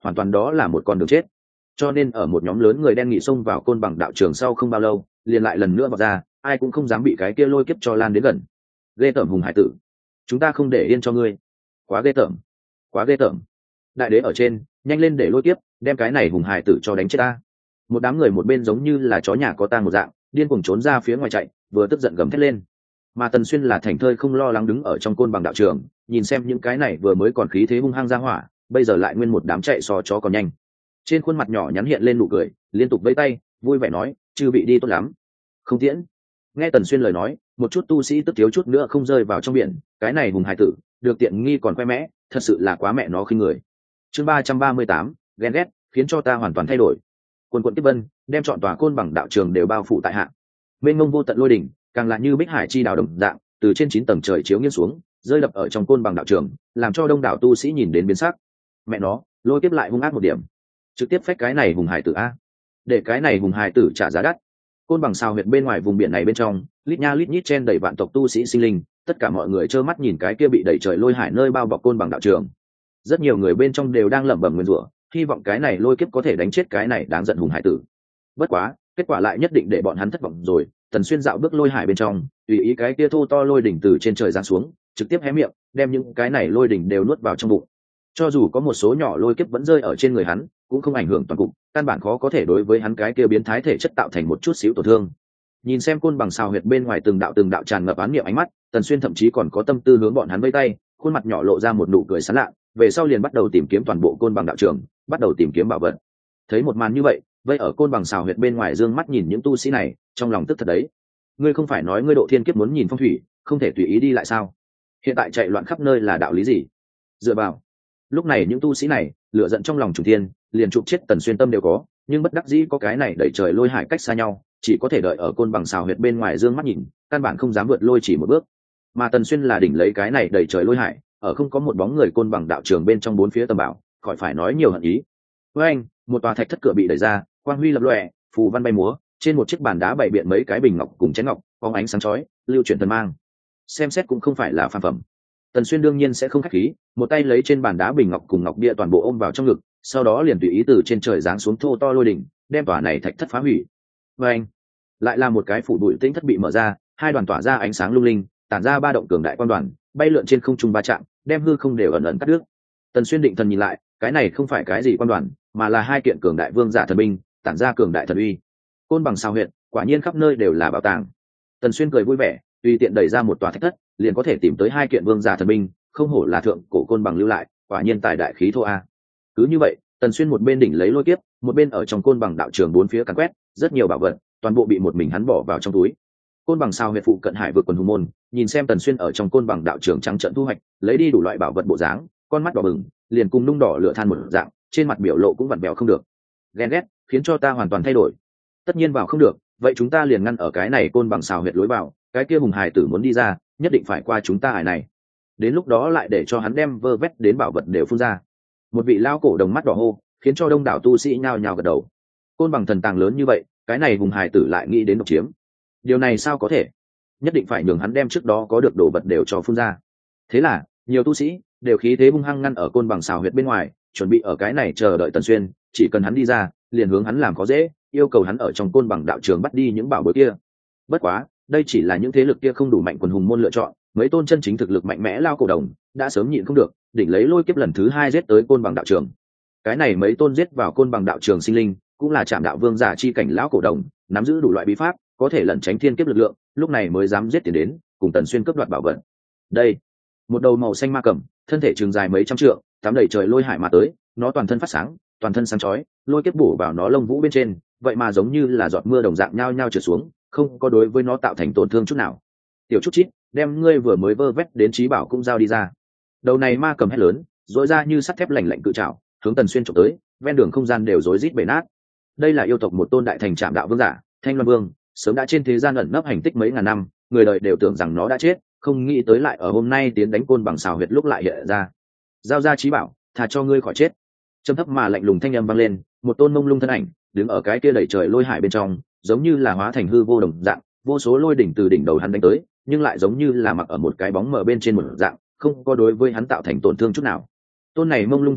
hoàn toàn đó là một con đường chết. Cho nên ở một nhóm lớn người đen nghị xông vào côn bằng đạo trường sau không bao lâu, liền lại lần nữa vào ra, ai cũng không dám bị cái kia lôi kiếp cho lan đến gần. Ghê tởm hùng hải tử, chúng ta không để yên cho ngươi. Quá ghê tởm, quá ghê tởm. Đại đế ở trên, nhanh lên để lôi kiếp, đem cái này hùng hải tử cho đánh chết ta. Một đám người một bên giống như là chó nhà có tang một dạng, điên cuồng trốn ra phía ngoài chạy, vừa tức giận gầm thét lên. Mà Tần Xuyên là thành thơi không lo lắng đứng ở trong côn bằng đạo trường, nhìn xem những cái này vừa mới còn khí thế hung hăng ra hỏa, bây giờ lại nguyên một đám chạy so chó còn nhanh. Trên khuôn mặt nhỏ nhắn hiện lên nụ cười, liên tục vẫy tay, vui vẻ nói, chư bị đi tốt lắm. Không tiễn. Nghe Tần Xuyên lời nói, một chút tu sĩ tức thiếu chút nữa không rơi vào trong biển, cái này hùng hải tử, được tiện nghi còn khoe mẽ, thật sự là quá mẹ nó khinh người. Chương 338, ghen ghét, khiến cho ta hoàn toàn thay đổi. Quần quần tiếp vân, đem chọn tòa côn bằng đạo trường đều bao phủ tại hạ. Mênh mông vô tận lôi đỉnh, càng là như bích hải chi đào đồng dạng, từ trên 9 tầng trời chiếu nghiêng xuống, rơi đập ở trong côn bằng đạo trường, làm cho đông đảo tu sĩ nhìn đến biến sắc. Mẹ nó, lôi tiếp lại hung ác một điểm, trực tiếp phách cái này hùng hải tử a, để cái này hùng hải tử trả giá đắt. Côn bằng sao huyệt bên ngoài vùng biển này bên trong, lít nha lít nhít chen đầy vạn tộc tu sĩ sinh linh, tất cả mọi người trơ mắt nhìn cái kia bị đẩy trời lôi hải nơi bao bọc côn bằng đạo trường. Rất nhiều người bên trong đều đang lẩm bẩm nguyên rủa, hy vọng cái này lôi kiếp có thể đánh chết cái này đáng giận hùng hải tử. Bất quá, kết quả lại nhất định để bọn hắn thất vọng rồi. Tần Xuyên dạo bước lôi hải bên trong, tùy ý cái kia thô to lôi đỉnh từ trên trời giáng xuống, trực tiếp hé miệng, đem những cái này lôi đỉnh đều nuốt vào trong bụng. Cho dù có một số nhỏ lôi kiếp vẫn rơi ở trên người hắn, cũng không ảnh hưởng toàn cục, căn bản khó có thể đối với hắn cái kia biến thái thể chất tạo thành một chút xíu tổn thương. Nhìn xem côn bằng sao huyệt bên ngoài từng đạo tràn ngập án niệm ánh mắt, Tần Xuyên thậm chí còn có tâm tư hướng bọn hắn vẫy tay, khuôn mặt nhỏ lộ ra một nụ cười sán lạ, về sau liền bắt đầu tìm kiếm toàn bộ côn bằng đạo trường, bắt đầu tìm kiếm bảo vật. Thấy một màn như vậy, vây ở côn bằng xào huyệt bên ngoài dương mắt nhìn những tu sĩ này, trong lòng tức thật đấy. Ngươi không phải nói ngươi độ thiên kiếp muốn nhìn phong thủy, không thể tùy ý đi lại sao? Hiện tại chạy loạn khắp nơi là đạo lý gì? Dựa vào. Lúc này những tu sĩ này, lửa giận trong lòng trùng thiên, liền chụp chết Tần Xuyên tâm đều có, nhưng bất đắc dĩ có cái này đẩy trời lôi hải cách xa nhau, chỉ có thể đợi ở côn bằng xào huyệt bên ngoài dương mắt nhìn, căn bản không dám vượt lôi chỉ một bước. Mà Tần Xuyên là đỉnh lấy cái này đẩy trời lôi hải, ở không có một bóng người côn bằng đạo trường bên trong bốn phía tầm bảo, khỏi phải nói nhiều hận ý. Với anh, một tòa thạch thất cửa bị đẩy ra, quang huy lập lòe, phù văn bay múa, trên một chiếc bàn đá bày biện mấy cái bình ngọc cùng chén ngọc, phóng ánh sáng chói, lưu chuyển thần mang. Xem xét cũng không phải là phàm phẩm. Tần Xuyên đương nhiên sẽ không khách khí, một tay lấy trên bàn đá bình ngọc cùng ngọc bia toàn bộ ôm vào trong ngực, sau đó liền tùy ý từ trên trời giáng xuống thô to lôi đỉnh, đem tòa này thạch thất phá hủy. Với anh, lại là một cái phủ bụi tĩnh thất bị mở ra, hai đoàn tỏa ra ánh sáng lung linh, tản ra ba động cường đại quan đoàn, bay lượn trên không trung ba chạm, đem hư không đều ẩn ẩn cắt đứt. Tần Xuyên định thần nhìn lại, cái này không phải cái gì quan đoàn, mà là hai kiện cường đại vương giả thần binh, tản ra cường đại thần uy. Côn bằng sao huyệt, quả nhiên khắp nơi đều là bảo tàng. Tần Xuyên cười vui vẻ, tùy tiện đẩy ra một tòa thạch thất, liền có thể tìm tới hai kiện vương giả thần binh, không hổ là thượng cổ côn bằng lưu lại, quả nhiên tài đại khí thô a. Cứ như vậy, Tần Xuyên một bên đỉnh lấy lôi kiếp, một bên ở trong côn bằng đạo trường bốn phía càn quét, rất nhiều bảo vật, toàn bộ bị một mình hắn bỏ vào trong túi. Côn bằng sao huyệt phụ cận hải vực quần hùng môn, nhìn xem Tần Xuyên ở trong côn bằng đạo trường trắng trợn thu hoạch, lấy đi đủ loại bảo vật bộ dáng, con mắt đỏ bừng, liền cùng nung đỏ lửa than một dạng, trên mặt biểu lộ cũng vặn vẹo không được. Ghen ghét, khiến cho ta hoàn toàn thay đổi. Tất nhiên vào không được, vậy chúng ta liền ngăn ở cái này côn bằng xào huyệt lối vào, cái kia hùng hải tử muốn đi ra, nhất định phải qua chúng ta hải này. Đến lúc đó lại để cho hắn đem vơ vét đến bảo vật đều phun ra. Một vị lao cổ đồng mắt đỏ hô, khiến cho đông đảo tu sĩ nhao nhao gật đầu. Côn bằng thần tàng lớn như vậy, cái này hùng hải tử lại nghĩ đến độc chiếm. Điều này sao có thể? Nhất định phải nhường hắn đem trước đó có được đồ vật đều cho phun ra. Thế là, nhiều tu sĩ đều khí thế hung hăng ngăn ở côn bằng xào huyệt bên ngoài, chuẩn bị ở cái này chờ đợi Tần Xuyên, chỉ cần hắn đi ra, liền hướng hắn làm khó dễ, yêu cầu hắn ở trong côn bằng đạo trường bắt đi những bảo bối kia. Bất quá, đây chỉ là những thế lực kia không đủ mạnh quần hùng môn lựa chọn, mấy tôn chân chính thực lực mạnh mẽ lao cổ đồng đã sớm nhịn không được, đỉnh lấy lôi kiếp lần thứ 2 giết tới côn bằng đạo trường. Cái này mấy tôn giết vào côn bằng đạo trường sinh linh, cũng là Trảm Đạo Vương giả chi cảnh lão cổ đồng, nắm giữ đủ loại bí pháp, có thể lẩn tránh thiên kiếp lực lượng, lúc này mới dám giết tiền đến, cùng Tần Xuyên cướp đoạt bảo vật. Đây, một đầu màu xanh ma cầm, thân thể trường dài mấy trăm trượng, tám đầy trời lôi hải mà tới, nó toàn thân phát sáng, toàn thân sáng chói, lôi kiếp bổ vào nó lông vũ bên trên, vậy mà giống như là giọt mưa đồng dạng nhao nhao trượt xuống, không có đối với nó tạo thành tổn thương chút nào. Tiểu chút chít, đem ngươi vừa mới vơ vét đến trí bảo cũng giao đi ra. Đầu này ma cầm hét lớn, rỗi ra như sắt thép lạnh lạnh cự trảo, hướng Tần Xuyên chụp tới, ven đường không gian đều rối rít bể nát. Đây là yêu tộc một tôn đại thành Trảm Đạo Vương giả, Thanh Loan Vương, sớm đã trên thế gian ẩn nấp hành tích mấy ngàn năm, người đời đều tưởng rằng nó đã chết, không nghĩ tới lại ở hôm nay tiến đánh côn bằng xào huyệt lúc lại hiện ra. Giao ra trí bảo, thà cho ngươi khỏi chết. Trầm thấp mà lạnh lùng thanh âm vang lên, một tôn mông lung thân ảnh đứng ở cái kia đẩy trời lôi hải bên trong, giống như là hóa thành hư vô đồng dạng, vô số lôi đỉnh từ đỉnh đầu hắn đánh tới, nhưng lại giống như là mặc ở một cái bóng mờ bên trên một dạng, không có đối với hắn tạo thành tổn thương chút nào. Tôn này mông lung thân ảnh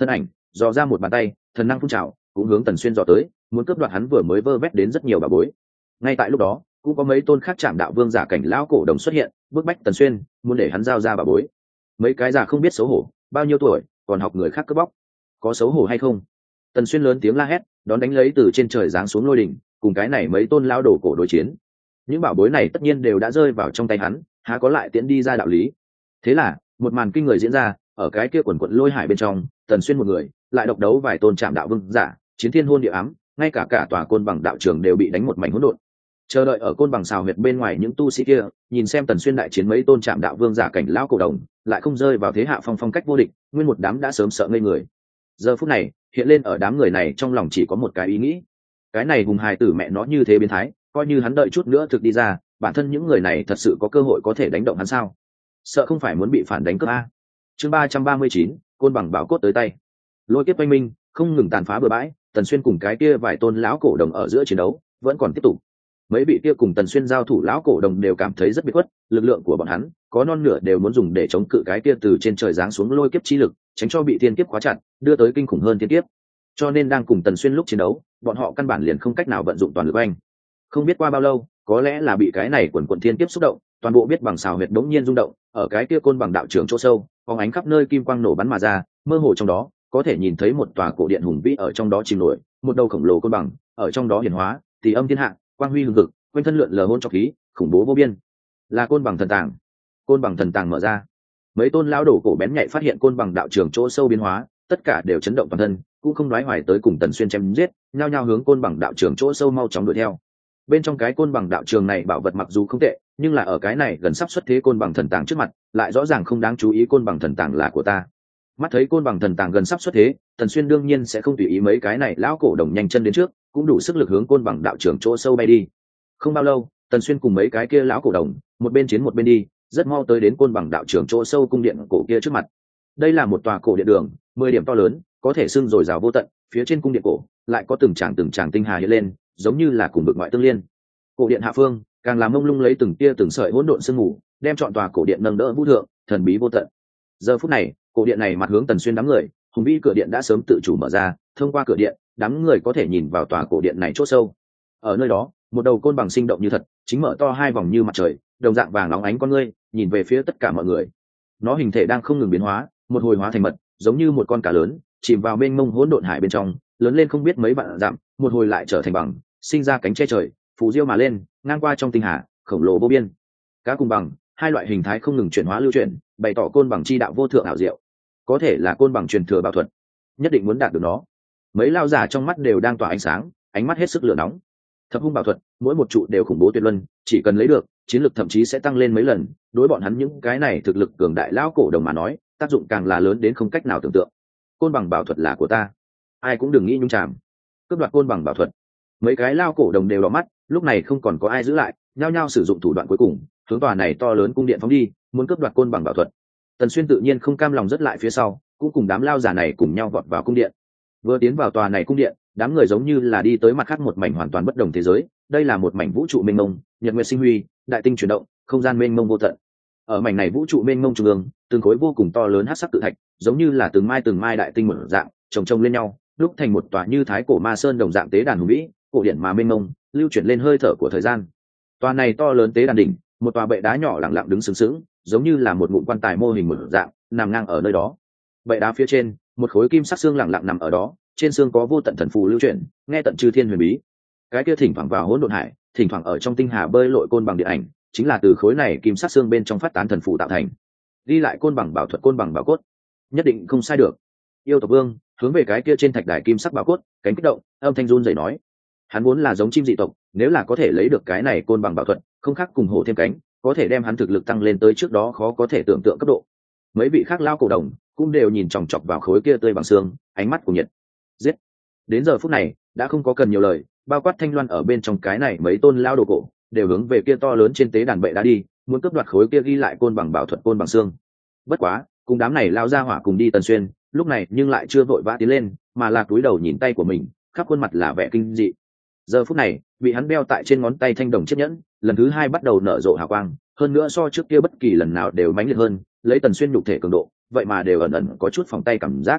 dò ra một bàn tay, thần năng phun trào cũng hướng Tần Xuyên dò tới, muốn cướp đoạt hắn vừa mới vơ vét đến rất nhiều bảo bối. Ngay tại lúc đó cũng có mấy tôn khác chạm đạo vương giả cảnh lão cổ đồng xuất hiện, bức bách Tần Xuyên muốn để hắn giao ra bảo bối. Mấy cái già không biết xấu hổ, bao nhiêu tuổi còn học người khác cướp bóc, có xấu hổ hay không? Tần Xuyên lớn tiếng la hét, đón đánh lấy từ trên trời giáng xuống lôi đỉnh, cùng cái này mấy tôn lão đồ cổ đối chiến. Những bảo bối này tất nhiên đều đã rơi vào trong tay hắn, há có lại tiễn đi ra đạo lý. Thế là một màn kinh người diễn ra, ở cái kia quần quận lôi hải bên trong, Tần Xuyên một người lại độc đấu vài tôn chạm đạo vương giả, chiến thiên hôn địa ám, ngay cả tòa côn bằng đạo trường đều bị đánh một mảnh hỗn độn. Chờ đợi ở côn bằng xào huyệt bên ngoài những tu sĩ kia, nhìn xem Tần Xuyên đại chiến mấy tôn chạm đạo vương giả cảnh lão cổ đồng, lại không rơi vào thế hạ phong cách vô địch, nguyên một đám đã sớm sợ ngây người. Giờ phút này hiện lên ở đám người này trong lòng chỉ có một cái ý nghĩ: cái này hùng hài tử mẹ nó như thế biến thái, coi như hắn đợi chút nữa thực đi ra, bản thân những người này thật sự có cơ hội có thể đánh động hắn sao? Sợ không phải muốn bị phản đánh cướp a. Chương 339, côn bằng bảo cốt tới tay. Lôi kiếp oanh minh không ngừng tàn phá bừa bãi, Tần Xuyên cùng cái kia vài tôn lão cổ đồng ở giữa chiến đấu vẫn còn tiếp tục. Mấy vị kia cùng Tần Xuyên giao thủ lão cổ đồng đều cảm thấy rất bị khuất, lực lượng của bọn hắn có non nửa đều muốn dùng để chống cự cái kia từ trên trời giáng xuống lôi kiếp chi lực, tránh cho bị thiên kiếp khóa chặt, đưa tới kinh khủng hơn thiên kiếp. Cho nên đang cùng Tần Xuyên lúc chiến đấu, bọn họ căn bản liền không cách nào vận dụng toàn lực anh. Không biết qua bao lâu, có lẽ là bị cái này quần quần thiên kiếp xúc động, toàn bộ biết bằng xào huyệt đống nhiên rung động, ở cái kia côn bằng đạo trường chỗ sâu, phóng ánh khắp nơi kim quang nổ bắn mà ra, mơ hồ trong đó có thể nhìn thấy một tòa cổ điện hùng vĩ ở trong đó chìm nổi, một đầu khổng lồ côn bằng ở trong đó hiển hóa, tỷ âm thiên hạ, quang huy hùng cực, quanh thân lượn lờ hôn trọc khí, khủng bố vô biên. Là côn bằng thần tàng. Côn bằng thần tàng mở ra. Mấy tôn lão đổ cổ bén nhạy phát hiện côn bằng đạo trường chỗ sâu biến hóa, tất cả đều chấn động toàn thân, cũng không nói hoài tới cùng Tần Xuyên chém giết, nhao nhao hướng côn bằng đạo trường chỗ sâu mau chóng đuổi theo. Bên trong cái côn bằng đạo trường này bảo vật mặc dù không tệ, nhưng là ở cái này gần sắp xuất thế côn bằng thần tàng trước mặt, lại rõ ràng không đáng chú ý. Côn bằng thần tàng là của ta. Mắt thấy côn bằng thần tàng gần sắp xuất thế, Tần Xuyên đương nhiên sẽ không tùy ý mấy cái này lão cổ đồng nhanh chân đến trước, cũng đủ sức lực hướng côn bằng đạo trường chỗ sâu bay đi. Không bao lâu, Tần Xuyên cùng mấy cái kia lão cổ đồng một bên chiến một bên đi, rất mau tới đến côn bằng đạo trường chỗ sâu cung điện cổ kia trước mặt. Đây là một tòa cổ điện đường, 10 điểm to lớn, có thể xưng dồi dào vô tận, phía trên cung điện cổ lại có từng tràng tinh hà hiện lên, giống như là cùng vực ngoại tương liên. Cổ điện hạ phương càng làm mông lung lấy từng tia từng sợi hỗn độn sương mù, đem trọn tòa cổ điện nâng đỡ vũ thượng, thần bí vô tận. Giờ phút này, cổ điện này mặt hướng Tần Xuyên đám người, hùng vĩ cửa điện đã sớm tự chủ mở ra, thông qua cửa điện, đám người có thể nhìn vào tòa cổ điện này chỗ sâu. Ở nơi đó, một đầu côn bằng sinh động như thật, chính mở to hai vòng như mặt trời, đồng dạng vàng óng ánh con ngươi, nhìn về phía tất cả mọi người. Nó hình thể đang không ngừng biến hóa, một hồi hóa thành mật, giống như một con cá lớn, chìm vào mênh mông hỗn độn hải bên trong, lớn lên không biết mấy vạn dặm, một hồi lại trở thành bằng, sinh ra cánh che trời, phù diêu mà lên, ngang qua trong tinh hà, khổng lồ vô biên. Cá cùng bằng, hai loại hình thái không ngừng chuyển hóa lưu chuyển, bày tỏ côn bằng chi đạo vô thượng ảo diệu. Có thể là côn bằng truyền thừa bảo thuật, nhất định muốn đạt được nó. Mấy lao giả trong mắt đều đang tỏa ánh sáng, ánh mắt hết sức lửa nóng. Thập hung bảo thuật, mỗi một trụ đều khủng bố tuyệt luân, chỉ cần lấy được, chiến lực thậm chí sẽ tăng lên mấy lần. Đối bọn hắn những cái này thực lực cường đại lão cổ đồng mà nói, tác dụng càng là lớn đến không cách nào tưởng tượng. Côn bằng bảo thuật là của ta, ai cũng đừng nghĩ nhung chàm. Cướp đoạt côn bằng bảo thuật. Mấy cái lao cổ đồng đều đỏ mắt, lúc này không còn có ai giữ lại, nhao nhao sử dụng thủ đoạn cuối cùng, hướng tòa này to lớn cung điện phóng đi, muốn cướp đoạt côn bằng bảo thuật. Tần Xuyên tự nhiên không cam lòng rất lại phía sau, cũng cùng đám lao giả này cùng nhau vọt vào cung điện. Vừa tiến vào tòa này cung điện, đám người giống như là đi tới mặt khác một mảnh hoàn toàn bất đồng thế giới. Đây là một mảnh vũ trụ mênh mông, nhật nguyệt sinh huy, đại tinh chuyển động, không gian mênh mông vô tận. Ở mảnh này vũ trụ mênh mông trung ương, từng khối vô cùng to lớn hắc sắc tự thạch, giống như là từng mai đại tinh một dạng, chồng lên nhau, lúc thành một tòa như thái cổ ma sơn đồng dạng tế đàn hùng vĩ, cổ điển mà mênh mông, lưu chuyển lên hơi thở của thời gian. Tòa này to lớn tế đàn đỉnh, một tòa bệ đá nhỏ lặng lặng đứng sừng sững, giống như là một ngụm quan tài mô hình một dạng, nằm ngang ở nơi đó. Bệ đá phía trên, một khối kim sắc xương lặng lặng nằm ở đó, trên xương có vô tận thần phù lưu chuyển, nghe tận chư thiên huyền bí. Cái kia thỉnh thoảng vào hỗn độn hải, thỉnh thoảng ở trong tinh hà bơi lội côn bằng điện ảnh, chính là từ khối này kim sắc xương bên trong phát tán thần phù tạo thành. Ghi lại côn bằng bảo thuật, côn bằng bảo cốt, nhất định không sai được. Yêu tộc vương hướng về cái kia trên thạch đài kim sắc bảo cốt, cánh kích động, âm thanh run rẩy nói: hắn vốn là giống chim dị tộc, nếu là có thể lấy được cái này côn bằng bảo thuật, không khác cùng hổ thêm cánh, có thể đem hắn thực lực tăng lên tới trước đó khó có thể tưởng tượng cấp độ. Mấy vị khác lao cổ đồng cũng đều nhìn chòng chọc vào khối kia tươi bằng xương, ánh mắt của nhiệt. Giết! Đến giờ phút này đã không có cần nhiều lời, bao quát Thanh Loan ở bên trong cái này mấy tôn lao đồ cổ đều hướng về kia to lớn trên tế đàn bệ đá đi, muốn cướp đoạt khối kia ghi lại côn bằng bảo thuật, côn bằng xương. Bất quá cùng đám này lao ra hỏa cùng đi Tần Xuyên lúc này nhưng lại chưa vội vã tiến lên, mà là cúi đầu nhìn tay của mình, khắp khuôn mặt là vẻ kinh dị. Giờ phút này bị hắn đeo tại trên ngón tay thanh đồng chiếc nhẫn lần thứ hai bắt đầu nở rộ hào quang, hơn nữa so trước kia bất kỳ lần nào đều mãnh liệt hơn, lấy Tần Xuyên nhục thể cường độ vậy mà đều ẩn ẩn có chút phòng tay cảm giác.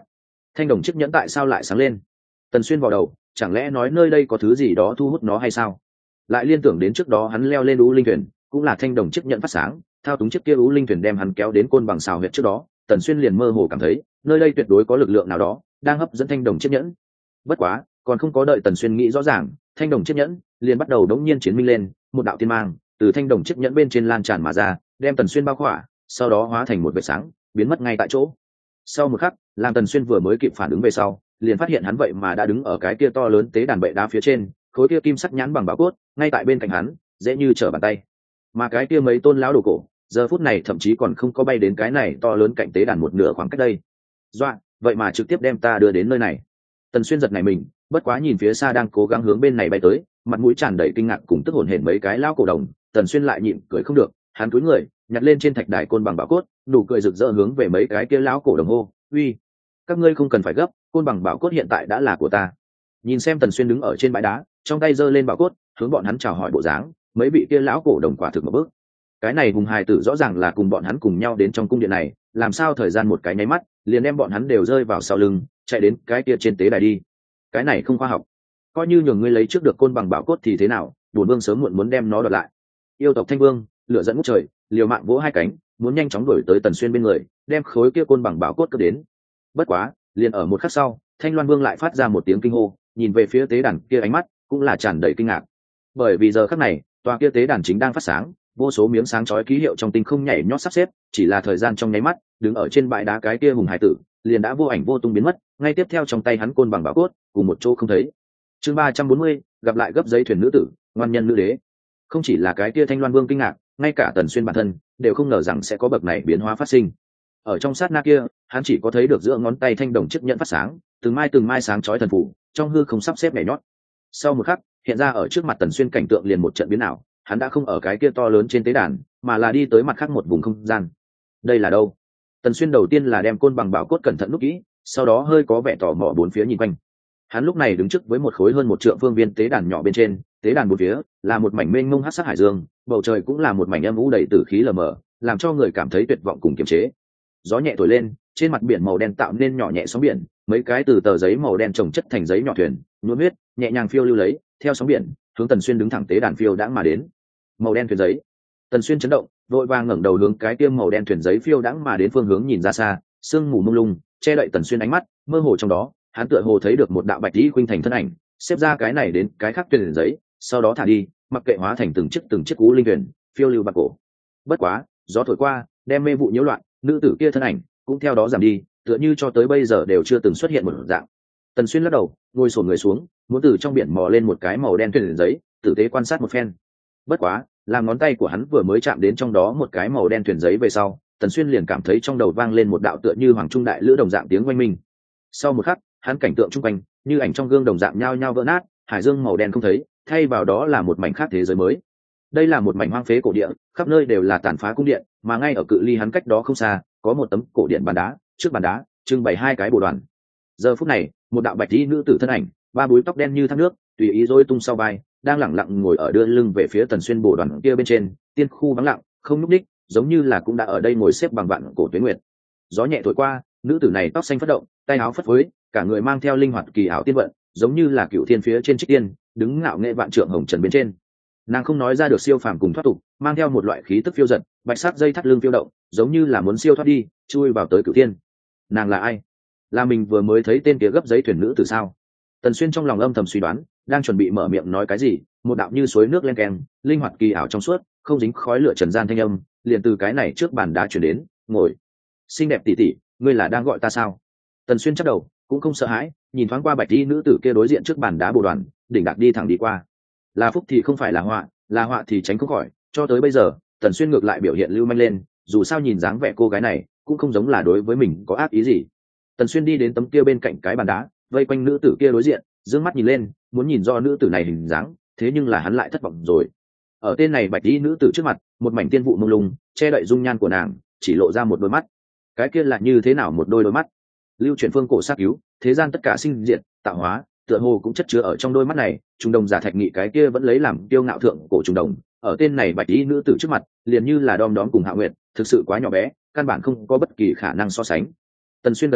Thanh đồng chiếc nhẫn tại sao lại sáng lên? Tần Xuyên vào đầu, chẳng lẽ nói nơi đây có thứ gì đó thu hút nó hay sao? Lại liên tưởng đến trước đó hắn leo lên U Linh thuyền, cũng là thanh đồng chiếc nhẫn phát sáng, thao túng chiếc kia U Linh thuyền đem hắn kéo đến côn bằng xào huyệt trước đó. Tần Xuyên liền mơ hồ cảm thấy nơi đây tuyệt đối có lực lượng nào đó đang hấp dẫn thanh đồng chiếc nhẫn. Bất quá, còn không có đợi Tần Xuyên nghĩ rõ ràng, thanh đồng chiếc nhẫn liền bắt đầu đống nhiên chiến minh lên, một đạo tiên mang từ thanh đồng chiếc nhẫn bên trên lan tràn mà ra, đem Tần Xuyên bao khỏa, sau đó hóa thành một vệt sáng, biến mất ngay tại chỗ. Sau một khắc, làm Tần Xuyên vừa mới kịp phản ứng về sau, liền phát hiện hắn vậy mà đã đứng ở cái kia to lớn tế đàn bệ đá phía trên, khối kia kim sắc nhãn bằng bảo cốt ngay tại bên cạnh hắn, dễ như trở bàn tay. Mà cái kia mấy tôn lão đồ cổ, giờ phút này thậm chí còn không có bay đến cái này to lớn cạnh tế đàn một nửa khoảng cách đây. Doa, vậy mà trực tiếp đem ta đưa đến nơi này. Tần Xuyên giật này mình, bất quá nhìn phía xa đang cố gắng hướng bên này bay tới, mặt mũi tràn đầy kinh ngạc cùng tức hổn hển mấy cái lão cổ đồng, Tần Xuyên lại nhịn cười không được, hắn cúi người, nhặt lên trên thạch đài côn bằng bảo cốt, nụ cười rực rỡ hướng về mấy cái kia lão cổ đồng hô, uy, các ngươi không cần phải gấp, côn bằng bảo cốt hiện tại đã là của ta. Nhìn xem Tần Xuyên đứng ở trên bãi đá, trong tay giơ lên bảo cốt, hướng bọn hắn chào hỏi bộ dáng, mấy vị kia lão cổ đồng quả thực một bước. Cái này hùng hài tử rõ ràng là cùng bọn hắn cùng nhau đến trong cung điện này, làm sao thời gian một cái nháy mắt liền đem bọn hắn đều rơi vào sau lưng, chạy đến cái kia trên tế đài đi. Cái này không khoa học. Coi như nhường ngươi lấy trước được côn bằng bảo cốt thì thế nào, bổn vương sớm muộn muốn đem nó đoạt lại. Yêu tộc Thanh Vương lửa dẫn ngút trời, liều mạng vỗ hai cánh, muốn nhanh chóng đuổi tới Tần Xuyên bên người, đem khối kia côn bằng bảo cốt cướp đến. Bất quá, liền ở một khắc sau, Thanh Loan Vương lại phát ra một tiếng kinh hô, nhìn về phía tế đàn kia ánh mắt cũng là tràn đầy kinh ngạc. Bởi vì giờ khắc này, tòa kia tế đàn chính đang phát sáng, vô số miếng sáng chói ký hiệu trong tinh không nhảy nhót sắp xếp, chỉ là thời gian trong nháy mắt, đứng ở trên bãi đá cái kia hùng hải tử, liền đã vô ảnh vô tung biến mất, ngay tiếp theo trong tay hắn côn bằng bảo cốt, cùng một chỗ không thấy. Chương 340, gặp lại gấp giấy thuyền nữ tử, ngoan nhân nữ đế. Không chỉ là cái kia Thanh Loan Vương kinh ngạc, ngay cả Tần Xuyên bản thân đều không ngờ rằng sẽ có bậc này biến hóa phát sinh. Ở trong sát na kia, hắn chỉ có thấy được giữa ngón tay thanh đồng chiếc nhẫn phát sáng, từng mai sáng chói thần phủ, trong hư không sắp xếp nhảy nhót. Sau một khắc, hiện ra ở trước mặt Tần Xuyên cảnh tượng liền một trận biến ảo, hắn đã không ở cái kia to lớn trên tế đàn, mà là đi tới mặt khác một vùng không gian. Đây là đâu? Tần Xuyên đầu tiên là đem côn bằng bảo cốt cẩn thận nút kỹ, sau đó hơi có vẻ tò mò bốn phía nhìn quanh. Hắn lúc này đứng trước với một khối hơn một trượng phương viên tế đàn nhỏ bên trên, tế đàn bốn phía là một mảnh mênh mông hắc sắc hải dương, bầu trời cũng là một mảnh âm u đầy tử khí lờ mờ, làm cho người cảm thấy tuyệt vọng cùng kiềm chế. Gió nhẹ thổi lên, trên mặt biển màu đen tạo nên nhỏ nhẹ sóng biển, mấy cái từ tờ giấy màu đen chồng chất thành giấy nhỏ thuyền, nhuốm huyết, nhẹ nhàng phiêu lưu lấy, theo sóng biển, hướng Tần Xuyên đứng thẳng tế đàn phiêu đãng mà đến. Màu đen thuyền giấy. Tần Xuyên chấn động, vội vàng ngẩng đầu hướng cái tiêm màu đen thuyền giấy phiêu đãng mà đến phương hướng nhìn ra xa, sương mù mông lung che đậy Tần Xuyên ánh mắt, mơ hồ trong đó, hắn tựa hồ thấy được một đạo bạch y khuynh thành thân ảnh, xếp ra cái này đến cái khác thuyền giấy, sau đó thả đi, mặc kệ hóa thành từng chiếc cú linh thuyền, phiêu lưu bạc cổ. Bất quá, gió thổi qua, đem mê vụ nhiễu loạn, nữ tử kia thân ảnh cũng theo đó giảm đi, tựa như cho tới bây giờ đều chưa từng xuất hiện một dạng. Tần Xuyên lắc đầu, ngồi xổm người xuống, muốn từ trong biển mò lên một cái màu đen thuyền giấy, tử tế quan sát một phen. Bất quá, làm ngón tay của hắn vừa mới chạm đến trong đó một cái màu đen thuyền giấy về sau, Tần Xuyên liền cảm thấy trong đầu vang lên một đạo tựa như hoàng trung đại lữ đồng dạng tiếng oanh minh. Sau một khắc, hắn cảnh tượng chung quanh như ảnh trong gương đồng dạng nhao nhao vỡ nát, hải dương màu đen không thấy, thay vào đó là một mảnh khác thế giới mới. Đây là một mảnh hoang phế cổ địa, khắp nơi đều là tàn phá cung điện, mà ngay ở cự ly hắn cách đó không xa, có một tấm cổ điện bàn đá, trước bàn đá trưng bày hai cái bồ đoàn. Giờ phút này, một đạo bạch y nữ tử thân ảnh, ba búi tóc đen như thác nước, tùy ý rối tung sau vai, đang lẳng lặng ngồi ở đưa lưng về phía Tần Xuyên bồ đoàn kia bên trên, tiên khu vắng lặng, không nhúc nhích, giống như là cũng đã ở đây ngồi xếp bằng vạn cổ tuyết nguyệt. Gió nhẹ thổi qua, nữ tử này tóc xanh phất động, tay áo phất phới, cả người mang theo linh hoạt kỳ ảo tiên vận, giống như là cựu thiên phía trên trích tiên, đứng ngạo nghệ vạn trượng hồng trần bên trên. Nàng không nói ra được siêu phàm cùng thoát tục, mang theo một loại khí tức phiêu dật, bạch sắc dây thắt lưng phiêu động, giống như là muốn siêu thoát đi, chui vào tới cửu thiên. Nàng là ai? Là mình vừa mới thấy tên kia gấp giấy thuyền nữ từ sao? Tần Xuyên trong lòng âm thầm suy đoán, đang chuẩn bị mở miệng nói cái gì, một đạo như suối nước len keng, linh hoạt kỳ ảo trong suốt, không dính khói lửa trần gian thanh âm, liền từ cái này trước bàn đá truyền đến, ngồi. Xinh đẹp tỷ tỷ, ngươi là đang gọi ta sao? Tần Xuyên chắp đầu, cũng không sợ hãi, nhìn thoáng qua bạch y nữ tử kia đối diện trước bàn đá bồ đoàn, đỉnh đạc đi thẳng đi qua. Là phúc thì không phải là họa thì tránh không khỏi, cho tới bây giờ, Tần Xuyên ngược lại biểu hiện lưu manh lên, dù sao nhìn dáng vẻ cô gái này cũng không giống là đối với mình có ác ý gì. Tần Xuyên đi đến tấm kia bên cạnh cái bàn đá, vây quanh nữ tử kia đối diện, dương mắt nhìn lên, muốn nhìn do nữ tử này hình dáng, thế nhưng là hắn lại thất vọng rồi. Ở tên này bạch y nữ tử trước mặt, một mảnh tiên vụ mông lung che đậy dung nhan của nàng, chỉ lộ ra một đôi mắt. Cái kia là như thế nào một đôi mắt? Lưu truyền phương cổ sát cứu, thế gian tất cả sinh diệt, tạo hóa, tựa hồ cũng chất chứa ở trong đôi mắt này. Trung đồng giả thạch nghị cái kia vẫn lấy làm tiêu ngạo thượng cổ trung đồng, ở tên này bạch y nữ tử trước mặt, liền như là đom đóm cùng Hạ Nguyệt, thực sự quá nhỏ bé, căn bản không có bất kỳ khả năng so sánh. Tần Xuyên gần sát,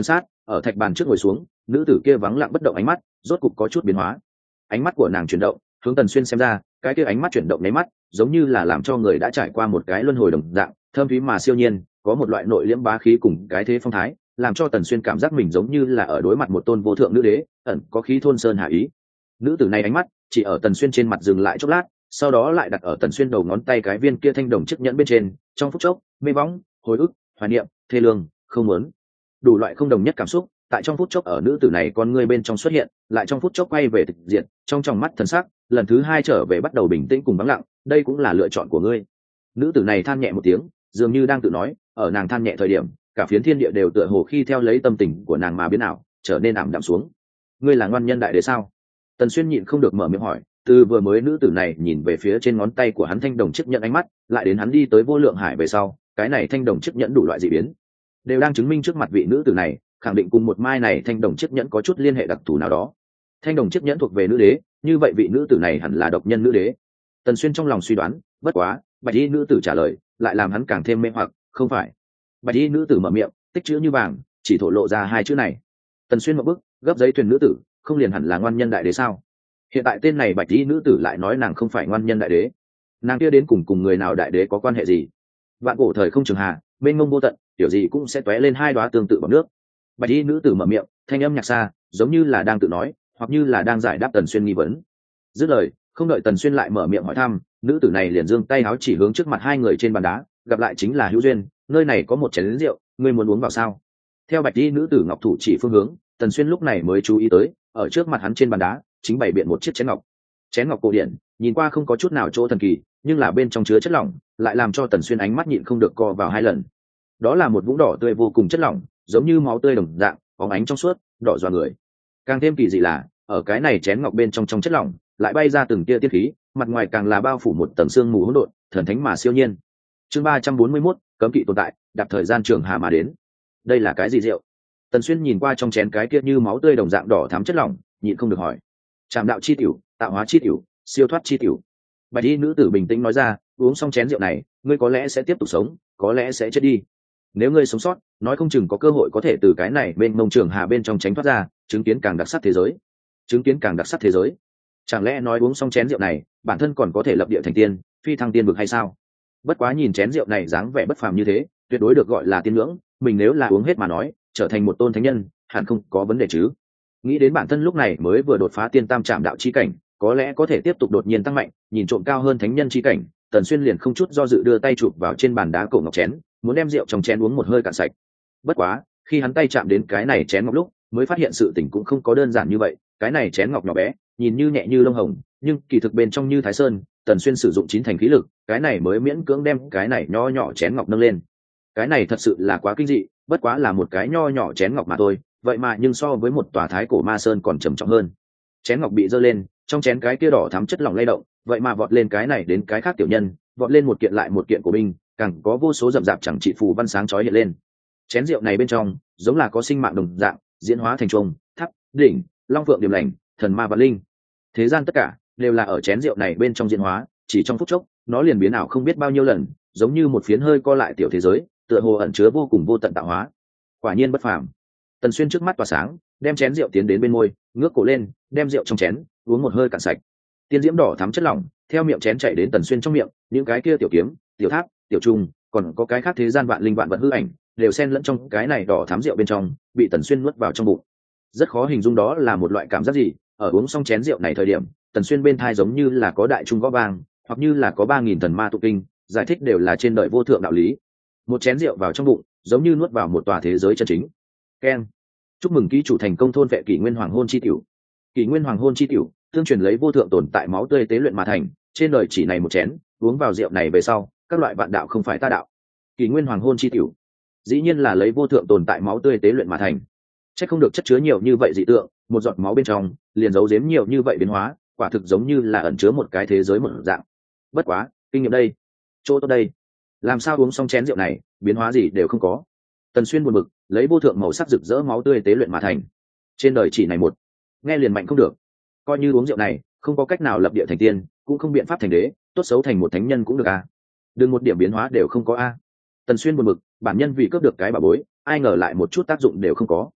ở thạch bàn trước ngồi xuống, nữ tử kia vắng lặng bất động ánh mắt rốt cục có chút biến hóa. Ánh mắt của nàng chuyển động, hướng Tần Xuyên xem ra, cái kia ánh mắt chuyển động nháy mắt giống như là làm cho người đã trải qua một cái luân hồi đồng dạng, thơm thúy mà siêu nhiên, có một loại nội liễm bá khí cùng cái thế phong thái, làm cho Tần Xuyên cảm giác mình giống như là ở đối mặt một tôn vô thượng nữ đế, ẩn có khí thôn sơn hạ ý. Nữ tử này ánh mắt chỉ ở Tần Xuyên trên mặt dừng lại chốc lát, sau đó lại đặt ở Tần Xuyên đầu ngón tay cái viên kia thanh đồng chiếc nhẫn bên trên, trong phút chốc, mê bóng, hồi ức, hoài niệm, thê lương, không muốn, đủ loại không đồng nhất cảm xúc tại trong phút chốc ở nữ tử này con ngươi bên trong xuất hiện, lại trong phút chốc quay về tịch diện, trong tròng mắt thần sắc lần thứ hai trở về bắt đầu bình tĩnh cùng vắng lặng. Đây cũng là lựa chọn của ngươi. Nữ tử này than nhẹ một tiếng, dường như đang tự nói, ở nàng than nhẹ thời điểm, cả phiến thiên địa đều tựa hồ khi theo lấy tâm tình của nàng mà biến ảo, trở nên ảm đạm xuống. Ngươi là ngoan nhân đại đế sao? Tần Xuyên nhịn không được mở miệng hỏi. Từ vừa mới nữ tử này nhìn về phía trên ngón tay của hắn thanh đồng chiếc nhẫn ánh mắt, lại đến hắn đi tới vô lượng hải về sau, cái này thanh đồng chiếc nhẫn đủ loại dị biến, đều đang chứng minh trước mặt vị nữ tử này khẳng định cùng một mai này thanh đồng chiếc nhẫn có chút liên hệ đặc thù nào đó. Thanh đồng chiếc nhẫn thuộc về nữ đế, như vậy vị nữ tử này hẳn là độc nhân nữ đế. Tần Xuyên trong lòng suy đoán, bất quá bạch y nữ tử trả lời lại làm hắn càng thêm mê hoặc. Không phải. Bạch y nữ tử mở miệng, tích chữ như vàng, chỉ thổ lộ ra hai chữ này. Tần Xuyên một bước gấp giấy thuyền nữ tử, không liền hẳn là ngoan nhân đại đế sao? Hiện tại tên này bạch y nữ tử lại nói nàng không phải ngoan nhân đại đế, nàng kia đến cùng người nào đại đế có quan hệ gì? Vạn cổ thời không trường hà, mênh mông vô tận, kiểu gì cũng sẽ tóe lên hai đóa tương tự bằng nước. Bạch y nữ tử mở miệng, thanh âm nhạc xa, giống như là đang tự nói, hoặc như là đang giải đáp Tần Xuyên nghi vấn. Dứt lời, không đợi Tần Xuyên lại mở miệng hỏi thăm, nữ tử này liền giương tay áo chỉ hướng trước mặt hai người trên bàn đá, gặp lại chính là hữu duyên, nơi này có một chén rượu, ngươi muốn uống vào sao? Theo bạch y nữ tử ngọc thủ chỉ phương hướng, Tần Xuyên lúc này mới chú ý tới, ở trước mặt hắn trên bàn đá chính bày biện một chiếc chén ngọc. Chén ngọc cổ điển, nhìn qua không có chút nào chỗ thần kỳ, nhưng là bên trong chứa chất lỏng, lại làm cho Tần Xuyên ánh mắt nhịn không được co vào hai lần. Đó là một vũng đỏ tươi vô cùng chất lỏng, giống như máu tươi đồng dạng, bóng ánh trong suốt, đỏ dọa người. Càng thêm kỳ dị là, ở cái này chén ngọc bên trong chất lỏng, lại bay ra từng tia tiên khí, mặt ngoài càng là bao phủ một tầng sương mù hỗn độn, thần thánh mà siêu nhiên. Chương 341, cấm kỵ tồn tại, đạp thời gian trường hà mà đến. Đây là cái gì rượu? Tần Xuyên nhìn qua trong chén cái kia như máu tươi đồng dạng đỏ thắm chất lỏng, nhịn không được hỏi. Trảm đạo chi tiểu, tạo hóa chi tiểu, siêu thoát chi tiểu. Bạch y nữ tử bình tĩnh nói ra, uống xong chén rượu này, ngươi có lẽ sẽ tiếp tục sống, có lẽ sẽ chết đi. Nếu ngươi sống sót, nói không chừng có cơ hội có thể từ cái này bên mông trường hà bên trong tránh thoát ra, chứng kiến càng đặc sắc thế giới. Chứng kiến càng đặc sắc thế giới. Chẳng lẽ nói uống xong chén rượu này, bản thân còn có thể lập địa thành tiên, phi thăng tiên vực hay sao? Bất quá nhìn chén rượu này dáng vẻ bất phàm như thế, tuyệt đối được gọi là tiên ngưỡng, mình nếu là uống hết mà nói, trở thành một tôn thánh nhân, hẳn không có vấn đề chứ. Nghĩ đến bản thân lúc này mới vừa đột phá tiên tam trạm đạo chi cảnh, có lẽ có thể tiếp tục đột nhiên tăng mạnh, nhìn trộm cao hơn thánh nhân chi cảnh, Tần Xuyên liền không chút do dự đưa tay chụp vào trên bàn đá cổ ngọc chén, muốn đem rượu trong chén uống một hơi cạn sạch. Bất quá, khi hắn tay chạm đến cái này chén ngọc lúc, mới phát hiện sự tình cũng không có đơn giản như vậy. Cái này chén ngọc nhỏ bé, nhìn như nhẹ như lông hồng, nhưng kỳ thực bên trong như Thái Sơn. Tần Xuyên sử dụng 9 thành khí lực, cái này mới miễn cưỡng đem cái này nho nhỏ chén ngọc nâng lên. Cái này thật sự là quá kinh dị, bất quá là một cái nho nhỏ chén ngọc mà thôi, vậy mà nhưng so với một tòa thái cổ ma sơn còn trầm trọng hơn. Chén ngọc bị giơ lên, trong chén cái kia đỏ thắm chất lỏng lay động, vậy mà vọt lên cái này đến cái khác tiểu nhân, vọt lên một kiện lại một kiện của binh, càng có vô số rậm rạp chẳng trị phù văn sáng chói hiện lên. Chén rượu này bên trong giống là có sinh mạng đồng dạng, diễn hóa thành trung, tháp, đỉnh, long phượng điềm lành, thần ma và linh. Thế gian tất cả đều là ở chén rượu này bên trong diễn hóa, chỉ trong phút chốc, nó liền biến ảo không biết bao nhiêu lần, giống như một phiến hơi co lại tiểu thế giới, tựa hồ ẩn chứa vô cùng vô tận tạo hóa. Quả nhiên bất phàm. Tần Xuyên trước mắt tỏa sáng, đem chén rượu tiến đến bên môi, ngước cổ lên, đem rượu trong chén uống một hơi cạn sạch. Tiên diễm đỏ thắm chất lỏng theo miệng chén chảy đến Tần Xuyên trong miệng, những cái kia tiểu kiếm, tiểu tháp, tiểu trung, còn có cái khác thế gian vạn linh vạn vật hư ảnh, đều xen lẫn trong cái này đỏ thắm rượu bên trong, bị Tần Xuyên nuốt vào trong bụng. Rất khó hình dung đó là một loại cảm giác gì. Ở uống xong chén rượu này thời điểm, Tần Xuyên bên thai giống như là có đại trung gõ vang, hoặc như là có 3000 thần ma tụ kinh, giải thích đều là trên đời vô thượng đạo lý. Một chén rượu vào trong bụng, giống như nuốt vào một tòa thế giới chân chính. Keng. Chúc mừng ký chủ thành công thôn vệ kỷ nguyên hoàng hôn chi tiểu. Kỷ nguyên hoàng hôn chi tiểu, tương truyền lấy vô thượng tồn tại máu tươi tế luyện mà thành, trên đời chỉ này một chén, uống vào rượu này về sau, các loại vạn đạo không phải ta đạo. Kỷ nguyên hoàng hôn chi tiểu, dĩ nhiên là lấy vô thượng tồn tại máu tươi tế luyện mà thành. Chắc không được chất chứa nhiều như vậy dị tượng, một giọt máu bên trong liền giấu giếm nhiều như vậy biến hóa, quả thực giống như là ẩn chứa một cái thế giới một dạng. Bất quá, kinh nghiệm đây, chỗ tốt đây, làm sao uống xong chén rượu này, biến hóa gì đều không có. Tần Xuyên buồn bực, lấy vô thượng màu sắc rực rỡ máu tươi tế luyện mà thành. Trên đời chỉ này một, nghe liền mạnh không được. Coi như uống rượu này, không có cách nào lập địa thành tiên, cũng không biện pháp thành đế, tốt xấu thành một thánh nhân cũng được à. Đừng một điểm biến hóa đều không có a. Tần Xuyên buồn bực, bản nhân vì cướp được cái bảo bối, ai ngờ lại một chút tác dụng đều không có.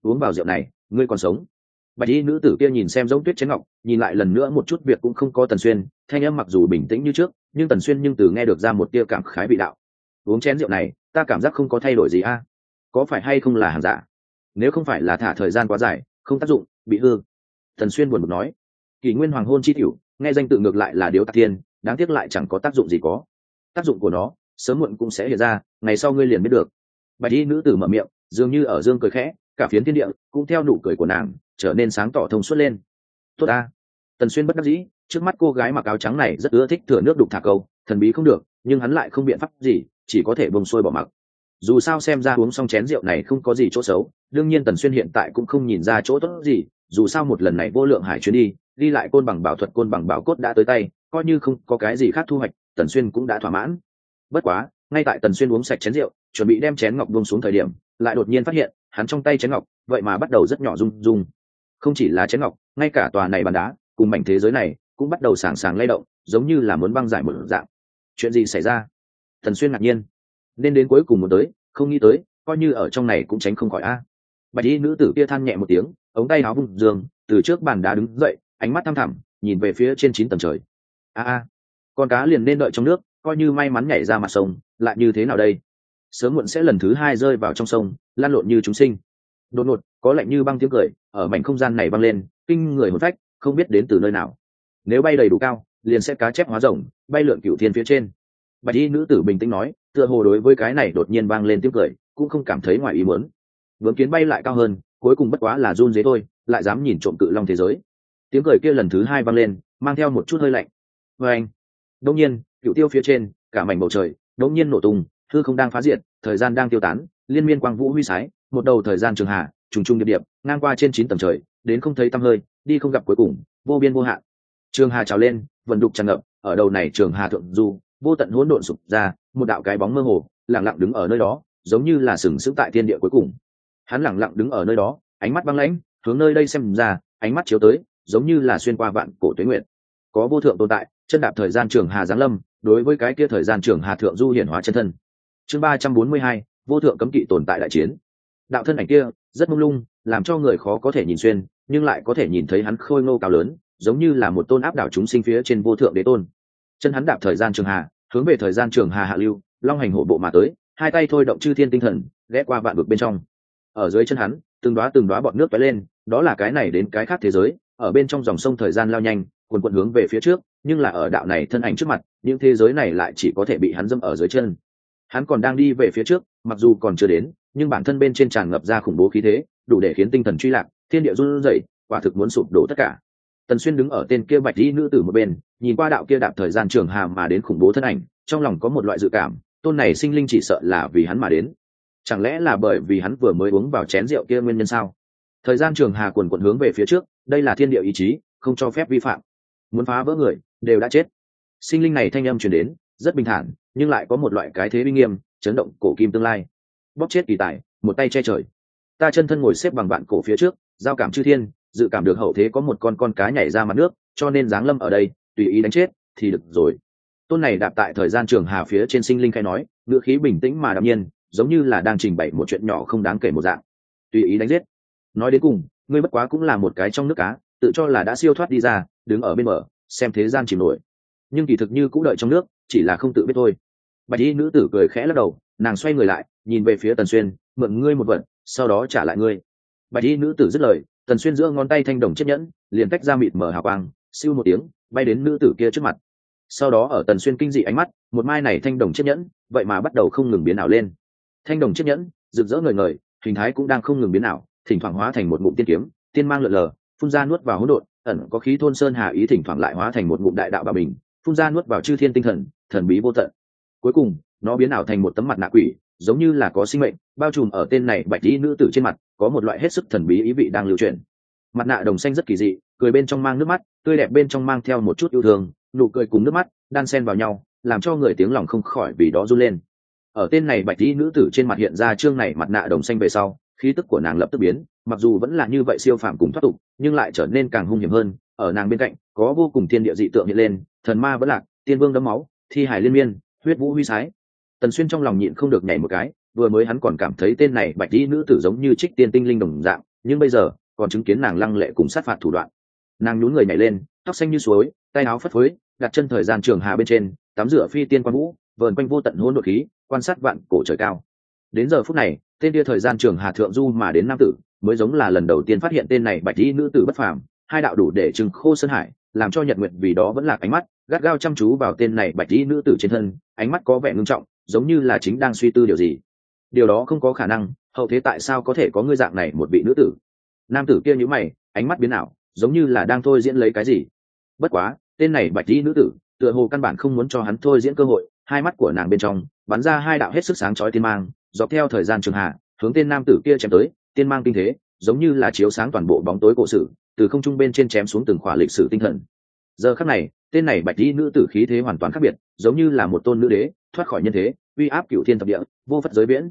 uống vào rượu này ngươi còn sống. Bạch y nữ tử kia nhìn xem giống tuyết chén ngọc, nhìn lại lần nữa một chút việc cũng không có Tần Xuyên, thanh âm mặc dù bình tĩnh như trước, nhưng Tần Xuyên từ nghe được ra một tia cảm khái vị đạo. Uống chén rượu này ta cảm giác không có thay đổi gì a, có phải hay không là hàng giả? Nếu không phải là thả thời gian quá dài không tác dụng bị hư. Tần Xuyên buồn bực nói. Kỷ nguyên hoàng hôn chi tiểu, nghe danh tự ngược lại là điếu tạc tiên, đáng tiếc lại chẳng có tác dụng gì có. Tác dụng của nó sớm muộn cũng sẽ hiện ra, ngày sau ngươi liền biết được. Bạch y nữ tử mở miệng, dường như ở dương cười khẽ, cả phiến thiên địa cũng theo nụ cười của nàng trở nên sáng tỏ thông suốt lên. Tốt a. Tần Xuyên bất đắc dĩ, trước mắt cô gái mặc áo trắng này rất ưa thích thừa nước đục thả câu, thần bí không được, nhưng hắn lại không biện pháp gì, chỉ có thể bông xuôi bỏ mặc. Dù sao xem ra uống xong chén rượu này không có gì chỗ xấu, đương nhiên Tần Xuyên hiện tại cũng không nhìn ra chỗ tốt gì, dù sao một lần này vô lượng hải chuyến đi lại côn bằng bảo thuật côn bằng bảo cốt đã tới tay, coi như không có cái gì khác thu hoạch, Tần Xuyên cũng đã thỏa mãn. Bất quá, ngay tại Tần Xuyên uống sạch chén rượu, chuẩn bị đem chén ngọc buông xuống thời điểm, lại đột nhiên phát hiện, hắn trong tay chén ngọc, vậy mà bắt đầu rất nhỏ rung rung. Không chỉ là chén ngọc, ngay cả tòa này bàn đá, cùng mảnh thế giới này, cũng bắt đầu sảng sàng lay động, giống như là muốn băng giải một dạng. Chuyện gì xảy ra? Tần Xuyên ngạc nhiên. Nên đến cuối cùng muốn tới, không nghĩ tới, coi như ở trong này cũng tránh không khỏi a. Bạch y nữ tử kia than nhẹ một tiếng, ống tay áo vung giường, từ trước bàn đá đứng dậy, ánh mắt thăm thẳm, nhìn về phía trên 9 tầng trời. Con cá liền nên đợi trong nước, coi như may mắn nhảy ra mặt sông, lại như thế nào đây? Sớm muộn sẽ lần thứ hai rơi vào trong sông, lan lộn như chúng sinh. Đột ngột, có lạnh như băng tiếng cười ở mảnh không gian này vang lên, kinh người hồn phách, không biết đến từ nơi nào. Nếu bay đầy đủ cao, liền sẽ cá chép hóa rồng, bay lượn cửu thiên phía trên. Bạch y nữ tử bình tĩnh nói, tựa hồ đối với cái này đột nhiên vang lên tiếng cười, cũng không cảm thấy ngoài ý muốn. Bướm kiến bay lại cao hơn, cuối cùng bất quá là run dế thôi, lại dám nhìn trộm cự long thế giới. Tiếng cười kia lần thứ hai vang lên, mang theo một chút hơi lạnh. Và anh, đột nhiên, cửu tiêu phía trên, cả mảnh bầu trời, đột nhiên nổ tung, hư không đang phá diệt, thời gian đang tiêu tán, liên miên quang vũ huy sái, một đầu thời gian trường hà, trùng trùng điệp điệp, ngang qua trên 9 tầng trời, đến không thấy tăm hơi, đi không gặp cuối cùng, vô biên vô hạn. Trường hà trào lên, vận đục tràn ngập, ở đầu này trường hà thượng du, vô tận hỗn độn sụp ra, một đạo cái bóng mơ hồ, lặng lặng đứng ở nơi đó, giống như là sừng sững tại thiên địa cuối cùng. Hắn lặng lặng đứng ở nơi đó, ánh mắt băng lãnh, hướng nơi đây xem ra, ánh mắt chiếu tới, giống như là xuyên qua vạn cổ tuế nguyệt. Có vô thượng tồn tại, chân đạp thời gian trường hà giáng lâm, đối với cái kia thời gian trường hà thượng du hiển hóa chân thân. Chương 342, vô thượng cấm kỵ tồn tại đại chiến. Đạo thân ảnh kia rất mông lung, làm cho người khó có thể nhìn xuyên, nhưng lại có thể nhìn thấy hắn khôi ngô cao lớn, giống như là một tôn áp đảo chúng sinh phía trên vô thượng đế tôn. Chân hắn đạp thời gian trường hà, hướng về thời gian trường hà hạ lưu, long hành hổ bộ mà tới, hai tay thôi động chư thiên tinh thần, ghé qua vạn vực bên trong. Ở dưới chân hắn, từng đóa bọt nước tóe lên, đó là cái này đến cái khác thế giới, ở bên trong dòng sông thời gian lao nhanh, cuồn cuộn hướng về phía trước, nhưng là ở đạo này thân ảnh trước mặt, những thế giới này lại chỉ có thể bị hắn dẫm ở dưới chân. Hắn còn đang đi về phía trước, mặc dù còn chưa đến, nhưng bản thân bên trên tràn ngập ra khủng bố khí thế, đủ để khiến tinh thần truy lạc, thiên địa run rẩy, quả thực muốn sụp đổ tất cả. Tần Xuyên đứng ở tên kia bạch y nữ tử một bên, nhìn qua đạo kia đạp thời gian trường hà mà đến khủng bố thân ảnh, trong lòng có một loại dự cảm, tôn này sinh linh chỉ sợ là vì hắn mà đến. Chẳng lẽ là bởi vì hắn vừa mới uống vào chén rượu kia nguyên nhân sao? Thời gian trường hà cuồn cuộn hướng về phía trước, đây là thiên địa ý chí, không cho phép vi phạm. Muốn phá vỡ người, đều đã chết. Sinh linh này thanh âm truyền đến, rất bình thản, nhưng lại có một loại cái thế uy nghiêm, chấn động cổ kim tương lai. Bóp chết kỳ tài, một tay che trời. Ta chân thân ngồi xếp bằng vạn cổ phía trước, giao cảm chư thiên, dự cảm được hậu thế có một con cá nhảy ra mặt nước, cho nên giáng lâm ở đây, tùy ý đánh chết thì được rồi. Tôn này đạp tại thời gian trường hà phía trên sinh linh khai nói, ngữ khí bình tĩnh mà đạm nhiên, giống như là đang trình bày một chuyện nhỏ không đáng kể một dạng. Tùy ý đánh giết. Nói đến cùng, ngươi bất quá cũng là một cái trong nước cá, tự cho là đã siêu thoát đi ra, đứng ở bên bờ, xem thế gian chìm nổi. Nhưng kỳ thực như cũng đợi trong nước, chỉ là không tự biết thôi. Bạch y nữ tử cười khẽ lắc đầu, nàng xoay người lại, nhìn về phía Tần Xuyên, mượn ngươi một vật, sau đó trả lại ngươi. Bạch y nữ tử dứt lời, Tần Xuyên giữa ngón tay thanh đồng chiếc nhẫn, liền tách ra mịt mở hào quang, siêu một tiếng, bay đến nữ tử kia trước mặt. Sau đó ở Tần Xuyên kinh dị ánh mắt, một mai này thanh đồng chiếc nhẫn, vậy mà bắt đầu không ngừng biến ảo lên. Thanh đồng chiếc nhẫn, rực rỡ ngời ngời, hình thái cũng đang không ngừng biến ảo, thỉnh thoảng hóa thành một ngụm tiên kiếm, tiên mang lượn lờ, phun ra nuốt vào hỗn độn, ẩn có khí thôn sơn hà ý, thỉnh thoảng lại hóa thành một ngụm đại đạo bảo bình, phun ra nuốt vào chư thiên tinh thần, thần bí vô tận. Cuối cùng, nó biến ảo thành một tấm mặt nạ quỷ, giống như là có sinh mệnh, bao trùm ở tên này bạch y nữ tử trên mặt, có một loại hết sức thần bí ý vị đang lưu truyền. Mặt nạ đồng xanh rất kỳ dị, cười bên trong mang nước mắt, tươi đẹp bên trong mang theo một chút yêu thương, nụ cười cùng nước mắt đan xen vào nhau, làm cho người tiếng lòng không khỏi vì đó run lên. Ở tên này bạch y nữ tử trên mặt hiện ra chương này mặt nạ đồng xanh về sau, khí tức của nàng lập tức biến, mặc dù vẫn là như vậy siêu phàm cùng thoát tục, nhưng lại trở nên càng hung hiểm hơn. Ở nàng bên cạnh có vô cùng thiên địa dị tượng hiện lên, thần ma vẫn lạc, tiên vương đẫm máu, thi hải liên miên, huyết vũ huy sái. Tần Xuyên trong lòng nhịn không được nhảy một cái, vừa mới hắn còn cảm thấy tên này bạch y nữ tử giống như trích tiên tinh linh đồng dạng, nhưng bây giờ còn chứng kiến nàng lăng lệ cùng sát phạt thủ đoạn. Nàng nhún người nhảy lên, tóc xanh như suối, tay áo phất phới, đặt chân thời gian trường hà bên trên, tắm rửa phi tiên quan vũ, vờn quanh vô tận hỗn độn khí, quan sát vạn cổ trời cao. Đến giờ phút này, tên kia thời gian trường hà thượng du mà đến nam tử, mới giống là lần đầu tiên phát hiện tên này bạch y nữ tử bất phàm, hai đạo đủ để trừng khô sơn hải, làm cho Nhật Nguyệt vì đó vẫn lạc ánh mắt, gắt gao chăm chú vào tên này bạch y nữ tử trên thân, ánh mắt có vẻ ngưng trọng, giống như là chính đang suy tư điều gì. Điều đó không có khả năng, hậu thế tại sao có thể có ngươi dạng này một vị nữ tử? Nam tử kia nhíu mày, ánh mắt biến ảo, giống như là đang thôi diễn lấy cái gì. Bất quá, tên này bạch y nữ tử, tựa hồ căn bản không muốn cho hắn thôi diễn cơ hội, hai mắt của nàng bên trong bắn ra hai đạo hết sức sáng chói tiên mang, dọc theo thời gian trường hạ, hướng tên nam tử kia chém tới, tiên mang kinh thế, giống như là chiếu sáng toàn bộ bóng tối cổ sử, từ không trung bên trên chém xuống từng khỏa lịch sử tinh thần. Giờ khắc này, tên này bạch y nữ tử khí thế hoàn toàn khác biệt, giống như là một tôn nữ đế thoát khỏi nhân thế, uy áp cửu thiên thập địa, vô phật giới viễn.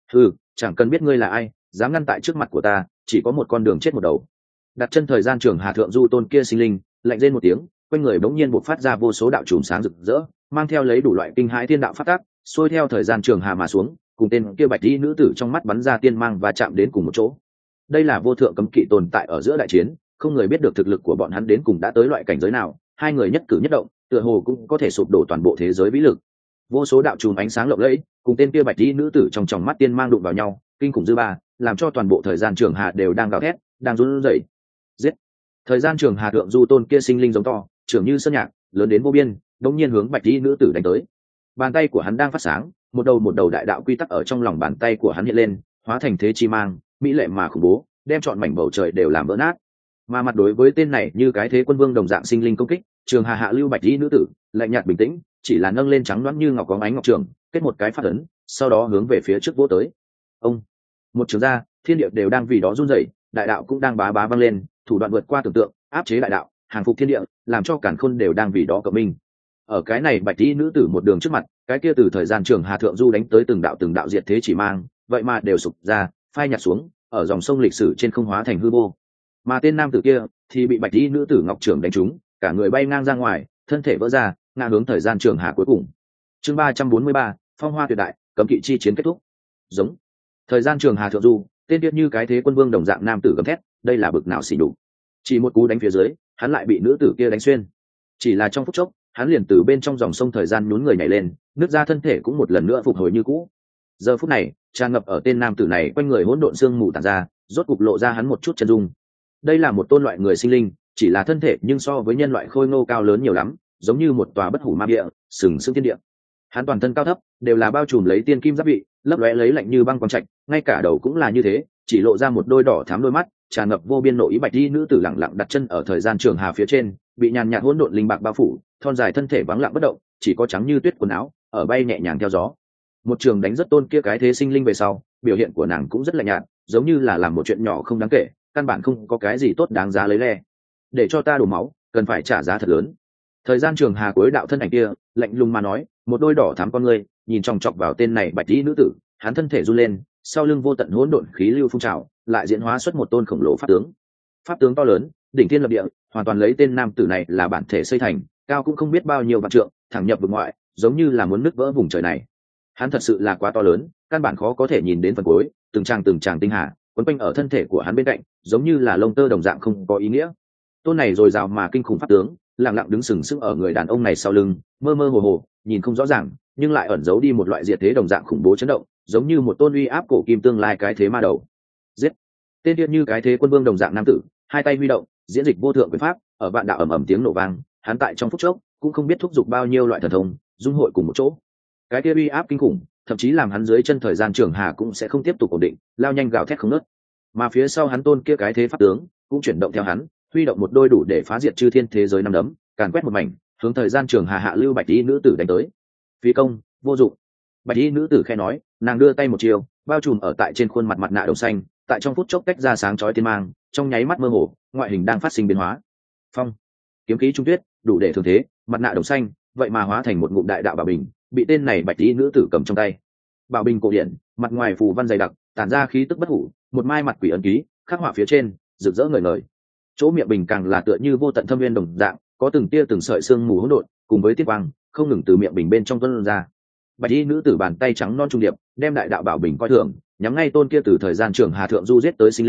Chẳng cần biết ngươi là ai, dám ngăn tại trước mặt của ta, chỉ có một con đường chết một đầu. Đặt chân thời gian trường hà thượng du tôn kia sinh linh, lạnh rên một tiếng, quanh người bỗng nhiên bộc phát ra vô số đạo chùm sáng rực rỡ, mang theo lấy đủ loại kinh hãi thiên đạo phát tác, xuôi theo thời gian trường hà mà xuống, cùng tên kia bạch y nữ tử trong mắt bắn ra tiên mang và chạm đến cùng một chỗ. Đây là vô thượng cấm kỵ tồn tại ở giữa đại chiến, không người biết được thực lực của bọn hắn đến cùng đã tới loại cảnh giới nào, hai người nhất cử nhất động, tựa hồ cũng có thể sụp đổ toàn bộ thế giới vĩ lực. Vô số đạo chùm ánh sáng lộng lẫy, cùng tên kia bạch y nữ tử trong tròng mắt tiên mang đụng vào nhau, kinh khủng dư ba, làm cho toàn bộ thời gian trường hà đều đang gào thét, đang run rẩy. Giết! Thời gian trường hà thượng du tôn kia sinh linh giống to, trưởng như sơn nhạc, lớn đến vô biên, đột nhiên hướng bạch y nữ tử đánh tới. Bàn tay của hắn đang phát sáng, một đầu đại đạo quy tắc ở trong lòng bàn tay của hắn hiện lên, hóa thành thế chi mang, mỹ lệ mà khủng bố, đem trọn mảnh bầu trời đều làm vỡ nát. Mà mặt đối với tên này như cái thế quân vương đồng dạng sinh linh công kích, trường hà hạ lưu bạch y nữ tử lạnh nhạt bình tĩnh, chỉ là nâng lên trắng loáng như ngọc có ánh ngọc trường, kết một cái phát ấn, sau đó hướng về phía trước vỗ tới. Ông, một trường ra, thiên địa đều đang vì đó run rẩy, đại đạo cũng đang bá bá vang lên, thủ đoạn vượt qua tưởng tượng, áp chế đại đạo, hàng phục thiên địa, làm cho càn khôn đều đang vì đó cộng minh. Ở cái này bạch y nữ tử một đường trước mặt, cái kia từ thời gian trường hà thượng du đánh tới từng đạo diệt thế chỉ mang, vậy mà đều sụp ra, phai nhạt xuống, ở dòng sông lịch sử trên không hóa thành hư vô. Mà tên nam tử kia thì bị bạch y nữ tử ngọc trưởng đánh trúng, cả người bay ngang ra ngoài, thân thể vỡ ra, ngã hướng thời gian trường hà cuối cùng. Chương 343, phong hoa tuyệt đại, cấm kỵ chi chiến kết thúc. Giống. Thời gian trường hà thượng du, tên điên như cái thế quân vương đồng dạng nam tử gầm thét, đây là bực nào xỉ nhục. Chỉ một cú đánh phía dưới, hắn lại bị nữ tử kia đánh xuyên. Chỉ là trong phút chốc, hắn liền từ bên trong dòng sông thời gian nhún người nhảy lên, nứt ra thân thể cũng một lần nữa phục hồi như cũ. Giờ phút này, tràn ngập ở tên nam tử này quanh người hỗn độn xương mù tản ra, rốt cục lộ ra hắn một chút chân dung. Đây là một tôn loại người sinh linh, chỉ là thân thể nhưng so với nhân loại khôi ngô cao lớn nhiều lắm, giống như một tòa bất hủ ma địa, sừng sững thiên địa. Hắn toàn thân cao thấp đều là bao trùm lấy tiên kim giáp vị, lấp lóe lấy lạnh như băng quang trạch, ngay cả đầu cũng là như thế, chỉ lộ ra một đôi đỏ thắm đôi mắt, tràn ngập vô biên nội ý. Bạch y nữ tử lặng lặng đặt chân ở thời gian trường hà phía trên, bị nhàn nhạt hỗn độn linh bạc bao phủ, thon dài thân thể vắng lặng bất động, chỉ có trắng như tuyết quần áo ở bay nhẹ nhàng theo gió. Một trường đánh rất tôn kia cái thế sinh linh về sau, biểu hiện của nàng cũng rất lạnh nhạt, giống như là làm một chuyện nhỏ không đáng kể, căn bản không có cái gì tốt đáng giá lấy le. Để cho ta đổ máu, cần phải trả giá thật lớn. Thời gian trường hà cuối đạo thân ảnh kia lạnh lùng mà nói, một đôi đỏ thắm con ngươi nhìn chòng chọc vào tên này bạch y nữ tử, hắn thân thể run lên, sau lưng vô tận hỗn độn khí lưu phun trào, lại diễn hóa xuất một tôn khổng lồ pháp tướng. Pháp tướng to lớn, đỉnh thiên lập địa, hoàn toàn lấy tên nam tử này là bản thể xây thành, cao cũng không biết bao nhiêu vạn trượng, thẳng nhập vực ngoại, giống như là muốn nứt vỡ vùng trời này. Hắn thật sự là quá to lớn, căn bản khó có thể nhìn đến phần cuối, từng tràng tinh hà quấn quanh ở thân thể của hắn bên cạnh, giống như là lông tơ đồng dạng không có ý nghĩa. Tôn này rồi rào mà kinh khủng pháp tướng, lặng lặng đứng sừng sững ở người đàn ông này sau lưng, mơ mơ hồ hồ, nhìn không rõ ràng, nhưng lại ẩn giấu đi một loại diệt thế đồng dạng khủng bố chấn động, giống như một tôn uy áp cổ kim tương lai cái thế ma đầu. Giết! Tên điên như cái thế quân vương đồng dạng nam tử, hai tay huy động, diễn dịch vô thượng quyền pháp, ở vạn đạo ầm ầm tiếng nổ vang, hắn tại trong phút chốc cũng không biết thúc giục bao nhiêu loại thần thông, dung hội cùng một chỗ. Cái kia uy áp kinh khủng, thậm chí làm hắn dưới chân thời gian trường hà cũng sẽ không tiếp tục ổn định, lao nhanh gào thét không ngớt. Mà phía sau hắn tôn kia cái thế pháp tướng cũng chuyển động theo hắn, huy động một đôi đủ để phá diệt chư thiên thế giới năm đấm, càn quét một mảnh, hướng thời gian trường hà hạ lưu bạch y nữ tử đánh tới. Phí công, vô dụng. Bạch y nữ tử khẽ nói, nàng đưa tay một chiều, bao trùm ở tại trên khuôn mặt mặt nạ đồng xanh, tại trong phút chốc tách ra sáng chói tiên mang, trong nháy mắt mơ hồ, ngoại hình đang phát sinh biến hóa. Phong, kiếm khí trung tuyết, đủ để thường thế, mặt nạ đồng xanh, vậy mà hóa thành một ngụm đại đạo bảo bình, bị tên này bạch y nữ tử cầm trong tay. Bảo bình cổ điển, mặt ngoài phù văn dày đặc, tản ra khí tức bất hủ, một mai mặt quỷ ấn ký khắc họa phía trên, rực rỡ ngời ngời. Chỗ miệng bình càng là tựa như vô tận thâm nguyên đồng dạng, có từng tia từng sợi xương mù hỗn độn, cùng với tiết quang không ngừng từ miệng bình bên trong tuôn ra. Bạch y nữ tử bàn tay trắng non trung điệp, đem đại đạo bảo bình coi thường, nhắm ngay tôn kia từ thời gian trường hà thượng du giết tới sinh linh,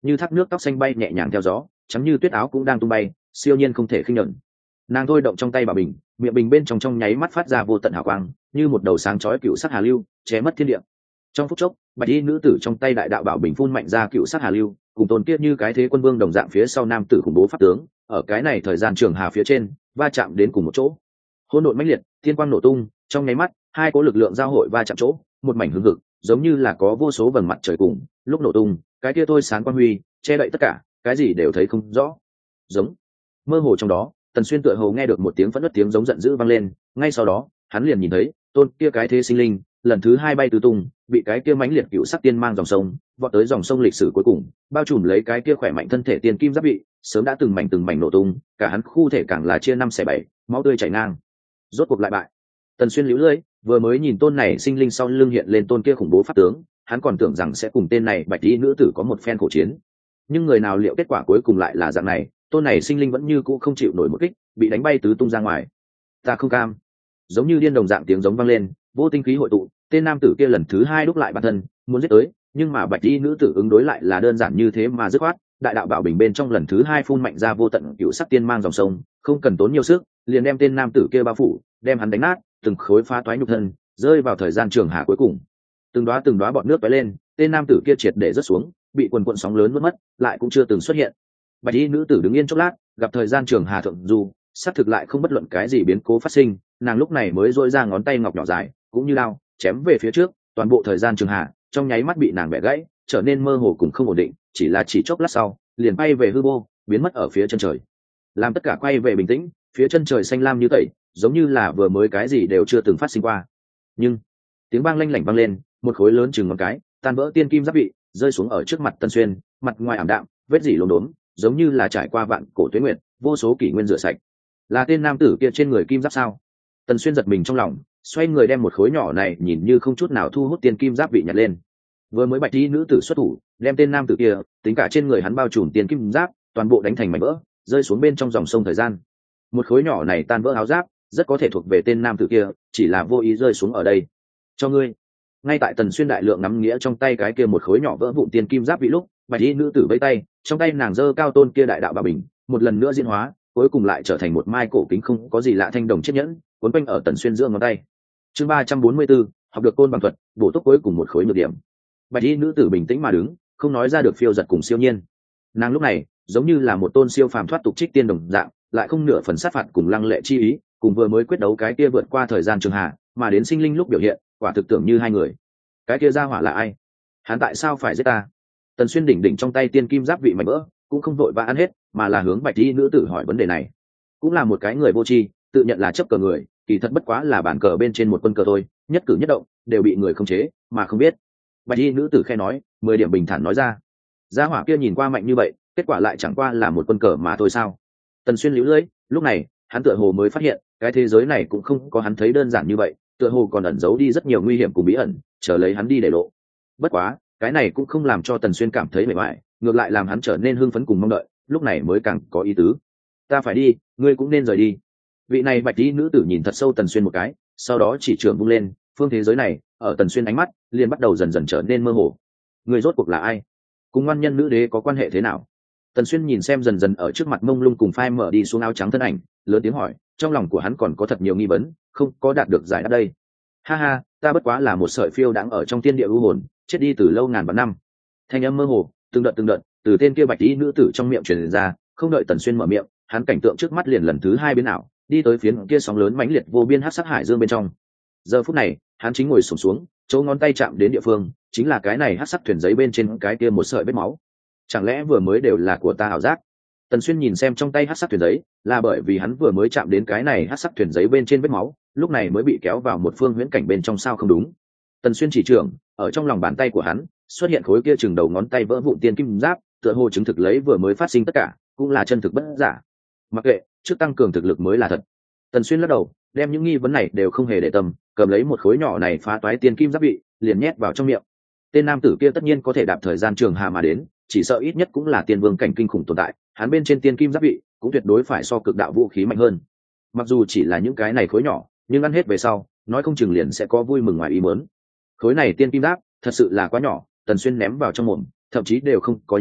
như thác nước tóc xanh bay nhẹ nhàng theo gió, trắng như tuyết áo cũng đang tung bay, siêu nhiên không thể khinh nhẫn. Nàng thôi động trong tay bảo bình, miệng bình bên trong nháy mắt phát ra vô tận hào quang, như một đầu sáng chói cựu sắc hà lưu, che mất thiên địa. Trong phút chốc, bạch y nữ tử trong tay đại đạo bảo bình phun mạnh ra cựu sắc hà lưu, cùng tôn kiết như cái thế quân vương đồng dạng phía sau nam tử khủng bố pháp tướng, ở cái này thời gian trường hà phía trên va chạm đến cùng một chỗ. Hỗn độn mãnh liệt, thiên quang nổ tung, trong nháy mắt, hai cỗ lực lượng giao hội va chạm chỗ, một mảnh hừng hực, giống như là có vô số vầng mặt trời cùng, lúc nổ tung, cái kia thôi sáng quang huy, che đậy tất cả, cái gì đều thấy không rõ. Giống. Mơ hồ trong đó, Tần Xuyên tựa hồ nghe được một tiếng phẫn nộ tiếng giống giận dữ vang lên, ngay sau đó, hắn liền nhìn thấy, tôn kia cái thế sinh linh, lần thứ hai bay tứ tung, bị cái kia mãnh liệt cựu sắc tiên mang dòng sông, vọt tới dòng sông lịch sử cuối cùng, bao trùm lấy cái kia khỏe mạnh thân thể tiên kim giáp bị, sớm đã từng mảnh nổ tung, cả hắn khu thể càng là chia năm xẻ bảy, máu tươi chảy ngang. Rốt cuộc lại bại. Tần Xuyên liễu lưỡi, vừa mới nhìn tôn này sinh linh sau lưng hiện lên tôn kia khủng bố pháp tướng, hắn còn tưởng rằng sẽ cùng tên này bạch y nữ tử có một phen khổ chiến, nhưng người nào liệu kết quả cuối cùng lại là dạng này, tôn này sinh linh vẫn như cũ không chịu nổi một kích, bị đánh bay tứ tung ra ngoài. Ta không cam. Giống như điên đồng dạng tiếng giống vang lên, vô tinh khí hội tụ, tên nam tử kia lần thứ hai đúc lại bản thân, muốn giết tới, nhưng mà bạch y nữ tử ứng đối lại là đơn giản như thế mà dứt khoát, đại đạo bảo bình bên trong lần thứ hai phun mạnh ra vô tận cựu sắc tiên mang dòng sông, không cần tốn nhiều sức, liền đem tên nam tử kia bao phủ, đem hắn đánh nát, từng khối phá toái nhục thân, rơi vào thời gian trường hạ cuối cùng. Từng đóa bọt nước tóe lên, tên nam tử kia triệt để rớt xuống, bị quần quần sóng lớn nuốt mất, lại cũng chưa từng xuất hiện. Bạch y nữ tử đứng yên chốc lát, gặp thời gian trường hà thượng du, xác thực lại không bất luận cái gì biến cố phát sinh, nàng lúc này mới duỗi ra ngón tay ngọc nhỏ dài, cũng như lao, chém về phía trước, toàn bộ thời gian trường hà trong nháy mắt bị nàng bẻ gãy, trở nên mơ hồ cùng không ổn định, chỉ chốc lát sau, liền bay về hư vô, biến mất ở phía chân trời. Làm tất cả quay về bình tĩnh, phía chân trời xanh lam như tẩy, giống như là vừa mới cái gì đều chưa từng phát sinh qua. Nhưng tiếng vang lanh lảnh vang lên, một khối lớn chừng ngón cái, tan vỡ tiên kim giáp vị, rơi xuống ở trước mặt Tần Xuyên, mặt ngoài ảm đạm, vết rỉ lốm đốm, giống như là trải qua vạn cổ tuế nguyệt, vô số kỷ nguyên rửa sạch. Là tên nam tử kia trên người kim giáp sao? Tần Xuyên giật mình trong lòng, xoay người đem một khối nhỏ này nhìn như không chút nào thu hút tiên kim giáp vị nhặt lên. Vừa mới bạch y nữ tử xuất thủ, đem tên nam tử kia, tính cả trên người hắn bao trùm tiên kim giáp, toàn bộ đánh thành mảnh vỡ, rơi xuống bên trong dòng sông thời gian. Một khối nhỏ này tan vỡ áo giáp, rất có thể thuộc về tên nam tử kia, chỉ là vô ý rơi xuống ở đây. Cho ngươi. Ngay tại Tần Xuyên đại lượng nắm nghĩa trong tay cái kia một khối nhỏ vỡ vụn tiên kim giáp vị lúc, bạch y nữ tử vẫy tay, trong tay nàng giơ cao tôn kia đại đạo bảo bình, một lần nữa diễn hóa, cuối cùng lại trở thành một mai cổ kính không có gì lạ thanh đồng chiếc nhẫn, cuốn quanh ở Tần Xuyên giữa ngón tay. Chương 344, học được côn bằng thuật, bổ túc cuối cùng một khối nhược điểm. Bạch y nữ tử bình tĩnh mà đứng, không nói ra được phiêu giật cùng siêu nhiên. Nàng lúc này giống như là một tôn siêu phàm thoát tục trích tiên đồng dạng, lại không nửa phần sát phạt cùng lăng lệ chi ý, cùng vừa mới quyết đấu cái kia vượt qua thời gian trường hạ, mà đến sinh linh lúc biểu hiện, quả thực tưởng như hai người. Cái kia ra hỏa là ai? Hắn tại sao phải giết ta? Tần Xuyên đỉnh trong tay tiên kim giáp vị mảnh vỡ, cũng không vội vã ăn hết, mà là hướng bạch y nữ tử hỏi vấn đề này. Cũng là một cái người vô tri, tự nhận là chấp cờ người, kỳ thật bất quá là bàn cờ bên trên một quân cờ thôi, nhất cử nhất động đều bị người khống chế, mà không biết. Bạch y nữ tử khe nói, 10 điểm bình thản nói ra. Gia hỏa kia nhìn qua mạnh như vậy, kết quả lại chẳng qua là một quân cờ mà thôi sao? Tần Xuyên liễu lưỡi, lúc này hắn tựa hồ mới phát hiện, cái thế giới này cũng không có hắn thấy đơn giản như vậy, tựa hồ còn ẩn giấu đi rất nhiều nguy hiểm cùng bí ẩn, chờ lấy hắn đi để lộ. Bất quá, cái này cũng không làm cho Tần Xuyên cảm thấy mệt mỏi, ngược lại làm hắn trở nên hưng phấn cùng mong đợi, lúc này mới càng có ý tứ. Ta phải đi, ngươi cũng nên rời đi. Vị này bạch y nữ tử nhìn thật sâu Tần Xuyên một cái, sau đó chỉ trường vung lên, phương thế giới này, ở Tần Xuyên ánh mắt, liền bắt đầu dần dần trở nên mơ hồ. Ngươi rốt cuộc là ai? Cùng ngoan nhân nữ đế có quan hệ thế nào? Tần Xuyên nhìn xem dần dần ở trước mặt mông lung cùng phai mở đi xuống áo trắng thân ảnh, lớn tiếng hỏi, trong lòng của hắn còn có thật nhiều nghi vấn, không có đạt được giải đáp đây. Ha ha, ta bất quá là một sợi phiêu đang ở trong thiên địa u hồn, chết đi từ lâu ngàn vạn năm. Thanh âm mơ hồ, từng đợt từ tên kia bạch y nữ tử trong miệng truyền ra, không đợi Tần Xuyên mở miệng, hắn cảnh tượng trước mắt liền lần thứ hai biến ảo, đi tới phía kia sóng lớn mãnh liệt vô biên hắc sắc hải dương bên trong. Giờ phút này, hắn chính ngồi xổm xuống, chỗ ngón tay chạm đến địa phương, chính là cái này hắc sắc thuyền giấy bên trên cái kia một sợi vết máu. Chẳng lẽ vừa mới đều là của ta ảo giác? Tần Xuyên nhìn xem trong tay hắc sắc thuyền giấy, là bởi vì hắn vừa mới chạm đến cái này hắc sắc thuyền giấy bên trên vết máu, lúc này mới bị kéo vào một phương huyễn cảnh bên trong sao không đúng. Tần Xuyên chỉ trưởng, ở trong lòng bàn tay của hắn, xuất hiện khối kia chừng đầu ngón tay vỡ vụn tiên kim giáp, tựa hồ chứng thực lấy vừa mới phát sinh tất cả, cũng là chân thực bất giả. Mặc kệ, trước tăng cường thực lực mới là thật. Tần Xuyên lắc đầu, đem những nghi vấn này đều không hề để tâm, cầm lấy một khối nhỏ này phá toái tiên kim giáp vị, liền nhét vào trong miệng. Tên nam tử kia tất nhiên có thể đạp thời gian trường hà mà đến, chỉ sợ ít nhất cũng là tiên vương cảnh kinh khủng tồn tại, hắn bên trên tiên kim giáp vị cũng tuyệt đối phải so cực đạo vũ khí mạnh hơn. Mặc dù chỉ là những cái này khối nhỏ, nhưng ăn hết về sau, nói không chừng liền sẽ có vui mừng ngoài ý muốn. Khối này tiên kim giáp thật sự là quá nhỏ, Tần Xuyên ném vào trong mồm, thậm chí đều không có nhấm ướt,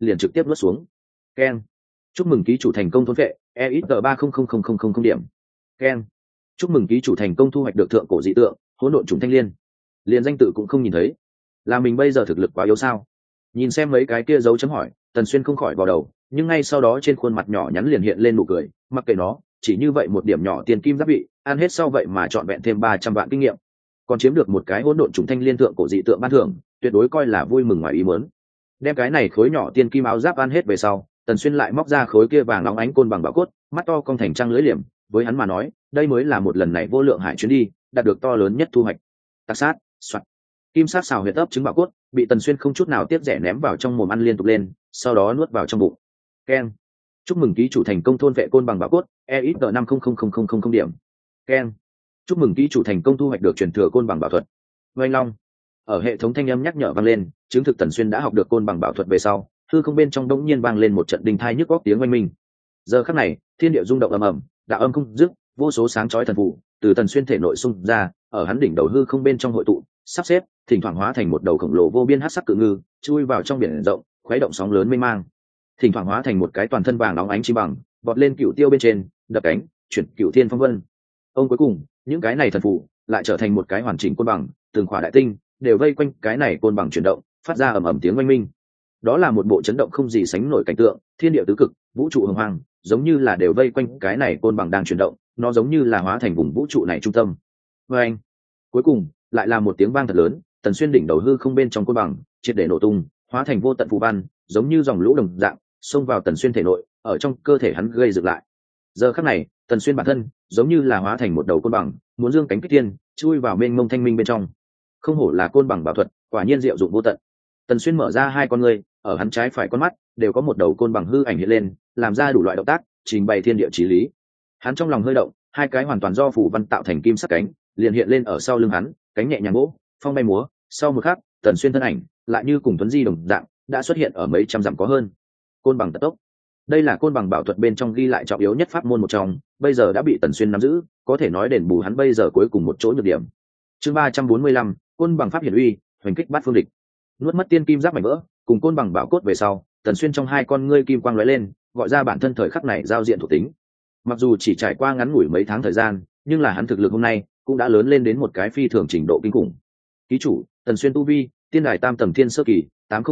liền trực tiếp nuốt xuống. Keng. Chúc mừng ký chủ thành công thôn vệ EXG 300000 điểm. Keng. Chúc mừng ký chủ thành công thu hoạch được thượng cổ dị tượng hỗn độn trùng thanh liên. Liền danh tự cũng không nhìn thấy, là mình bây giờ thực lực quá yếu sao? Nhìn xem mấy cái kia dấu chấm hỏi, Tần Xuyên không khỏi vào đầu, nhưng ngay sau đó trên khuôn mặt nhỏ nhắn liền hiện lên nụ cười, mặc kệ nó, chỉ như vậy một điểm nhỏ tiền kim giáp bị, ăn hết sau vậy mà trọn vẹn thêm 300 vạn kinh nghiệm, còn chiếm được một cái hỗn độn trùng thanh liên thượng cổ dị tượng ban thưởng, tuyệt đối coi là vui mừng ngoài ý muốn. Đem cái này khối nhỏ tiền kim áo giáp ăn hết về sau, Tần Xuyên lại móc ra khối kia vàng óng ánh côn bằng bảo cốt, mắt to cong thành trăng lưỡi liềm, với hắn mà nói, đây mới là một lần này vô lượng hải chuyến đi, đạt được to lớn nhất thu hoạch. Tạc sát, soạt. Kim sát xào huyệt ấp trứng bảo cốt, bị Tần Xuyên không chút nào tiếc rẻ ném vào trong mồm ăn liên tục lên, sau đó nuốt vào trong bụng. Keng. Chúc mừng ký chủ thành công thôn vệ côn bằng bảo cốt, EXG 500000 điểm. Keng. Chúc mừng ký chủ thành công thu hoạch được truyền thừa côn bằng bảo thuật. Oanh long. Ở hệ thống thanh âm nhắc nhở vang lên, chứng thực Tần Xuyên đã học được côn bằng bảo thuật về sau, hư không bên trong đống nhiên vang lên một trận đinh thai nhức óc tiếng oanh minh. Giờ khắc này, thiên địa rung động ầm ầm, đạo âm không dứt, vô số sáng chói thần phù từ Tần Xuyên thể nội xung ra, ở hắn đỉnh đầu hư không bên trong hội tụ, sắp xếp, thỉnh thoảng hóa thành một đầu khổng lồ vô biên hắc sắc cự ngư, chui vào trong biển rộng, khuấy động sóng lớn mênh mang. Thỉnh thoảng hóa thành một cái toàn thân vàng óng ánh chim bằng, vọt lên cựu tiêu bên trên, đập cánh, chuyển cựu thiên phong vân. Ông cuối cùng, những cái này thần phù lại trở thành một cái hoàn chỉnh côn bằng, từng khỏa đại tinh đều vây quanh cái này côn bằng chuyển động, phát ra ầm ầm tiếng oanh minh. Đó là một bộ chấn động không gì sánh nổi cảnh tượng, thiên địa tứ cực, vũ trụ hồng hoang, giống như là đều vây quanh cái này côn bằng đang chuyển động, nó giống như là hóa thành vùng vũ trụ này trung tâm. Oanh! Cuối cùng, lại là một tiếng vang thật lớn, Tần Xuyên đỉnh đầu hư không bên trong côn bằng triệt để nổ tung, hóa thành vô tận phù văn, giống như dòng lũ đồng dạng xông vào Tần Xuyên thể nội, ở trong cơ thể hắn gây dựng lại. Giờ khắc này, Tần Xuyên bản thân giống như là hóa thành một đầu côn bằng, muốn dương cánh kích tiên, chui vào mênh mông thanh minh bên trong. Không hổ là côn bằng bảo thuật, quả nhiên diệu dụng vô tận. Tần Xuyên mở ra hai con ngươi, ở hắn trái phải con mắt đều có một đầu côn bằng hư ảnh hiện lên, làm ra đủ loại động tác, trình bày thiên địa chí lý. Hắn trong lòng hơi động, hai cái hoàn toàn do phù văn tạo thành kim sắc cánh liền hiện lên ở sau lưng hắn, cánh nhẹ nhàng vỗ, phong bay múa. Sau một khắc, Tần Xuyên thân ảnh lại như cùng tuấn di đồng dạng đã xuất hiện ở mấy trăm dặm có hơn. Côn bằng tật tốc, đây là côn bằng bảo thuật bên trong ghi lại trọng yếu nhất pháp môn một trong, bây giờ đã bị Tần Xuyên nắm giữ, có thể nói đền bù hắn bây giờ cuối cùng một chỗ nhược điểm. Chương 345, côn bằng pháp hiển uy, hoành kích bát phương địch. Nuốt mất tiên kim giáp mảnh vỡ, cùng côn bằng bảo cốt về sau, Tần Xuyên trong hai con ngươi kim quang lóe lên, gọi ra bản thân thời khắc này giao diện thuộc tính. Mặc dù chỉ trải qua ngắn ngủi mấy tháng thời gian, nhưng là hắn thực lực hôm nay cũng đã lớn lên đến một cái phi thường trình độ kinh khủng. Ký chủ Tần Xuyên tu vi tiên đài tam tầng thiên sơ kỳ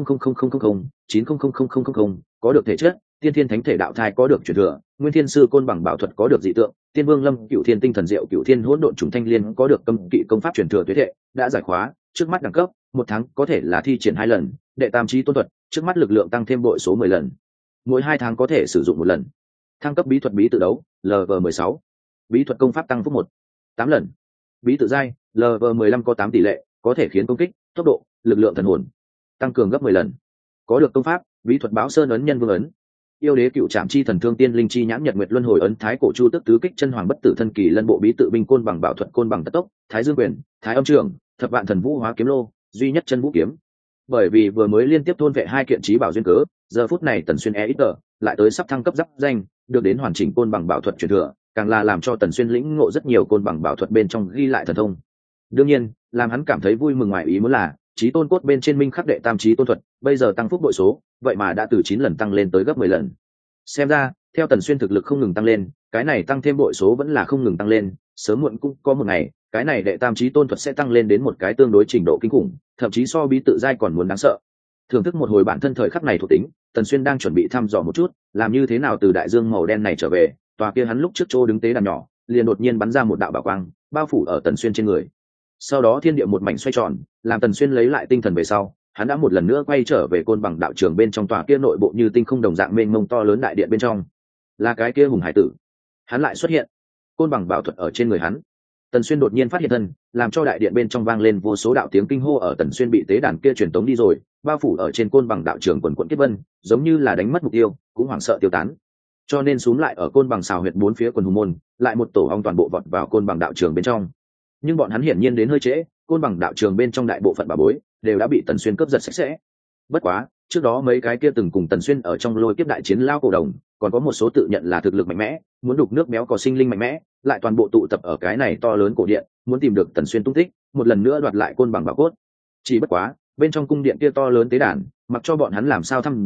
800000 có được thể chất tiên thiên thánh thể đạo thai, có được truyền thừa nguyên thiên sư côn bằng bảo thuật, có được dị tượng tiên vương lâm cựu thiên tinh thần diệu cựu thiên hỗn độn trùng thanh liên, có được cấm kỵ công pháp truyền thừa tuế thệ đã giải khóa, trước mắt đẳng cấp một tháng có thể là thi triển 2 lần, đệ tam trí tôn thuật trước mắt lực lượng tăng thêm bội số 10 lần, mỗi 2 tháng có thể sử dụng 1 lần. Thăng cấp bí thuật bí tự đấu LV16, bí thuật công pháp tăng phúc 8 lần, bí tự giai LV15 có 8 tỷ lệ, có thể khiến công kích, tốc độ, lực lượng thần hồn tăng cường gấp 10 lần. Có được công pháp bí thuật báo sơn ấn nhân vương ấn, yêu đế cựu trạm chi thần thương tiên linh chi nhãn nhật nguyệt luân hồi ấn, thái cổ chu tức tứ kích chân hoàng bất tử thân kỳ lân bộ bí tự binh côn bằng bảo thuật côn bằng tật tốc, thái dương quyền, thái âm trường, thập vạn thần vũ hóa kiếm lô, duy nhất chân vũ kiếm. Bởi vì vừa mới liên tiếp thôn vệ 2 kiện trí bảo duyên cớ, giờ phút này Tần Xuyên EXG lại tới sắp thăng cấp giáp danh, được đến hoàn chỉnh côn bằng bảo thuật truyền thừa, càng là làm cho Tần Xuyên lĩnh ngộ rất nhiều côn bằng bảo thuật bên trong ghi lại thần thông. Đương nhiên, làm hắn cảm thấy vui mừng ngoài ý muốn là chí tôn cốt bên trên minh khắc đệ tam chí tôn thuật, bây giờ tăng phúc bội số, vậy mà đã từ 9 lần tăng lên tới gấp 10 lần. Xem ra, theo Tần Xuyên thực lực không ngừng tăng lên, cái này tăng thêm bội số vẫn là không ngừng tăng lên, sớm muộn cũng có một ngày, cái này đệ tam chí tôn thuật sẽ tăng lên đến một cái tương đối trình độ kinh khủng, thậm chí so bí tự giai còn muốn đáng sợ. Thưởng thức một hồi bản thân thời khắc này thuộc tính, Tần Xuyên đang chuẩn bị thăm dò một chút, làm như thế nào từ đại dương màu đen này trở về, tòa kia hắn lúc trước chỗ đứng tế đàn nhỏ, liền đột nhiên bắn ra một đạo bảo quang, bao phủ ở Tần Xuyên trên người. Sau đó thiên địa một mảnh xoay tròn, làm Tần Xuyên lấy lại tinh thần về sau, hắn đã một lần nữa quay trở về côn bằng đạo trường bên trong tòa kia nội bộ như tinh không đồng dạng mênh mông to lớn đại điện bên trong. Là cái kia hùng hải tử, hắn lại xuất hiện. Côn bằng bảo thuật ở trên người hắn. Tần Xuyên đột nhiên phát hiện thân, làm cho đại điện bên trong vang lên vô số đạo tiếng kinh hô. Ở Tần Xuyên bị tế đàn kia truyền tống đi rồi, bao phủ ở trên côn bằng đạo trường quần quận kiếp vân, giống như là đánh mất mục tiêu, cũng hoảng sợ tiêu tán. Cho nên xuống lại ở côn bằng xào huyệt 4 phía quần hùng môn, lại một tổ ong toàn bộ vọt vào côn bằng đạo trường bên trong. Nhưng bọn hắn hiển nhiên đến hơi trễ, côn bằng đạo trường bên trong đại bộ phận bà bối đều đã bị Tần Xuyên cướp giật sạch sẽ. Bất quá, trước đó mấy cái kia từng cùng Tần Xuyên ở trong lôi kiếp đại chiến lao cổ đồng, còn có một số tự nhận là thực lực mạnh mẽ, muốn đục nước béo có sinh linh mạnh mẽ, lại toàn bộ tụ tập ở cái này to lớn cổ điện, muốn tìm được Tần Xuyên tung tích, một lần nữa đoạt lại côn bằng bảo cốt. Chỉ bất quá, bên trong cung điện kia to lớn tế đàn, mặc cho bọn hắn làm sao thăm dò,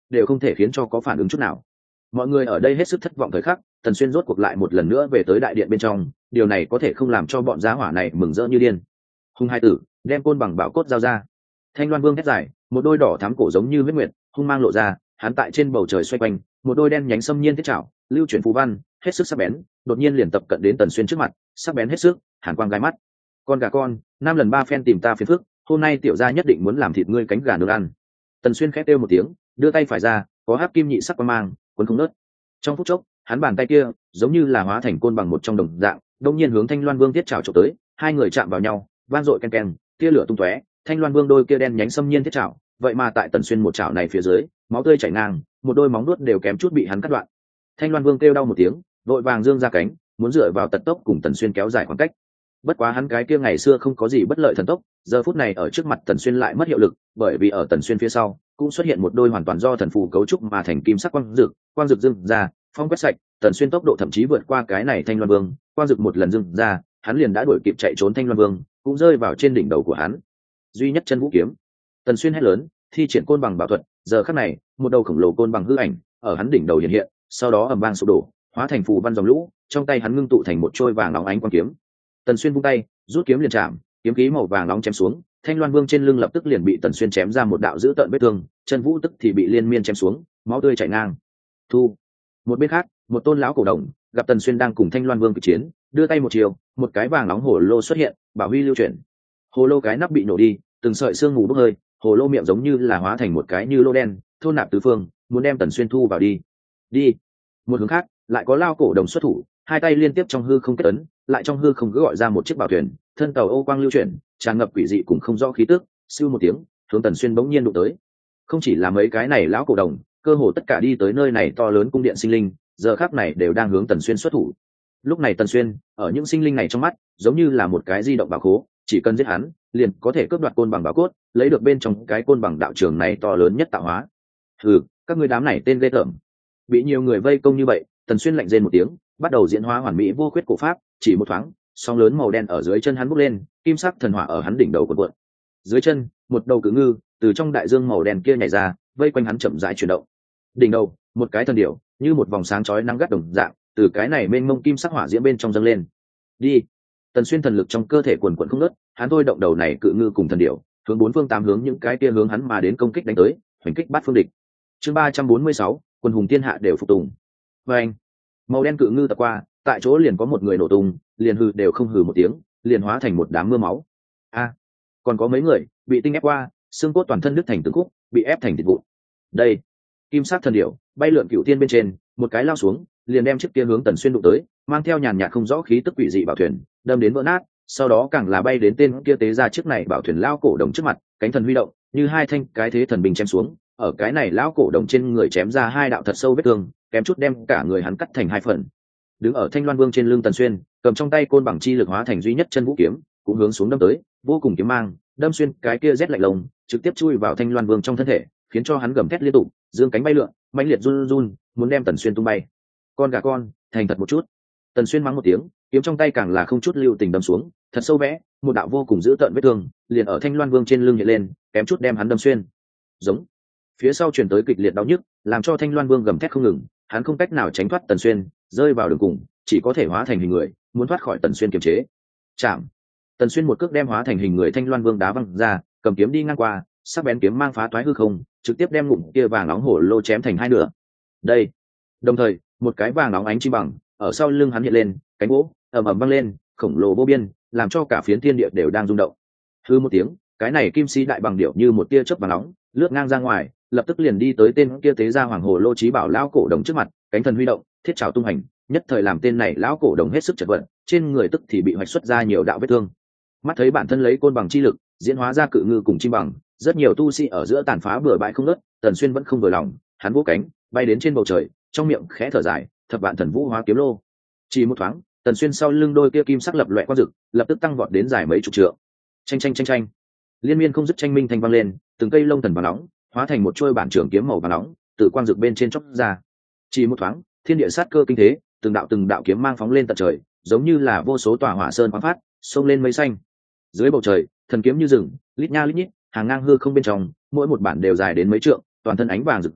đều không thể khiến cho có phản ứng chút nào. Mọi người ở đây hết sức thất vọng thời khắc, Tần Xuyên rốt cuộc lại một lần nữa về tới đại điện bên trong, điều này có thể không làm cho bọn giá hỏa này mừng rỡ như điên. Hung hai tử, đem côn bằng bảo cốt giao ra. Thanh Loan Vương hét dài, một đôi đỏ thắm cổ giống như huyết nguyệt, hung mang lộ ra, hắn tại trên bầu trời xoay quanh, một đôi đen nhánh xâm nhiên thiết trảo, lưu chuyển phù văn, hết sức sắc bén, đột nhiên liền tập cận đến Tần Xuyên trước mặt, sắc bén hết sức, hàn quang gai mắt. Con gà con, 5 lần 3 phen tìm ta phiền phức, hôm nay tiểu gia nhất định muốn làm thịt ngươi cánh gà nướng ăn. Tần Xuyên khẽ kêu một tiếng, đưa tay phải ra, có hắc kim nhị sắc quang mang, cuốn không nớt. Trong phút chốc, hắn bàn tay kia giống như là hóa thành côn bằng một trong đồng dạng, đông nhiên hướng Thanh Loan Vương thiết trảo chụp tới, hai người chạm vào nhau, vang dội ken ken, tia lửa tung tóe. Thanh Loan Vương đôi kia đen nhánh xâm nhiên thiết trảo, vậy mà tại Tần Xuyên một chảo này phía dưới, máu tươi chảy ngang, một đôi móng vuốt đều kém chút bị hắn cắt đoạn. Thanh Loan Vương kêu đau một tiếng, vội vàng giương ra cánh, muốn dựa vào tật tốc cùng Tần Xuyên kéo dài khoảng cách. Bất quá hắn cái kia ngày xưa không có gì bất lợi thần tốc, giờ phút này ở trước mặt Tần Xuyên lại mất hiệu lực, bởi vì ở Tần Xuyên phía sau cũng xuất hiện một đôi hoàn toàn do thần phù cấu trúc mà thành kim sắc quang dực dưng ra, phong quét sạch. Tần Xuyên tốc độ thậm chí vượt qua cái này Thanh Loan Vương, quang dực một lần dưng ra, hắn liền đã đuổi kịp chạy trốn. Thanh Loan Vương cũng rơi vào trên đỉnh đầu của hắn. Duy nhất chân vũ kiếm. Tần Xuyên hét lớn, thi triển côn bằng bảo thuật, giờ khắc này, một đầu khổng lồ côn bằng hư ảnh ở hắn đỉnh đầu hiện hiện, sau đó ầm vang sụp đổ, hóa thành phù văn dòng lũ, trong tay hắn ngưng tụ thành một trôi vàng óng ánh quang kiếm. Tần Xuyên vung tay, rút kiếm liền chạm, kiếm khí màu vàng nóng chém xuống, Thanh Loan Vương trên lưng lập tức liền bị Tần Xuyên chém ra một đạo dữ tợn vết thương, chân vũ tức thì bị liên miên chém xuống, máu tươi chảy ngang. Thu. Một bên khác, một tôn lão cổ đồng gặp Tần Xuyên đang cùng Thanh Loan Vương kịch chiến, đưa tay một chiều, một cái vàng nóng hồ lô xuất hiện, bảo huy lưu chuyển. Hồ lô cái nắp bị nổ đi, từng sợi xương mù bốc hơi, hồ lô miệng giống như là hóa thành một cái như lô đen, thôn nạp tứ phương, muốn đem Tần Xuyên thu vào đi. Đi. Một hướng khác, lại có lao cổ đồng xuất thủ, hai tay liên tiếp trong hư không kết ấn, lại trong hư không cứ gọi ra một chiếc bảo thuyền, thân tàu ô quang lưu chuyển, tràn ngập quỷ dị cùng không rõ khí tức, siêu một tiếng, hướng Tần Xuyên bỗng nhiên đụng tới. Không chỉ là mấy cái này lão cổ đồng, cơ hồ tất cả đi tới nơi này to lớn cung điện sinh linh, giờ khắc này đều đang hướng Tần Xuyên xuất thủ. Lúc này Tần Xuyên, ở những sinh linh này trong mắt, giống như là một cái di động bảo khố, chỉ cần giết hắn, liền có thể cướp đoạt côn bằng bảo cốt, lấy được bên trong cái côn bằng đạo trường này to lớn nhất tạo hóa. Hừ, các ngươi đám này tên ghê tởm. Bị nhiều người vây công như vậy, Tần Xuyên lạnh rên một tiếng, bắt đầu diễn hóa hoàn mỹ vô khuyết cổ pháp, chỉ một thoáng, sóng lớn màu đen ở dưới chân hắn bốc lên, kim sắc thần hỏa ở hắn đỉnh đầu cuộn cuộn. Dưới chân, một đầu cự ngư từ trong đại dương màu đen kia nhảy ra, vây quanh hắn chậm rãi chuyển động. Đỉnh đầu, một cái thần điểu, như một vòng sáng chói nắng gắt đồng dạng, từ cái này mênh mông kim sắc hỏa diễm bên trong dâng lên. Đi. Tần Xuyên thần lực trong cơ thể cuồn cuộn không ngớt, hắn thôi động đầu này cự ngư cùng thần điểu, hướng bốn phương tám hướng những cái kia hướng hắn mà đến công kích đánh tới, hoành kích bắt phương địch. Chương 346, quân hùng thiên hạ đều phục tùng. Và anh, màu đen cự ngư tập qua, tại chỗ liền có một người nổ tung, liền hừ đều không hừ một tiếng, liền hóa thành một đám mưa máu. A, còn có mấy người bị tinh ép qua, xương cốt toàn thân đứt thành từng khúc, bị ép thành thịt vụn. Đây, kim sắc thần điểu bay lượn cửu tiên bên trên, một cái lao xuống, liền đem chiếc kia hướng Tần Xuyên đụng tới, mang theo nhàn nhạt không rõ khí tức quỷ dị bảo thuyền, đâm đến vỡ nát, sau đó càng là bay đến tên kia tế ra chiếc này bảo thuyền lao cổ đồng trước mặt, cánh thần huy động, như hai thanh cái thế thần binh chém xuống, ở cái này lão cổ đồng trên người chém ra hai đạo thật sâu vết thương, kém chút đem cả người hắn cắt thành hai phần. Đứng ở Thanh Loan Vương trên lưng Tần Xuyên, cầm trong tay côn bằng chi lực hóa thành duy nhất chân vũ kiếm, cũng hướng xuống đâm tới, vô cùng kiếm mang, đâm xuyên cái kia rét lạnh lồng, trực tiếp chui vào Thanh Loan Vương trong thân thể, khiến cho hắn gầm thét liên tục, dương cánh bay lượn, mãnh liệt run run, muốn đem Tần Xuyên tung bay. Con gà con, thành thật một chút. Tần Xuyên mắng một tiếng, kiếm trong tay càng là không chút lưu tình đâm xuống, thật sâu vẽ, một đạo vô cùng dữ tợn vết thương, liền ở Thanh Loan Vương trên lưng hiện lên, kém chút đem hắn đâm xuyên. Giống. Phía sau truyền tới kịch liệt đau nhức, làm cho Thanh Loan Vương gầm thét không ngừng, hắn không cách nào tránh thoát Tần Xuyên, rơi vào đường cùng, chỉ có thể hóa thành hình người, muốn thoát khỏi Tần Xuyên kiềm chế. Chạm. Tần Xuyên một cước đem hóa thành hình người Thanh Loan Vương đá văng ra, cầm kiếm đi ngang qua, sắc bén kiếm mang phá toái hư không, trực tiếp đem ngụm kia vàng nóng hổ lô chém thành hai nửa. Đây. Đồng thời, một cái vàng nóng ánh chim bằng ở sau lưng hắn hiện lên, cánh gỗ ầm ầm văng lên, khổng lồ vô biên, làm cho cả phiến thiên địa đều đang rung động. Hư một tiếng, cái này kim sĩ đại bằng điệu như một tia chớp vàng nóng, lướt ngang ra ngoài, lập tức liền đi tới tên kia tế gia hoàng hồ lô trí bảo lão cổ đồng trước mặt, cánh thần huy động, thiết trảo tung hành, nhất thời làm tên này lão cổ đồng hết sức chật vật, trên người tức thì bị hoạch xuất ra nhiều đạo vết thương. Mắt thấy bản thân lấy côn bằng chi lực diễn hóa ra cự ngư cùng chim bằng, rất nhiều tu sĩ ở giữa tàn phá bừa bãi không ngớt, Tần Xuyên vẫn không vừa lòng, hắn vỗ cánh bay đến trên bầu trời, trong miệng khẽ thở dài, thập vạn thần vũ hóa kiếm lô. Chỉ một thoáng, Tần Xuyên sau lưng đôi kia kim sắc lập loè quang rực, lập tức tăng vọt đến dài mấy chục trượng. Chanh chanh chanh chanh, liên miên không dứt tranh minh thanh vang lên, từng cây lông thần vàng nóng hóa thành một chuôi bản trường kiếm màu vàng nóng, từ quang rực bên trên chốc ra. Chỉ một thoáng, thiên địa sát cơ kinh thế, từng đạo kiếm mang phóng lên tận trời, giống như là vô số tòa hỏa sơn khoáng phát, xông lên mây xanh. Dưới bầu trời, thần kiếm như rừng, lít nha lít nhít, hàng ngang hư không bên trong, mỗi một bản đều dài đến mấy trượng, toàn thân ánh vàng rực rỡ,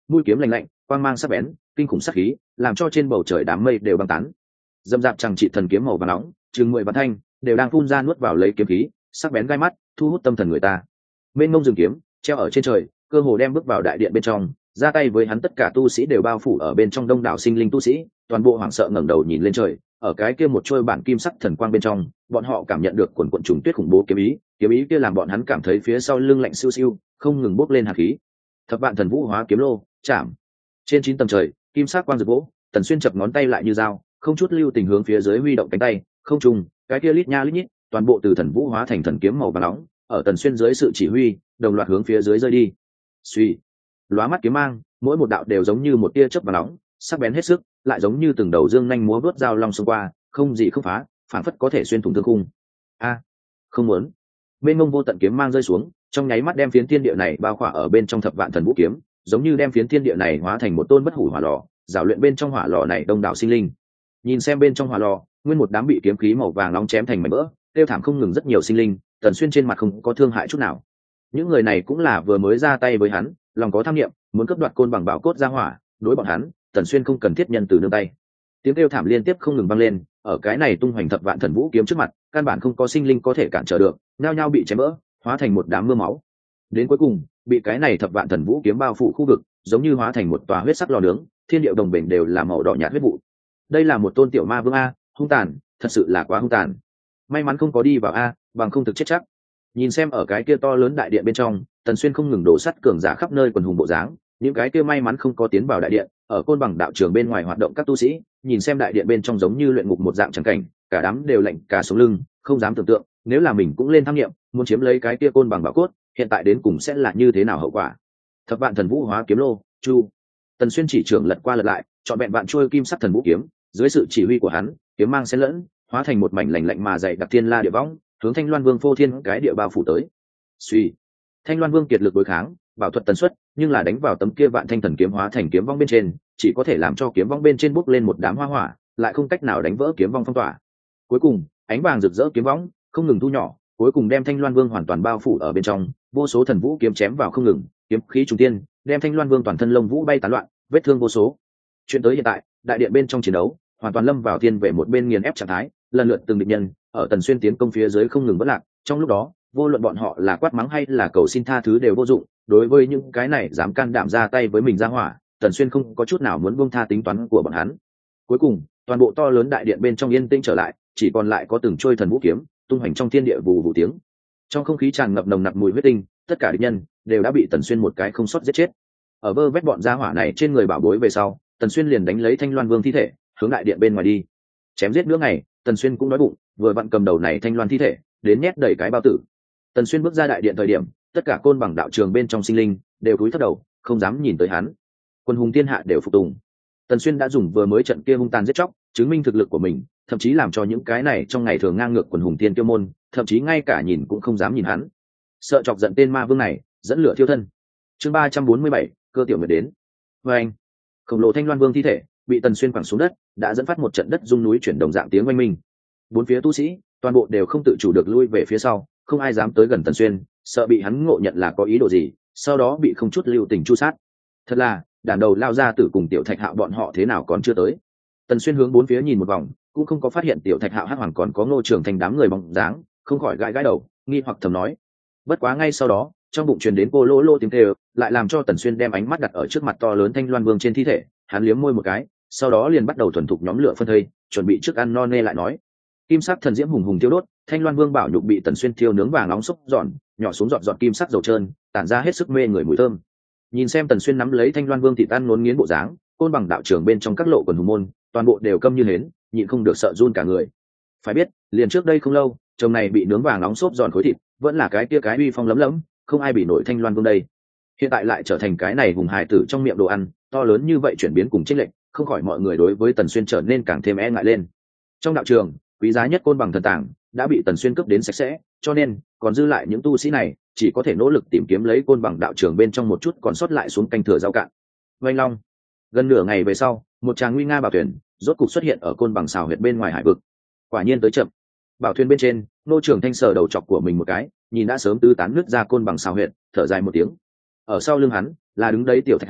mũi kiếm lạnh lạnh, quang mang sắc bén, kinh khủng sắc khí, làm cho trên bầu trời đám mây đều băng tán. Dâm dạp chẳng trị thần kiếm màu vàng nóng, chừng 10 vạn thanh, đều đang phun ra nuốt vào lấy kiếm khí, sắc bén gai mắt, thu hút tâm thần người ta. Bên ngông rừng kiếm, treo ở trên trời, cơ hồ đem bước vào đại điện bên trong, ra tay với hắn tất cả tu sĩ đều bao phủ ở bên trong đông đảo sinh linh tu sĩ, toàn bộ hoảng sợ ngẩng đầu nhìn lên trời, ở cái kia một trôi bản kim sắc thần quang bên trong, bọn họ cảm nhận được quần quần trùng tuyết khủng bố kiếm ý kia làm bọn hắn cảm thấy phía sau lưng lạnh siêu siêu, không ngừng bốc lên hàn khí. Thập vạn thần vũ hóa kiếm lô, chạm. Trên 9 tầng trời, kim sắc quang rực vỗ, Tần Xuyên chập ngón tay lại như dao, không chút lưu tình hướng phía dưới huy động cánh tay, không trùng, cái kia lít nha lít nhít, toàn bộ từ thần vũ hóa thành thần kiếm màu vàng nóng, ở Tần Xuyên dưới sự chỉ huy, đồng loạt hướng phía dưới rơi đi. Suy, lóa mắt kiếm mang, mỗi một đạo đều giống như một tia chớp vàng nóng, sắc bén hết sức, lại giống như từng đầu dương nhanh múa vớt dao long xông qua, không gì không phá, phản phất có thể xuyên thủng thương khung. A, không muốn. Bên ngông vô tận kiếm mang rơi xuống, trong nháy mắt đem phiến thiên địa này bao khỏa ở bên trong thập vạn thần vũ kiếm, giống như đem phiến thiên địa này hóa thành một tôn bất hủ hỏa lò, rào luyện bên trong hỏa lò này đông đảo sinh linh. Nhìn xem bên trong hỏa lò, nguyên một đám bị kiếm khí màu vàng nóng chém thành mảnh vỡ, tiêu thảm không ngừng rất nhiều sinh linh, Tần Xuyên trên mặt không có thương hại chút nào. Những người này cũng là vừa mới ra tay với hắn, lòng có tham niệm, muốn cướp đoạt côn bằng bảo cốt ra hỏa, đối bọn hắn, Tần Xuyên không cần thiết nhân từ nương tay. Tiếng kêu thảm liên tiếp không ngừng vang lên, ở cái này tung hoành thập vạn thần vũ kiếm trước mặt, căn bản không có sinh linh có thể cản trở được, nhao nhao bị chém vỡ, hóa thành một đám mưa máu. Đến cuối cùng, bị cái này thập vạn thần vũ kiếm bao phủ khu vực, giống như hóa thành một tòa huyết sắc lò nướng, thiên điệu đồng bình đều là màu đỏ nhạt huyết vụ. Đây là một tôn tiểu ma vương a, hung tàn, thật sự là quá hung tàn. May mắn không có đi vào a, bằng không thực chết chắc. Nhìn xem ở cái kia to lớn đại điện bên trong, Tần Xuyên không ngừng đổ sắt cường giả khắp nơi quần hùng bộ dáng, những cái kia may mắn không có tiến vào đại điện, ở côn bằng đạo trường bên ngoài hoạt động các tu sĩ, nhìn xem đại điện bên trong giống như luyện ngục một dạng trắng cảnh, cả đám đều lạnh cả sống lưng, không dám tưởng tượng, nếu là mình cũng lên tham nghiệm, muốn chiếm lấy cái kia côn bằng bảo cốt, hiện tại đến cùng sẽ là như thế nào hậu quả. Thập vạn thần vũ hóa kiếm lô, chu. Tần Xuyên chỉ trưởng lật qua lật lại, chọn vẹn vạn trôi kim sắc thần vũ kiếm, dưới sự chỉ huy của hắn, kiếm mang xen lẫn, hóa thành một mảnh lạnh lạnh mà dày đặc thiên la địa võng, hướng Thanh Loan Vương phô thiên cái địa bao phủ tới. Suy, Thanh Loan Vương kiệt lực đối kháng, bảo thuật tần suất, nhưng là đánh vào tấm kia vạn thanh thần kiếm hóa thành kiếm vong bên trên, chỉ có thể làm cho kiếm vong bên trên bốc lên một đám hoa hỏa, lại không cách nào đánh vỡ kiếm vong phong tỏa. Cuối cùng, ánh vàng rực rỡ kiếm vong không ngừng thu nhỏ, cuối cùng đem Thanh Loan Vương hoàn toàn bao phủ ở bên trong, vô số thần vũ kiếm chém vào không ngừng, kiếm khí trùng tiên, đem Thanh Loan Vương toàn thân lông vũ bay tán loạn, vết thương vô số. Chuyện tới hiện tại, đại điện bên trong chiến đấu, hoàn toàn lâm vào thiên về một bên nghiền ép trạng thái, lần lượt từng địch nhân ở Tần Xuyên tiến công phía dưới không ngừng vỡ lạc. Trong lúc đó, vô luận bọn họ là quát mắng hay là cầu xin tha thứ đều vô dụng, đối với những cái này dám can đảm ra tay với mình ra hỏa, Tần Xuyên không có chút nào muốn buông tha tính toán của bọn hắn. Cuối cùng, toàn bộ to lớn đại điện bên trong yên tĩnh trở lại, chỉ còn lại có từng trôi thần vũ kiếm tung hoành trong thiên địa vù vù tiếng. Trong không khí tràn ngập nồng nặc mùi huyết tinh, tất cả địch nhân đều đã bị Tần Xuyên một cái không sót giết chết. Ở vơ vét bọn gia hỏa này trên người bảo bối về sau, Tần Xuyên liền đánh lấy Thanh Loan Vương thi thể, hướng đại điện bên ngoài đi. Chém giết nữa ngày, Tần Xuyên cũng đói bụng, vừa vặn cầm đầu này Thanh Loan thi thể, đến nhét đầy cái bao tử. Tần Xuyên bước ra đại điện thời điểm, tất cả côn bằng đạo trường bên trong sinh linh đều cúi thấp đầu, không dám nhìn tới hắn. Quân hùng thiên hạ đều phục tùng. Tần Xuyên đã dùng vừa mới trận kia hung tàn giết chóc, chứng minh thực lực của mình, thậm chí làm cho những cái này trong ngày thường ngang ngược quần hùng thiên tiêu môn, thậm chí ngay cả nhìn cũng không dám nhìn hắn. Sợ chọc giận tên ma vương này, dẫn lửa thiêu thân. Chương 347, cơ tiểu nguyệt đến. Và anh, khổng lồ Thanh Loan Vương thi thể bị Tần Xuyên quẳng xuống đất, đã dẫn phát một trận đất rung núi chuyển đồng dạng tiếng oanh minh. Bốn phía tu sĩ, toàn bộ đều không tự chủ được lui về phía sau, không ai dám tới gần Tần Xuyên, sợ bị hắn ngộ nhận là có ý đồ gì, sau đó bị không chút lưu tình chu sát. Thật là, đàn đầu lao ra tử cùng Tiểu Thạch Hạo bọn họ thế nào còn chưa tới. Tần Xuyên hướng bốn phía nhìn một vòng, cũng không có phát hiện Tiểu Thạch Hạo hắc hoàng còn có Ngô Trường Thành đám người bóng dáng, không khỏi gãi gãi đầu, nghi hoặc thầm nói. Bất quá ngay sau đó, trong bụng truyền đến cô lỗ lỗ tiếng kêu, lại làm cho Tần Xuyên đem ánh mắt đặt ở trước mặt to lớn Thanh Loan Vương trên thi thể, hắn liếm môi một cái, sau đó liền bắt đầu thuần thục nhóm lửa phân thây, chuẩn bị trước ăn no nê lại nói. Kim sắc thần diễm hùng hùng thiêu đốt, Thanh Loan Vương bảo nhục bị Tần Xuyên thiêu nướng vàng nóng xúc giòn, nhỏ xuống giọt giọt kim sắc dầu trơn, tản ra hết sức mê người mùi thơm. Nhìn xem Tần Xuyên nắm lấy Thanh Loan Vương thịt ăn ngốn nghiến bộ dáng, côn bằng đạo trưởng bên trong các lộ quần hùng môn, toàn bộ đều câm như hến, nhịn không được sợ run cả người. Phải biết, liền trước đây không lâu, chồng này bị nướng vàng nóng xốp giòn khối thịt, vẫn là cái kia cái uy phong lấm lấm, không ai bị nổi Thanh Loan Vương đây. Hiện tại lại trở thành cái này hùng hài tử trong miệng đồ ăn, to lớn như vậy chuyển biến cùng chênh lệch, không khỏi mọi người đối với Tần Xuyên trở nên càng thêm e ngại lên. Trong đạo trường, quý giá nhất côn bằng thần tàng đã bị Tần Xuyên cướp đến sạch sẽ, cho nên còn dư lại những tu sĩ này chỉ có thể nỗ lực tìm kiếm lấy côn bằng đạo trường bên trong một chút còn sót lại xuống canh thừa rau cạn. Vành Long, gần nửa ngày về sau, một tràng nguy nga bảo thuyền rốt cục xuất hiện ở côn bằng xào huyệt bên ngoài hải vực. Quả nhiên tới chậm. Bảo thuyền bên trên, Ngô Trường Thanh sờ đầu chọc của mình một cái, nhìn đã sớm tứ tán nước ra côn bằng xào huyệt, thở dài một tiếng. Ở sau lưng hắn là đứng đấy Tiểu Thạch Hạo,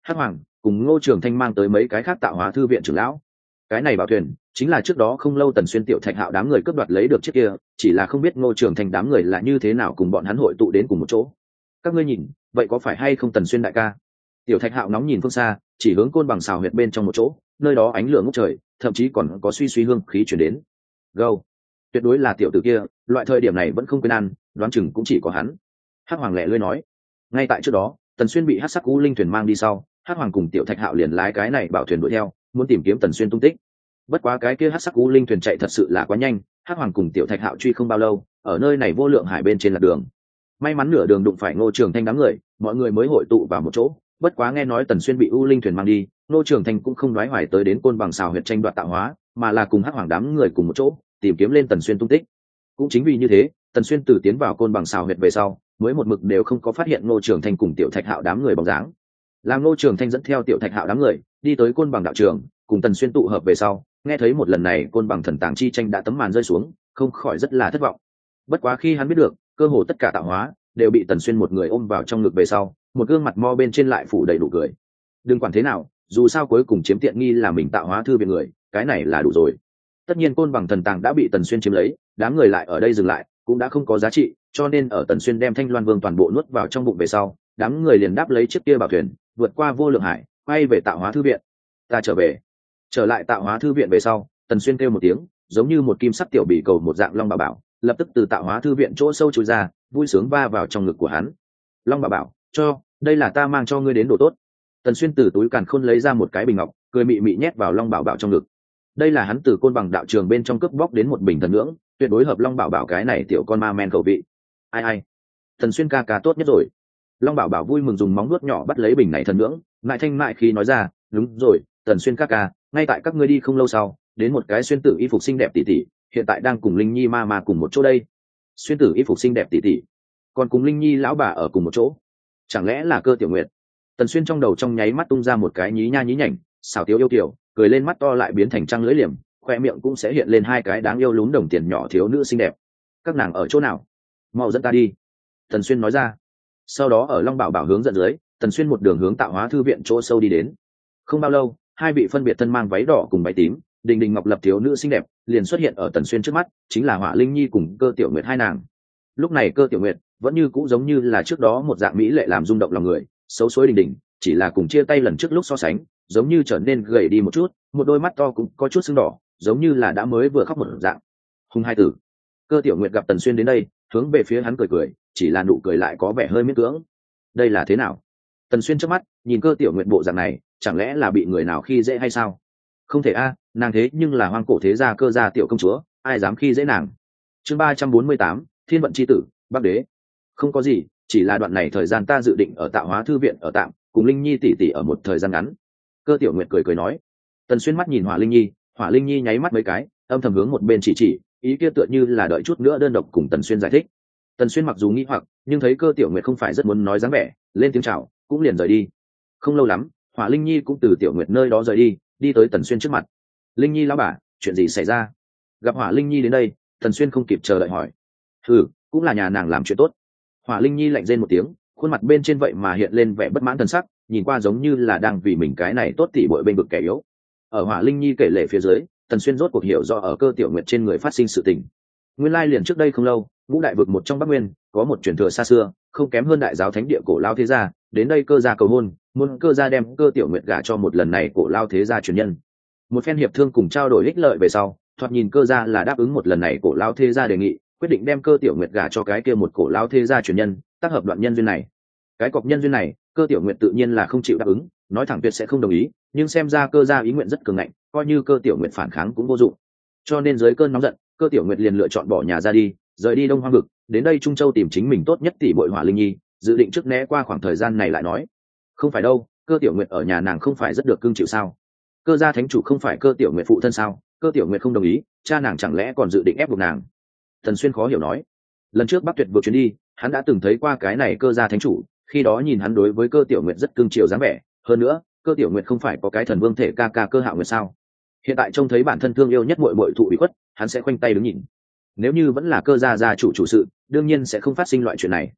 Hắc Hoàng cùng Ngô Trường Thanh mang tới mấy cái khác tạo hóa thư viện trưởng lão. Cái này bảo thuyền chính là trước đó không lâu Tần Xuyên Tiểu Thạch Hạo đám người cướp đoạt lấy được chiếc kia, chỉ là không biết Ngô Trường Thanh đám người là như thế nào cùng bọn hắn hội tụ đến cùng một chỗ. Các ngươi nhìn, vậy có phải hay không Tần Xuyên đại ca? Tiểu Thạch Hạo nóng nhìn phương xa, chỉ hướng côn bằng xào huyệt bên trong một chỗ, nơi đó ánh lửa ngút trời, thậm chí còn có suy suy hương khí truyền đến. Gâu, tuyệt đối là tiểu tử kia, loại thời điểm này vẫn không quên ăn, đoán chừng cũng chỉ có hắn. Hắc Hoàng lẹ lưỡi nói. Ngay tại trước đó, Tần Xuyên bị Hắc Sắc U Linh thuyền mang đi sau, Hắc Hoàng cùng Tiểu Thạch Hạo liền lái cái này bảo thuyền đuổi theo, muốn tìm kiếm Tần Xuyên tung tích. Bất quá cái kia Hắc Sắc U Linh thuyền chạy thật sự là quá nhanh, Hắc Hoàng cùng Tiểu Thạch Hạo truy không bao lâu, ở nơi này vô lượng hải bên trên lạc đường. May mắn nửa đường đụng phải Ngô Trường Thanh đám người, mọi người mới hội tụ vào một chỗ. Bất quá nghe nói Tần Xuyên bị U Linh thuyền mang đi, Ngô Trường Thanh cũng không đoái hoài tới đến côn bằng xào huyệt tranh đoạt tạo hóa, mà là cùng Hắc Hoàng đám người cùng một chỗ tìm kiếm lên Tần Xuyên tung tích. Cũng chính vì như thế, Tần Xuyên từ tiến vào côn bằng xào huyệt về sau, mới một mực đều không có phát hiện Ngô Trường Thanh cùng Tiểu Thạch Hạo đám người bóng dáng. Làm Ngô Trường Thanh dẫn theo Tiểu Thạch Hạo đám người đi tới côn bằng đạo trường, cùng Tần Xuyên tụ hợp về sau, nghe thấy một lần này côn bằng thần tàng chi tranh đã tấm màn rơi xuống, không khỏi rất là thất vọng. Bất quá khi hắn biết được, cơ hồ tất cả tạo hóa đều bị Tần Xuyên một người ôm vào trong ngực về sau, một gương mặt mo bên trên lại phủ đầy đủ cười. Đừng quản thế nào, dù sao cuối cùng chiếm tiện nghi là mình tạo hóa thư viện người, cái này là đủ rồi. Tất nhiên côn bằng thần tàng đã bị Tần Xuyên chiếm lấy, đám người lại ở đây dừng lại cũng đã không có giá trị, cho nên ở Tần Xuyên đem Thanh Loan Vương toàn bộ nuốt vào trong bụng về sau, đám người liền đáp lấy chiếc kia bảo thuyền, vượt qua vô lượng hải, quay về tạo hóa thư viện. Ta trở lại tạo hóa thư viện về sau, Tần Xuyên kêu một tiếng, giống như một kim sắc tiểu bỉ cầu một dạng long bảo bảo, lập tức từ tạo hóa thư viện chỗ sâu chui ra, vui sướng va vào trong ngực của hắn. Long bảo bảo, cho, đây là ta mang cho ngươi đến đồ tốt. Tần Xuyên từ túi càn khôn lấy ra một cái bình ngọc, cười mị mị nhét vào long bảo bảo trong ngực. Đây là hắn từ côn bằng đạo trường bên trong cướp bóc đến một bình thần ngưỡng, tuyệt đối hợp long bảo bảo cái này tiểu con ma men khẩu vị. Ai, Tần Xuyên ca ca tốt nhất rồi. Long bảo bảo vui mừng dùng móng nuốt nhỏ bắt lấy bình này thần ngưỡng, ngại thanh mại khi nói ra, đúng rồi, Tần Xuyên ca ca, ngay tại các ngươi đi không lâu sau, đến một cái xuyên tử y phục xinh đẹp tỷ tỷ, hiện tại đang cùng Linh Nhi ma cùng một chỗ đây. Xuyên tử y phục xinh đẹp tỷ tỷ, còn cùng Linh Nhi lão bà ở cùng một chỗ, chẳng lẽ là Cơ Tiểu Nguyệt? Tần Xuyên trong đầu trong nháy mắt tung ra một cái nhí nha nhí nhảnh, xảo tiếu yêu kiều, cười lên mắt to lại biến thành trăng lưỡi liềm, khoe miệng cũng sẽ hiện lên hai cái đáng yêu lún đồng tiền nhỏ thiếu nữ xinh đẹp. Các nàng ở chỗ nào? Mau dẫn ta đi. Tần Xuyên nói ra. Sau đó ở Long Bảo Bảo hướng dẫn dưới, Tần Xuyên một đường hướng tạo hóa thư viện chỗ sâu đi đến. Không bao lâu, hai vị phân biệt thân mang váy đỏ cùng váy tím, đình đình ngọc lập thiếu nữ xinh đẹp liền xuất hiện ở Tần Xuyên trước mắt, chính là Hỏa Linh Nhi cùng Cơ Tiểu Nguyệt hai nàng. Lúc này Cơ Tiểu Nguyệt vẫn như cũ giống như là trước đó một dạng mỹ lệ làm rung động lòng người, xấu xối đình đình, chỉ là cùng chia tay lần trước lúc so sánh, giống như trở nên gầy đi một chút, một đôi mắt to cũng có chút sưng đỏ, giống như là đã mới vừa khóc một dạng. Hùng hai tử. Cơ Tiểu Nguyệt gặp Tần Xuyên đến đây, hướng về phía hắn cười cười, chỉ là nụ cười lại có vẻ hơi miễn cưỡng. Đây là thế nào? Tần Xuyên trước mắt nhìn Cơ Tiểu Nguyệt bộ dạng này, chẳng lẽ là bị người nào khi dễ hay sao? Không thể a, nàng thế nhưng là hoang cổ thế gia Cơ gia tiểu công chúa, ai dám khi dễ nàng? Chương 348, Thiên vận chi tử, Bắc đế. Không có gì, chỉ là đoạn này thời gian ta dự định ở tạo hóa thư viện ở tạm, cùng Linh Nhi tỷ tỷ ở một thời gian ngắn. Cơ Tiểu Nguyệt cười cười nói. Tần Xuyên mắt nhìn Hỏa Linh Nhi nháy mắt mấy cái, âm thầm hướng một bên chỉ, ý kia tựa như là đợi chút nữa đơn độc cùng Tần Xuyên giải thích. Tần Xuyên mặc dù nghi hoặc, nhưng thấy Cơ Tiểu Nguyệt không phải rất muốn nói dáng vẻ, lên tiếng chào, cũng liền rời đi. Không lâu lắm, Hỏa Linh Nhi cũng từ Tiểu Nguyệt nơi đó rời đi, đi tới Tần Xuyên trước mặt. Linh Nhi lão bà, chuyện gì xảy ra? Gặp Hỏa Linh Nhi đến đây, Tần Xuyên không kịp chờ đợi hỏi. Cũng là nhà nàng làm chuyện tốt. Hỏa Linh Nhi lạnh rên một tiếng, khuôn mặt bên trên vậy mà hiện lên vẻ bất mãn thần sắc, nhìn qua giống như là đang vì mình cái này tốt tỉ bội bên vực kẻ yếu. Ở Hỏa Linh Nhi kể lể phía dưới, Tần Xuyên rốt cuộc hiểu rõ ở Cơ Tiểu Nguyệt trên người phát sinh sự tình. Nguyên lai liền trước đây không lâu, ngũ đại vực một trong Bắc Nguyên, có một truyền thừa xa xưa, không kém hơn đại giáo thánh địa cổ lao thế gia, đến đây Cơ gia cầu hôn, muốn Cơ gia đem Cơ Tiểu Nguyệt gả cho một lần này cổ lao thế gia truyền nhân. Một phen hiệp thương cùng trao đổi ích lợi về sau, thoạt nhìn Cơ gia là đáp ứng một lần này cổ lao thế gia đề nghị, quyết định đem Cơ Tiểu Nguyệt gả cho cái kia một cổ lao thế gia truyền nhân, tác hợp đoạn nhân duyên này. Cái cọc nhân duyên này, Cơ Tiểu Nguyệt tự nhiên là không chịu đáp ứng, nói thẳng tuyệt sẽ không đồng ý, nhưng xem ra Cơ gia ý nguyện rất cường ngạnh, coi như Cơ Tiểu Nguyệt phản kháng cũng vô dụng. Cho nên dưới cơn nóng giận, Cơ Tiểu Nguyệt liền lựa chọn bỏ nhà ra đi, rời đi Đông Hoang vực, đến đây Trung Châu tìm chính mình tốt nhất tỷ muội Hỏa Linh Nhi, dự định trước né qua khoảng thời gian này lại nói. Không phải đâu, Cơ Tiểu Nguyệt ở nhà nàng không phải rất được cưng chịu sao? Cơ gia thánh chủ không phải Cơ Tiểu Nguyệt phụ thân sao? Cơ Tiểu Nguyệt không đồng ý, cha nàng chẳng lẽ còn dự định ép buộc nàng? Tần Xuyên khó hiểu nói. Lần trước Bắc Tuyệt vượt chuyến đi, hắn đã từng thấy qua cái này Cơ gia thánh chủ, khi đó nhìn hắn đối với Cơ Tiểu Nguyệt rất cưng chiều dáng vẻ, hơn nữa, Cơ Tiểu Nguyệt không phải có cái thần vương thể ca ca Cơ Hạo Nguyệt sao? Hiện tại trông thấy bản thân thương yêu nhất muội muội thụ ủy khuất, hắn sẽ khoanh tay đứng nhìn. Nếu như vẫn là Cơ gia gia chủ sự, đương nhiên sẽ không phát sinh loại chuyện này.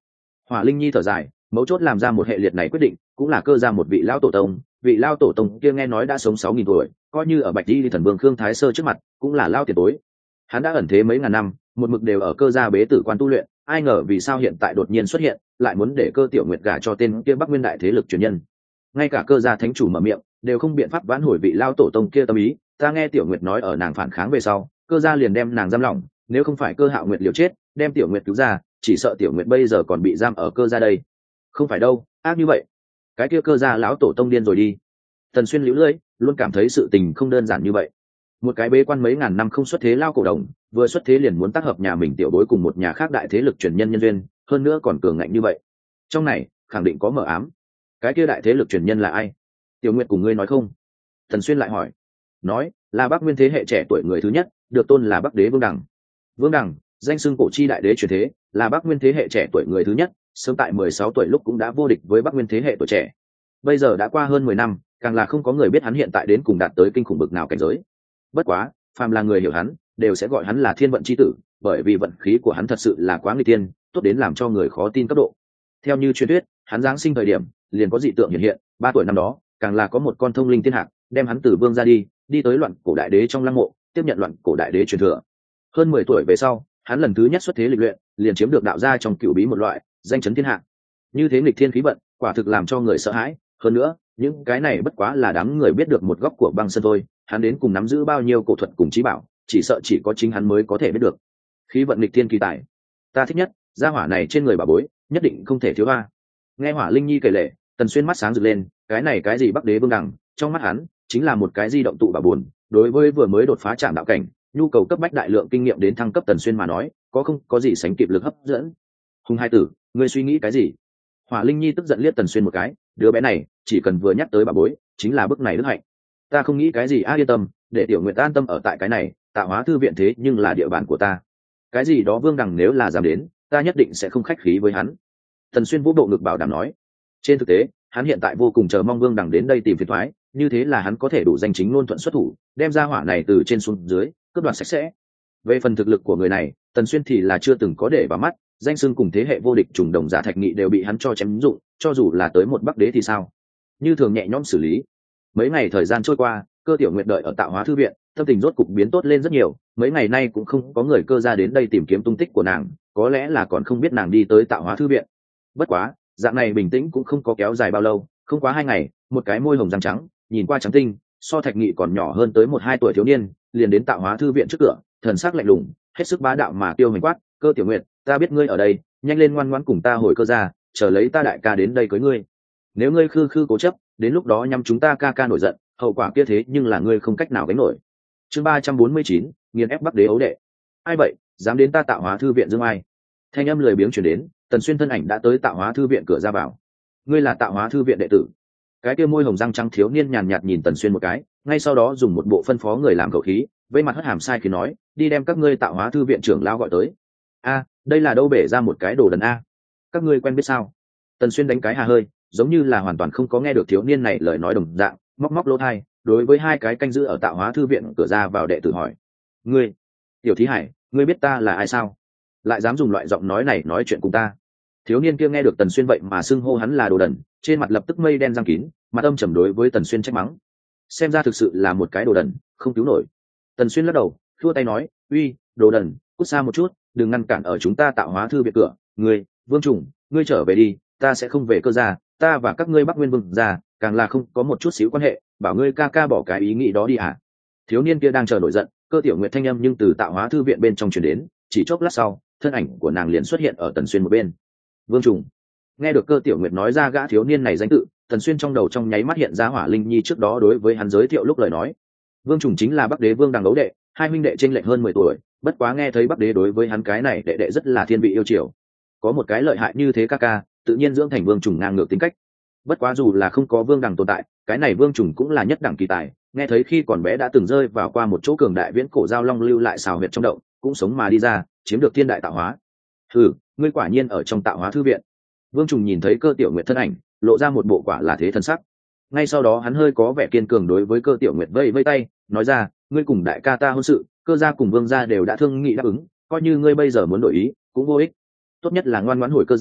Hỏa Linh Nhi thở dài, mấu chốt làm ra một hệ liệt này quyết định cũng là cơ ra một vị lão tổ tông. Vị lão tổ tông kia nghe nói đã sống 6.000 tuổi, coi như ở Bạch Di Thần Vương Khương Thái Sơ trước mặt cũng là lao tiền bối. Hắn đã ẩn thế mấy ngàn năm, một mực đều ở cơ gia bế tử quan tu luyện, ai ngờ vì sao hiện tại đột nhiên xuất hiện, lại muốn để Cơ Tiểu Nguyệt gả cho tên kia Bắc Nguyên đại thế lực truyền nhân. Ngay cả cơ gia thánh chủ mở miệng đều không biện pháp vãn hồi vị lao tổ tông kia tâm ý. Ta nghe Tiểu Nguyệt nói ở nàng phản kháng về sau, cơ gia liền đem nàng giam lỏng, nếu không phải Cơ Hạo Nguyệt liều chết đem Tiểu Nguyệt cứu ra, chỉ sợ Tiểu Nguyệt bây giờ còn bị giam ở cơ gia đây. Không phải đâu, ác như vậy, cái kia cơ gia lão tổ tông điên rồi đi. Tần Xuyên liễu lưỡi, luôn cảm thấy sự tình không đơn giản như vậy. Một cái bế quan mấy ngàn năm không xuất thế lao cổ đồng, vừa xuất thế liền muốn tác hợp nhà mình tiểu bối cùng một nhà khác đại thế lực truyền nhân nhân duyên, hơn nữa còn cường ngạnh như vậy. Trong này khẳng định có mờ ám. Cái kia đại thế lực truyền nhân là ai? Tiểu Nguyệt cùng ngươi nói không? Tần Xuyên lại hỏi. Nói là Bắc Nguyên thế hệ trẻ tuổi người thứ nhất, được tôn là Bắc Đế Vương Đằng. Vương Đằng, danh xưng cổ chi đại đế truyền thế, là Bắc Nguyên thế hệ trẻ tuổi người thứ nhất, sớm tại 16 tuổi lúc cũng đã vô địch với Bắc Nguyên thế hệ tuổi trẻ. Bây giờ đã qua hơn 10 năm, càng là không có người biết hắn hiện tại đến cùng đạt tới kinh khủng bực nào cảnh giới. Bất quá, phàm là người hiểu hắn, đều sẽ gọi hắn là thiên vận chi tử, bởi vì vận khí của hắn thật sự là quá nguy tiên, tốt đến làm cho người khó tin cấp độ. Theo như truyền thuyết, hắn giáng sinh thời điểm, liền có dị tượng hiện hiện, 3 tuổi năm đó, càng là có một con thông linh tiên hạc, đem hắn từ vương ra đi tới loạn cổ đại đế trong lăng mộ, tiếp nhận loạn cổ đại đế truyền thừa. Hơn 10 tuổi về sau, hắn lần thứ nhất xuất thế lịch luyện, liền chiếm được đạo gia trong cửu bí một loại, danh chấn thiên hạ. Như thế nghịch thiên khí vận, quả thực làm cho người sợ hãi, hơn nữa, những cái này bất quá là đám người biết được một góc của băng sơn thôi, hắn đến cùng nắm giữ bao nhiêu cổ thuật cùng trí bảo, chỉ sợ chỉ có chính hắn mới có thể biết được. Khí vận nghịch thiên kỳ tài, ta thích nhất, gia hỏa này trên người bà bối, nhất định không thể thiếu a. Nghe Hỏa Linh Nhi kể lể, Tần Xuyên mắt sáng rực lên, cái này cái gì Bắc Đế Vương Đằng, trong mắt hắn chính là một cái di động tụ bà buồn, đối với vừa mới đột phá trạm đạo cảnh, nhu cầu cấp bách đại lượng kinh nghiệm đến thăng cấp Tần Xuyên mà nói, không có gì sánh kịp lực hấp dẫn. Hùng hai tử, ngươi suy nghĩ cái gì? Hỏa Linh Nhi tức giận liếc Tần Xuyên một cái, đứa bé này chỉ cần vừa nhắc tới bà bối, chính là bức này đức hạnh. Ta không nghĩ cái gì, yên tâm, để Tiểu Nguyệt an tâm ở tại cái này, Tạo Hóa thư viện thế nhưng là địa bàn của ta. Cái gì đó Vương Đằng nếu là dám đến, ta nhất định sẽ không khách khí với hắn. Tần Xuyên vũ bộ ngực bảo đảm nói. Trên thực tế, hắn hiện tại vô cùng chờ mong Vương Đằng đến đây tìm phiền toái, như thế là hắn có thể đủ danh chính ngôn thuận xuất thủ, đem ra hỏa này từ trên xuống dưới cướp đoạt sạch sẽ. Về phần thực lực của người này, Tần Xuyên thì là chưa từng có để vào mắt, danh xưng cùng thế hệ vô địch trùng đồng giả Thạch Nghị đều bị hắn cho chém dụng, cho dù là tới một Bắc Đế thì sao? Như thường nhẹ nhõm xử lý. Mấy ngày thời gian trôi qua, Cơ Tiểu Nguyệt đợi ở Tạo Hóa thư viện, tâm tình rốt cục biến tốt lên rất nhiều. Mấy ngày nay cũng không có người Cơ ra đến đây tìm kiếm tung tích của nàng, có lẽ là còn không biết nàng đi tới Tạo Hóa thư viện. Bất quá, dạng này bình tĩnh cũng không có kéo dài bao lâu, không quá 2 ngày, một cái môi hồng răng trắng, nhìn qua trắng tinh, so Thạch Nghị còn nhỏ hơn tới 1-2 tuổi thiếu niên, liền đến Tạo Hóa thư viện trước cửa, thần sắc lạnh lùng, hết sức bá đạo mà tiêu hành quát, Cơ Tiểu Nguyệt, ta biết ngươi ở đây, nhanh lên ngoan ngoãn cùng ta hồi Cơ ra, chờ lấy ta đại ca đến đây cưới ngươi. Nếu ngươi khư khư cố chấp, đến lúc đó nhắm chúng ta ca nổi giận, hậu quả kia thế nhưng là ngươi không cách nào gánh nổi. Chương 349, nghiền ép Bắc Đế ấu đệ. Ai vậy, dám đến ta Tạo Hóa thư viện dương ai? Thanh âm lười biếng truyền đến, Tần Xuyên thân ảnh đã tới Tạo Hóa thư viện cửa ra vào. Ngươi là Tạo Hóa thư viện đệ tử? Cái kia môi hồng răng trắng thiếu niên nhàn nhạt nhìn Tần Xuyên một cái, ngay sau đó dùng một bộ phân phó người làm khẩu khí, vây mặt hất hàm sai khi nói, đi đem các ngươi Tạo Hóa thư viện trưởng lão gọi tới. A, đây là đâu bể ra một cái đồ đần a? Các ngươi quen biết sao? Tần Xuyên đánh cái hà hơi, giống như là hoàn toàn không có nghe được thiếu niên này lời nói đồng dạng, móc lỗ tai, đối với 2 cái canh giữ ở Tạo Hóa thư viện cửa ra vào đệ tử hỏi: ngươi, Tiểu Thí Hải, ngươi biết ta là ai sao? Lại dám dùng loại giọng nói này nói chuyện cùng ta? Thiếu niên kia nghe được Tần Xuyên vậy mà xưng hô hắn là đồ đần, trên mặt lập tức mây đen giăng kín, mặt âm trầm đối với Tần Xuyên trách mắng. Xem ra thực sự là một cái đồ đần, không cứu nổi. Tần Xuyên lắc đầu, thua tay nói: uy, đồ đần, cút xa một chút, đừng ngăn cản ở chúng ta Tạo Hóa thư viện cửa. Ngươi, Vương Trùng, ngươi trở về đi, ta sẽ không về Cơ gia, ta và các ngươi Bắc Nguyên Vương gia càng là không có một chút xíu quan hệ, bảo ngươi ca bỏ cái ý nghĩ đó đi hả? Thiếu niên kia đang chờ nổi giận, Cơ Tiểu Nguyệt thanh âm nhưng từ Tạo Hóa thư viện bên trong truyền đến, chỉ chốc lát sau, thân ảnh của nàng liền xuất hiện ở Tần Xuyên một bên. Vương Trùng. Nghe được Cơ Tiểu Nguyệt nói ra gã thiếu niên này danh tự, Tần Xuyên trong đầu trong nháy mắt hiện ra Hỏa Linh Nhi trước đó đối với hắn giới thiệu lúc lời nói. Vương Trùng chính là Bắc Đế Vương Đằng ấu đệ, 2 huynh đệ chênh lệch hơn 10 tuổi, bất quá nghe thấy Bắc Đế đối với hắn cái này đệ rất là thiên vị yêu chiều. Có một cái lợi hại như thế ca, tự nhiên dưỡng thành Vương Trùng ngang ngược tính cách. Bất quá dù là không có Vương Đằng tồn tại, cái này Vương Trùng cũng là nhất đẳng kỳ tài, nghe thấy khi còn bé đã từng rơi vào qua một chỗ cường đại viễn cổ giao long lưu lại xào huyệt trong động, cũng sống mà đi ra, chiếm được thiên đại tạo hóa. Ngươi quả nhiên ở trong Tạo Hóa thư viện. Vương Trùng nhìn thấy Cơ Tiểu Nguyệt thân ảnh, lộ ra một bộ quả là thế thân sắc. Ngay sau đó hắn hơi có vẻ kiên cường đối với Cơ Tiểu Nguyệt vây tay, nói ra: ngươi cùng đại ca ta hôn sự, Cơ gia cùng Vương gia đều đã thương nghị đáp ứng, coi như ngươi bây giờ muốn đổi ý cũng vô ích, tốt nhất là ngoan ngoãn hồi Cơ gia,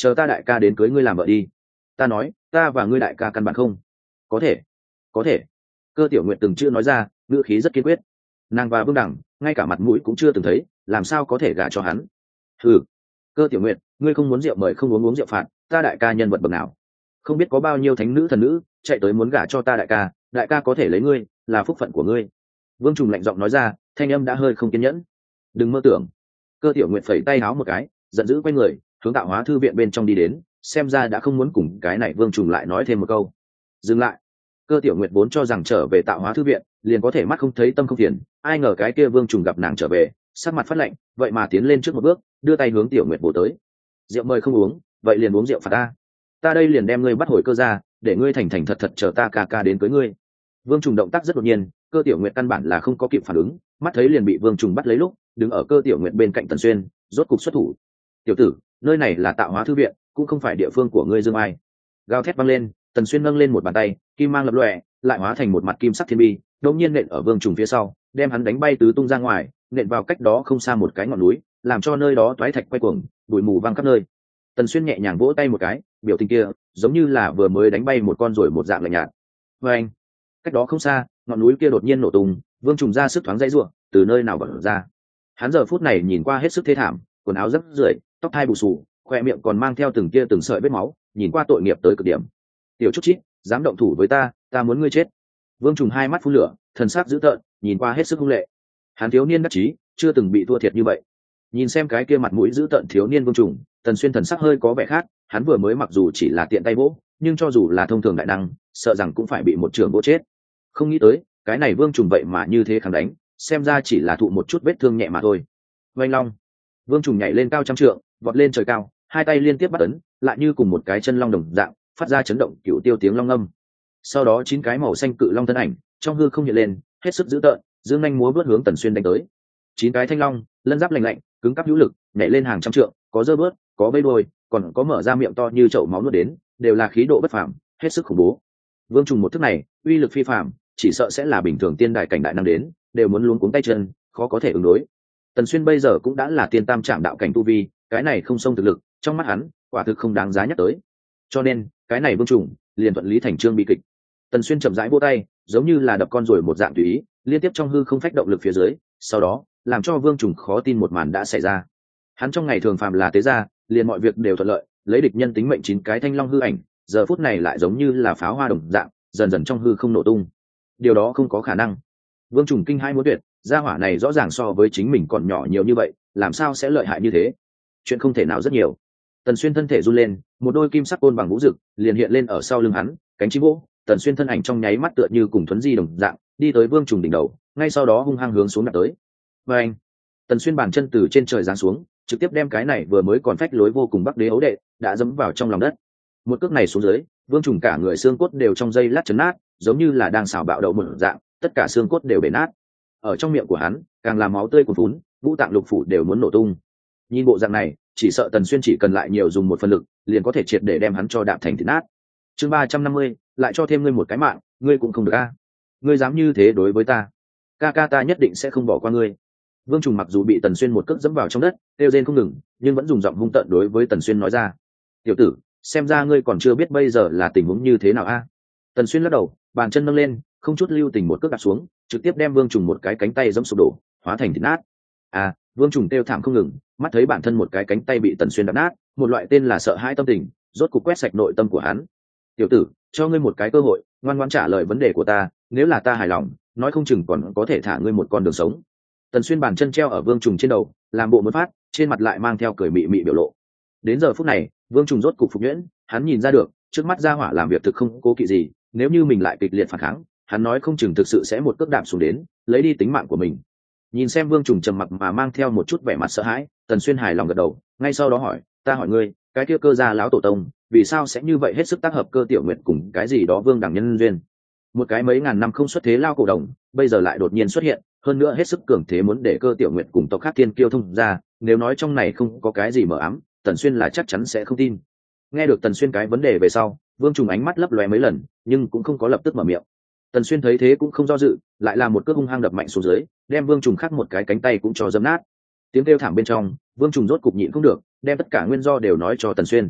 chờ ta đại ca đến cưới ngươi làm vợ đi. Ta nói ta và ngươi đại ca căn bản không có thể. Có thể. Cơ Tiểu Nguyệt từng chữ nói ra, ngữ khí rất kiên quyết. Nàng và Vương Đẳng ngay cả mặt mũi cũng chưa từng thấy, làm sao có thể gả cho hắn. Ừ. Cơ Tiểu Nguyệt, ngươi không muốn rượu mời không uống rượu phạt, ta đại ca nhân vật bậc nào, không biết có bao nhiêu thánh nữ thần nữ chạy tới muốn gả cho ta đại ca có thể lấy ngươi là phúc phận của ngươi. Vương Trùng lạnh giọng nói ra, thanh âm đã hơi không kiên nhẫn. Đừng mơ tưởng. Cơ Tiểu Nguyệt phẩy tay áo một cái, giận dữ quay người hướng Tạo Hóa thư viện bên trong đi đến, xem ra đã không muốn cùng cái này Vương Trùng lại nói thêm một câu. Dừng lại. Cơ Tiểu Nguyệt vốn cho rằng trở về Tạo Hóa thư viện liền có thể mắt không thấy tâm không phiền, ai ngờ cái kia Vương Trùng gặp nàng trở về, sắc mặt phát lạnh, vậy mà tiến lên trước một bước, đưa tay hướng Tiểu Nguyệt bổ tới. Rượu mời không uống, vậy liền uống rượu phạt ta. Ta đây liền đem ngươi bắt hồi cơ ra, để ngươi thành thành thật thật chờ ta ca đến cưới ngươi. Vương Trùng động tác rất đột nhiên, Cơ Tiểu Nguyệt căn bản là không có kịp phản ứng, mắt thấy liền bị Vương Trùng bắt lấy lúc, đứng ở Cơ Tiểu Nguyệt bên cạnh Tần Xuyên, rốt cục xuất thủ. Tiểu tử, nơi này là Tạo Hóa thư viện, cũng không phải địa phương của ngươi Dương Ai. Gào thét vang lên, Tần Xuyên nâng lên một bàn tay, kim mang lập lòe, lại hóa thành một mặt kim sắc thiên bi, đột nhiên nện ở Vương Trùng phía sau, đem hắn đánh bay tứ tung ra ngoài, nện vào cách đó không xa một cái ngọn núi, làm cho nơi đó toái thạch quay cuồng, bụi mù văng khắp nơi. Tần Xuyên nhẹ nhàng vỗ tay một cái, biểu tình kia giống như là vừa mới đánh bay một con ruồi một dạng lạnh nhạt. Và anh, cách đó không xa, ngọn núi kia đột nhiên nổ tung, Vương Trùng ra sức thoáng dãy rủa, từ nơi nào bật ra. Hắn giờ phút này nhìn qua hết sức thê thảm, quần áo rách rưởi, tóc hai bù xù, khoe miệng còn mang theo từng tia từng sợi vết máu, nhìn qua tội nghiệp tới cực điểm. Tiểu chút chít, dám động thủ với ta muốn ngươi chết. Vương Trùng hai mắt phun lửa, thần sắc dữ tợn, nhìn qua hết sức hung lệ. Hắn thiếu niên đắc chí, chưa từng bị thua thiệt như vậy. Nhìn xem cái kia mặt mũi dữ tợn thiếu niên Vương Trùng, Tần Xuyên thần sắc hơi có vẻ khác, hắn vừa mới mặc dù chỉ là tiện tay vỗ, nhưng cho dù là thông thường đại năng, sợ rằng cũng phải bị một trường vỗ chết. Không nghĩ tới, cái này Vương Trùng vậy mà như thế kháng đánh, xem ra chỉ là thụ một chút vết thương nhẹ mà thôi. Vành long, Vương Trùng nhảy lên cao trăm trượng, vọt lên trời cao, hai tay liên tiếp bắt ấn, lại như cùng một cái chân long đồng dạng, phát ra chấn động cửu tiêu tiếng long âm. Sau đó 9 cái màu xanh cự long thân ảnh trong hư không hiện lên, hết sức dữ tợn, dương nhanh múa vớt hướng Tần Xuyên đánh tới. 9 cái thanh long, lân giáp lạnh lạnh, cứng cáp hữu lực, nhảy lên hàng trăm trượng, có dơ bớt, có vây đuôi, còn có mở ra miệng to như chậu máu nuốt đến, đều là khí độ bất phàm, hết sức khủng bố. Vương Trùng một thức này, uy lực phi phàm, chỉ sợ sẽ là bình thường tiên đại cảnh đại năng đến, đều muốn luống cuống tay chân, khó có thể ứng đối. Tần Xuyên bây giờ cũng đã là tiên tam trạm đạo cảnh tu vi, cái này không xông thực lực, trong mắt hắn, quả thực không đáng giá nhắc tới. Cho nên, cái này Vương Trùng liền thuận lý thành chương bi kịch. Tần Xuyên chậm rãi vỗ tay, giống như là đập con ruồi một dạng tùy ý, liên tiếp trong hư không phách động lực phía dưới, sau đó, làm cho Vương Trùng khó tin một màn đã xảy ra. Hắn trong ngày thường phàm là tế gia, liền mọi việc đều thuận lợi, lấy địch nhân tính mệnh 9 cái thanh long hư ảnh, giờ phút này lại giống như là pháo hoa đồng dạng, dần dần trong hư không nổ tung. Điều đó không có khả năng. Vương Trùng kinh hãi muốn tuyệt, gia hỏa này rõ ràng so với chính mình còn nhỏ nhiều như vậy, làm sao sẽ lợi hại như thế? Chuyện không thể nào rất nhiều. Tần Xuyên thân thể run lên, một đôi kim sắc côn bằng vũ rực liền hiện lên ở sau lưng hắn, cánh chim vỗ, Tần Xuyên thân ảnh trong nháy mắt tựa như cùng thuấn di đồng dạng, đi tới Vương Trùng đỉnh đầu, ngay sau đó hung hăng hướng xuống đặt tới. Và anh, Tần Xuyên bàn chân từ trên trời giáng xuống, trực tiếp đem cái này vừa mới còn phách lối vô cùng Bắc Đế ấu đệ đã dẫm vào trong lòng đất. Một cước này xuống dưới, Vương Trùng cả người xương cốt đều trong dây lát chấn nát, giống như là đang xào bạo đậu một dạng, tất cả xương cốt đều bể nát. Ở trong miệng của hắn, càng là máu tươi cuồn phún, ngũ tạng lục phủ đều muốn nổ tung. Nhìn bộ dạng này, chỉ sợ Tần Xuyên chỉ cần lại nhiều dùng một phần lực, liền có thể triệt để đem hắn cho đạp thành thịt nát. Chương 350, lại cho thêm ngươi một cái mạng, ngươi cũng không được a. Ngươi dám như thế đối với ta, ca ta nhất định sẽ không bỏ qua ngươi. Vương Trùng mặc dù bị Tần Xuyên một cước dẫm vào trong đất, kêu rên không ngừng, nhưng vẫn dùng giọng hung tợn đối với Tần Xuyên nói ra: "Tiểu tử, xem ra ngươi còn chưa biết bây giờ là tình huống như thế nào a." Tần Xuyên lắc đầu, bàn chân nâng lên, không chút lưu tình một cước đạp xuống, trực tiếp đem Vương Trùng một cái cánh tay giẫm sụp đổ, hóa thành thịt nát. Vương Trùng kêu thảm không ngừng, mắt thấy bản thân một cái cánh tay bị Tần Xuyên đập nát, một loại tên là sợ hãi tâm tình rốt cục quét sạch nội tâm của hắn. "Tiểu tử, cho ngươi một cái cơ hội, ngoan ngoãn trả lời vấn đề của ta, nếu là ta hài lòng, nói không chừng còn có thể thả ngươi một con đường sống." Tần Xuyên bàn chân treo ở Vương Trùng trên đầu, làm bộ muốn phát, trên mặt lại mang theo cười mị mị biểu lộ. Đến giờ phút này, Vương Trùng rốt cục phục nhuyễn, hắn nhìn ra được, trước mắt gia hỏa làm việc thực không cố kỵ gì, nếu như mình lại kịch liệt phản kháng, hắn nói không chừng thực sự sẽ một cước đạp xuống đến, lấy đi tính mạng của mình. Nhìn xem Vương Trùng trầm mặc mà mang theo một chút vẻ mặt sợ hãi, Tần Xuyên hài lòng gật đầu, ngay sau đó hỏi: "Ta hỏi ngươi, cái kia Cơ gia lão tổ tông, vì sao sẽ như vậy hết sức tác hợp Cơ Tiểu Nguyệt cùng cái gì đó Vương Đẳng nhân duyên? Một cái mấy ngàn năm không xuất thế lao cổ đồng, bây giờ lại đột nhiên xuất hiện, hơn nữa hết sức cường thế muốn để Cơ Tiểu Nguyệt cùng tộc khác thiên kiêu thông ra, nếu nói trong này không có cái gì mờ ám, Tần Xuyên là chắc chắn sẽ không tin." Nghe được Tần Xuyên cái vấn đề về sau, Vương Trùng ánh mắt lấp lóe mấy lần, nhưng cũng không có lập tức mở miệng. Tần Xuyên thấy thế cũng không do dự, lại là một cước hung hăng đập mạnh xuống dưới, đem Vương Trùng khác một cái cánh tay cũng cho dẫm nát. Tiếng kêu thảm bên trong, Vương Trùng rốt cục nhịn không được, đem tất cả nguyên do đều nói cho Tần Xuyên.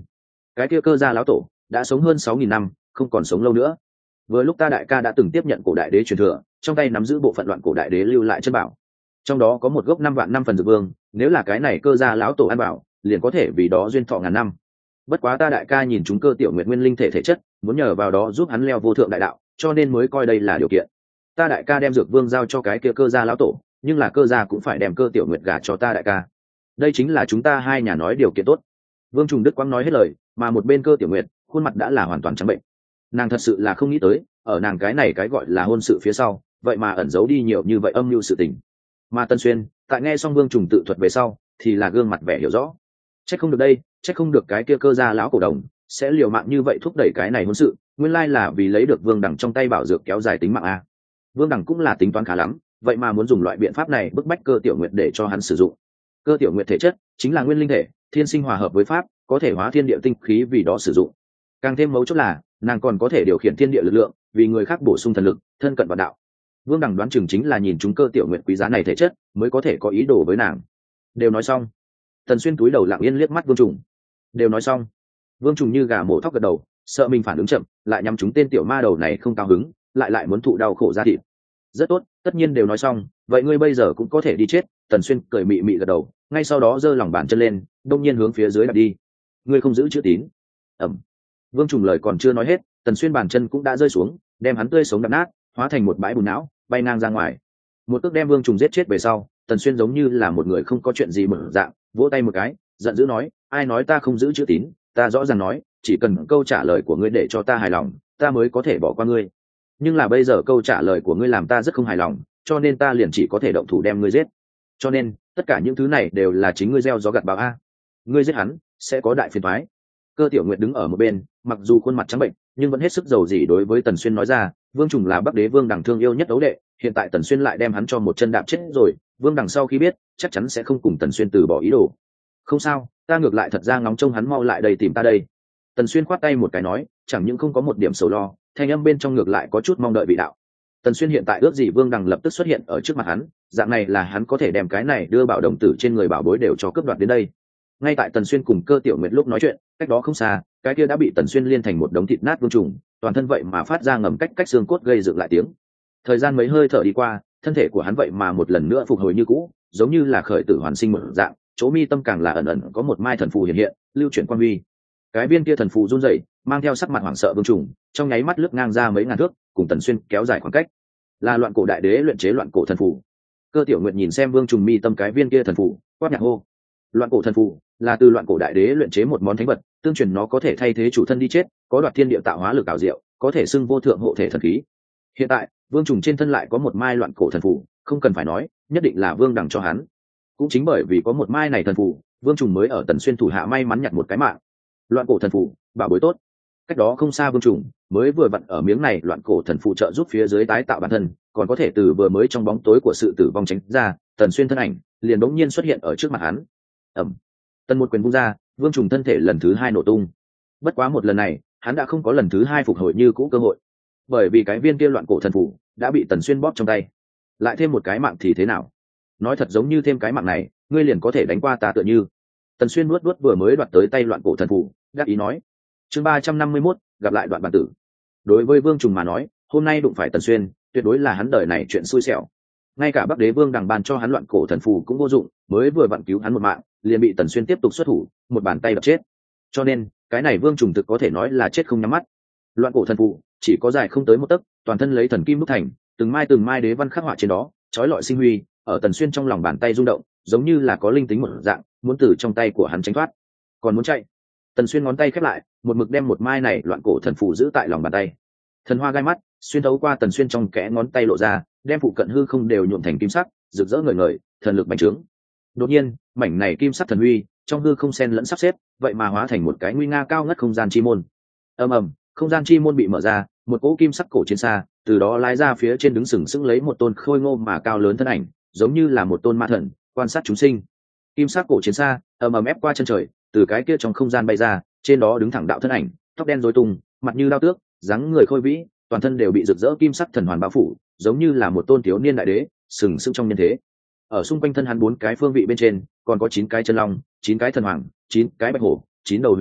cái kia cơ gia lão tổ đã sống hơn 6.000 năm, không còn sống lâu nữa. Vừa lúc ta đại ca đã từng tiếp nhận cổ đại đế truyền thừa, trong tay nắm giữ bộ phận loạn cổ đại đế lưu lại chân bảo, trong đó có một gốc 5 vạn năm phần dược vương, nếu là cái này cơ gia lão tổ ăn bảo, liền có thể vì đó duyên thọ ngàn năm. Bất quá ta đại ca nhìn chúng cơ tiểu nguyệt nguyên linh thể chất, muốn nhờ vào đó giúp hắn leo vô thượng đại đạo, cho nên mới coi đây là điều kiện. Ta đại ca đem dược vương giao cho cái kia cơ gia lão tổ, nhưng là cơ gia cũng phải đem cơ tiểu nguyệt gả cho ta đại ca. Đây chính là chúng ta hai nhà nói điều kiện tốt. Vương Trùng Đức quang nói hết lời, mà một bên cơ tiểu nguyệt khuôn mặt đã là hoàn toàn trắng bệnh. Nàng thật sự là không nghĩ tới, ở nàng cái này cái gọi là hôn sự phía sau, vậy mà ẩn giấu đi nhiều như vậy âm mưu sự tình. Mà Tân Xuyên tại nghe xong Vương Trùng tự thuật về sau, thì là gương mặt vẻ hiểu rõ. Trách không được đây, trách không được cái kia cơ gia lão cổ đồng sẽ liều mạng như vậy thúc đẩy cái này hôn sự, nguyên lai là vì lấy được Vương Đẳng trong tay bảo dược kéo dài tính mạng a. Vương Đẳng cũng là tính toán khá lắm, vậy mà muốn dùng loại biện pháp này bức bách cơ tiểu nguyệt để cho hắn sử dụng. Cơ tiểu nguyệt thể chất chính là nguyên linh thể, thiên sinh hòa hợp với pháp, có thể hóa thiên địa tinh khí vì đó sử dụng. Càng thêm mấu chốt là nàng còn có thể điều khiển thiên địa lực lượng, vì người khác bổ sung thần lực, thân cận vào đạo. Vương Đẳng đoán chừng chính là nhìn chúng cơ tiểu nguyệt quý giá này thể chất, mới có thể có ý đồ với nàng. Đều nói xong. Tần Xuyên túi đầu lặng yên liếc mắt Vương Trùng. Đều nói xong. Vương Trùng như gà mổ thóc gật đầu, sợ mình phản ứng chậm, lại nhắm chúng tên tiểu ma đầu này không cao hứng, lại muốn thụ đau khổ ra thịt. Rất tốt, tất nhiên đều nói xong, vậy ngươi bây giờ cũng có thể đi chết. Tần Xuyên cười mị mị gật đầu, ngay sau đó giơ lòng bàn chân lên, đông nhiên hướng phía dưới đặt đi. Ngươi không giữ chữ tín. Ẩm. Vương Trùng lời còn chưa nói hết, Tần Xuyên bàn chân cũng đã rơi xuống, đem hắn tươi sống đập nát, hóa thành một bãi bùn não, bay ngang ra ngoài. Một cước đem Vương Trùng giết chết về sau, Tần Xuyên giống như là một người không có chuyện gì mở dạng, vỗ tay một cái, giận dữ nói, ai nói ta không giữ chữ tín, ta rõ ràng nói, chỉ cần câu trả lời của ngươi để cho ta hài lòng, ta mới có thể bỏ qua ngươi. Nhưng là bây giờ câu trả lời của ngươi làm ta rất không hài lòng, cho nên ta liền chỉ có thể động thủ đem ngươi giết. Cho nên tất cả những thứ này đều là chính ngươi gieo gió gặt bão a. Ngươi giết hắn sẽ có đại phiền toái. Cơ tiểu nguyệt đứng ở một bên, mặc dù khuôn mặt trắng bệnh nhưng vẫn hết sức giàu dĩ đối với Tần Xuyên nói ra, Vương Trùng là Bắc Đế Vương Đằng thương yêu nhất đấu đệ, hiện tại Tần Xuyên lại đem hắn cho một chân đạp chết rồi, Vương Đằng sau khi biết chắc chắn sẽ không cùng Tần Xuyên từ bỏ ý đồ. Không sao, ta ngược lại thật ra ngóng trông hắn mau lại đây tìm ta đây. Tần Xuyên khoát tay một cái nói, chẳng những không có một điểm sầu lo, thanh âm bên trong ngược lại có chút mong đợi vị đạo. Tần Xuyên hiện tại ước gì Vương Đằng lập tức xuất hiện ở trước mặt hắn, dạng này là hắn có thể đem cái này đưa bảo đồng tử trên người bảo bối đều cho cướp đoạt đến đây. Ngay tại Tần Xuyên cùng cơ tiểu nguyệt lúc nói chuyện, cách đó không xa, cái kia đã bị Tần Xuyên liên thành một đống thịt nát Vương Trùng, toàn thân vậy mà phát ra ngầm cách xương cốt gây dựng lại tiếng. Thời gian mấy hơi thở đi qua, thân thể của hắn vậy mà một lần nữa phục hồi như cũ, giống như là khởi tử hoàn sinh một dạng, chỗ mi tâm càng là ẩn ẩn có một mai thần phù hiện hiện, lưu chuyển quan huy. Cái viên kia thần phù run rẩy, mang theo sắc mặt hoảng sợ Vương Trùng, trong nháy mắt lướt ngang ra mấy ngàn thước, cùng Tần Xuyên kéo dài khoảng cách. Là loạn cổ đại đế luyện chế loạn cổ thần phù. Cơ tiểu nguyệt nhìn xem Vương Trùng mi tâm cái viên kia thần phù, quát nhạc hô. Loạn cổ thần phù là từ loạn cổ đại đế luyện chế một món thánh vật, tương truyền nó có thể thay thế chủ thân đi chết, có đoạt thiên địa tạo hóa lực ảo diệu, có thể xưng vô thượng hộ thể thần khí. Hiện tại Vương Trùng trên thân lại có một mai loạn cổ thần phù, không cần phải nói, nhất định là Vương Đằng cho hắn. Cũng chính bởi vì có một mai này thần phù, Vương Trùng mới ở Tần Xuyên thủ hạ may mắn nhặt một cái mạng. Loạn cổ thần phù, bảo bối tốt. Cách đó không xa Vương Trùng mới vừa vặn ở miếng này loạn cổ thần phù trợ giúp phía dưới tái tạo bản thân, còn có thể từ vừa mới trong bóng tối của sự tử vong tránh ra, Tần Xuyên thân ảnh liền đống nhiên xuất hiện ở trước mặt hắn. Ẩm. Tần một quyền vung ra, Vương Trùng thân thể lần thứ hai nổ tung. Bất quá một lần này, hắn đã không có lần thứ hai phục hồi như cũ cơ hội, bởi vì cái viên kia loạn cổ thần phù đã bị Tần Xuyên bóp trong tay. Lại thêm một cái mạng thì thế nào? Nói thật giống như thêm cái mạng này, ngươi liền có thể đánh qua ta tựa như. Tần Xuyên nuốt vừa mới đoạt tới tay loạn cổ thần phù, đáp ý nói. Chương 351, gặp lại đoạn bản tử. Đối với Vương Trùng mà nói, hôm nay đụng phải Tần Xuyên, tuyệt đối là hắn đời này chuyện xui xẻo. Ngay cả Bắc Đế Vương Đằng ban cho hắn loạn cổ thần phù cũng vô dụng, mới vừa vặn cứu hắn một mạng, liền bị Tần Xuyên tiếp tục xuất thủ, một bàn tay đập chết. Cho nên, cái này Vương Trùng thực có thể nói là chết không nhắm mắt. Loạn cổ thần phù chỉ có dài không tới một tấc, toàn thân lấy thần kim đúc thành, từng mai đế văn khắc họa trên đó, chói lọi sinh huy, ở Tần Xuyên trong lòng bàn tay rung động, giống như là có linh tính một dạng, muốn từ trong tay của hắn tránh thoát, còn muốn chạy. Tần Xuyên ngón tay khép lại, một mực đem một mai này loạn cổ thần phù giữ tại lòng bàn tay. Thần hoa gai mắt xuyên thấu qua Tần Xuyên trong kẽ ngón tay lộ ra, đem phụ cận hư không đều nhuộm thành kim sắc, rực rỡ ngời ngời, thần lực bành trướng. Đột nhiên, mảnh này kim sắc thần huy trong hư không xen lẫn sắp xếp, vậy mà hóa thành một cái nguy nga cao ngất không gian chi môn. Ầm ầm, không gian chi môn bị mở ra, một cỗ kim sắc cổ chiến xa từ đó lái ra, phía trên đứng sừng sững lấy một tôn khôi ngô mà cao lớn thân ảnh, giống như là một tôn ma thần quan sát chúng sinh. Kim sắc cổ chiến xa ầm ầm ép qua chân trời, từ cái kia trong không gian bay ra, trên đó đứng thẳng đạo thân ảnh, tóc đen rối tung, mặt như đao tước, dáng người khôi vĩ, toàn thân đều bị rực rỡ kim sắc thần hoàn bao phủ, giống như là một tôn thiếu niên đại đế sừng sững trong nhân thế. Ở xung quanh thân hắn 4 cái phương vị bên trên còn có 9 cái chân long, 9 cái thần hoàng, 9 cái bạch hổ, 9 đầu huyền vũ,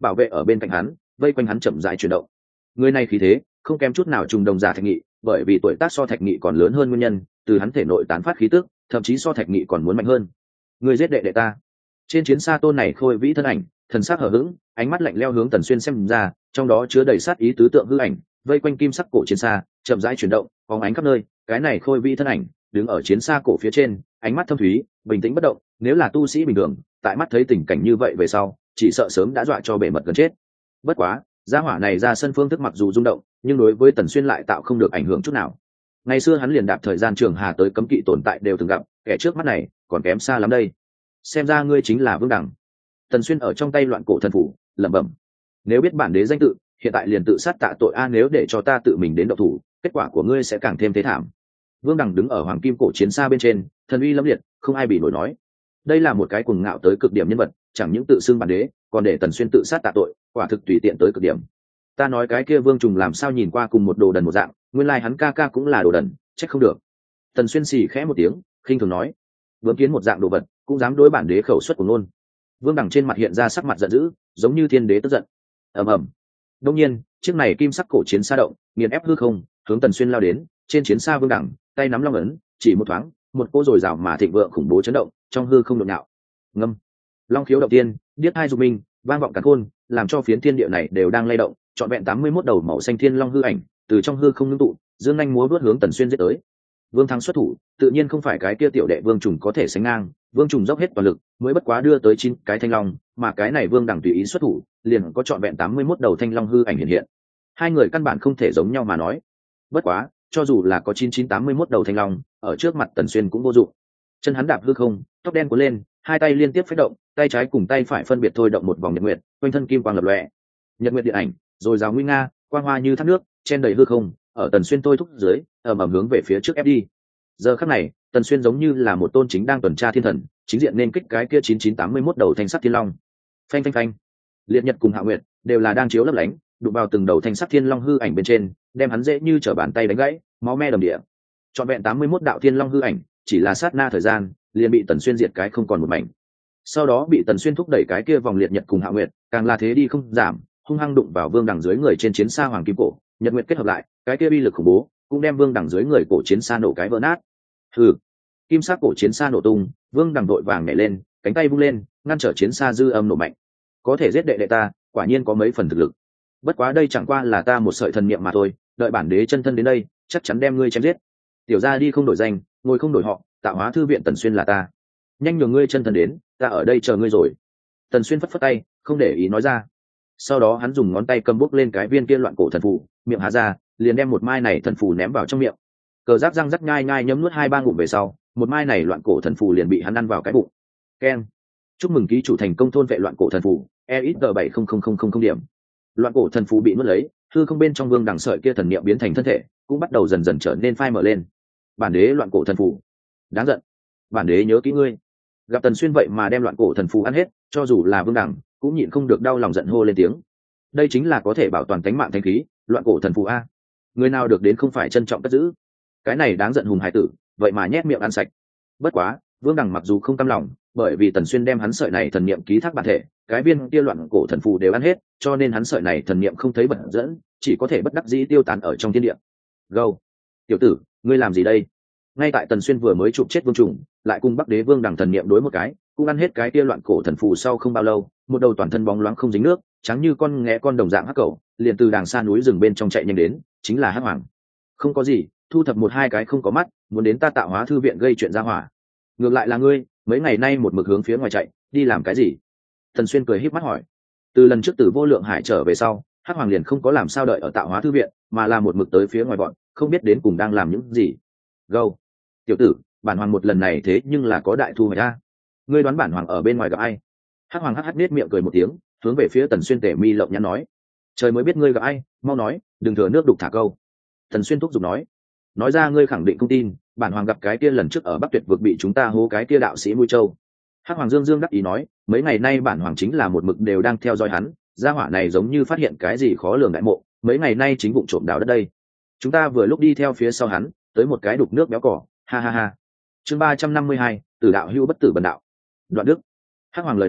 bảo vệ ở bên cạnh hắn, vây quanh hắn chậm rãi chuyển động. Người này khí thế không kém chút nào trùng đồng giả Thạch Nghị, bởi vì tuổi tác so Thạch Nghị còn lớn hơn nguyên nhân, từ hắn thể nội tán phát khí tức thậm chí so Thạch Nghị còn muốn mạnh hơn. Người giết đệ đệ ta. Trên chiến xa tôn này khôi vĩ thân ảnh, thần sắc hờ hững, ánh mắt lạnh lẽo hướng Tần Xuyên xem ra, trong đó chứa đầy sát ý tứ tượng hư ảnh, vây quanh kim sắc cổ chiến xa, chậm rãi chuyển động, phóng ánh khắp nơi. Cái này khôi vĩ thân ảnh đứng ở chiến xa cổ phía trên, ánh mắt thâm thúy, bình tĩnh bất động. Nếu là tu sĩ bình thường, tại mắt thấy tình cảnh như vậy về sau, chỉ sợ sớm đã dọa cho bể mật gần chết. Bất quá, gia hỏa này ra sân phương thức mặc dù rung động, nhưng đối với Tần Xuyên lại tạo không được ảnh hưởng chút nào. Ngày xưa hắn liền đạp thời gian trường hà tới cấm kỵ tồn tại đều từng gặp, kẻ trước mắt này còn kém xa lắm đây. Xem ra ngươi chính là Vương Đẳng. Tần Xuyên ở trong tay loạn cổ thần phủ lẩm bẩm, nếu biết bản đế danh tự, hiện tại liền tự sát tạ tội a, nếu để cho ta tự mình đến động thủ, kết quả của ngươi sẽ càng thêm thế thảm. Vương Đẳng đứng ở hoàng kim cổ chiến xa bên trên, thần uy lâm liệt, không ai bị nổi nói. Đây là một cái cuồng ngạo tới cực điểm nhân vật, chẳng những tự xưng bản đế, còn để Tần Xuyên tự sát tạ tội, quả thực tùy tiện tới cực điểm. Ta nói cái kia Vương Trùng làm sao nhìn qua cùng một đồ đần một dạng, nguyên lai hắn ca ca cũng là đồ đần, trách không được. Tần Xuyên xì khẽ một tiếng, khinh thường nói, bướm kiến một dạng đồ vật cũng dám đối bản đế khẩu xuất của ngôn. Vương Đẳng trên mặt hiện ra sắc mặt giận dữ, giống như thiên đế tức giận. Ầm ầm. Đông nhiên, chiếc này kim sắc cổ chiến xa động, nghiền ép hư không, hướng Tần Xuyên lao đến. Trên chiến xa Vương Đẳng tay nắm long ấn, chỉ một thoáng, một cô rồi rào mà thịnh vượng khủng bố chấn động, trong hư không nhộn nhạo. Ngâm. Long khiếu động tiên, điếc hai dục minh, vang vọng càn khôn, làm cho phiến thiên địa này đều đang lay động. Trọn vẹn 81 đầu màu xanh thiên long hư ảnh, từ trong hư không ngưng tụ, dương nhanh múa vớt hướng Tần Xuyên giết tới. Vương Thắng xuất thủ, tự nhiên không phải cái kia tiểu đệ Vương Trùng có thể sánh ngang, Vương Trùng dốc hết toàn lực, mới bất quá đưa tới 9 cái thanh long, mà cái này Vương Đẳng tùy ý xuất thủ, liền có trọn vẹn 81 đầu thanh long hư ảnh hiện hiện. Hai người căn bản không thể giống nhau mà nói. Bất quá, cho dù là có 9981 đầu thanh long, ở trước mặt Tần Xuyên cũng vô dụng. Chân hắn đạp hư không, tóc đen cuốn lên, hai tay liên tiếp phách động, tay trái cùng tay phải phân biệt thôi động một vòng nhật nguyệt, quanh thân kim quang lập lòe. Nhật nguyệt điện ảnh, rồi rào nguy nga, quang hoa như thác nước, chen đầy hư không, ở Tần Xuyên thôi thúc dưới, ầm ầm hướng về phía trước ép đi. Giờ khắc này, Tần Xuyên giống như là một tôn chính đang tuần tra thiên thần, chính diện nên kích cái kia 9981 đầu thanh sắc thiên long. Phanh phanh phanh. Liệt Nhật cùng Hạ Nguyệt đều là đang chiếu lấp lánh, đụng vào từng đầu thanh sắc thiên long hư ảnh bên trên, đem hắn dễ như trở bàn tay đánh gãy, máu me đầm địa. Trọn vẹn 81 đạo thiên long hư ảnh, chỉ là sát na thời gian, liền bị Tần Xuyên diệt cái không còn một mảnh. Sau đó bị Tần Xuyên thúc đẩy cái kia vòng Liệt Nhật cùng Hạ Nguyệt, càng là thế đi không giảm, hung hăng đụng vào Vương Đẳng dưới người trên chiến xa hoàng kim cổ, Nhật Nguyệt kết hợp lại, cái kia uy lực khủng bố, cũng đem Vương Đẳng dưới người cổ chiến xa nổ cái vỡ nát. Hừ. Kim sắc cổ chiến xa nổ tung, Vương Đẳng đội vàng nhảy lên, cánh tay vung lên, ngăn trở chiến xa dư âm nổ mạnh. Có thể giết đệ đệ ta, quả nhiên có mấy phần thực lực. Bất quá đây chẳng qua là ta một sợi thần niệm mà thôi, đợi bản đế chân thân đến đây, chắc chắn đem ngươi chém giết. Tiểu gia đi không đổi danh, ngồi không đổi họ, Tạo Hóa thư viện Tần Xuyên là ta. Nhanh nhường ngươi chân thân đến, ta ở đây chờ ngươi rồi. Tần Xuyên phất phất tay, không để ý nói ra. Sau đó hắn dùng ngón tay cầm bốc lên cái viên kia loạn cổ thần phù, miệng há ra, liền đem một mai này thần phù ném vào trong miệng. Cờ giáp răng rắc nhai nhai nhấm nuốt 2-3 ngụm về sau, một mai này loạn cổ thần phù liền bị hắn ăn vào cái bụng. Keng. Chúc mừng ký chủ thành công thôn vệ loạn cổ thần phù, EXG70000 điểm. Loạn cổ thần phù bị nuốt lấy, hư không bên trong Vương Đẳng sợi kia thần niệm biến thành thân thể, cũng bắt đầu dần dần trở nên phai mở lên. Bản đế loạn cổ thần phù. Đáng giận. Bản đế nhớ kỹ ngươi. Gặp Tần Xuyên vậy mà đem loạn cổ thần phù ăn hết, cho dù là Vương Đẳng cũng nhịn không được đau lòng giận hô lên tiếng. Đây chính là có thể bảo toàn tính mạng thanh khí, loạn cổ thần phù a. Người nào được đến không phải trân trọng cất giữ. Cái này đáng giận hùng hải tử, vậy mà nhét miệng ăn sạch. Bất quá, Vương Đẳng mặc dù không cam lòng, bởi vì Tần Xuyên đem hắn sợi này thần niệm ký thác bản thể, cái viên kia loạn cổ thần phù đều ăn hết, cho nên hắn sợi này thần niệm không thấy bật dẫn, chỉ có thể bất đắc dĩ tiêu tán ở trong thiên địa. Gâu, tiểu tử, ngươi làm gì đây? Ngay tại Tần Xuyên vừa mới chụp chết Vương Trùng, lại cùng Bắc Đế Vương Đẳng thần niệm đối một cái, cũng ăn hết cái kia loạn cổ thần phù sau không bao lâu, một đầu toàn thân bóng loáng không dính nước, trắng như con nghé con đồng dạng hắc cẩu, liền từ đàng xa núi rừng bên trong chạy nhanh đến, chính là Hắc Hoàng. Không có gì, thu thập 1-2 cái không có mắt, muốn đến ta Tạo Hóa thư viện gây chuyện ra hỏa. Ngược lại là ngươi, mấy ngày nay một mực hướng phía ngoài chạy, đi làm cái gì? Tần Xuyên cười híp mắt hỏi. Từ lần trước từ Vô Lượng Hải trở về sau, Hắc Hoàng liền không có làm sao đợi ở Tạo Hóa thư viện, mà là một mực tới phía ngoài bọn, không biết đến cùng đang làm những gì. Gâu, tiểu tử, bản hoàng một lần này thế nhưng là có đại thu hoạch a. Ngươi đoán bản hoàng ở bên ngoài gặp ai? Hắc Hoàng hắc nết miệng cười một tiếng, hướng về phía Tần Xuyên tể mi lộng nhãn nói. Trời mới biết ngươi gặp ai, mau nói, đừng thừa nước đục thả câu. Tần Xuyên thúc giục nói ra ngươi khẳng định không tin, bản hoàng gặp cái kia lần trước ở Bắc Tuyệt vực bị chúng ta hố cái kia đạo sĩ Mũi Châu. Hắc Hoàng dương dương đắc ý nói, mấy ngày nay bản hoàng chính là một mực đều đang theo dõi hắn, gia hỏa này giống như phát hiện cái gì khó lường đại mộ, mấy ngày nay chính vụ trộm đào đất đây. Chúng ta vừa lúc đi theo phía sau hắn, tới một cái đục nước béo cỏ, ha ha ha. Chương 352, Tử đạo hữu bất tử bần đạo. Đoạn đức. Hắc Hoàng lời nói,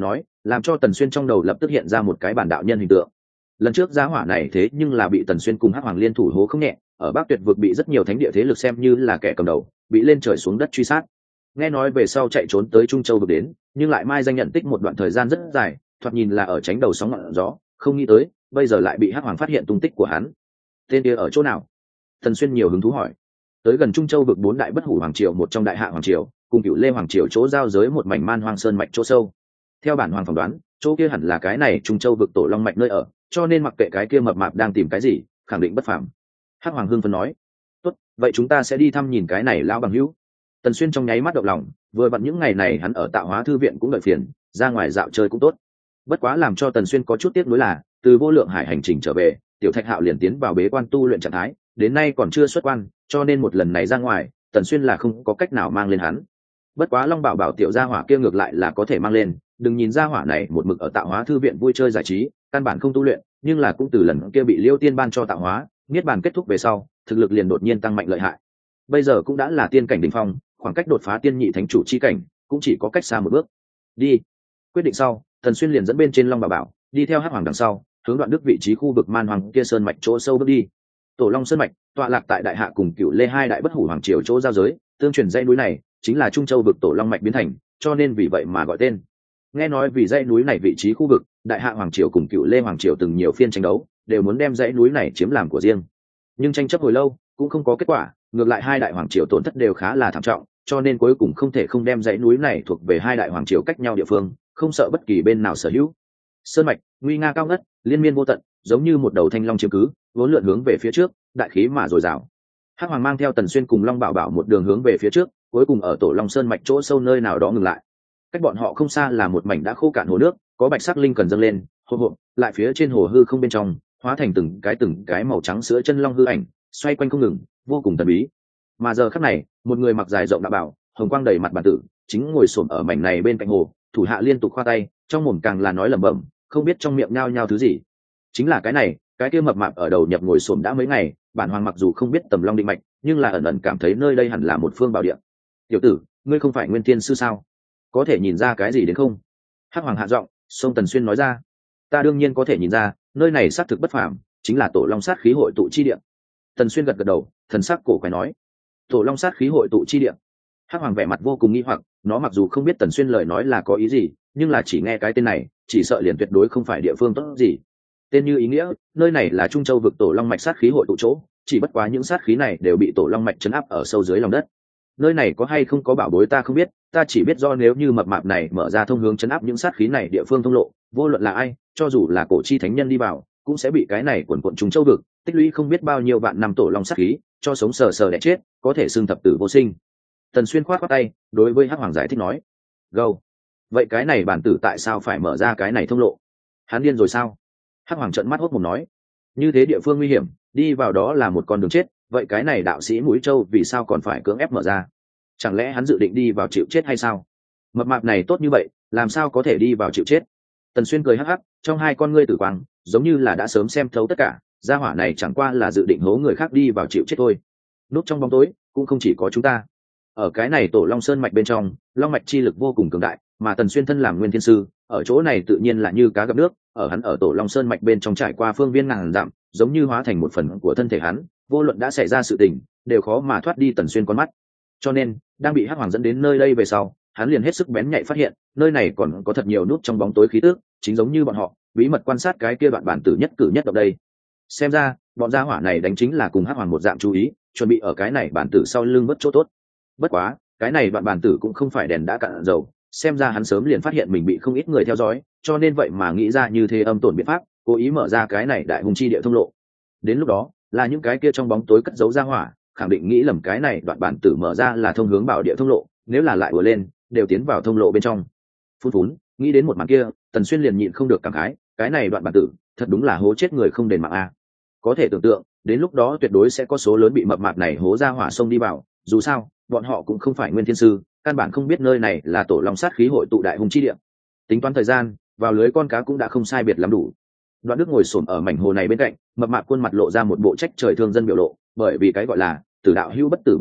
làm cho Tần Xuyên trong đầu lập tức hiện ra một cái bản đạo nhân hình tượng. Lần trước giá hỏa này thế nhưng là bị Tần Xuyên cùng Hắc Hoàng liên thủ hố không nhẹ, ở Bắc Tuyệt vực bị rất nhiều thánh địa thế lực xem như là kẻ cầm đầu, bị lên trời xuống đất truy sát. Nghe nói về sau chạy trốn tới Trung Châu vực đến, nhưng lại mai danh nhận tích một đoạn thời gian rất dài, thoạt nhìn là ở tránh đầu sóng ngọn gió, không nghĩ tới bây giờ lại bị Hắc Hoàng phát hiện tung tích của hắn. Tên kia ở chỗ nào? Tần Xuyên nhiều hứng thú hỏi. Tới gần Trung Châu vực 4 đại bất hủ hoàng triều, một trong đại hạ hoàng triều, cùng Cửu Lê hoàng triều chỗ giao giới một mảnh man hoang sơn mạch chỗ sâu. Theo bản hoàng phỏng đoán, chỗ kia hẳn là cái này Trung Châu vực tổ long mạch nơi ở, cho nên mặc kệ cái kia mập mạp đang tìm cái gì, khẳng định bất phàm. Hắc Hoàng hưng phấn nói. Tốt, vậy chúng ta sẽ đi thăm nhìn cái này lão bằng hữu. Tần Xuyên trong nháy mắt động lòng, vừa vặn những ngày này hắn ở Tạo Hóa thư viện cũng đợi phiền, ra ngoài dạo chơi cũng tốt. Bất quá làm cho Tần Xuyên có chút tiếc nuối là, từ Vô Lượng Hải hành trình trở về, Tiểu Thạch Hạo liền tiến vào bế quan tu luyện trạng thái, đến nay còn chưa xuất quan, cho nên một lần này ra ngoài, Tần Xuyên là không có cách nào mang lên hắn. Bất quá Long Bảo Bảo tiểu gia hỏa kia ngược lại là có thể mang lên, đừng nhìn gia hỏa này một mực ở Tạo Hóa thư viện vui chơi giải trí, căn bản không tu luyện, nhưng là cũng từ lần kia bị Liêu Tiên ban cho tạo hóa, niết bàn kết thúc về sau, thực lực liền đột nhiên tăng mạnh lợi hại. Bây giờ cũng đã là tiên cảnh đỉnh phong, khoảng cách đột phá tiên nhị thánh chủ chi cảnh cũng chỉ có cách xa một bước. Đi. Quyết định sau, Tần Xuyên liền dẫn bên trên Long Bảo Bảo, đi theo Hắc Hoàng đằng sau, hướng Đoạn Đức vị trí khu vực man hoàng kia sơn mạch chỗ sâu bước đi. Tổ Long sơn mạch tọa lạc tại Đại Hạ cùng Cửu Lê hai đại bất hủ hoàng triều chỗ giao giới, tương truyền dãy núi này chính là Trung Châu vực Tổ Long mạch biến thành, cho nên vì vậy mà gọi tên. Nghe nói vì dãy núi này vị trí khu vực, Đại Hạ hoàng triều cùng Cửu Lê hoàng triều từng nhiều phiên tranh đấu, đều muốn đem dãy núi này chiếm làm của riêng. Nhưng tranh chấp hồi lâu cũng không có kết quả, ngược lại hai đại hoàng triều tổn thất đều khá là thảm trọng, cho nên cuối cùng không thể không đem dãy núi này thuộc về hai đại hoàng triều cách nhau địa phương, không sợ bất kỳ bên nào sở hữu. Sơn mạch nguy nga cao ngất, liên miên vô tận, giống như một đầu thanh long chiếm cứ, vốn lượn hướng về phía trước, đại khí mà dồi dào. Hắc Hoàng mang theo Tần Xuyên cùng Long Bảo Bảo một đường hướng về phía trước, cuối cùng ở Tổ Long sơn mạch chỗ sâu nơi nào đó ngừng lại. Cách bọn họ không xa là một mảnh đã khô cạn hồ nước, có bạch sắc linh cần dâng lên, hộp lại phía trên hồ hư không bên trong, hóa thành từng cái màu trắng sữa chân long hư ảnh, xoay quanh không ngừng, vô cùng thần bí. Mà giờ khắc này, một người mặc dài rộng đạo bảo, hồng quang đầy mặt bản tử, chính ngồi xổm ở mảnh này bên cạnh hồ, thủ hạ liên tục khoa tay, trong mồm càng là nói lẩm bẩm, không biết trong miệng nhao nhao thứ gì. Chính là cái này, cái kia mập mạp ở đầu nhập ngồi xổm đã mấy ngày, bản hoàng mặc dù không biết Tầm Long định mạch, nhưng là ẩn ẩn cảm thấy nơi đây hẳn là một phương bảo địa. Tiểu tử, ngươi không phải Nguyên Thiên sư sao? Có thể nhìn ra cái gì đến không? Hắc Hoàng hạ giọng, Sông Tần Xuyên nói ra. Ta đương nhiên có thể nhìn ra, nơi này xác thực bất phàm, chính là Tổ Long sát khí hội tụ chi địa. Tần Xuyên gật gật đầu, thần sắc cổ quái nói. Tổ Long sát khí hội tụ chi địa. Hắc Hoàng vẻ mặt vô cùng nghi hoặc, nó mặc dù không biết Tần Xuyên lời nói là có ý gì, nhưng là chỉ nghe cái tên này, chỉ sợ liền tuyệt đối không phải địa phương tốt gì. Tên như ý nghĩa, nơi này là Trung Châu vực Tổ Long mạch sát khí hội tụ chỗ, chỉ bất quá những sát khí này đều bị Tổ Long mạch trấn áp ở sâu dưới lòng đất. Nơi này có hay không có bảo bối ta không biết, ta chỉ biết do nếu như mập mạp này mở ra thông hướng trấn áp những sát khí này địa phương thông lộ, vô luận là ai, cho dù là cổ chi thánh nhân đi vào, cũng sẽ bị cái này quần quần Trung Châu vực tích lũy không biết bao nhiêu vạn năm Tổ Long sát khí, cho sống sờ sờ đẻ chết, có thể xưng thập tử vô sinh. Tần Xuyên khoát tay, đối với Hắc Hoàng giải thích nói: "Gâu, vậy cái này bản tử tại sao phải mở ra cái này thông lộ? Hắn điên rồi sao?" Hắc Hoàng trợn mắt hốt mồm nói: "Như thế địa phương nguy hiểm, đi vào đó là một con đường chết, vậy cái này đạo sĩ Mũi Châu vì sao còn phải cưỡng ép mở ra? Chẳng lẽ hắn dự định đi vào chịu chết hay sao? Mập mạp này tốt như vậy, làm sao có thể đi vào chịu chết?" Tần Xuyên cười hắc hắc, trong hai con ngươi tử quang, giống như là đã sớm xem thấu tất cả, gia hỏa này chẳng qua là dự định hố người khác đi vào chịu chết thôi. Núp trong bóng tối, cũng không chỉ có chúng ta. Ở cái này Tổ Long sơn mạch bên trong, long mạch chi lực vô cùng cường đại, mà Tần Xuyên thân làm Nguyên Thiên sư, ở chỗ này tự nhiên là như cá gặp nước, ở hắn ở Tổ Long sơn mạch bên trong trải qua phương viên ngàn dặm, giống như hóa thành một phần của thân thể hắn, vô luận đã xảy ra sự tình, đều khó mà thoát đi Tần Xuyên con mắt. Cho nên, đang bị Hắc Hoàng dẫn đến nơi đây về sau, hắn liền hết sức bén nhạy phát hiện, nơi này còn có thật nhiều nút trong bóng tối khí tức, chính giống như bọn họ, bí mật quan sát cái kia đoạn bản tử nhất cử nhất động đây. Xem ra, bọn gia hỏa này đánh chính là cùng Hắc Hoàng một dạng chú ý, chuẩn bị ở cái này bản tử sau lưng mất chỗ tốt. Bất quá, cái này đoạn bản tử cũng không phải đèn đã cạn dầu, xem ra hắn sớm liền phát hiện mình bị không ít người theo dõi, cho nên vậy mà nghĩ ra như thế âm tổn biện pháp, cố ý mở ra cái này đại hung chi địa thông lộ. Đến lúc đó, là những cái kia trong bóng tối cất giấu ra hỏa, khẳng định nghĩ lầm cái này đoạn bản tử mở ra là thông hướng bảo địa thông lộ, nếu là lại ùa lên, đều tiến vào thông lộ bên trong. Phun, nghĩ đến một màn kia, Tần Xuyên liền nhịn không được cảm khái, cái này đoạn bản tử, thật đúng là hố chết người không đền mạng a. Có thể tưởng tượng, đến lúc đó tuyệt đối sẽ có số lớn bị mập mạp này hố ra hỏa sông đi vào, dù sao, bọn họ cũng không phải Nguyên Thiên sư, căn bản không biết nơi này là Tổ Long sát khí hội tụ đại hung chi địa. Tính toán thời gian, vào lưới con cá cũng đã không sai biệt lắm đủ. Đoạn Đức ngồi xổm ở mảnh hồ này bên cạnh, mập mạp khuôn mặt lộ ra một bộ trách trời thương dân biểu lộ, bởi vì cái gọi là tử đạo hữu bất tử bần đạo,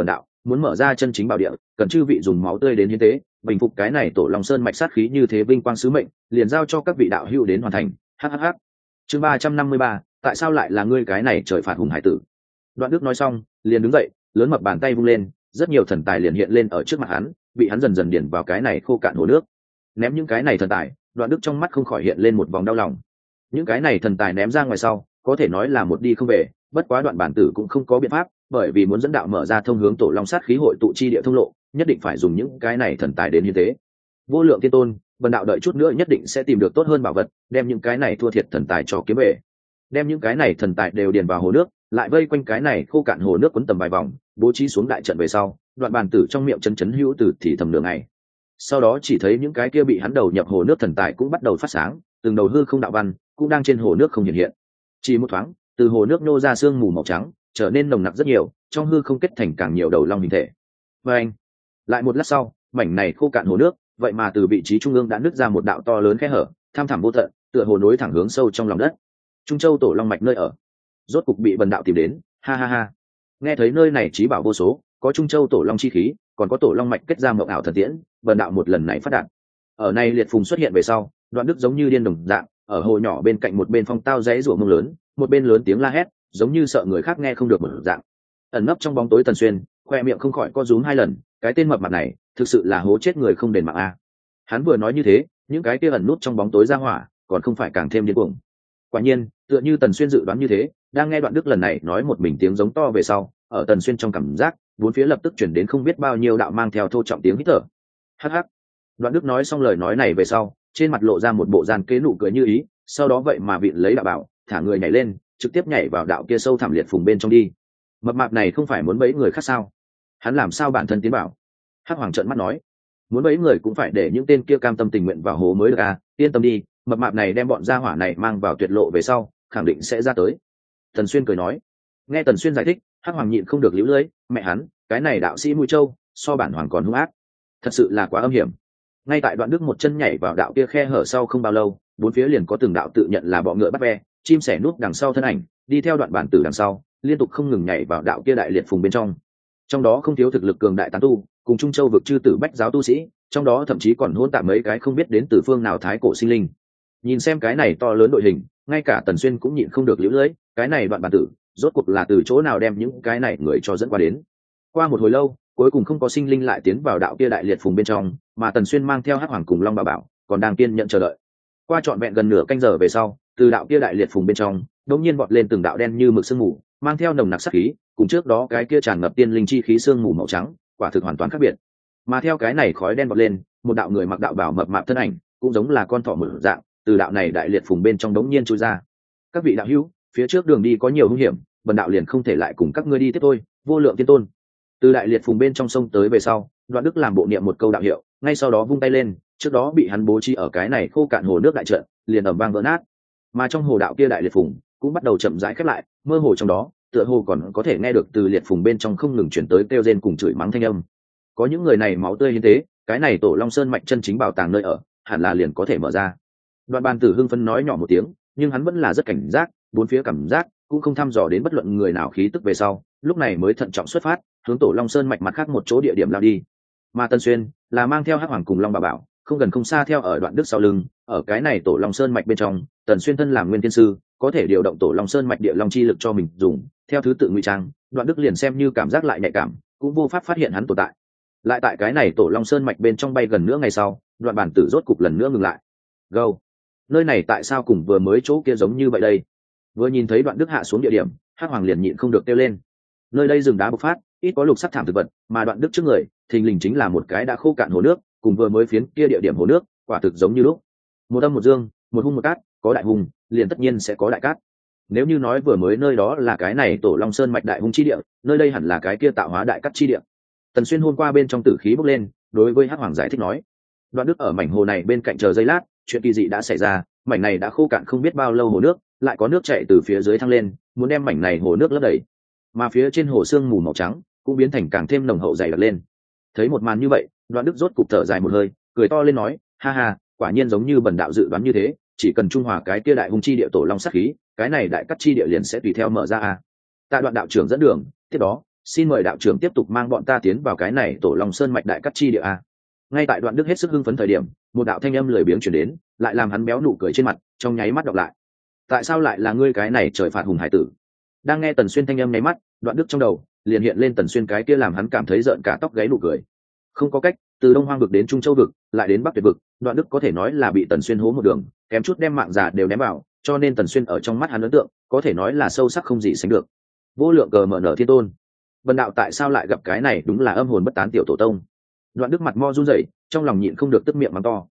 muốn mở ra chân chính bảo địa cần chư vị dùng máu tươi đến hiến tế, bình phục cái này tổ long sơn mạch sát khí như thế vinh quang sứ mệnh liền giao cho các vị đạo hữu đến hoàn thành. Hhh. Chương 353, tại sao lại là ngươi cái này trời phạt hùng hải tử? Đoạn Đức nói xong liền đứng dậy, lớn mập bàn tay vung lên, rất nhiều thần tài liền hiện lên ở trước mặt hắn, bị hắn dần dần điền vào cái này khô cạn hồ nước. Ném những cái này thần tài, Đoạn Đức trong mắt không khỏi hiện lên một vòng đau lòng. Những cái này thần tài ném ra ngoài sau có thể nói là một đi không về, bất quá Đoạn bản tử cũng không có biện pháp, bởi vì muốn dẫn đạo mở ra thông hướng tổ long sát khí hội tụ chi địa thông lộ, nhất định phải dùng những cái này thần tài đến như thế. Vô lượng tiên tôn, bần đạo đợi chút nữa nhất định sẽ tìm được tốt hơn bảo vật, đem những cái này thua thiệt thần tài cho kiếm về. Đem những cái này thần tài đều điền vào hồ nước, lại vây quanh cái này khô cạn hồ nước quấn tầm vài vòng, bố trí xuống đại trận về sau, Đoạn bản tử trong miệng chấn chấn hữu tử thì thầm đường này. Sau đó chỉ thấy những cái kia bị hắn đầu nhập hồ nước thần tài cũng bắt đầu phát sáng, từng đầu hư không đạo văn cũng đang trên hồ nước không hiện hiện. Chỉ một thoáng, từ hồ nước nô ra sương mù màu trắng, trở nên nồng nặc rất nhiều, trong hư không kết thành càng nhiều đầu long hình thể. Và anh, lại một lát sau, mảnh này khô cạn hồ nước, vậy mà từ vị trí trung ương đã nứt ra một đạo to lớn khe hở, tham thẳm vô tận, tựa hồ nối thẳng hướng sâu trong lòng đất. Trung Châu tổ long mạch nơi ở, rốt cục bị bần đạo tìm đến, ha ha ha. Nghe thấy nơi này trí bảo vô số, có Trung Châu tổ long chi khí, còn có tổ long mạch kết ra mộng ảo thần tiễn, bần đạo một lần này phát đạt. Ở này liệt phùng xuất hiện về sau, Đoạn Đức giống như điên đồng dạng, ở hồ nhỏ bên cạnh một bên phong tao rẽ rủa mông lớn, một bên lớn tiếng la hét, giống như sợ người khác nghe không được một dạng. Ẩn nấp trong bóng tối Tần Xuyên, khoe miệng không khỏi co rúm hai lần, cái tên mập mặt này, thực sự là hố chết người không đền mạng a. Hắn vừa nói như thế, những cái kia ẩn nút trong bóng tối ra hỏa, còn không phải càng thêm điên cuồng. Quả nhiên, tựa như Tần Xuyên dự đoán như thế, đang nghe Đoạn Đức lần này nói một mình tiếng giống to về sau, ở Tần Xuyên trong cảm giác, bốn phía lập tức chuyển đến không biết bao nhiêu đạo mang theo thô trọng tiếng hít thở. Hắc hắc. Đoạn Đức nói xong lời nói này về sau, trên mặt lộ ra một bộ gian kế nụ cười như ý, sau đó vậy mà vịn lấy đạo bảo, thả người nhảy lên, trực tiếp nhảy vào đạo kia sâu thẳm liệt phùng bên trong đi. Mập mạp này không phải muốn bẫy người khác sao? Hắn làm sao bản thân tiến bảo? Hắc Hoàng trợn mắt nói, muốn bẫy người cũng phải để những tên kia cam tâm tình nguyện vào hố mới được à? Yên tâm đi, mập mạp này đem bọn gia hỏa này mang vào tuyệt lộ về sau, khẳng định sẽ ra tới. Tần Xuyên cười nói. Nghe Tần Xuyên giải thích, Hắc Hoàng nhịn không được liễu lưỡi, mẹ hắn, cái này đạo sĩ Mũi Châu, so bản hoàng còn hung ác, thật sự là quá âm hiểm. Ngay tại Đoạn Đức một chân nhảy vào đạo kia khe hở sau không bao lâu, bốn phía liền có từng đạo tự nhận là bọ ngựa bắt ve, chim sẻ núp đằng sau thân ảnh, đi theo Đoạn bản tử đằng sau, liên tục không ngừng nhảy vào đạo kia đại liệt phùng bên trong. Trong đó không thiếu thực lực cường đại tán tu, cùng Trung Châu vực chư tử bách giáo tu sĩ, trong đó thậm chí còn hỗn tạp mấy cái không biết đến từ phương nào thái cổ sinh linh. Nhìn xem cái này to lớn đội hình, ngay cả Tần Xuyên cũng nhịn không được liễu lưỡi, cái này Đoạn bản tử, rốt cuộc là từ chỗ nào đem những cái này người cho dẫn qua đến. Qua một hồi lâu, cuối cùng không có sinh linh lại tiến vào đạo kia đại liệt phùng bên trong, mà Tần Xuyên mang theo Hắc Hoàng cùng Long Bảo còn đang kiên nhận chờ đợi. Qua trọn vẹn gần nửa canh giờ về sau, từ đạo kia đại liệt phùng bên trong đột nhiên vọt lên từng đạo đen như mực sương mù, mang theo nồng nặc sát khí, cùng trước đó cái kia tràn ngập tiên linh chi khí sương mù màu trắng, quả thực hoàn toàn khác biệt. Mà theo cái này khói đen vọt lên, một đạo người mặc đạo bào mập mạp thân ảnh, cũng giống là con thỏ mở dạng, từ đạo này đại liệt phùng bên trong đống nhiên chui ra. Các vị đạo hữu, phía trước đường đi có nhiều hung hiểm, bần đạo liền không thể lại cùng các ngươi đi tiếp thôi. Vô lượng tiên tôn từ đại liệt phùng bên trong sông tới về sau, Đoạn Đức làm bộ niệm một câu đạo hiệu, ngay sau đó vung tay lên, trước đó bị hắn bố trí ở cái này khô cạn hồ nước đại trận liền ầm vang vỡ nát, mà trong hồ đạo kia đại liệt phùng cũng bắt đầu chậm rãi khép lại, mơ hồ trong đó tựa hồ còn có thể nghe được từ liệt phùng bên trong không ngừng chuyển tới kêu rên cùng chửi mắng thanh âm. Có những người này máu tươi như thế, cái này tổ long sơn mạch chân chính bảo tàng nơi ở hẳn là liền có thể mở ra. Đoạn Bàn Tử hưng phấn nói nhỏ một tiếng, nhưng hắn vẫn là rất cảnh giác, bốn phía cảm giác cũng không thăm dò đến bất luận người nào khí tức về sau, lúc này mới thận trọng xuất phát, hướng tổ long sơn mạch mặt khác một chỗ địa điểm lao đi. Mà Tân Xuyên là mang theo Hắc Hoàng cùng Long Bảo không gần không xa theo ở Đoạn Đức sau lưng, ở cái này tổ long sơn mạch bên trong, Tần Xuyên thân làm nguyên thiên sư, có thể điều động tổ long sơn mạch địa long chi lực cho mình dùng, theo thứ tự ngụy trang, Đoạn Đức liền xem như cảm giác lại nhạy cảm, cũng vô pháp phát hiện hắn tồn tại. Lại tại cái này tổ long sơn mạch bên trong bay gần nữa ngày sau, Đoạn Bản Tử rốt cục lần nữa ngừng lại. Go, nơi này tại sao cùng vừa mới chỗ kia giống như vậy đây? Vừa nhìn thấy Đoạn Đức hạ xuống địa điểm, Hắc Hoàng liền nhịn không được kêu lên. Nơi đây rừng đá bộc phát, ít có lục sắc thảm thực vật, mà Đoạn Đức trước người thình lình chính là một cái đã khô cạn hồ nước, cùng vừa mới phiến kia địa điểm hồ nước quả thực giống như lúc. Một âm một dương, một hung một cát, có đại hung liền tất nhiên sẽ có đại cát. Nếu như nói vừa mới nơi đó là cái này tổ long sơn mạch đại hung chi địa, nơi đây hẳn là cái kia tạo hóa đại cát chi địa. Tần Xuyên hôm qua bên trong tử khí bốc lên, đối với Hắc Hoàng giải thích nói. Đoạn Đức ở mảnh hồ này bên cạnh chờ giây lát, chuyện kỳ dị đã xảy ra, mảnh này đã khô cạn không biết bao lâu hồ nước, lại có nước chảy từ phía dưới thăng lên, muốn đem mảnh này hồ nước lấp đầy. Mà phía trên hồ sương mù màu trắng cũng biến thành càng thêm nồng hậu dày đặc lên. Thấy một màn như vậy, Đoạn Đức rốt cục thở dài một hơi, cười to lên nói, ha ha, quả nhiên giống như bần đạo dự đoán như thế, chỉ cần trung hòa cái kia đại hung chi địa tổ long sát khí, cái này đại cắt chi địa liền sẽ tùy theo mở ra a. Tại Đoạn đạo trưởng dẫn đường, tiếp đó xin mời đạo trưởng tiếp tục mang bọn ta tiến vào cái này tổ long sơn mạch đại cắt chi địa a. Ngay tại Đoạn Đức hết sức hưng phấn thời điểm, một đạo thanh âm lười biếng chuyển đến, lại làm hắn béo nụ cười trên mặt trong nháy mắt đọc lại. Tại sao lại là ngươi cái này trời phạt hùng hải tử? Đang nghe Tần Xuyên thanh âm nháy mắt, Đoạn Đức trong đầu liền hiện lên Tần Xuyên cái kia làm hắn cảm thấy rợn cả tóc gáy nụ cười. Không có cách, từ Đông Hoang vực đến Trung Châu vực, lại đến Bắc Tuyệt vực, Đoạn Đức có thể nói là bị Tần Xuyên hố một đường, kém chút đem mạng già đều ném vào, cho nên Tần Xuyên ở trong mắt hắn ấn tượng, có thể nói là sâu sắc không gì sánh được. Vô lượng cờ mở nở thiên tôn, Vân đạo tại sao lại gặp cái này, đúng là âm hồn bất tán tiểu tổ tông. Đoạn Đức mặt mo run rẩy, trong lòng nhịn không được tức miệng mắng to.